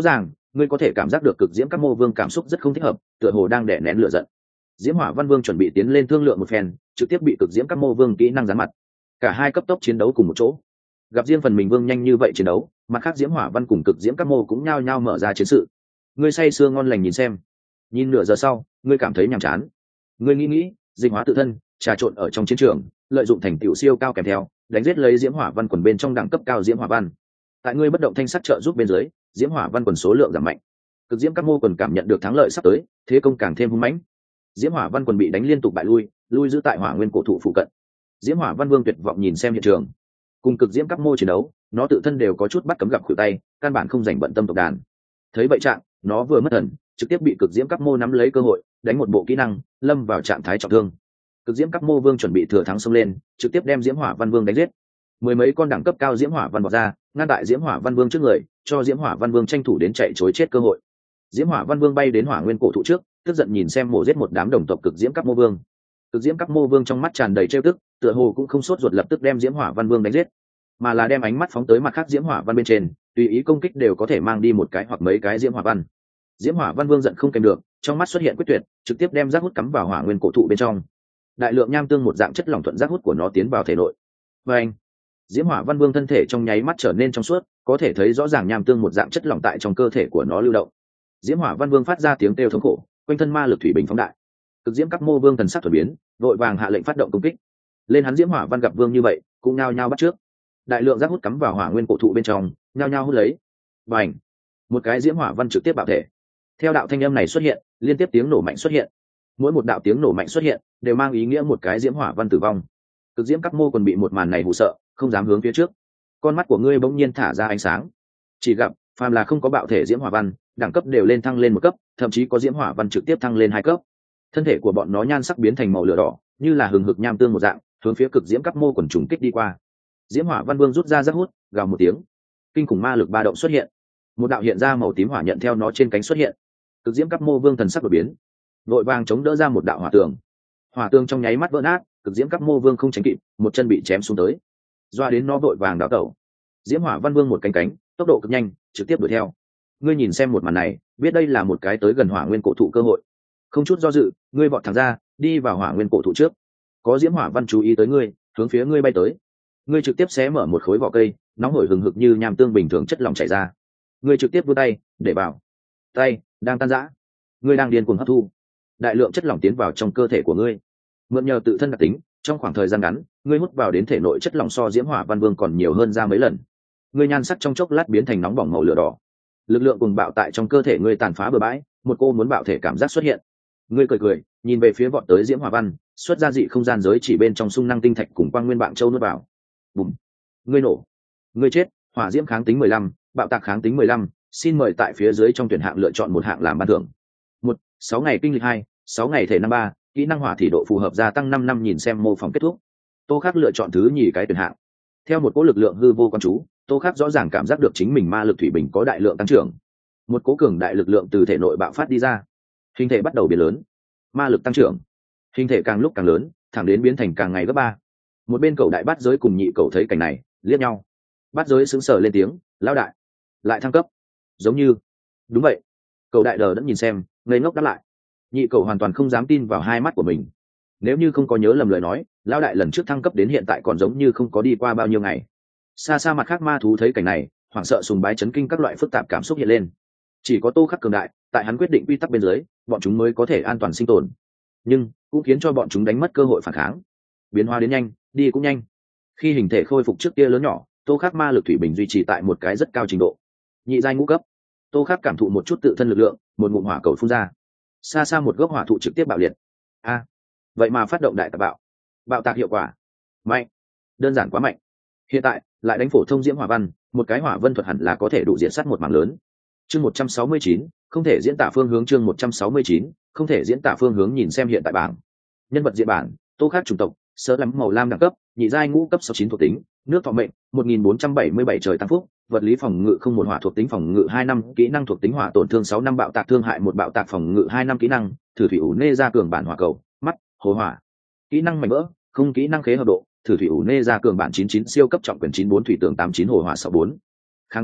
ngươi có thể cảm giác được cực diễm các mô vương cảm xúc rất không thích hợp, tựa hồ đang đè nén lửa giận. Diễm hỏa văn vương chuẩn bị tiến lên thương lượng một phen, trực tiếp bị cực diễm các mô vương kỹ năng gián mặt. Cả hai cấp tốc chiến đấu cùng một chỗ. Gặp riêng phần mình vương nhanh như vậy chiến đấu, mặt khác diễm hỏa văn cùng cực diễm các mô cũng nhao nhao mở ra chiến sự. Ngươi say sưa ngon lành nhìn xem. Nhìn nửa giờ sau, ngươi cảm thấy nhàm chán. Ngươi nghĩ nghĩ, dịch hóa tự thân, trà trộn ở trong chiến trường, lợi dụng thành tựu siêu cao kèm theo, đánh giết lấy diễm hỏa văn quần bên trong đẳng cấp cao diễm hỏa văn. Tại ngươi bất động thanh sắc trợ giúp bên dưới, diễm hỏa văn quần số lượng giảm mạnh. Cực diễm các mô quần cảm nhận được thắng lợi sắp tới, thế công càng thêm hung mãnh. Diễm hỏa văn quần bị đánh liên tục bại lui, lui giữ tại hỏa nguyên cổ thụ phụ cận. Diễm hỏa văn vương tuyệt vọng nhìn xem hiện trường, cùng cực diễm các mô chiến đấu, nó tự thân đều có chút bắt cấm gặp khuỷu tay, căn bản không dành bận tâm tộc đàn. Thấy vậy trạng, nó vừa mất thần, trực tiếp bị cực diễm các mô nắm lấy cơ hội, đánh một bộ kỹ năng, lâm vào trạng thái trọng thương. Cực diễm các mô vương chuẩn bị thừa thắng xông lên, trực tiếp đem diễm hỏa văn vương đánh giết. Mười mấy con đẳng cấp cao diễm hỏa văn vọt ra, ngăn tại diễm hỏa văn vương trước người, cho diễm hỏa văn vương tranh thủ đến chạy trối chết cơ hội. Diễm hỏa văn vương bay đến hỏa nguyên cổ thụ trước, tức giận nhìn xem mổ giết một đám đồng tộc cực diễm các mô vương. Cực diễm các mô vương trong mắt tràn đầy trêu tức, tựa hồ cũng không sốt ruột lập tức đem diễm hỏa văn vương đánh giết, mà là đem ánh mắt phóng tới mặt khác diễm hỏa văn bên trên, tùy ý công kích đều có thể mang đi một cái hoặc mấy cái diễm hỏa văn. Diễm hỏa văn vương giận không kèm được, trong mắt xuất hiện quyết tuyệt, trực tiếp đem giác hút cắm vào hỏa nguyên cổ thụ bên trong. Đại lượng nham tương một dạng chất lỏng thuận giác hút của nó tiến vào thể nội. Và anh, diễm hỏa văn vương thân thể trong nháy mắt trở nên trong suốt, có thể thấy rõ ràng nham tương một dạng chất lỏng tại trong cơ thể của nó lưu động. Diễm hỏa văn vương phát ra tiếng kêu thống khổ, quanh thân ma lực thủy bình phóng đại. Cực diễm các mô vương thần sắc thuần biến, vội vàng hạ lệnh phát động công kích lên hắn. Diễm hỏa văn gặp vương như vậy, cũng nhao nhao bắt trước. Đại lượng giác hút cắm vào hỏa nguyên cổ thụ bên trong, nhao nhao hút lấy. Và ảnh, một cái diễm hỏa văn trực tiếp bạo thể. Theo đạo thanh âm này xuất hiện, liên tiếp tiếng nổ mạnh xuất hiện. Mỗi một đạo tiếng nổ mạnh xuất hiện, đều mang ý nghĩa một cái diễm hỏa văn tử vong. Cực diễm các mô còn bị một màn này hù sợ, không dám hướng phía trước. Con mắt của ngươi bỗng nhiên thả ra ánh sáng, chỉ gặp phàm là không có bạo thể diễm hỏa văn, đẳng cấp đều lên thăng lên một cấp, thậm chí có diễm hỏa văn trực tiếp thăng lên hai cấp. Thân thể của bọn nó nhan sắc biến thành màu lửa đỏ, như là hừng hực nham tương một dạng, hướng phía cực diễm các mô quần trùng kích đi qua. Diễm hỏa văn vương rút ra giác hút, gào một tiếng, kinh khủng ma lực ba động xuất hiện. Một đạo hiện ra màu tím hỏa nhận theo nó trên cánh xuất hiện. Cực diễm các mô vương thần sắc đột biến, vội vàng chống đỡ ra một đạo hỏa tường. Hỏa tường trong nháy mắt vỡ nát, cực diễm các mô vương không tránh kịp, một chân bị chém xuống tới, doa đến nó vội vàng đảo tẩu. Diễm hỏa văn vương một cánh cánh, tốc độ cực nhanh, trực tiếp đuổi theo. Ngươi nhìn xem một màn này, biết đây là một cái tới gần hỏa nguyên cổ thụ cơ hội. Không chút do dự, ngươi vọt thẳng ra, đi vào hỏa nguyên cổ thụ trước. Có diễm hỏa văn chú ý tới ngươi, hướng phía ngươi bay tới. Ngươi trực tiếp xé mở một khối vỏ cây, nóng hổi hừng hực như nham tương bình thường chất lỏng chảy ra. Ngươi trực tiếp vươn tay, để vào. Tay đang tan rã. Ngươi đang điên cuồng hấp thu. Đại lượng chất lỏng tiến vào trong cơ thể của ngươi. Mượn nhờ tự thân đặc tính, trong khoảng thời gian ngắn, ngươi hút vào đến thể nội chất lỏng so diễm hỏa văn vương còn nhiều hơn ra mấy lần. Ngươi nhan sắc trong chốc lát biến thành nóng bỏng màu lửa đỏ. Lực lượng cùng bạo tại trong cơ thể ngươi tàn phá bừa bãi, một cô muốn bạo thể cảm giác xuất hiện. Ngươi cười cười, nhìn về phía vọt tới diễm hỏa văn, xuất ra dị không gian giới chỉ bên trong sung năng tinh thạch cùng quang nguyên bạn châu nuốt vào. Bùm! Ngươi nổ! Ngươi chết! Hỏa diễm kháng tính mười lăm, bạo tạc kháng tính mười lăm, xin mời tại phía dưới trong tuyển hạng lựa chọn một hạng làm ban thưởng. Một, sáu ngày kinh lịch hai, sáu ngày thể năm ba, kỹ năng hỏa thị độ phù hợp gia tăng năm năm. Nhìn xem mô phỏng kết thúc, Tô Khắc lựa chọn thứ nhì cái tuyển hạng. Theo một cỗ lực lượng hư vô quan chú, Tô Khắc rõ ràng cảm giác được chính mình ma lực thủy bình có đại lượng tăng trưởng. Một cỗ cường đại lực lượng từ thể nội bạo phát đi ra, hình thể bắt đầu biến lớn, ma lực tăng trưởng, hình thể càng lúc càng lớn, thẳng đến biến thành càng ngày gấp ba. Một bên cầu đại bát giới cùng nhị cầu thấy cảnh này, liếc nhau. Bát giới sững sờ lên tiếng, lão đại, lại thăng cấp? Giống như. Đúng vậy. Cầu đại đờ đẫn nhìn xem, ngây ngốc đáp lại. Nhị cầu hoàn toàn không dám tin vào hai mắt của mình. Nếu như không có nhớ lầm lời nói, lão đại lần trước thăng cấp đến hiện tại còn giống như không có đi qua bao nhiêu ngày. Xa xa mặt khác ma thú thấy cảnh này, hoảng sợ sùng bái chấn kinh, các loại phức tạp cảm xúc hiện lên. Chỉ có Tô Khắc cường đại, tại hắn quyết định quy tắc bên dưới, bọn chúng mới có thể an toàn sinh tồn. Nhưng cũng khiến cho bọn chúng đánh mất cơ hội phản kháng. Biến hóa đến nhanh, đi cũng nhanh. Khi hình thể khôi phục trước kia lớn nhỏ, Tô Khắc ma lực thủy bình duy trì tại một cái rất cao trình độ. Nhị giai ngũ cấp. Tô Khắc cảm thụ một chút tự thân lực lượng, một ngụm hỏa cầu phun ra. Xa xa một gốc hỏa thụ trực tiếp bạo liệt. A, vậy mà phát động đại tạc bạo. Bạo tạc hiệu quả mạnh, đơn giản quá mạnh. Hiện tại lại đánh phổ thông diễm hỏa văn, một cái hỏa vân thuật hẳn là có thể đủ diện sát một mảng lớn. Chương một trăm sáu mươi chín, không thể diễn tả phương hướng. Chương một trăm sáu mươi chín, không thể diễn tả phương hướng. Nhìn xem hiện tại bảng. Nhân vật diện bản, Tô Khắc chủng tộc, sơ lắm màu lam đẳng cấp, nhị giai ngũ cấp sáu chín thuộc tính, nước thọ mệnh, một nghìn bốn trăm bảy mươi bảy trời tăng phúc, vật lý phòng ngự không một, hỏa thuộc tính phòng ngự hai năm, kỹ năng thuộc tính hỏa tổn thương sáu năm, bạo tạc thương hại một, bạo tạc phòng ngự hai năm, kỹ năng thử thủy ủ nê ra cường bản hỏa cầu, mắt, hồ hỏa. Kỹ năng mảnh vỡ, không, kỹ năng khế hợp độ, thử thủy ủ nê ra cường bản chín chín, siêu cấp trọng quyền chín bốn, thủy tường tám chín, hồ hỏa sáu bốn. Kháng tính,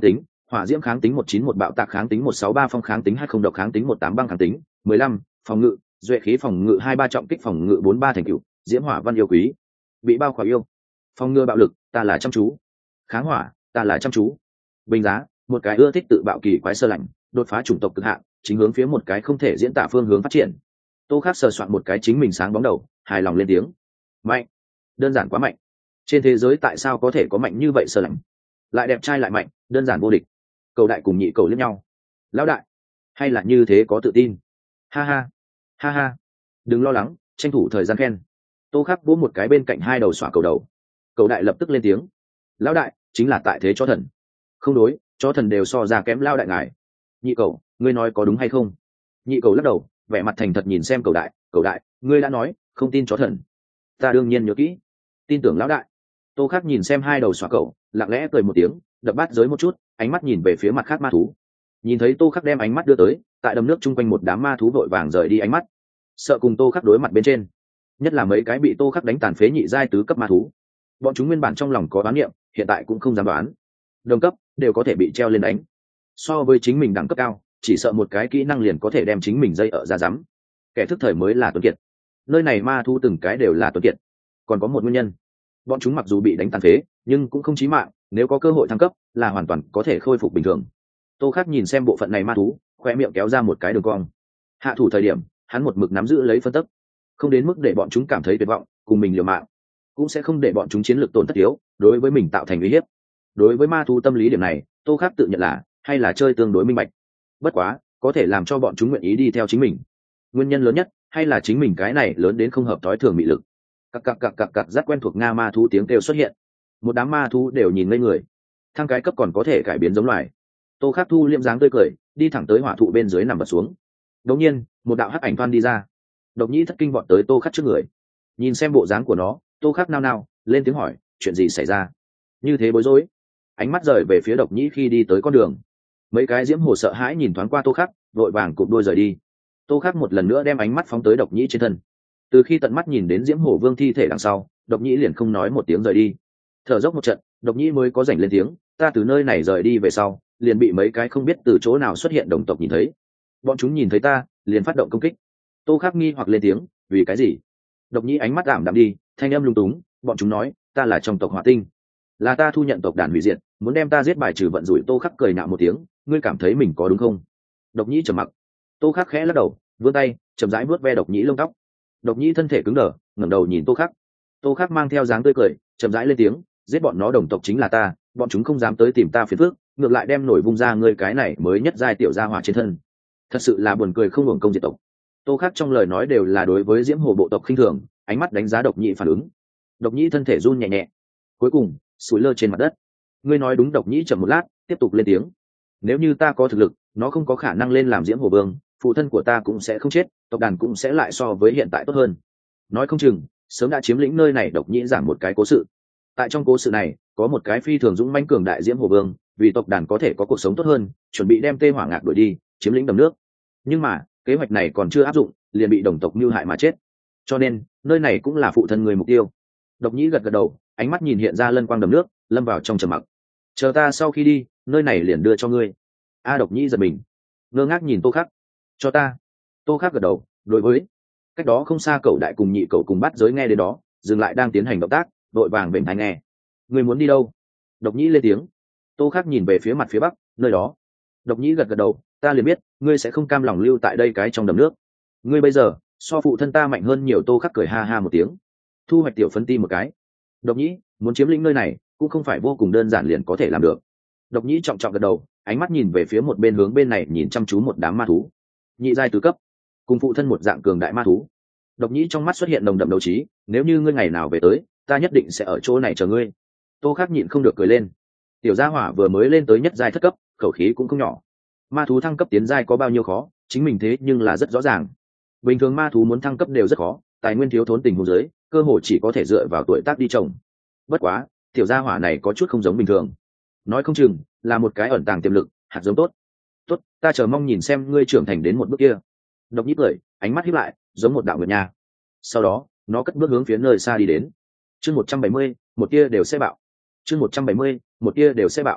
hỏa diễm kháng tính một chín một, bạo tạc kháng tính một sáu ba, phong kháng tính hai không, độc kháng tính một tám, băng kháng tính mười lăm, phòng ngự duệ khí phòng ngự hai ba, trọng kích phòng ngự bốn ba, thành cựu diễm hỏa văn yêu quý, bị bao khỏa yêu, phòng ngừa bạo lực ta là chăm chú, kháng hỏa ta là chăm chú. Bình giá một cái ưa thích tự bạo kỳ quái sơ lạnh, đột phá chủng tộc cực hạn, chính hướng phía một cái không thể diễn tả phương hướng phát triển. Tô Khắc sờ soạn một cái chính mình sáng bóng đầu, hài lòng lên tiếng. Mạnh, đơn giản quá mạnh. Trên thế giới tại sao có thể có mạnh như vậy sơ lạnh, lại đẹp trai lại mạnh, đơn giản vô địch. Cầu đại cùng nhị cầu liếc nhau. Lão đại, hay là như thế có tự tin? Ha ha, ha ha. Đừng lo lắng, tranh thủ thời gian khen. Tô Khắc vỗ một cái bên cạnh hai đầu xỏa cầu đầu. Cầu đại lập tức lên tiếng. Lão đại, chính là tại thế chó thần. Không đối, chó thần đều so ra kém lão đại ngài. Nhị cầu, ngươi nói có đúng hay không? Nhị cầu lắc đầu, vẻ mặt thành thật nhìn xem cầu đại. Cầu đại, ngươi đã nói không tin chó thần, ta đương nhiên nhớ kỹ, tin tưởng lão đại. Tô Khắc nhìn xem hai đầu xóa cầu, lặng lẽ cười một tiếng, đập bát giới một chút, ánh mắt nhìn về phía mặt khác ma thú. Nhìn thấy Tô Khắc đem ánh mắt đưa tới, tại đầm nước chung quanh một đám ma thú vội vàng rời đi ánh mắt, sợ cùng Tô Khắc đối mặt bên trên, nhất là mấy cái bị Tô Khắc đánh tàn phế nhị giai tứ cấp ma thú. Bọn chúng nguyên bản trong lòng có đoán niệm, hiện tại cũng không dám đoán. Đồng cấp đều có thể bị treo lên đánh, so với chính mình đẳng cấp cao, chỉ sợ một cái kỹ năng liền có thể đem chính mình dây ở ra rắm. Kẻ thức thời mới là tuấn kiệt. Nơi này ma thú từng cái đều là tuấn kiệt. Còn có một nguyên nhân, bọn chúng mặc dù bị đánh tàn phế nhưng cũng không chí mạng, nếu có cơ hội thăng cấp là hoàn toàn có thể khôi phục bình thường. Tô Khắc nhìn xem bộ phận này ma thú, khoe miệng kéo ra một cái đường cong. Hạ thủ thời điểm hắn một mực nắm giữ lấy phân tốc, không đến mức để bọn chúng cảm thấy tuyệt vọng cùng mình liều mạng, cũng sẽ không để bọn chúng chiến lược tổn thất yếu, đối với mình tạo thành uy hiếp. Đối với ma thú tâm lý điểm này, Tô Khắc tự nhận là hay là chơi tương đối minh bạch. Bất quá có thể làm cho bọn chúng nguyện ý đi theo chính mình, nguyên nhân lớn nhất hay là chính mình cái này lớn đến không hợp tối thường mị lực. Cặc cặc cặc cặc cặc, rất quen thuộc nga ma thú tiếng kêu xuất hiện. Một đám ma thú đều nhìn ngây người. Thăng cái cấp còn có thể cải biến giống loài. Tô Khắc thu liệm dáng tươi cười, đi thẳng tới hỏa thụ bên dưới nằm bật xuống. Đột nhiên, một đạo hắc ảnh toan đi ra. Độc Nhĩ thất kinh vọt tới Tô Khắc trước người. Nhìn xem bộ dáng của nó, Tô Khắc nao nao, lên tiếng hỏi, chuyện gì xảy ra? Như thế bối rối. Ánh mắt rời về phía Độc Nhĩ khi đi tới con đường. Mấy cái diễm hồ sợ hãi nhìn thoáng qua Tô Khắc, vội vàng cụp đuôi rời đi. Tô Khắc một lần nữa đem ánh mắt phóng tới Độc Nhĩ trên thân. Từ khi tận mắt nhìn đến diễm hổ vương thi thể đằng sau, Độc Nhĩ liền không nói một tiếng rời đi. Thở dốc một trận, Độc Nhĩ mới có rảnh lên tiếng, ta từ nơi này rời đi về sau, liền bị mấy cái không biết từ chỗ nào xuất hiện đồng tộc nhìn thấy. Bọn chúng nhìn thấy ta liền phát động công kích. Tô Khắc nghi hoặc lên tiếng, vì cái gì? Độc Nhĩ ánh mắt ảm đạm đi, thanh âm lung túng, bọn chúng nói ta là trong tộc Hỏa Tinh, là ta thu nhận tộc đàn hủy diệt, muốn đem ta giết bài trừ vận rủi. Tô Khắc cười nhạo một tiếng, ngươi cảm thấy mình có đúng không? Độc Nhĩ trầm mặc. Tô Khắc khẽ lắc đầu, vươn tay chậm rãi vuốt ve Độc Nhĩ lông tóc. Độc Nhĩ thân thể cứng đờ, ngẩng đầu nhìn Tô Khắc. Tô Khắc mang theo dáng tươi cười, chậm rãi lên tiếng, giết bọn nó đồng tộc chính là ta, bọn chúng không dám tới tìm ta phiền phức, ngược lại đem nổi vung ra ngươi cái này mới nhất giai tiểu gia hỏa trên thân. Thật sự là buồn cười, không hưởng công diệt tộc. Tô Khắc trong lời nói đều là đối với diễm hồ bộ tộc khinh thường, ánh mắt đánh giá Độc Nhĩ phản ứng. Độc Nhĩ thân thể run nhẹ nhẹ, cuối cùng sủi lơ trên mặt đất. Ngươi nói đúng. Độc Nhĩ chậm một lát, tiếp tục lên tiếng, nếu như ta có thực lực, nó không có khả năng lên làm diễm hồ vương, phụ thân của ta cũng sẽ không chết, tộc đàn cũng sẽ lại so với hiện tại tốt hơn. Nói không chừng sớm đã chiếm lĩnh nơi này. Độc Nhĩ giảng một cái cố sự. Tại trong cố sự này có một cái phi thường dũng mãnh cường đại diễm hồ vương, vì tộc đàn có thể có cuộc sống tốt hơn, chuẩn bị đem Tê Hỏa Ngạc đuổi đi, chiếm lĩnh đầm nước. Nhưng mà kế hoạch này còn chưa áp dụng, liền bị đồng tộc mưu hại mà chết. Cho nên nơi này cũng là phụ thân người mục tiêu. Độc Nhĩ gật gật đầu, ánh mắt nhìn hiện ra lân quang đầm nước, lâm vào trong trầm mặc. Chờ ta sau khi đi, nơi này liền đưa cho ngươi. A Độc Nhĩ giật mình, ngơ ngác nhìn Tô Khắc. Cho ta. Tô Khắc gật đầu, đối với cách đó không xa cậu đại cùng nhị cậu cùng bắt giới nghe đến đó, dừng lại đang tiến hành động tác, đội vàng bềnh tai nghe. Ngươi muốn đi đâu? Độc Nhĩ lên tiếng. Tô Khắc nhìn về phía mặt phía bắc, nơi đó. Độc Nhĩ gật gật đầu, ta liền biết ngươi sẽ không cam lòng lưu tại đây cái trong đầm nước. Ngươi bây giờ so phụ thân ta mạnh hơn nhiều. Tô Khắc cười ha ha một tiếng, thu hoạch tiểu phấn ti một cái. Độc Nhĩ muốn chiếm lĩnh nơi này cũng không phải vô cùng đơn giản liền có thể làm được. Độc Nhĩ trọng trọng gật đầu, ánh mắt nhìn về phía một bên hướng bên này nhìn chăm chú một đám ma thú, nhị giai tứ cấp, cùng phụ thân một dạng cường đại ma thú. Độc Nhĩ trong mắt xuất hiện nồng đậm đấu trí, nếu như ngươi ngày nào về tới, ta nhất định sẽ ở chỗ này chờ ngươi. Tô Khắc nhịn không được cười lên. Tiểu gia hỏa vừa mới lên tới nhất giai thất cấp, khẩu khí cũng không nhỏ. Ma thú thăng cấp tiến giai có bao nhiêu khó, chính mình thế nhưng là rất rõ ràng. Bình thường ma thú muốn thăng cấp đều rất khó, tài nguyên thiếu thốn tình huống dưới, cơ hội chỉ có thể dựa vào tuổi tác đi trồng. Bất quá tiểu gia hỏa này có chút không giống bình thường, nói không chừng là một cái ẩn tàng tiềm lực, hạt giống tốt. Tốt, ta chờ mong nhìn xem ngươi trưởng thành đến một bước kia. Độc Nhĩ cười, ánh mắt híp lại, giống một đạo nguyệt nha. Sau đó nó cất bước hướng phía nơi xa đi đến. Chương một trăm bảy mươi, một tia đều sẽ bạo. Chương một trăm bảy mươi, một tia đều sẽ bạo.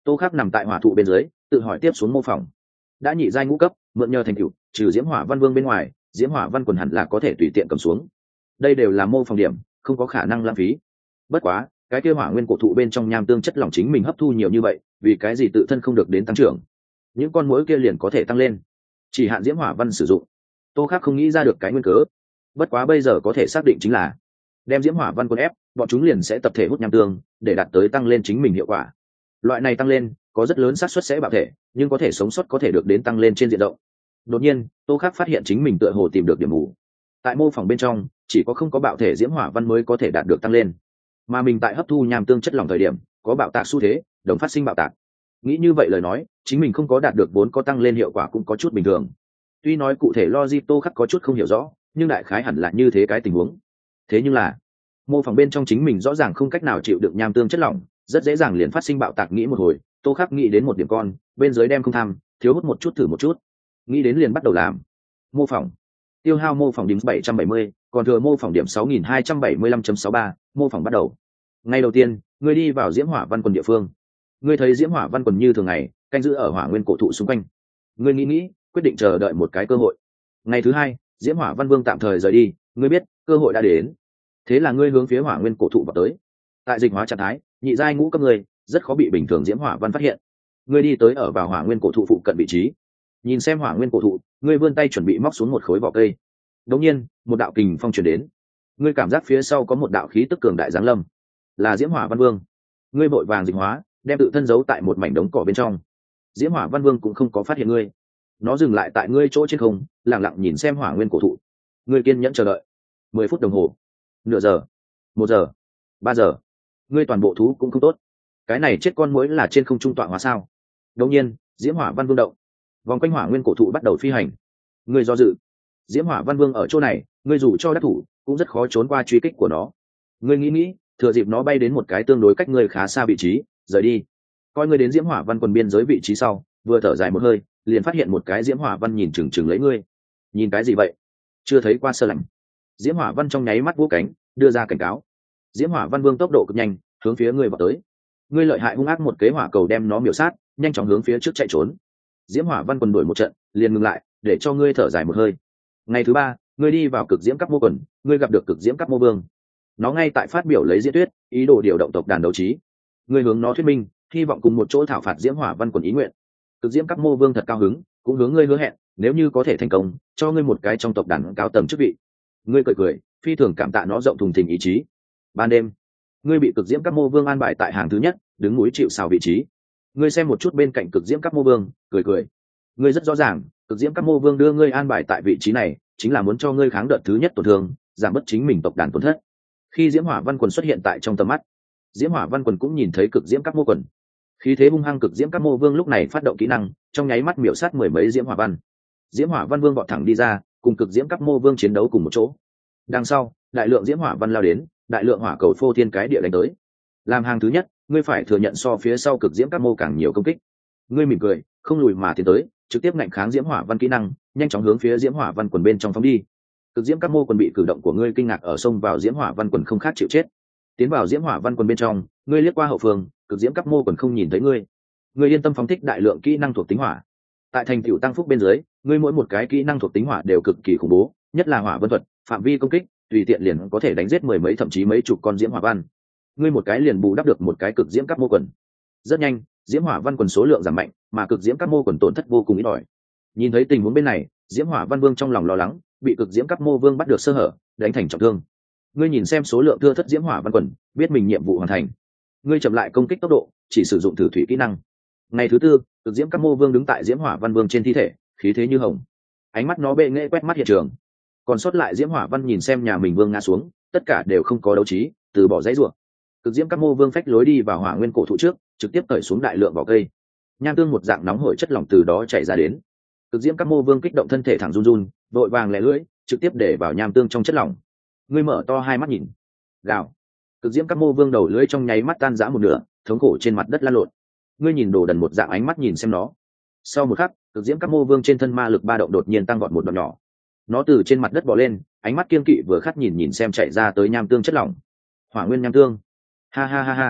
Tô Khắc nằm tại hỏa thụ bên dưới tự hỏi tiếp xuống mô phỏng. Đã nhị giai ngũ cấp, mượn nhờ thành tựu trừ diễm hỏa văn vương bên ngoài, diễm hỏa văn quần hẳn là có thể tùy tiện cầm xuống. Đây đều là mô phỏng điểm, không có khả năng lãng phí. Bất quá cái kia hỏa nguyên cổ thụ bên trong nham tương chất lỏng chính mình hấp thu nhiều như vậy, vì cái gì tự thân không được đến tăng trưởng? Những con muỗi kia liền có thể tăng lên, chỉ hạn diễm hỏa văn sử dụng. Tô Khắc không nghĩ ra được cái nguyên cớ. Bất quá bây giờ có thể xác định chính là đem diễm hỏa văn quân ép, bọn chúng liền sẽ tập thể hút nham tương để đạt tới tăng lên chính mình hiệu quả. Loại này tăng lên có rất lớn xác suất sẽ bạo thể, nhưng có thể sống sót có thể được đến tăng lên trên diện rộng. Đột nhiên Tô Khắc phát hiện chính mình tựa hồ tìm được điểm mù. Tại mô phỏng bên trong chỉ có không có bạo thể diễm hỏa văn mới có thể đạt được tăng lên, mà mình tại hấp thu nham tương chất lỏng thời điểm có bạo tạc xu thế, đồng phát sinh bạo tạc. Nghĩ như vậy lời nói, chính mình không có đạt được vốn có tăng lên hiệu quả cũng có chút bình thường. Tuy nói cụ thể logic Tô Khắc có chút không hiểu rõ, nhưng đại khái hẳn là như thế cái tình huống. Thế nhưng là mô phỏng bên trong chính mình rõ ràng không cách nào chịu được nham tương chất lỏng, rất dễ dàng liền phát sinh bạo tạc. Nghĩ một hồi, Tô Khắc nghĩ đến một điểm con bên dưới đem không tham, thiếu hút một chút thử một chút. Nghĩ đến liền bắt đầu làm. Mô phỏng. Tiêu hao mô phỏng điểm bảy trăm bảy mươi, còn thừa mô phỏng điểm sáu nghìn hai trăm bảy mươi lăm chấm sáu ba. Mô phỏng bắt đầu. Ngay đầu tiên, ngươi đi vào diễm hỏa văn quần địa phương. Ngươi thấy diễm hỏa văn quần như thường ngày canh giữ ở hỏa nguyên cổ thụ xung quanh. Ngươi nghĩ nghĩ, quyết định chờ đợi một cái cơ hội. Ngày thứ hai, diễm hỏa văn vương tạm thời rời đi, ngươi biết cơ hội đã đến. Thế là ngươi hướng phía hỏa nguyên cổ thụ vào tới. Tại dịch hóa trạng thái, nhị giai ngũ cấp ngươi rất khó bị bình thường diễm hỏa văn phát hiện. Ngươi đi tới ở vào hỏa nguyên cổ thụ phụ cận vị trí, nhìn xem hỏa nguyên cổ thụ, ngươi vươn tay chuẩn bị móc xuống một khối vỏ cây. Đống nhiên một đạo kình phong truyền đến, ngươi cảm giác phía sau có một đạo khí tức cường đại giáng lâm, là diễm hỏa văn vương. Ngươi vội vàng dịch hóa, đem tự thân giấu tại một mảnh đống cỏ bên trong. Diễm hỏa văn vương cũng không có phát hiện ngươi, nó dừng lại tại ngươi chỗ trên không, lặng lặng nhìn xem hỏa nguyên cổ thụ. Ngươi kiên nhẫn chờ đợi. Mười phút đồng hồ, nửa giờ, một giờ, ba giờ, ngươi toàn bộ thú cũng không tốt. Cái này chết con muỗi là trên không trung tọa hóa sao? Đột nhiên diễm hỏa văn vương động, vòng quanh hỏa nguyên cổ thụ bắt đầu phi hành. Ngươi do dự. Diễm hỏa văn vương ở chỗ này, ngươi dù cho đắc thủ cũng rất khó trốn qua truy kích của nó. Ngươi nghĩ nghĩ, thừa dịp nó bay đến một cái tương đối cách ngươi khá xa vị trí, rời đi. Coi ngươi đến diễm hỏa văn quần biên giới vị trí sau, vừa thở dài một hơi, liền phát hiện một cái diễm hỏa văn nhìn chừng chừng lấy ngươi. Nhìn cái gì vậy? Chưa thấy qua sơ lạnh. Diễm hỏa văn trong nháy mắt vỗ cánh, đưa ra cảnh cáo. Diễm hỏa văn vương tốc độ cực nhanh, hướng phía ngươi vào tới. Ngươi lợi hại hung ác một kế hỏa cầu đem nó miểu sát, nhanh chóng hướng phía trước chạy trốn. Diễm hỏa văn quần đuổi một trận, liền ngừng lại, để cho ngươi thở dài một hơi. Ngày thứ ba, ngươi đi vào cực diễm cấp mô quần, ngươi gặp được cực diễm cấp mô vương. Nó ngay tại phát biểu lấy diễn thuyết, ý đồ điều động tộc đàn đấu trí. Ngươi hướng nó thuyết minh, hy vọng cùng một chỗ thảo phạt diễm hỏa văn quần ý nguyện. Cực diễm cấp mô vương thật cao hứng, cũng hướng ngươi hứa hẹn, nếu như có thể thành công, cho ngươi một cái trong tộc đàn cao tầng chức vị. Ngươi cười cười, phi thường cảm tạ nó rộng thùng thình ý chí. Ban đêm, ngươi bị cực diễm cấp mô vương an bài tại hàng thứ nhất, đứng núi chịu sào vị trí. Ngươi xem một chút bên cạnh cực diễm cấp mô vương, cười cười. Ngươi rất rõ ràng, cực diễm cấp mô vương đưa ngươi an bài tại vị trí này, chính là muốn cho ngươi kháng đợt thứ nhất tổn thương, giảm bớt chính mình tộc đàn tổn thất. Khi diễm hỏa văn quần xuất hiện tại trong tầm mắt, diễm hỏa văn quần cũng nhìn thấy cực diễm cấp mô quần. Khí thế hung hăng cực diễm cấp mô vương lúc này phát động kỹ năng, trong nháy mắt miểu sát mười mấy diễm hỏa văn. Diễm hỏa văn vương vọt thẳng đi ra, cùng cực diễm cấp mô vương chiến đấu cùng một chỗ. Đằng sau, đại lượng diễm hỏa văn lao đến, đại lượng hỏa cầu phô thiên cái địa đánh tới. Làm hàng thứ nhất, ngươi phải thừa nhận so phía sau cực diễm cấp mô càng nhiều công kích. Ngươi mỉm cười, không lùi mà tiến tới, trực tiếp ngạnh kháng diễm hỏa văn kỹ năng, nhanh chóng hướng phía diễm hỏa văn quần bên trong phóng đi. Cực diễm cấp mô quần bị cử động của ngươi kinh ngạc, ở sông vào diễm hỏa văn quần không khác chịu chết. Tiến vào diễm hỏa văn quần bên trong, ngươi liếc qua hậu phương, cực diễm cấp mô quần không nhìn thấy ngươi. Ngươi yên tâm phóng thích đại lượng kỹ năng thuộc tính hỏa. Tại thành tựu tăng phúc bên dưới, ngươi mỗi một cái kỹ năng thuộc tính hỏa đều cực kỳ khủng bố, nhất là hỏa vân thuật, phạm vi công kích tùy tiện liền có thể đánh giết mười mấy thậm chí mấy chục con diễm hỏa văn. Ngươi một cái liền bù đắp được một cái cực diễm cấp mô quần. Rất nhanh, diễm hỏa văn quần số lượng giảm mạnh, mà cực diễm cấp mô quần tổn thất vô cùng ít ỏi. Nhìn thấy tình huống bên này, diễm hỏa văn vương trong lòng lo lắng, bị cực diễm cấp mô vương bắt được sơ hở, đánh thành trọng thương. Ngươi nhìn xem số lượng thưa thất diễm hỏa văn quần, biết mình nhiệm vụ hoàn thành. Ngươi chậm lại công kích tốc độ, chỉ sử dụng thử thủy kỹ năng. Ngày thứ tư, cực diễm cấp mô vương đứng tại diễm hỏa văn vương trên thi thể, khí thế như hồng. Ánh mắt nó bệ nghệ quét mắt hiện trường. Còn sót lại diễm hỏa văn nhìn xem nhà mình vương ngã xuống, tất cả đều không có đấu trí, từ bỏ dãy rủa. Cực diễm cấp mô vương phách lối đi vào hỏa nguyên cổ thụ trước, trực tiếp cởi xuống đại lượng vỏ cây. Nham tương một dạng nóng hổi chất lỏng từ đó chảy ra đến. Cực diễm cấp mô vương kích động thân thể thẳng run run, vội vàng lẻ lưỡi, trực tiếp để vào nham tương trong chất lỏng. Ngươi mở to hai mắt nhìn. Gào. Cực diễm cấp mô vương đầu lưỡi trong nháy mắt tan rã một nửa, thống khổ trên mặt đất lăn lộn. Ngươi nhìn đồ đần một dạng ánh mắt nhìn xem nó. Sau một khắc, cực diễm cấp mô vương trên thân ma lực ba động đột nhiên tăng vọt một đoạn nhỏ. Nó từ trên mặt đất bò lên, ánh mắt kiên kỵ vừa khát nhìn nhìn xem chạy ra tới nham tương chất lỏng. Hỏa nguyên nham tương. Ha ha ha ha.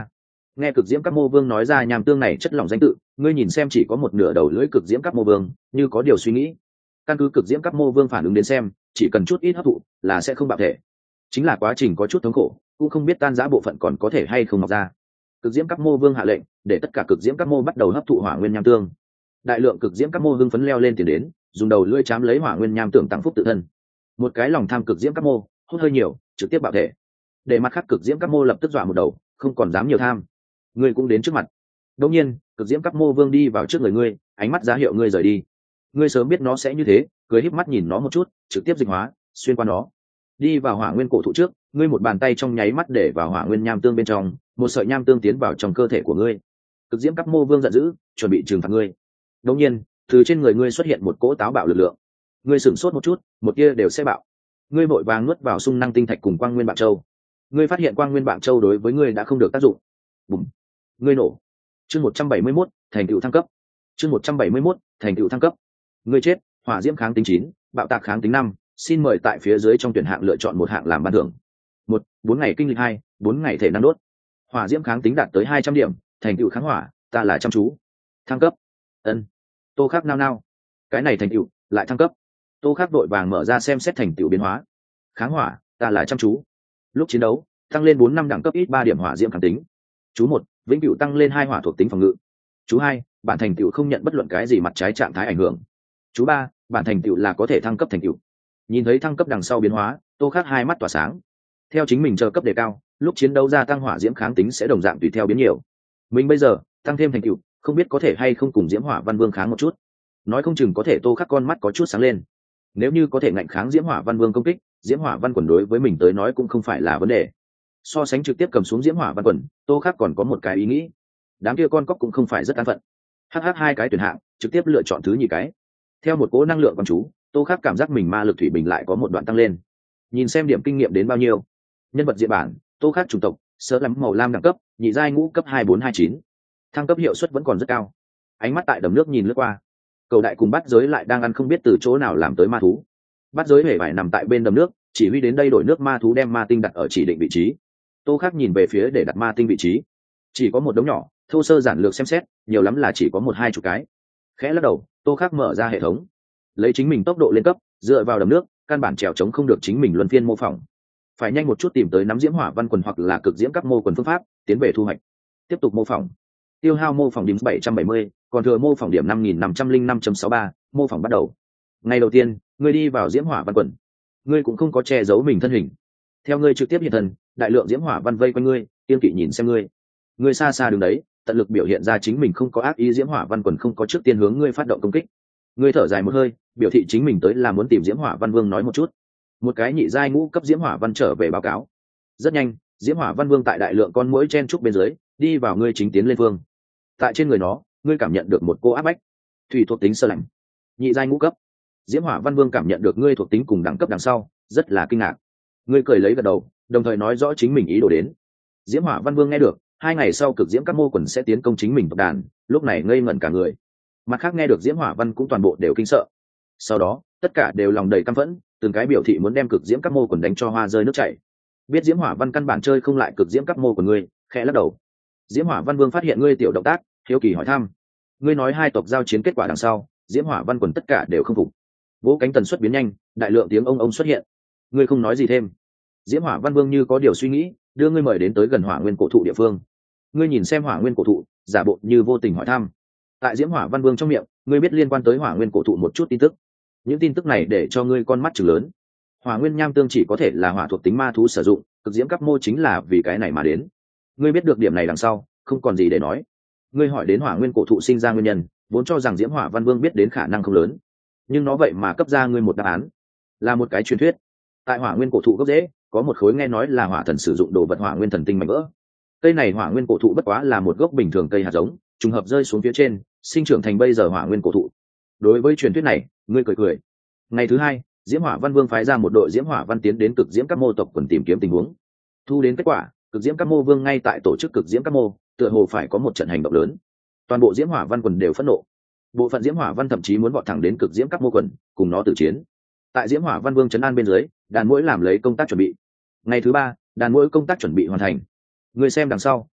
Nghe cực diễm các mô vương nói ra nham tương này chất lỏng danh tự, ngươi nhìn xem chỉ có một nửa đầu lưỡi cực diễm các mô vương, như có điều suy nghĩ. Căn cứ cực diễm các mô vương phản ứng đến xem, chỉ cần chút ít hấp thụ là sẽ không bạo thể. Chính là quá trình có chút thống khổ, cũng không biết tan rã bộ phận còn có thể hay không mọc ra. Cực diễm các mô vương hạ lệnh, để tất cả cực diễm các mô bắt đầu hấp thụ hỏa nguyên nham tương. Đại lượng cực diễm các mô hưng phấn leo lên tiền đến, dùng đầu lưỡi chám lấy hỏa nguyên nham tương tăng phúc tự thân. Một cái lòng tham cực diễm các mô, hút hơi nhiều, trực tiếp bạo thể. Để mặt khác cực diễm các mô lập tức dọa một đầu, không còn dám nhiều tham. Ngươi cũng đến trước mặt. Đột nhiên, cực diễm các mô vương đi vào trước người ngươi, ánh mắt ra hiệu ngươi rời đi. Ngươi sớm biết nó sẽ như thế, cười híp mắt nhìn nó một chút, trực tiếp dịch hóa, xuyên qua nó. Đi vào hỏa nguyên cổ thụ trước, ngươi một bàn tay trong nháy mắt để vào hỏa nguyên nham tương bên trong, một sợi nham tương tiến vào trong cơ thể của ngươi. Cực diễm các mô vương giận dữ, chuẩn bị trừng phạt ngươi. Đột nhiên, từ trên người ngươi xuất hiện một cỗ táo bạo lực lượng. Ngươi sửng sốt một chút, một tia đều sẽ bạo. Ngươi vội vàng nuốt vào sung năng tinh thạch cùng quang nguyên bạc châu. Ngươi phát hiện quang nguyên bạc châu đối với ngươi đã không được tác dụng. Bùm. Ngươi nổ. Chương một trăm bảy mươi mốt, thành tựu thăng cấp. Chương một trăm bảy mươi mốt, thành tựu thăng cấp. Ngươi chết, hỏa diễm kháng tính chín, bạo tạc kháng tính năm, xin mời tại phía dưới trong tuyển hạng lựa chọn một hạng làm ban thưởng. Một, bốn ngày kinh lịch hai, bốn ngày thể năng đốt. Hỏa diễm kháng tính đạt tới hai trăm điểm, thành tựu kháng hỏa, ta là chăm chú. Thăng cấp. Ân. Tô Khắc nao nao. Cái này thành tựu, lại thăng cấp. Tô Khắc đội vàng mở ra xem xét thành tựu biến hóa. Kháng hỏa, ta là chăm chú. Lúc chiến đấu, tăng lên bốn năm đẳng cấp ít ba điểm hỏa diễm kháng tính. Chú một, vĩnh cửu tăng lên hai hỏa thuộc tính phòng ngự. Chú hai, bản thành tựu không nhận bất luận cái gì mặt trái trạng thái ảnh hưởng. Chú ba, bản thành tựu là có thể thăng cấp thành tựu. Nhìn thấy thăng cấp đằng sau biến hóa, Tô Khắc hai mắt tỏa sáng. Theo chính mình chờ cấp đề cao, lúc chiến đấu gia tăng hỏa diễm kháng tính sẽ đồng dạng tùy theo biến nhiều. Mình bây giờ tăng thêm thành tựu, không biết có thể hay không cùng diễm hỏa văn vương kháng một chút. Nói không chừng có thể Tô Khắc con mắt có chút sáng lên. Nếu như có thể ngạnh kháng diễm hỏa văn vương công kích, diễm hỏa văn quần đối với mình tới nói cũng không phải là vấn đề. So sánh trực tiếp cầm xuống diễm hỏa văn quần, Tô Khắc còn có một cái ý nghĩ. Đám kia con cóc cũng không phải rất an phận. Hh hai cái tuyển hạng, trực tiếp lựa chọn thứ nhì cái. Theo một cỗ năng lượng con chú, Tô Khắc cảm giác mình ma lực thủy bình lại có một đoạn tăng lên. Nhìn xem điểm kinh nghiệm đến bao nhiêu. Nhân vật diện bản, Tô Khắc chủng tộc, sơ lắm màu lam đẳng cấp, nhị giai ngũ cấp hai bốn hai chín. Thăng cấp hiệu suất vẫn còn rất cao. Ánh mắt tại đầm nước nhìn lướt qua. Cầu đại cùng bắt giới lại đang ăn không biết từ chỗ nào làm tới ma thú. Bắt giới hề phải nằm tại bên đầm nước, chỉ huy đến đây đổi nước ma thú đem ma tinh đặt ở chỉ định vị trí. Tô Khắc nhìn về phía để đặt ma tinh vị trí. Chỉ có một đống nhỏ, thô sơ giản lược xem xét, nhiều lắm là chỉ có một hai chục cái. Khẽ lắc đầu, Tô Khắc mở ra hệ thống. Lấy chính mình tốc độ lên cấp, dựa vào đầm nước, căn bản trèo chống không được chính mình luân phiên mô phỏng. Phải nhanh một chút tìm tới nắm diễm hỏa văn quần hoặc là cực diễm các mô quần phương pháp, tiến về thu hoạch. Tiếp tục mô phỏng. Tiêu hao mô phỏng điểm bảy trăm bảy mươi, còn thừa mô phỏng điểm năm nghìn năm trăm linh năm chấm sáu ba, mô phỏng bắt đầu. Ngày đầu tiên, ngươi đi vào diễm hỏa văn quần. Ngươi cũng không có che giấu mình thân hình. Theo ngươi trực tiếp hiện thân, đại lượng diễm hỏa văn vây quanh ngươi, tiên kỵ nhìn xem ngươi. Ngươi xa xa đứng đấy, tận lực biểu hiện ra chính mình không có ác ý, diễm hỏa văn quần không có trước tiên hướng ngươi phát động công kích. Ngươi thở dài một hơi, biểu thị chính mình tới là muốn tìm diễm hỏa văn vương nói một chút. Một cái nhị giai ngũ cấp diễm hỏa văn trở về báo cáo. Rất nhanh, diễm hỏa văn vương tại đại lượng con muỗi chen trúc bên dưới, đi vào ngươi chính tiến lên phương. Tại trên người nó, ngươi cảm nhận được một cô áp bách. Thủy thuộc tính sơ lạnh, nhị giai ngũ cấp. Diễm hỏa văn vương cảm nhận được ngươi thuộc tính cùng đẳng cấp đằng sau, rất là kinh ngạc. Ngươi cười lấy gật đầu, đồng thời nói rõ chính mình ý đồ đến. Diễm hỏa văn vương nghe được, hai ngày sau cực diễm các mô quần sẽ tiến công chính mình tộc đàn, lúc này ngây ngẩn cả người. Mặt khác nghe được diễm hỏa văn cũng toàn bộ đều kinh sợ. Sau đó, tất cả đều lòng đầy căm phẫn, từng cái biểu thị muốn đem cực diễm các mô quần đánh cho hoa rơi nước chảy. Biết diễm hỏa văn căn bản chơi không lại cực diễm các mô của ngươi, khẽ lắc đầu. Diễm hỏa văn vương phát hiện ngươi tiểu động tác, hiếu kỳ hỏi thăm. Ngươi nói hai tộc giao chiến kết quả đằng sau, diễm hỏa văn quần tất cả đều không phục. Vỗ cánh tần suất biến nhanh, đại lượng tiếng ông ông xuất hiện. Ngươi không nói gì thêm. Diễm hỏa văn vương như có điều suy nghĩ, đưa ngươi mời đến tới gần hỏa nguyên cổ thụ địa phương. Ngươi nhìn xem hỏa nguyên cổ thụ, giả bộ như vô tình hỏi thăm. Tại diễm hỏa văn vương trong miệng, ngươi biết liên quan tới hỏa nguyên cổ thụ một chút tin tức. Những tin tức này để cho ngươi con mắt trừng lớn. Hỏa nguyên nham tương chỉ có thể là hỏa thuộc tính ma thú sử dụng, cực diễm cấp mô chính là vì cái này mà đến. Ngươi biết được điểm này đằng sau, không còn gì để nói. Ngươi hỏi đến hỏa nguyên cổ thụ sinh ra nguyên nhân, vốn cho rằng diễm hỏa văn vương biết đến khả năng không lớn, nhưng nó vậy mà cấp ra ngươi một đáp án, là một cái truyền thuyết. Tại hỏa nguyên cổ thụ gốc rễ có một khối nghe nói là hỏa thần sử dụng đồ vật hỏa nguyên thần tinh mảnh vỡ. Cây này hỏa nguyên cổ thụ bất quá là một gốc bình thường cây hạt giống, trùng hợp rơi xuống phía trên, sinh trưởng thành bây giờ hỏa nguyên cổ thụ. Đối với truyền thuyết này, ngươi cười cười. Ngày thứ hai, diễm hỏa văn vương phái ra một đội diễm hỏa văn tiến đến cực diễm các mô tộc quần tìm kiếm tình huống. Thu đến kết quả, cực diễm các mô vương ngay tại tổ chức cực diễm các mô, tựa hồ phải có một trận hành động lớn. Toàn bộ diễm hỏa văn quần đều phẫn nộ. Bộ phận diễm hỏa văn thậm chí muốn vọt thẳng đến cực diễm các mô quần, cùng nó tử chiến. Tại diễm hỏa văn vương trấn an bên dưới, đàn muỗi làm lấy công tác chuẩn bị. Ngày thứ ba, đàn muỗi công tác chuẩn bị hoàn thành. Người xem đằng sau,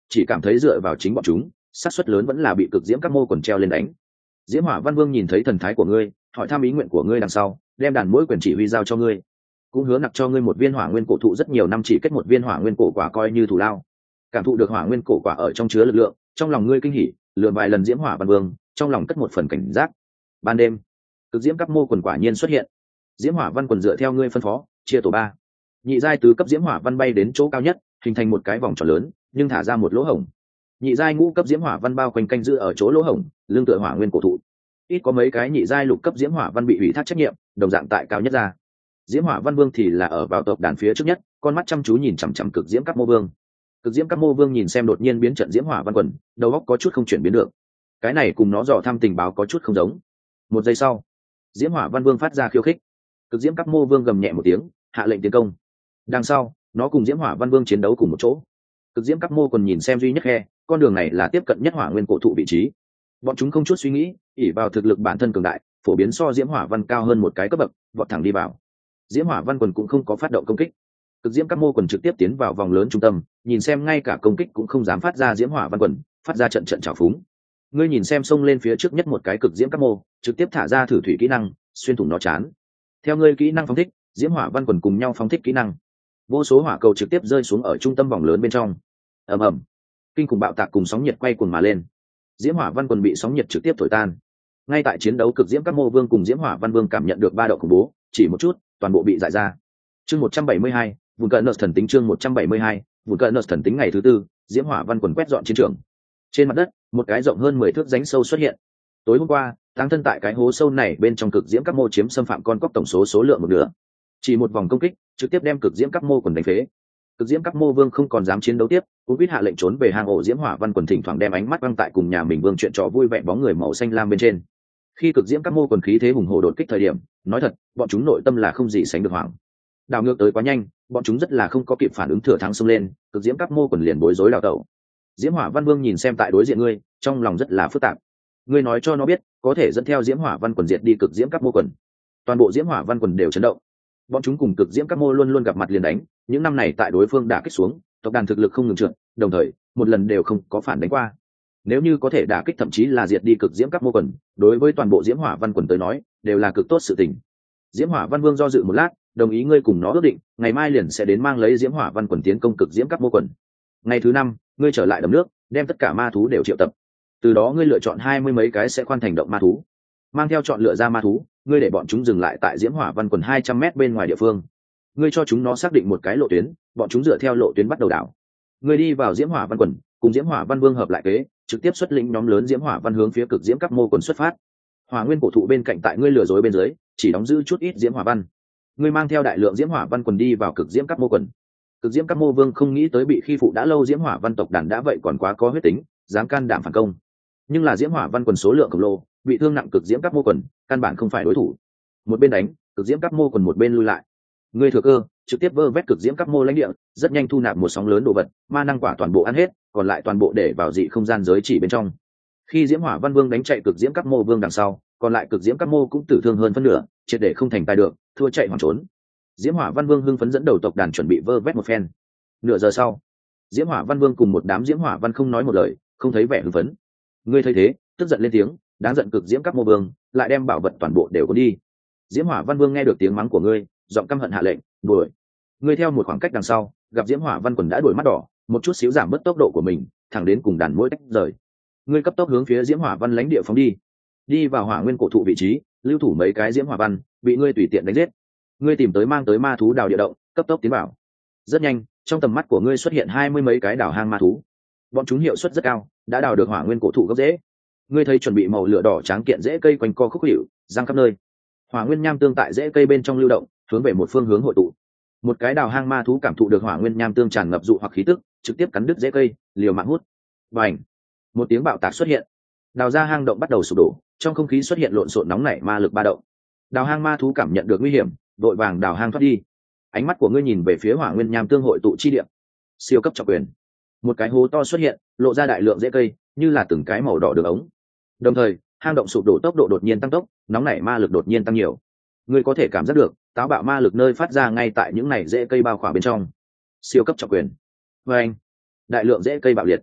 chỉ cảm thấy dựa vào chính bọn chúng xác suất lớn vẫn là bị cực diễm các mô quần treo lên đánh. Diễm Hỏa Văn Vương nhìn thấy thần thái của ngươi, hỏi thăm ý nguyện của ngươi đằng sau, đem đàn mỗi quyền chỉ huy giao cho ngươi, cũng hứa nặc cho ngươi một viên hỏa nguyên cổ thụ rất nhiều năm chỉ kết một viên hỏa nguyên cổ quả coi như thù lao. Cảm thụ được hỏa nguyên cổ quả ở trong chứa lực lượng, trong lòng ngươi kinh hỉ, lượn vài lần Diễm Hỏa Văn Vương, trong lòng cất một phần cảnh giác. Ban đêm, cực diễm các mô quần quả nhiên xuất hiện. Diễm Hỏa Văn quần dựa theo ngươi phân phó, chia tổ ba. Nhị giai tứ cấp Diễm Hỏa Văn bay đến chỗ cao nhất, hình thành một cái vòng tròn lớn, nhưng thả ra một lỗ hổng. Nhị giai ngũ cấp Diễm Hỏa Văn bao quanh canh giữ ở chỗ lỗ hổng, lưng tựa hỏa nguyên cổ thụ. Ít có mấy cái nhị giai lục cấp Diễm Hỏa Văn bị ủy thác trách nhiệm, đồng dạng tại cao nhất ra. Diễm Hỏa Văn Vương thì là ở vào tộc đàn phía trước nhất, con mắt chăm chú nhìn chằm chằm cực diễm các mô vương. Cực diễm các mô vương nhìn xem đột nhiên biến trận Diễm Hỏa Văn quần, đầu óc có chút không chuyển biến được. Cái này cùng nó dò thăm tình báo có chút không giống. Một giây sau, Diễm Hỏa Văn Vương phát ra khiêu khích. Cực diễm các mô vương gầm nhẹ một tiếng, hạ lệnh tiến công. Đằng sau, nó cùng Diễm Hỏa Văn Vương chiến đấu cùng một chỗ. Cực diễm các mô còn nhìn xem duy nhất khe, con đường này là tiếp cận nhất hỏa nguyên cổ thụ vị trí. Bọn chúng không chút suy nghĩ, ỷ vào thực lực bản thân cường đại, phổ biến so Diễm Hỏa Văn cao hơn một cái cấp bậc, vọt thẳng đi vào. Diễm Hỏa Văn quần cũng không có phát động công kích. Cực diễm các mô quần trực tiếp tiến vào vòng lớn trung tâm, nhìn xem ngay cả công kích cũng không dám phát ra Diễm Hỏa Văn quần, phát ra trận trận trào phúng. Ngươi nhìn xem xông lên phía trước nhất một cái cực diễm các mô, trực tiếp thả ra thử thủy kỹ năng, xuyên thủng nó chán. Theo ngươi kỹ năng phóng thích, Diễm Hỏa Văn quần cùng nhau phóng thích kỹ năng. Vô số hỏa cầu trực tiếp rơi xuống ở trung tâm vòng lớn bên trong. Ầm ầm, kinh khủng bạo tạc cùng sóng nhiệt quay cuồng mà lên. Diễm Hỏa Văn quần bị sóng nhiệt trực tiếp thổi tan. Ngay tại chiến đấu cực diễm các mô vương cùng Diễm Hỏa Văn Vương cảm nhận được ba độ khủng bố, chỉ một chút, toàn bộ bị dại ra. Chương một trăm bảy mươi hai, vùng cận nợ thần tính chương một trăm bảy mươi hai, vùng cận nợ thần tính ngày thứ tư, Diễm Hỏa Văn quần quét dọn chiến trường. Trên mặt đất, một cái rộng hơn mười thước rãnh sâu xuất hiện. Tối hôm qua, táng thân tại cái hố sâu này bên trong cực diễm các mô chiếm xâm phạm con cóc tổng số số lượng một nửa. Chỉ một vòng công kích, trực tiếp đem cực diễm các mô quần đánh phế. Cực diễm các mô vương không còn dám chiến đấu tiếp, cũng biết hạ lệnh trốn về hang ổ. Diễm Hỏa Văn quần thỉnh thoảng đem ánh mắt văng tại cùng nhà mình vương chuyện trò vui vẻ bóng người màu xanh lam bên trên. Khi cực diễm các mô quần khí thế hùng hổ đột kích thời điểm, nói thật, bọn chúng nội tâm là không gì sánh được hoảng. Đảo ngược tới quá nhanh, bọn chúng rất là không có kịp phản ứng, thừa thắng xông lên, cực diễm các mô quần liền bối rối đào tẩu. Diễm Hỏa Văn Vương nhìn xem tại đối diện ngươi, trong lòng rất là phức tạp. Ngươi nói cho nó biết, có thể dẫn theo Diễm Hỏa Văn quần diệt đi cực diễm các mô quần. Toàn bộ Diễm Hỏa Văn quần đều chấn động. Bọn chúng cùng cực diễm các mô luôn luôn gặp mặt liền đánh, những năm này tại đối phương đả kích xuống, tộc đàn thực lực không ngừng trượt, đồng thời một lần đều không có phản đánh qua. Nếu như có thể đả kích thậm chí là diệt đi cực diễm các mô quần, đối với toàn bộ Diễm Hỏa Văn quần tới nói, đều là cực tốt sự tình. Diễm Hỏa Văn Vương do dự một lát, đồng ý ngươi cùng nó ước định, ngày mai liền sẽ đến mang lấy Diễm Hỏa Văn quần tiến công cực diễm các mô quần. Ngày thứ năm, ngươi trở lại đầm nước, đem tất cả ma thú đều triệu tập. Từ đó ngươi lựa chọn hai mươi mấy cái sẽ khoan thành động ma thú, mang theo chọn lựa ra ma thú, ngươi để bọn chúng dừng lại tại Diễm Hỏa Văn quần hai trăm mét bên ngoài địa phương. Ngươi cho chúng nó xác định một cái lộ tuyến, bọn chúng dựa theo lộ tuyến bắt đầu đảo. Ngươi đi vào Diễm Hỏa Văn quần, cùng Diễm Hỏa Văn Vương hợp lại kế, trực tiếp xuất lĩnh nhóm lớn Diễm Hỏa Văn hướng phía cực diễm các mô quần xuất phát. Hỏa nguyên cổ thụ bên cạnh tại ngươi lừa dối bên dưới, chỉ đóng giữ chút ít Diễm Hỏa Văn. Ngươi mang theo đại lượng Diễm Hỏa Văn quần đi vào cực diễm các mô quần. Cực diễm các mô vương không nghĩ tới bị khi phụ đã lâu Diễm Hỏa Văn tộc đàn đã vậy còn quá có huyết tính, dám can đảm phản công. Nhưng là Diễm Hỏa Văn quần số lượng khổng lồ, bị thương nặng cực diễm các mô quần, căn bản không phải đối thủ. Một bên đánh, cực diễm các mô quần một bên lui lại. Ngươi thừa cơ, trực tiếp vơ vét cực diễm các mô lãnh địa, rất nhanh thu nạp một sóng lớn đồ vật, ma năng quả toàn bộ ăn hết, còn lại toàn bộ để vào dị không gian giới chỉ bên trong. Khi Diễm Hỏa Văn Vương đánh chạy cực diễm các mô vương đằng sau, còn lại cực diễm các mô cũng tử thương hơn phân nửa, triệt để không thành tài được, thua chạy hoảng trốn. Diễm Hỏa Văn Vương hưng phấn dẫn đầu tộc đàn chuẩn bị vơ vét một phen. Nửa giờ sau, Diễm Hỏa Văn Vương cùng một đám Diễm Hỏa Văn không nói một lời, không thấy vẻ hưng phấn. Ngươi thấy thế, tức giận lên tiếng, đáng giận cực diễm các mô vương, lại đem bảo vật toàn bộ đều có đi. Diễm Hỏa Văn Vương nghe được tiếng mắng của ngươi, giọng căm hận hạ lệnh, đuổi. Ngươi theo một khoảng cách đằng sau, gặp Diễm Hỏa Văn quần đã đuổi mắt đỏ, một chút xíu giảm bớt tốc độ của mình, thẳng đến cùng đàn mỗi tách rời. Ngươi cấp tốc hướng phía Diễm Hỏa Văn lãnh địa phóng đi. Đi vào Hỏa Nguyên cổ thụ vị trí, lưu thủ mấy cái Diễm Hỏa Văn, bị ngươi tùy tiện đánh giết. Ngươi tìm tới mang tới ma thú đào địa động, cấp tốc tiến vào. Rất nhanh, trong tầm mắt của ngươi xuất hiện hai mươi mấy cái đào hang ma thú. Bọn chúng hiệu suất rất cao, đã đào được Hỏa Nguyên cổ thụ gốc rễ. Ngươi thấy chuẩn bị màu lửa đỏ tráng kiện rễ cây quanh co khúc hiệu, giang khắp nơi. Hỏa Nguyên nham tương tại rễ cây bên trong lưu động, hướng về một phương hướng hội tụ. Một cái đào hang ma thú cảm thụ được Hỏa Nguyên nham tương tràn ngập dụ hoặc khí tức, trực tiếp cắn đứt rễ cây, liều mạng hút. Bành! Một tiếng bạo tạc xuất hiện. Đào ra hang động bắt đầu sụp đổ, trong không khí xuất hiện lộn xộn nóng nảy ma lực ba động. Đào hang ma thú cảm nhận được nguy hiểm, vội vàng đào hang thoát đi. Ánh mắt của ngươi nhìn về phía Hỏa Nguyên nham tương hội tụ chi địa. Siêu cấp trọng quyền. Một cái hố to xuất hiện, lộ ra đại lượng rễ cây, như là từng cái màu đỏ đường ống. Đồng thời, hang động sụp đổ tốc độ đột nhiên tăng tốc, nóng nảy ma lực đột nhiên tăng nhiều. Ngươi có thể cảm giác được, táo bạo ma lực nơi phát ra ngay tại những này rễ cây bao khỏa bên trong. Siêu cấp trọng quyền. Và anh, đại lượng rễ cây bạo liệt,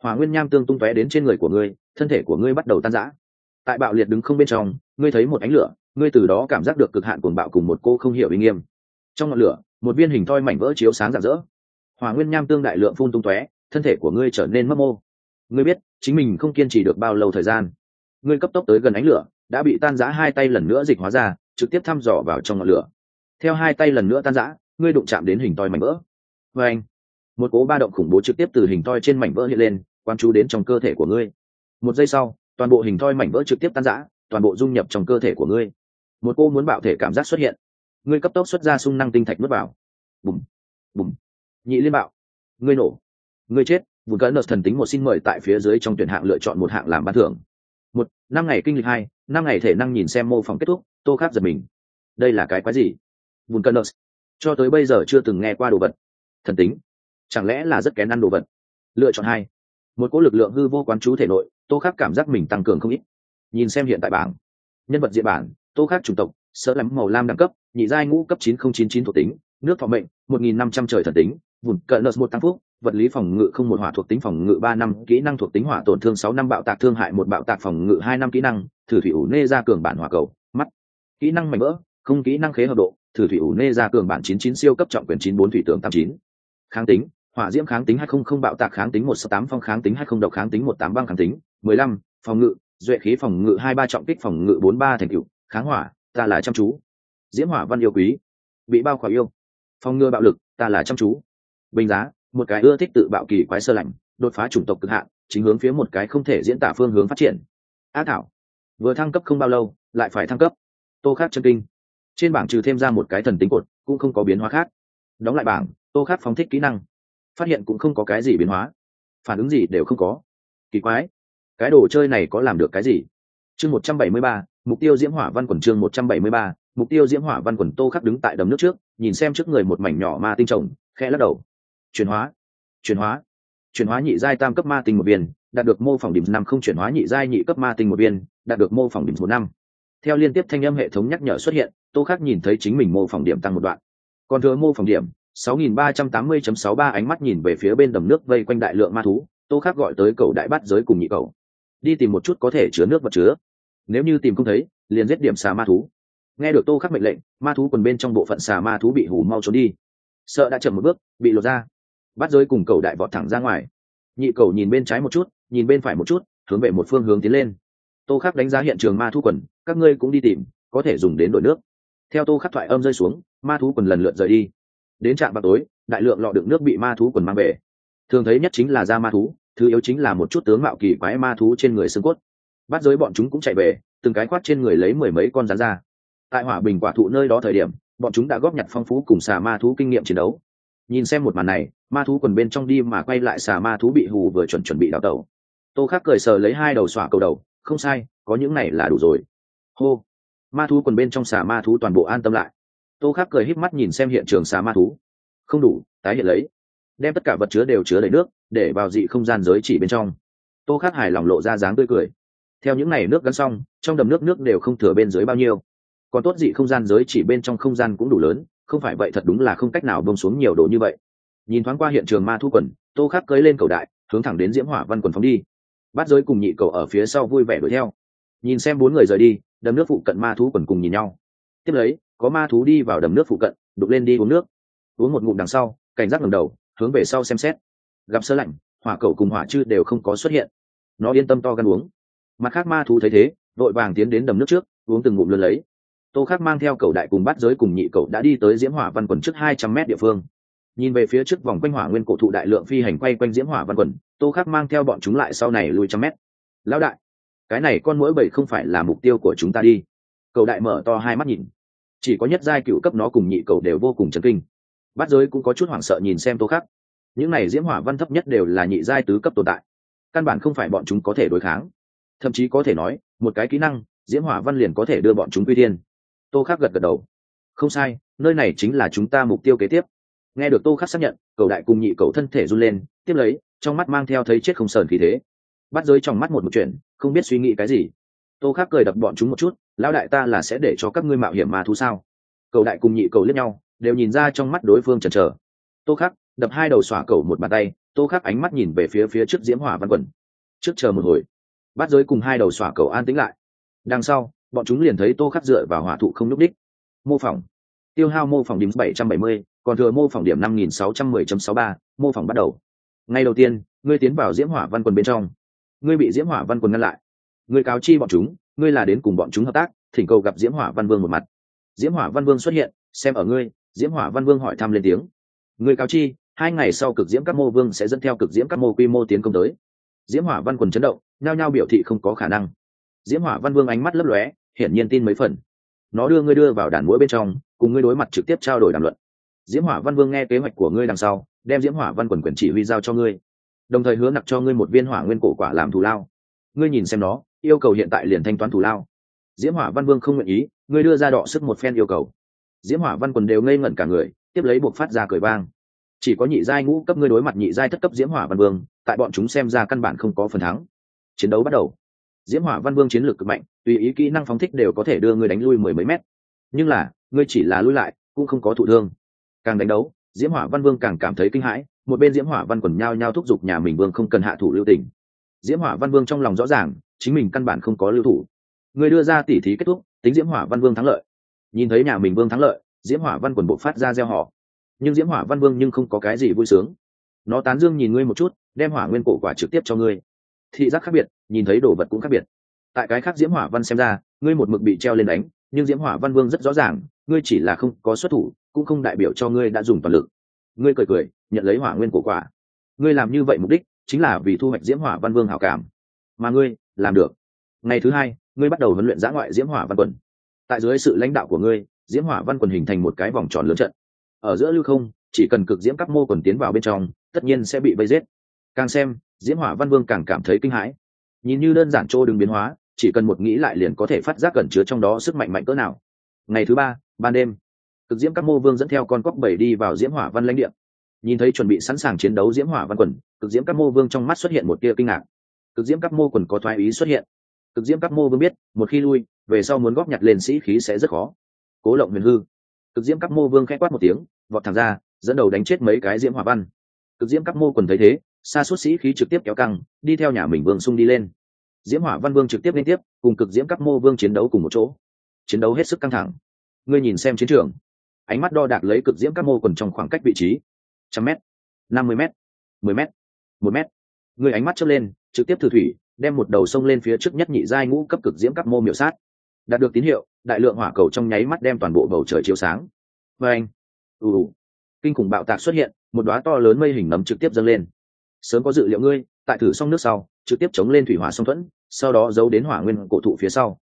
hỏa nguyên nham tương tung tóe đến trên người của ngươi, thân thể của ngươi bắt đầu tan rã. Tại bạo liệt đứng không bên trong, ngươi thấy một ánh lửa, ngươi từ đó cảm giác được cực hạn cuồng bạo cùng một cô không hiểu uy nghiêm. Trong ngọn lửa, một viên hình thoi mảnh vỡ chiếu sáng rạng rỡ. Hỏa nguyên nham tương đại lượng phun tung tóe, thân thể của ngươi trở nên mấp mô. Ngươi biết chính mình không kiên trì được bao lâu thời gian. Ngươi cấp tốc tới gần ánh lửa, đã bị tan rã hai tay lần nữa dịch hóa ra, trực tiếp thăm dò vào trong ngọn lửa. Theo hai tay lần nữa tan rã, ngươi đụng chạm đến hình thoi mảnh vỡ. Và anh, một cỗ ba động khủng bố trực tiếp từ hình thoi trên mảnh vỡ hiện lên, quan chú đến trong cơ thể của ngươi. Một giây sau, toàn bộ hình thoi mảnh vỡ trực tiếp tan rã, toàn bộ dung nhập trong cơ thể của ngươi. Một cô muốn bạo thể cảm giác xuất hiện. Ngươi cấp tốc xuất ra xung năng tinh thạch nuốt vào. Bùm, bùm, nhị liên bạo. Ngươi nổ. Ngươi chết. Vùng cỡ nợ thần tính một xin mời tại phía dưới trong tuyển hạng lựa chọn một hạng làm ban thưởng. Một, năm ngày kinh lịch hai, năm ngày thể năng nhìn xem mô phỏng kết thúc. Tô Khắc giật mình. Đây là cái quái gì? Vùng cỡ nợ cho tới bây giờ chưa từng nghe qua đồ vật. Thần tính, chẳng lẽ là rất kén ăn đồ vật? Lựa chọn hai, một cỗ lực lượng hư vô quán chú thể nội. Tô Khắc cảm giác mình tăng cường không ít. Nhìn xem hiện tại bảng, nhân vật diện bản, Tô Khắc chủng tộc, sợ lắm màu lam đẳng cấp, nhị giai ngũ cấp chín không chín chín thuộc tính, nước thọ mệnh, một nghìn năm trăm trời thần tính, vùng cận nợ một tăng phúc, vật lý phòng ngự không một hỏa thuộc tính phòng ngự ba năm, kỹ năng thuộc tính hỏa tổn thương sáu năm, bạo tạc thương hại một, bạo tạc phòng ngự hai năm, kỹ năng thử thủy ủ nê ra cường bản hỏa cầu, mắt, kỹ năng mảnh vỡ, không kỹ năng khế hợp độ, thử thủy ủ nê ra cường bản chín chín, siêu cấp trọng quyền chín bốn, thủy tướng tám chín. Kháng tính, hỏa diễm kháng tính hai không không, bạo tạc kháng tính một sáu tám, phong kháng tính hai không, độc kháng tính một tám, băng kháng tính mười lăm, phòng ngự, duệ khí phòng ngự hai ba, trọng kích phòng ngự bốn ba, thành tựu kháng hỏa, ta là chăm chú. Diễm hỏa văn yêu quý, bị bao khỏa yêu. Phòng ngừa bạo lực, ta là chăm chú. Bình giá, một cái ưa thích tự bạo kỳ quái sơ lạnh, đột phá chủng tộc cực hạn, chính hướng phía một cái không thể diễn tả phương hướng phát triển. Ác thảo, vừa thăng cấp không bao lâu, lại phải thăng cấp. Tô Khắc chân kinh. Trên bảng trừ thêm ra một cái thần tính cột, cũng không có biến hóa khác. Đóng lại bảng, Tô Khắc phóng thích kỹ năng, phát hiện cũng không có cái gì biến hóa, phản ứng gì đều không có. Kỳ quái, cái đồ chơi này có làm được cái gì? Chương một trăm bảy mươi ba, mục tiêu diễm hỏa văn quần. Chương một trăm bảy mươi ba, mục tiêu diễm hỏa văn quần. Tô Khắc đứng tại đầm nước trước, nhìn xem trước người một mảnh nhỏ ma tinh trồng, khẽ lắc đầu. Chuyển hóa, chuyển hóa, chuyển hóa nhị giai tam cấp ma tinh một viên, đạt được mô phỏng điểm năm không, chuyển hóa nhị giai nhị cấp ma tinh một viên, đạt được mô phỏng điểm một năm. Theo liên tiếp thanh âm hệ thống nhắc nhở xuất hiện, Tô Khắc nhìn thấy chính mình mô phỏng điểm tăng một đoạn. Còn thừa mô phỏng điểm sáu nghìn ba trăm tám mươi chấm sáu ba. Ánh mắt nhìn về phía bên đầm nước vây quanh đại lượng ma thú, Tô Khắc gọi tới cậu đại bát giới cùng nhị cậu, đi tìm một chút có thể chứa nước vật chứa. Nếu như tìm không thấy, liền giết điểm xà ma thú. Nghe được Tô Khắc mệnh lệnh, ma thú quần bên trong bộ phận xà ma thú bị hù mau trốn đi, sợ đã chậm một bước bị lột ra. Bát giới cùng cậu đại vọt thẳng ra ngoài. Nhị cậu nhìn bên trái một chút, nhìn bên phải một chút, hướng về một phương hướng tiến lên. Tô Khắc đánh giá hiện trường ma thú quần, các ngươi cũng đi tìm, có thể dùng đến đổi nước. Theo Tô Khắc thoại âm rơi xuống, ma thú quần lần lượt rời đi. Đến trạm vào tối, đại lượng lọ đựng nước bị ma thú quần mang về. Thường thấy nhất chính là da ma thú, thứ yếu chính là một chút tướng mạo kỳ quái ma thú trên người xương cốt. Bát giới bọn chúng cũng chạy về, từng cái khoát trên người lấy mười mấy con rắn ra. Tại hỏa bình quả thụ nơi đó thời điểm, bọn chúng đã góp nhặt phong phú cùng xà ma thú kinh nghiệm chiến đấu. Nhìn xem một màn này, ma thú quần bên trong đi mà quay lại xà ma thú bị hù vừa chuẩn chuẩn bị đào tẩu. Tô Khắc cười sờ lấy hai đầu xỏa cầu đầu, không sai, có những này là đủ rồi. Hô, ma thú quần bên trong xà ma thú toàn bộ an tâm lại. Tô Khắc cười híp mắt nhìn xem hiện trường xà ma thú. Không đủ, tái hiện lấy, đem tất cả vật chứa đều chứa đầy nước, để vào dị không gian giới chỉ bên trong. Tô Khắc hài lòng lộ ra dáng tươi cười. Theo những này nước gắn xong, trong đầm nước nước đều không thừa bên dưới bao nhiêu. Còn tốt dị không gian giới chỉ bên trong không gian cũng đủ lớn, không phải vậy thật đúng là không cách nào bông xuống nhiều đồ như vậy. Nhìn thoáng qua hiện trường ma thú quần, Tô Khắc cưỡi lên cầu đại, hướng thẳng đến diễm hỏa văn quần phóng đi. Bát giới cùng nhị cầu ở phía sau vui vẻ đuổi theo. Nhìn xem bốn người rời đi, đầm nước phụ cận ma thú quần cùng nhìn nhau. Tiếp lấy, có ma thú đi vào đầm nước phụ cận, đục lên đi uống nước. Uống một ngụm đằng sau, cảnh giác ngẩng đầu, hướng về sau xem xét. Gặp sơ lạnh, hỏa cầu cùng hỏa chư đều không có xuất hiện. Nó yên tâm to gan uống. Mặt khác ma thú thấy thế, vội vàng tiến đến đầm nước trước, uống từng ngụm lớn lấy. Tô Khắc mang theo cầu đại cùng bát giới cùng nhị cầu đã đi tới diễm hỏa văn quần trước hai trăm mét địa phương. Nhìn về phía trước vòng quanh hỏa nguyên cổ thụ đại lượng phi hành quay quanh diễm hỏa văn quần, Tô Khắc mang theo bọn chúng lại sau này lùi trăm mét. Lão đại, cái này con muỗi bầy không phải là mục tiêu của chúng ta đi. Cầu đại mở to hai mắt nhìn, chỉ có nhất giai cựu cấp nó cùng nhị cầu đều vô cùng chấn kinh. Bát giới cũng có chút hoảng sợ nhìn xem Tô Khắc. Những này diễm hỏa văn thấp nhất đều là nhị giai tứ cấp tồn tại, căn bản không phải bọn chúng có thể đối kháng. Thậm chí có thể nói, một cái kỹ năng, diễm hỏa văn liền có thể đưa bọn chúng quy thiên. Tô Khắc gật gật đầu. Không sai, nơi này chính là chúng ta mục tiêu kế tiếp. Nghe được Tô Khắc xác nhận, cầu đại cùng nhị cầu thân thể run lên, tiếp lấy, trong mắt mang theo thấy chết không sờn khí thế. Bắt giới trong mắt một một chuyện, không biết suy nghĩ cái gì. Tô Khắc cười đập bọn chúng một chút, lão đại ta là sẽ để cho các ngươi mạo hiểm ma thú sao? Cầu đại cùng nhị cầu liếc nhau, đều nhìn ra trong mắt đối phương chần chờ. Tô Khắc đập hai đầu xỏa cầu một bàn tay, Tô Khắc ánh mắt nhìn về phía phía trước diễm hỏa văn quần. Trước chờ một hồi, bát giới cùng hai đầu xỏa cầu an tĩnh lại. Đằng sau bọn chúng liền thấy Tô Khắc dựa vào hỏa thụ không nhúc đích. Mô phỏng tiêu hao mô phỏng điểm bảy trăm bảy mươi, còn thừa mô phỏng điểm năm nghìn sáu trăm mười chấm sáu ba. Mô phỏng bắt đầu. Ngay đầu tiên ngươi tiến vào diễm hỏa văn quần bên trong, ngươi bị diễm hỏa văn quần ngăn lại. Ngươi cáo chi bọn chúng ngươi là đến cùng bọn chúng hợp tác, thỉnh cầu gặp diễm hỏa văn vương một mặt. Diễm hỏa văn vương xuất hiện, xem ở ngươi. Diễm hỏa văn vương hỏi thăm lên tiếng. Ngươi cáo chi hai ngày sau cực diễm các mô vương sẽ dẫn theo cực diễm các mô quy mô tiến công tới. Diễm hỏa văn quần chấn động, nhao nhao biểu thị không có khả năng. Diễm hỏa văn vương ánh mắt lấp lóe, hiển nhiên tin mấy phần. Nó đưa ngươi đưa vào đàn mũi bên trong, cùng ngươi đối mặt trực tiếp trao đổi đàm luận. Diễm hỏa văn vương nghe kế hoạch của ngươi đằng sau, đem diễm hỏa văn quần quyền chỉ huy giao cho ngươi, đồng thời hứa nặc cho ngươi một viên hỏa nguyên cổ quả làm thù lao. Ngươi nhìn xem nó, yêu cầu hiện tại liền thanh toán thù lao. Diễm hỏa văn vương không nguyện ý, ngươi đưa ra đọ sức một phen yêu cầu. Diễm hỏa văn quần đều ngây ngẩn cả người, tiếp lấy buộc phát ra cười vang. Chỉ có nhị giai ngũ cấp ngươi đối mặt nhị giai thất cấp diễm hỏa văn vương, tại bọn chúng xem ra căn bản không có phần thắng. Chiến đấu bắt đầu. Diễm hỏa văn vương chiến lược cực mạnh, tùy ý kỹ năng phóng thích đều có thể đưa ngươi đánh lui mười mấy mét. Nhưng là ngươi chỉ là lui lại, cũng không có thụ thương. Càng đánh đấu, diễm hỏa văn vương càng cảm thấy kinh hãi, một bên diễm hỏa văn quần nhao nhao thúc giục nhà mình vương không cần hạ thủ lưu tình. Diễm hỏa văn vương trong lòng rõ ràng, chính mình căn bản không có lưu thủ. Ngươi đưa ra tỉ thí kết thúc, tính diễm hỏa văn vương thắng lợi. Nhìn thấy nhà mình vương thắng lợi, diễm hỏa văn quần bộ phát ra gieo họ. Nhưng diễm hỏa văn vương nhưng không có cái gì vui sướng. Nó tán dương nhìn ngươi một chút, đem hỏa nguyên cổ quả trực tiếp cho ngươi. Thị giác khác biệt, nhìn thấy đồ vật cũng khác biệt. Tại cái khác diễm hỏa văn xem ra, ngươi một mực bị treo lên đánh, nhưng diễm hỏa văn vương rất rõ ràng, ngươi chỉ là không có xuất thủ, cũng không đại biểu cho ngươi đã dùng toàn lực. Ngươi cười cười, nhận lấy hỏa nguyên cổ quả. Ngươi làm như vậy mục đích chính là vì thu hoạch diễm hỏa văn vương hảo cảm, mà ngươi làm được. Ngày thứ hai, ngươi bắt đầu huấn luyện dã ngoại diễm hỏa văn quần. Tại dưới sự lãnh đạo của ngươi, diễm hỏa văn quần hình thành một cái vòng tròn lớn trận. Ở giữa lưu không, chỉ cần cực diễm các mô quần tiến vào bên trong, tất nhiên sẽ bị vây giết. Càng xem, diễm hỏa văn vương càng cảm thấy kinh hãi. Nhìn như đơn giản chỗ đừng biến hóa, chỉ cần một nghĩ lại liền có thể phát giác cẩn chứa trong đó sức mạnh mạnh cỡ nào. Ngày thứ ba, ban đêm, cực diễm các mô vương dẫn theo con cóc bảy đi vào diễm hỏa văn lãnh địa. Nhìn thấy chuẩn bị sẵn sàng chiến đấu diễm hỏa văn quần, cực diễm các mô vương trong mắt xuất hiện một tia kinh ngạc. Cực diễm các mô quần có thoái ý xuất hiện. Cực diễm các mô vương biết, một khi lui về sau muốn góp nhặt lên sĩ khí sẽ rất khó. Cố lộng huyền hư. Cực diễm các mô vương khẽ quát một tiếng, vọt thẳng ra, dẫn đầu đánh chết mấy cái diễm hỏa văn. Cực diễm các mô quần thấy thế, sa suốt sĩ khí trực tiếp kéo căng, đi theo nhà mình vương xung đi lên. Diễm hỏa văn vương trực tiếp liên tiếp cùng cực diễm các mô vương chiến đấu cùng một chỗ. Chiến đấu hết sức căng thẳng. Ngươi nhìn xem chiến trường, ánh mắt đo đạc lấy cực diễm các mô quần trong khoảng cách vị trí trăm mét, năm mươi mét, mười mét, một mét. Ngươi ánh mắt chớp lên, trực tiếp thử thủy, đem một đầu sông lên phía trước nhất nhị giai ngũ cấp cực diễm các mô miểu sát. Đạt được tín hiệu, đại lượng hỏa cầu trong nháy mắt đem toàn bộ bầu trời chiếu sáng. Và anh, ù, kinh khủng bạo tạc xuất hiện, một đóa to lớn mây hình nấm trực tiếp dâng lên. Sớm có dự liệu ngươi, tại thử xong nước sau, trực tiếp chống lên thủy hỏa song thuẫn, sau đó giấu đến hỏa nguyên cổ thụ phía sau.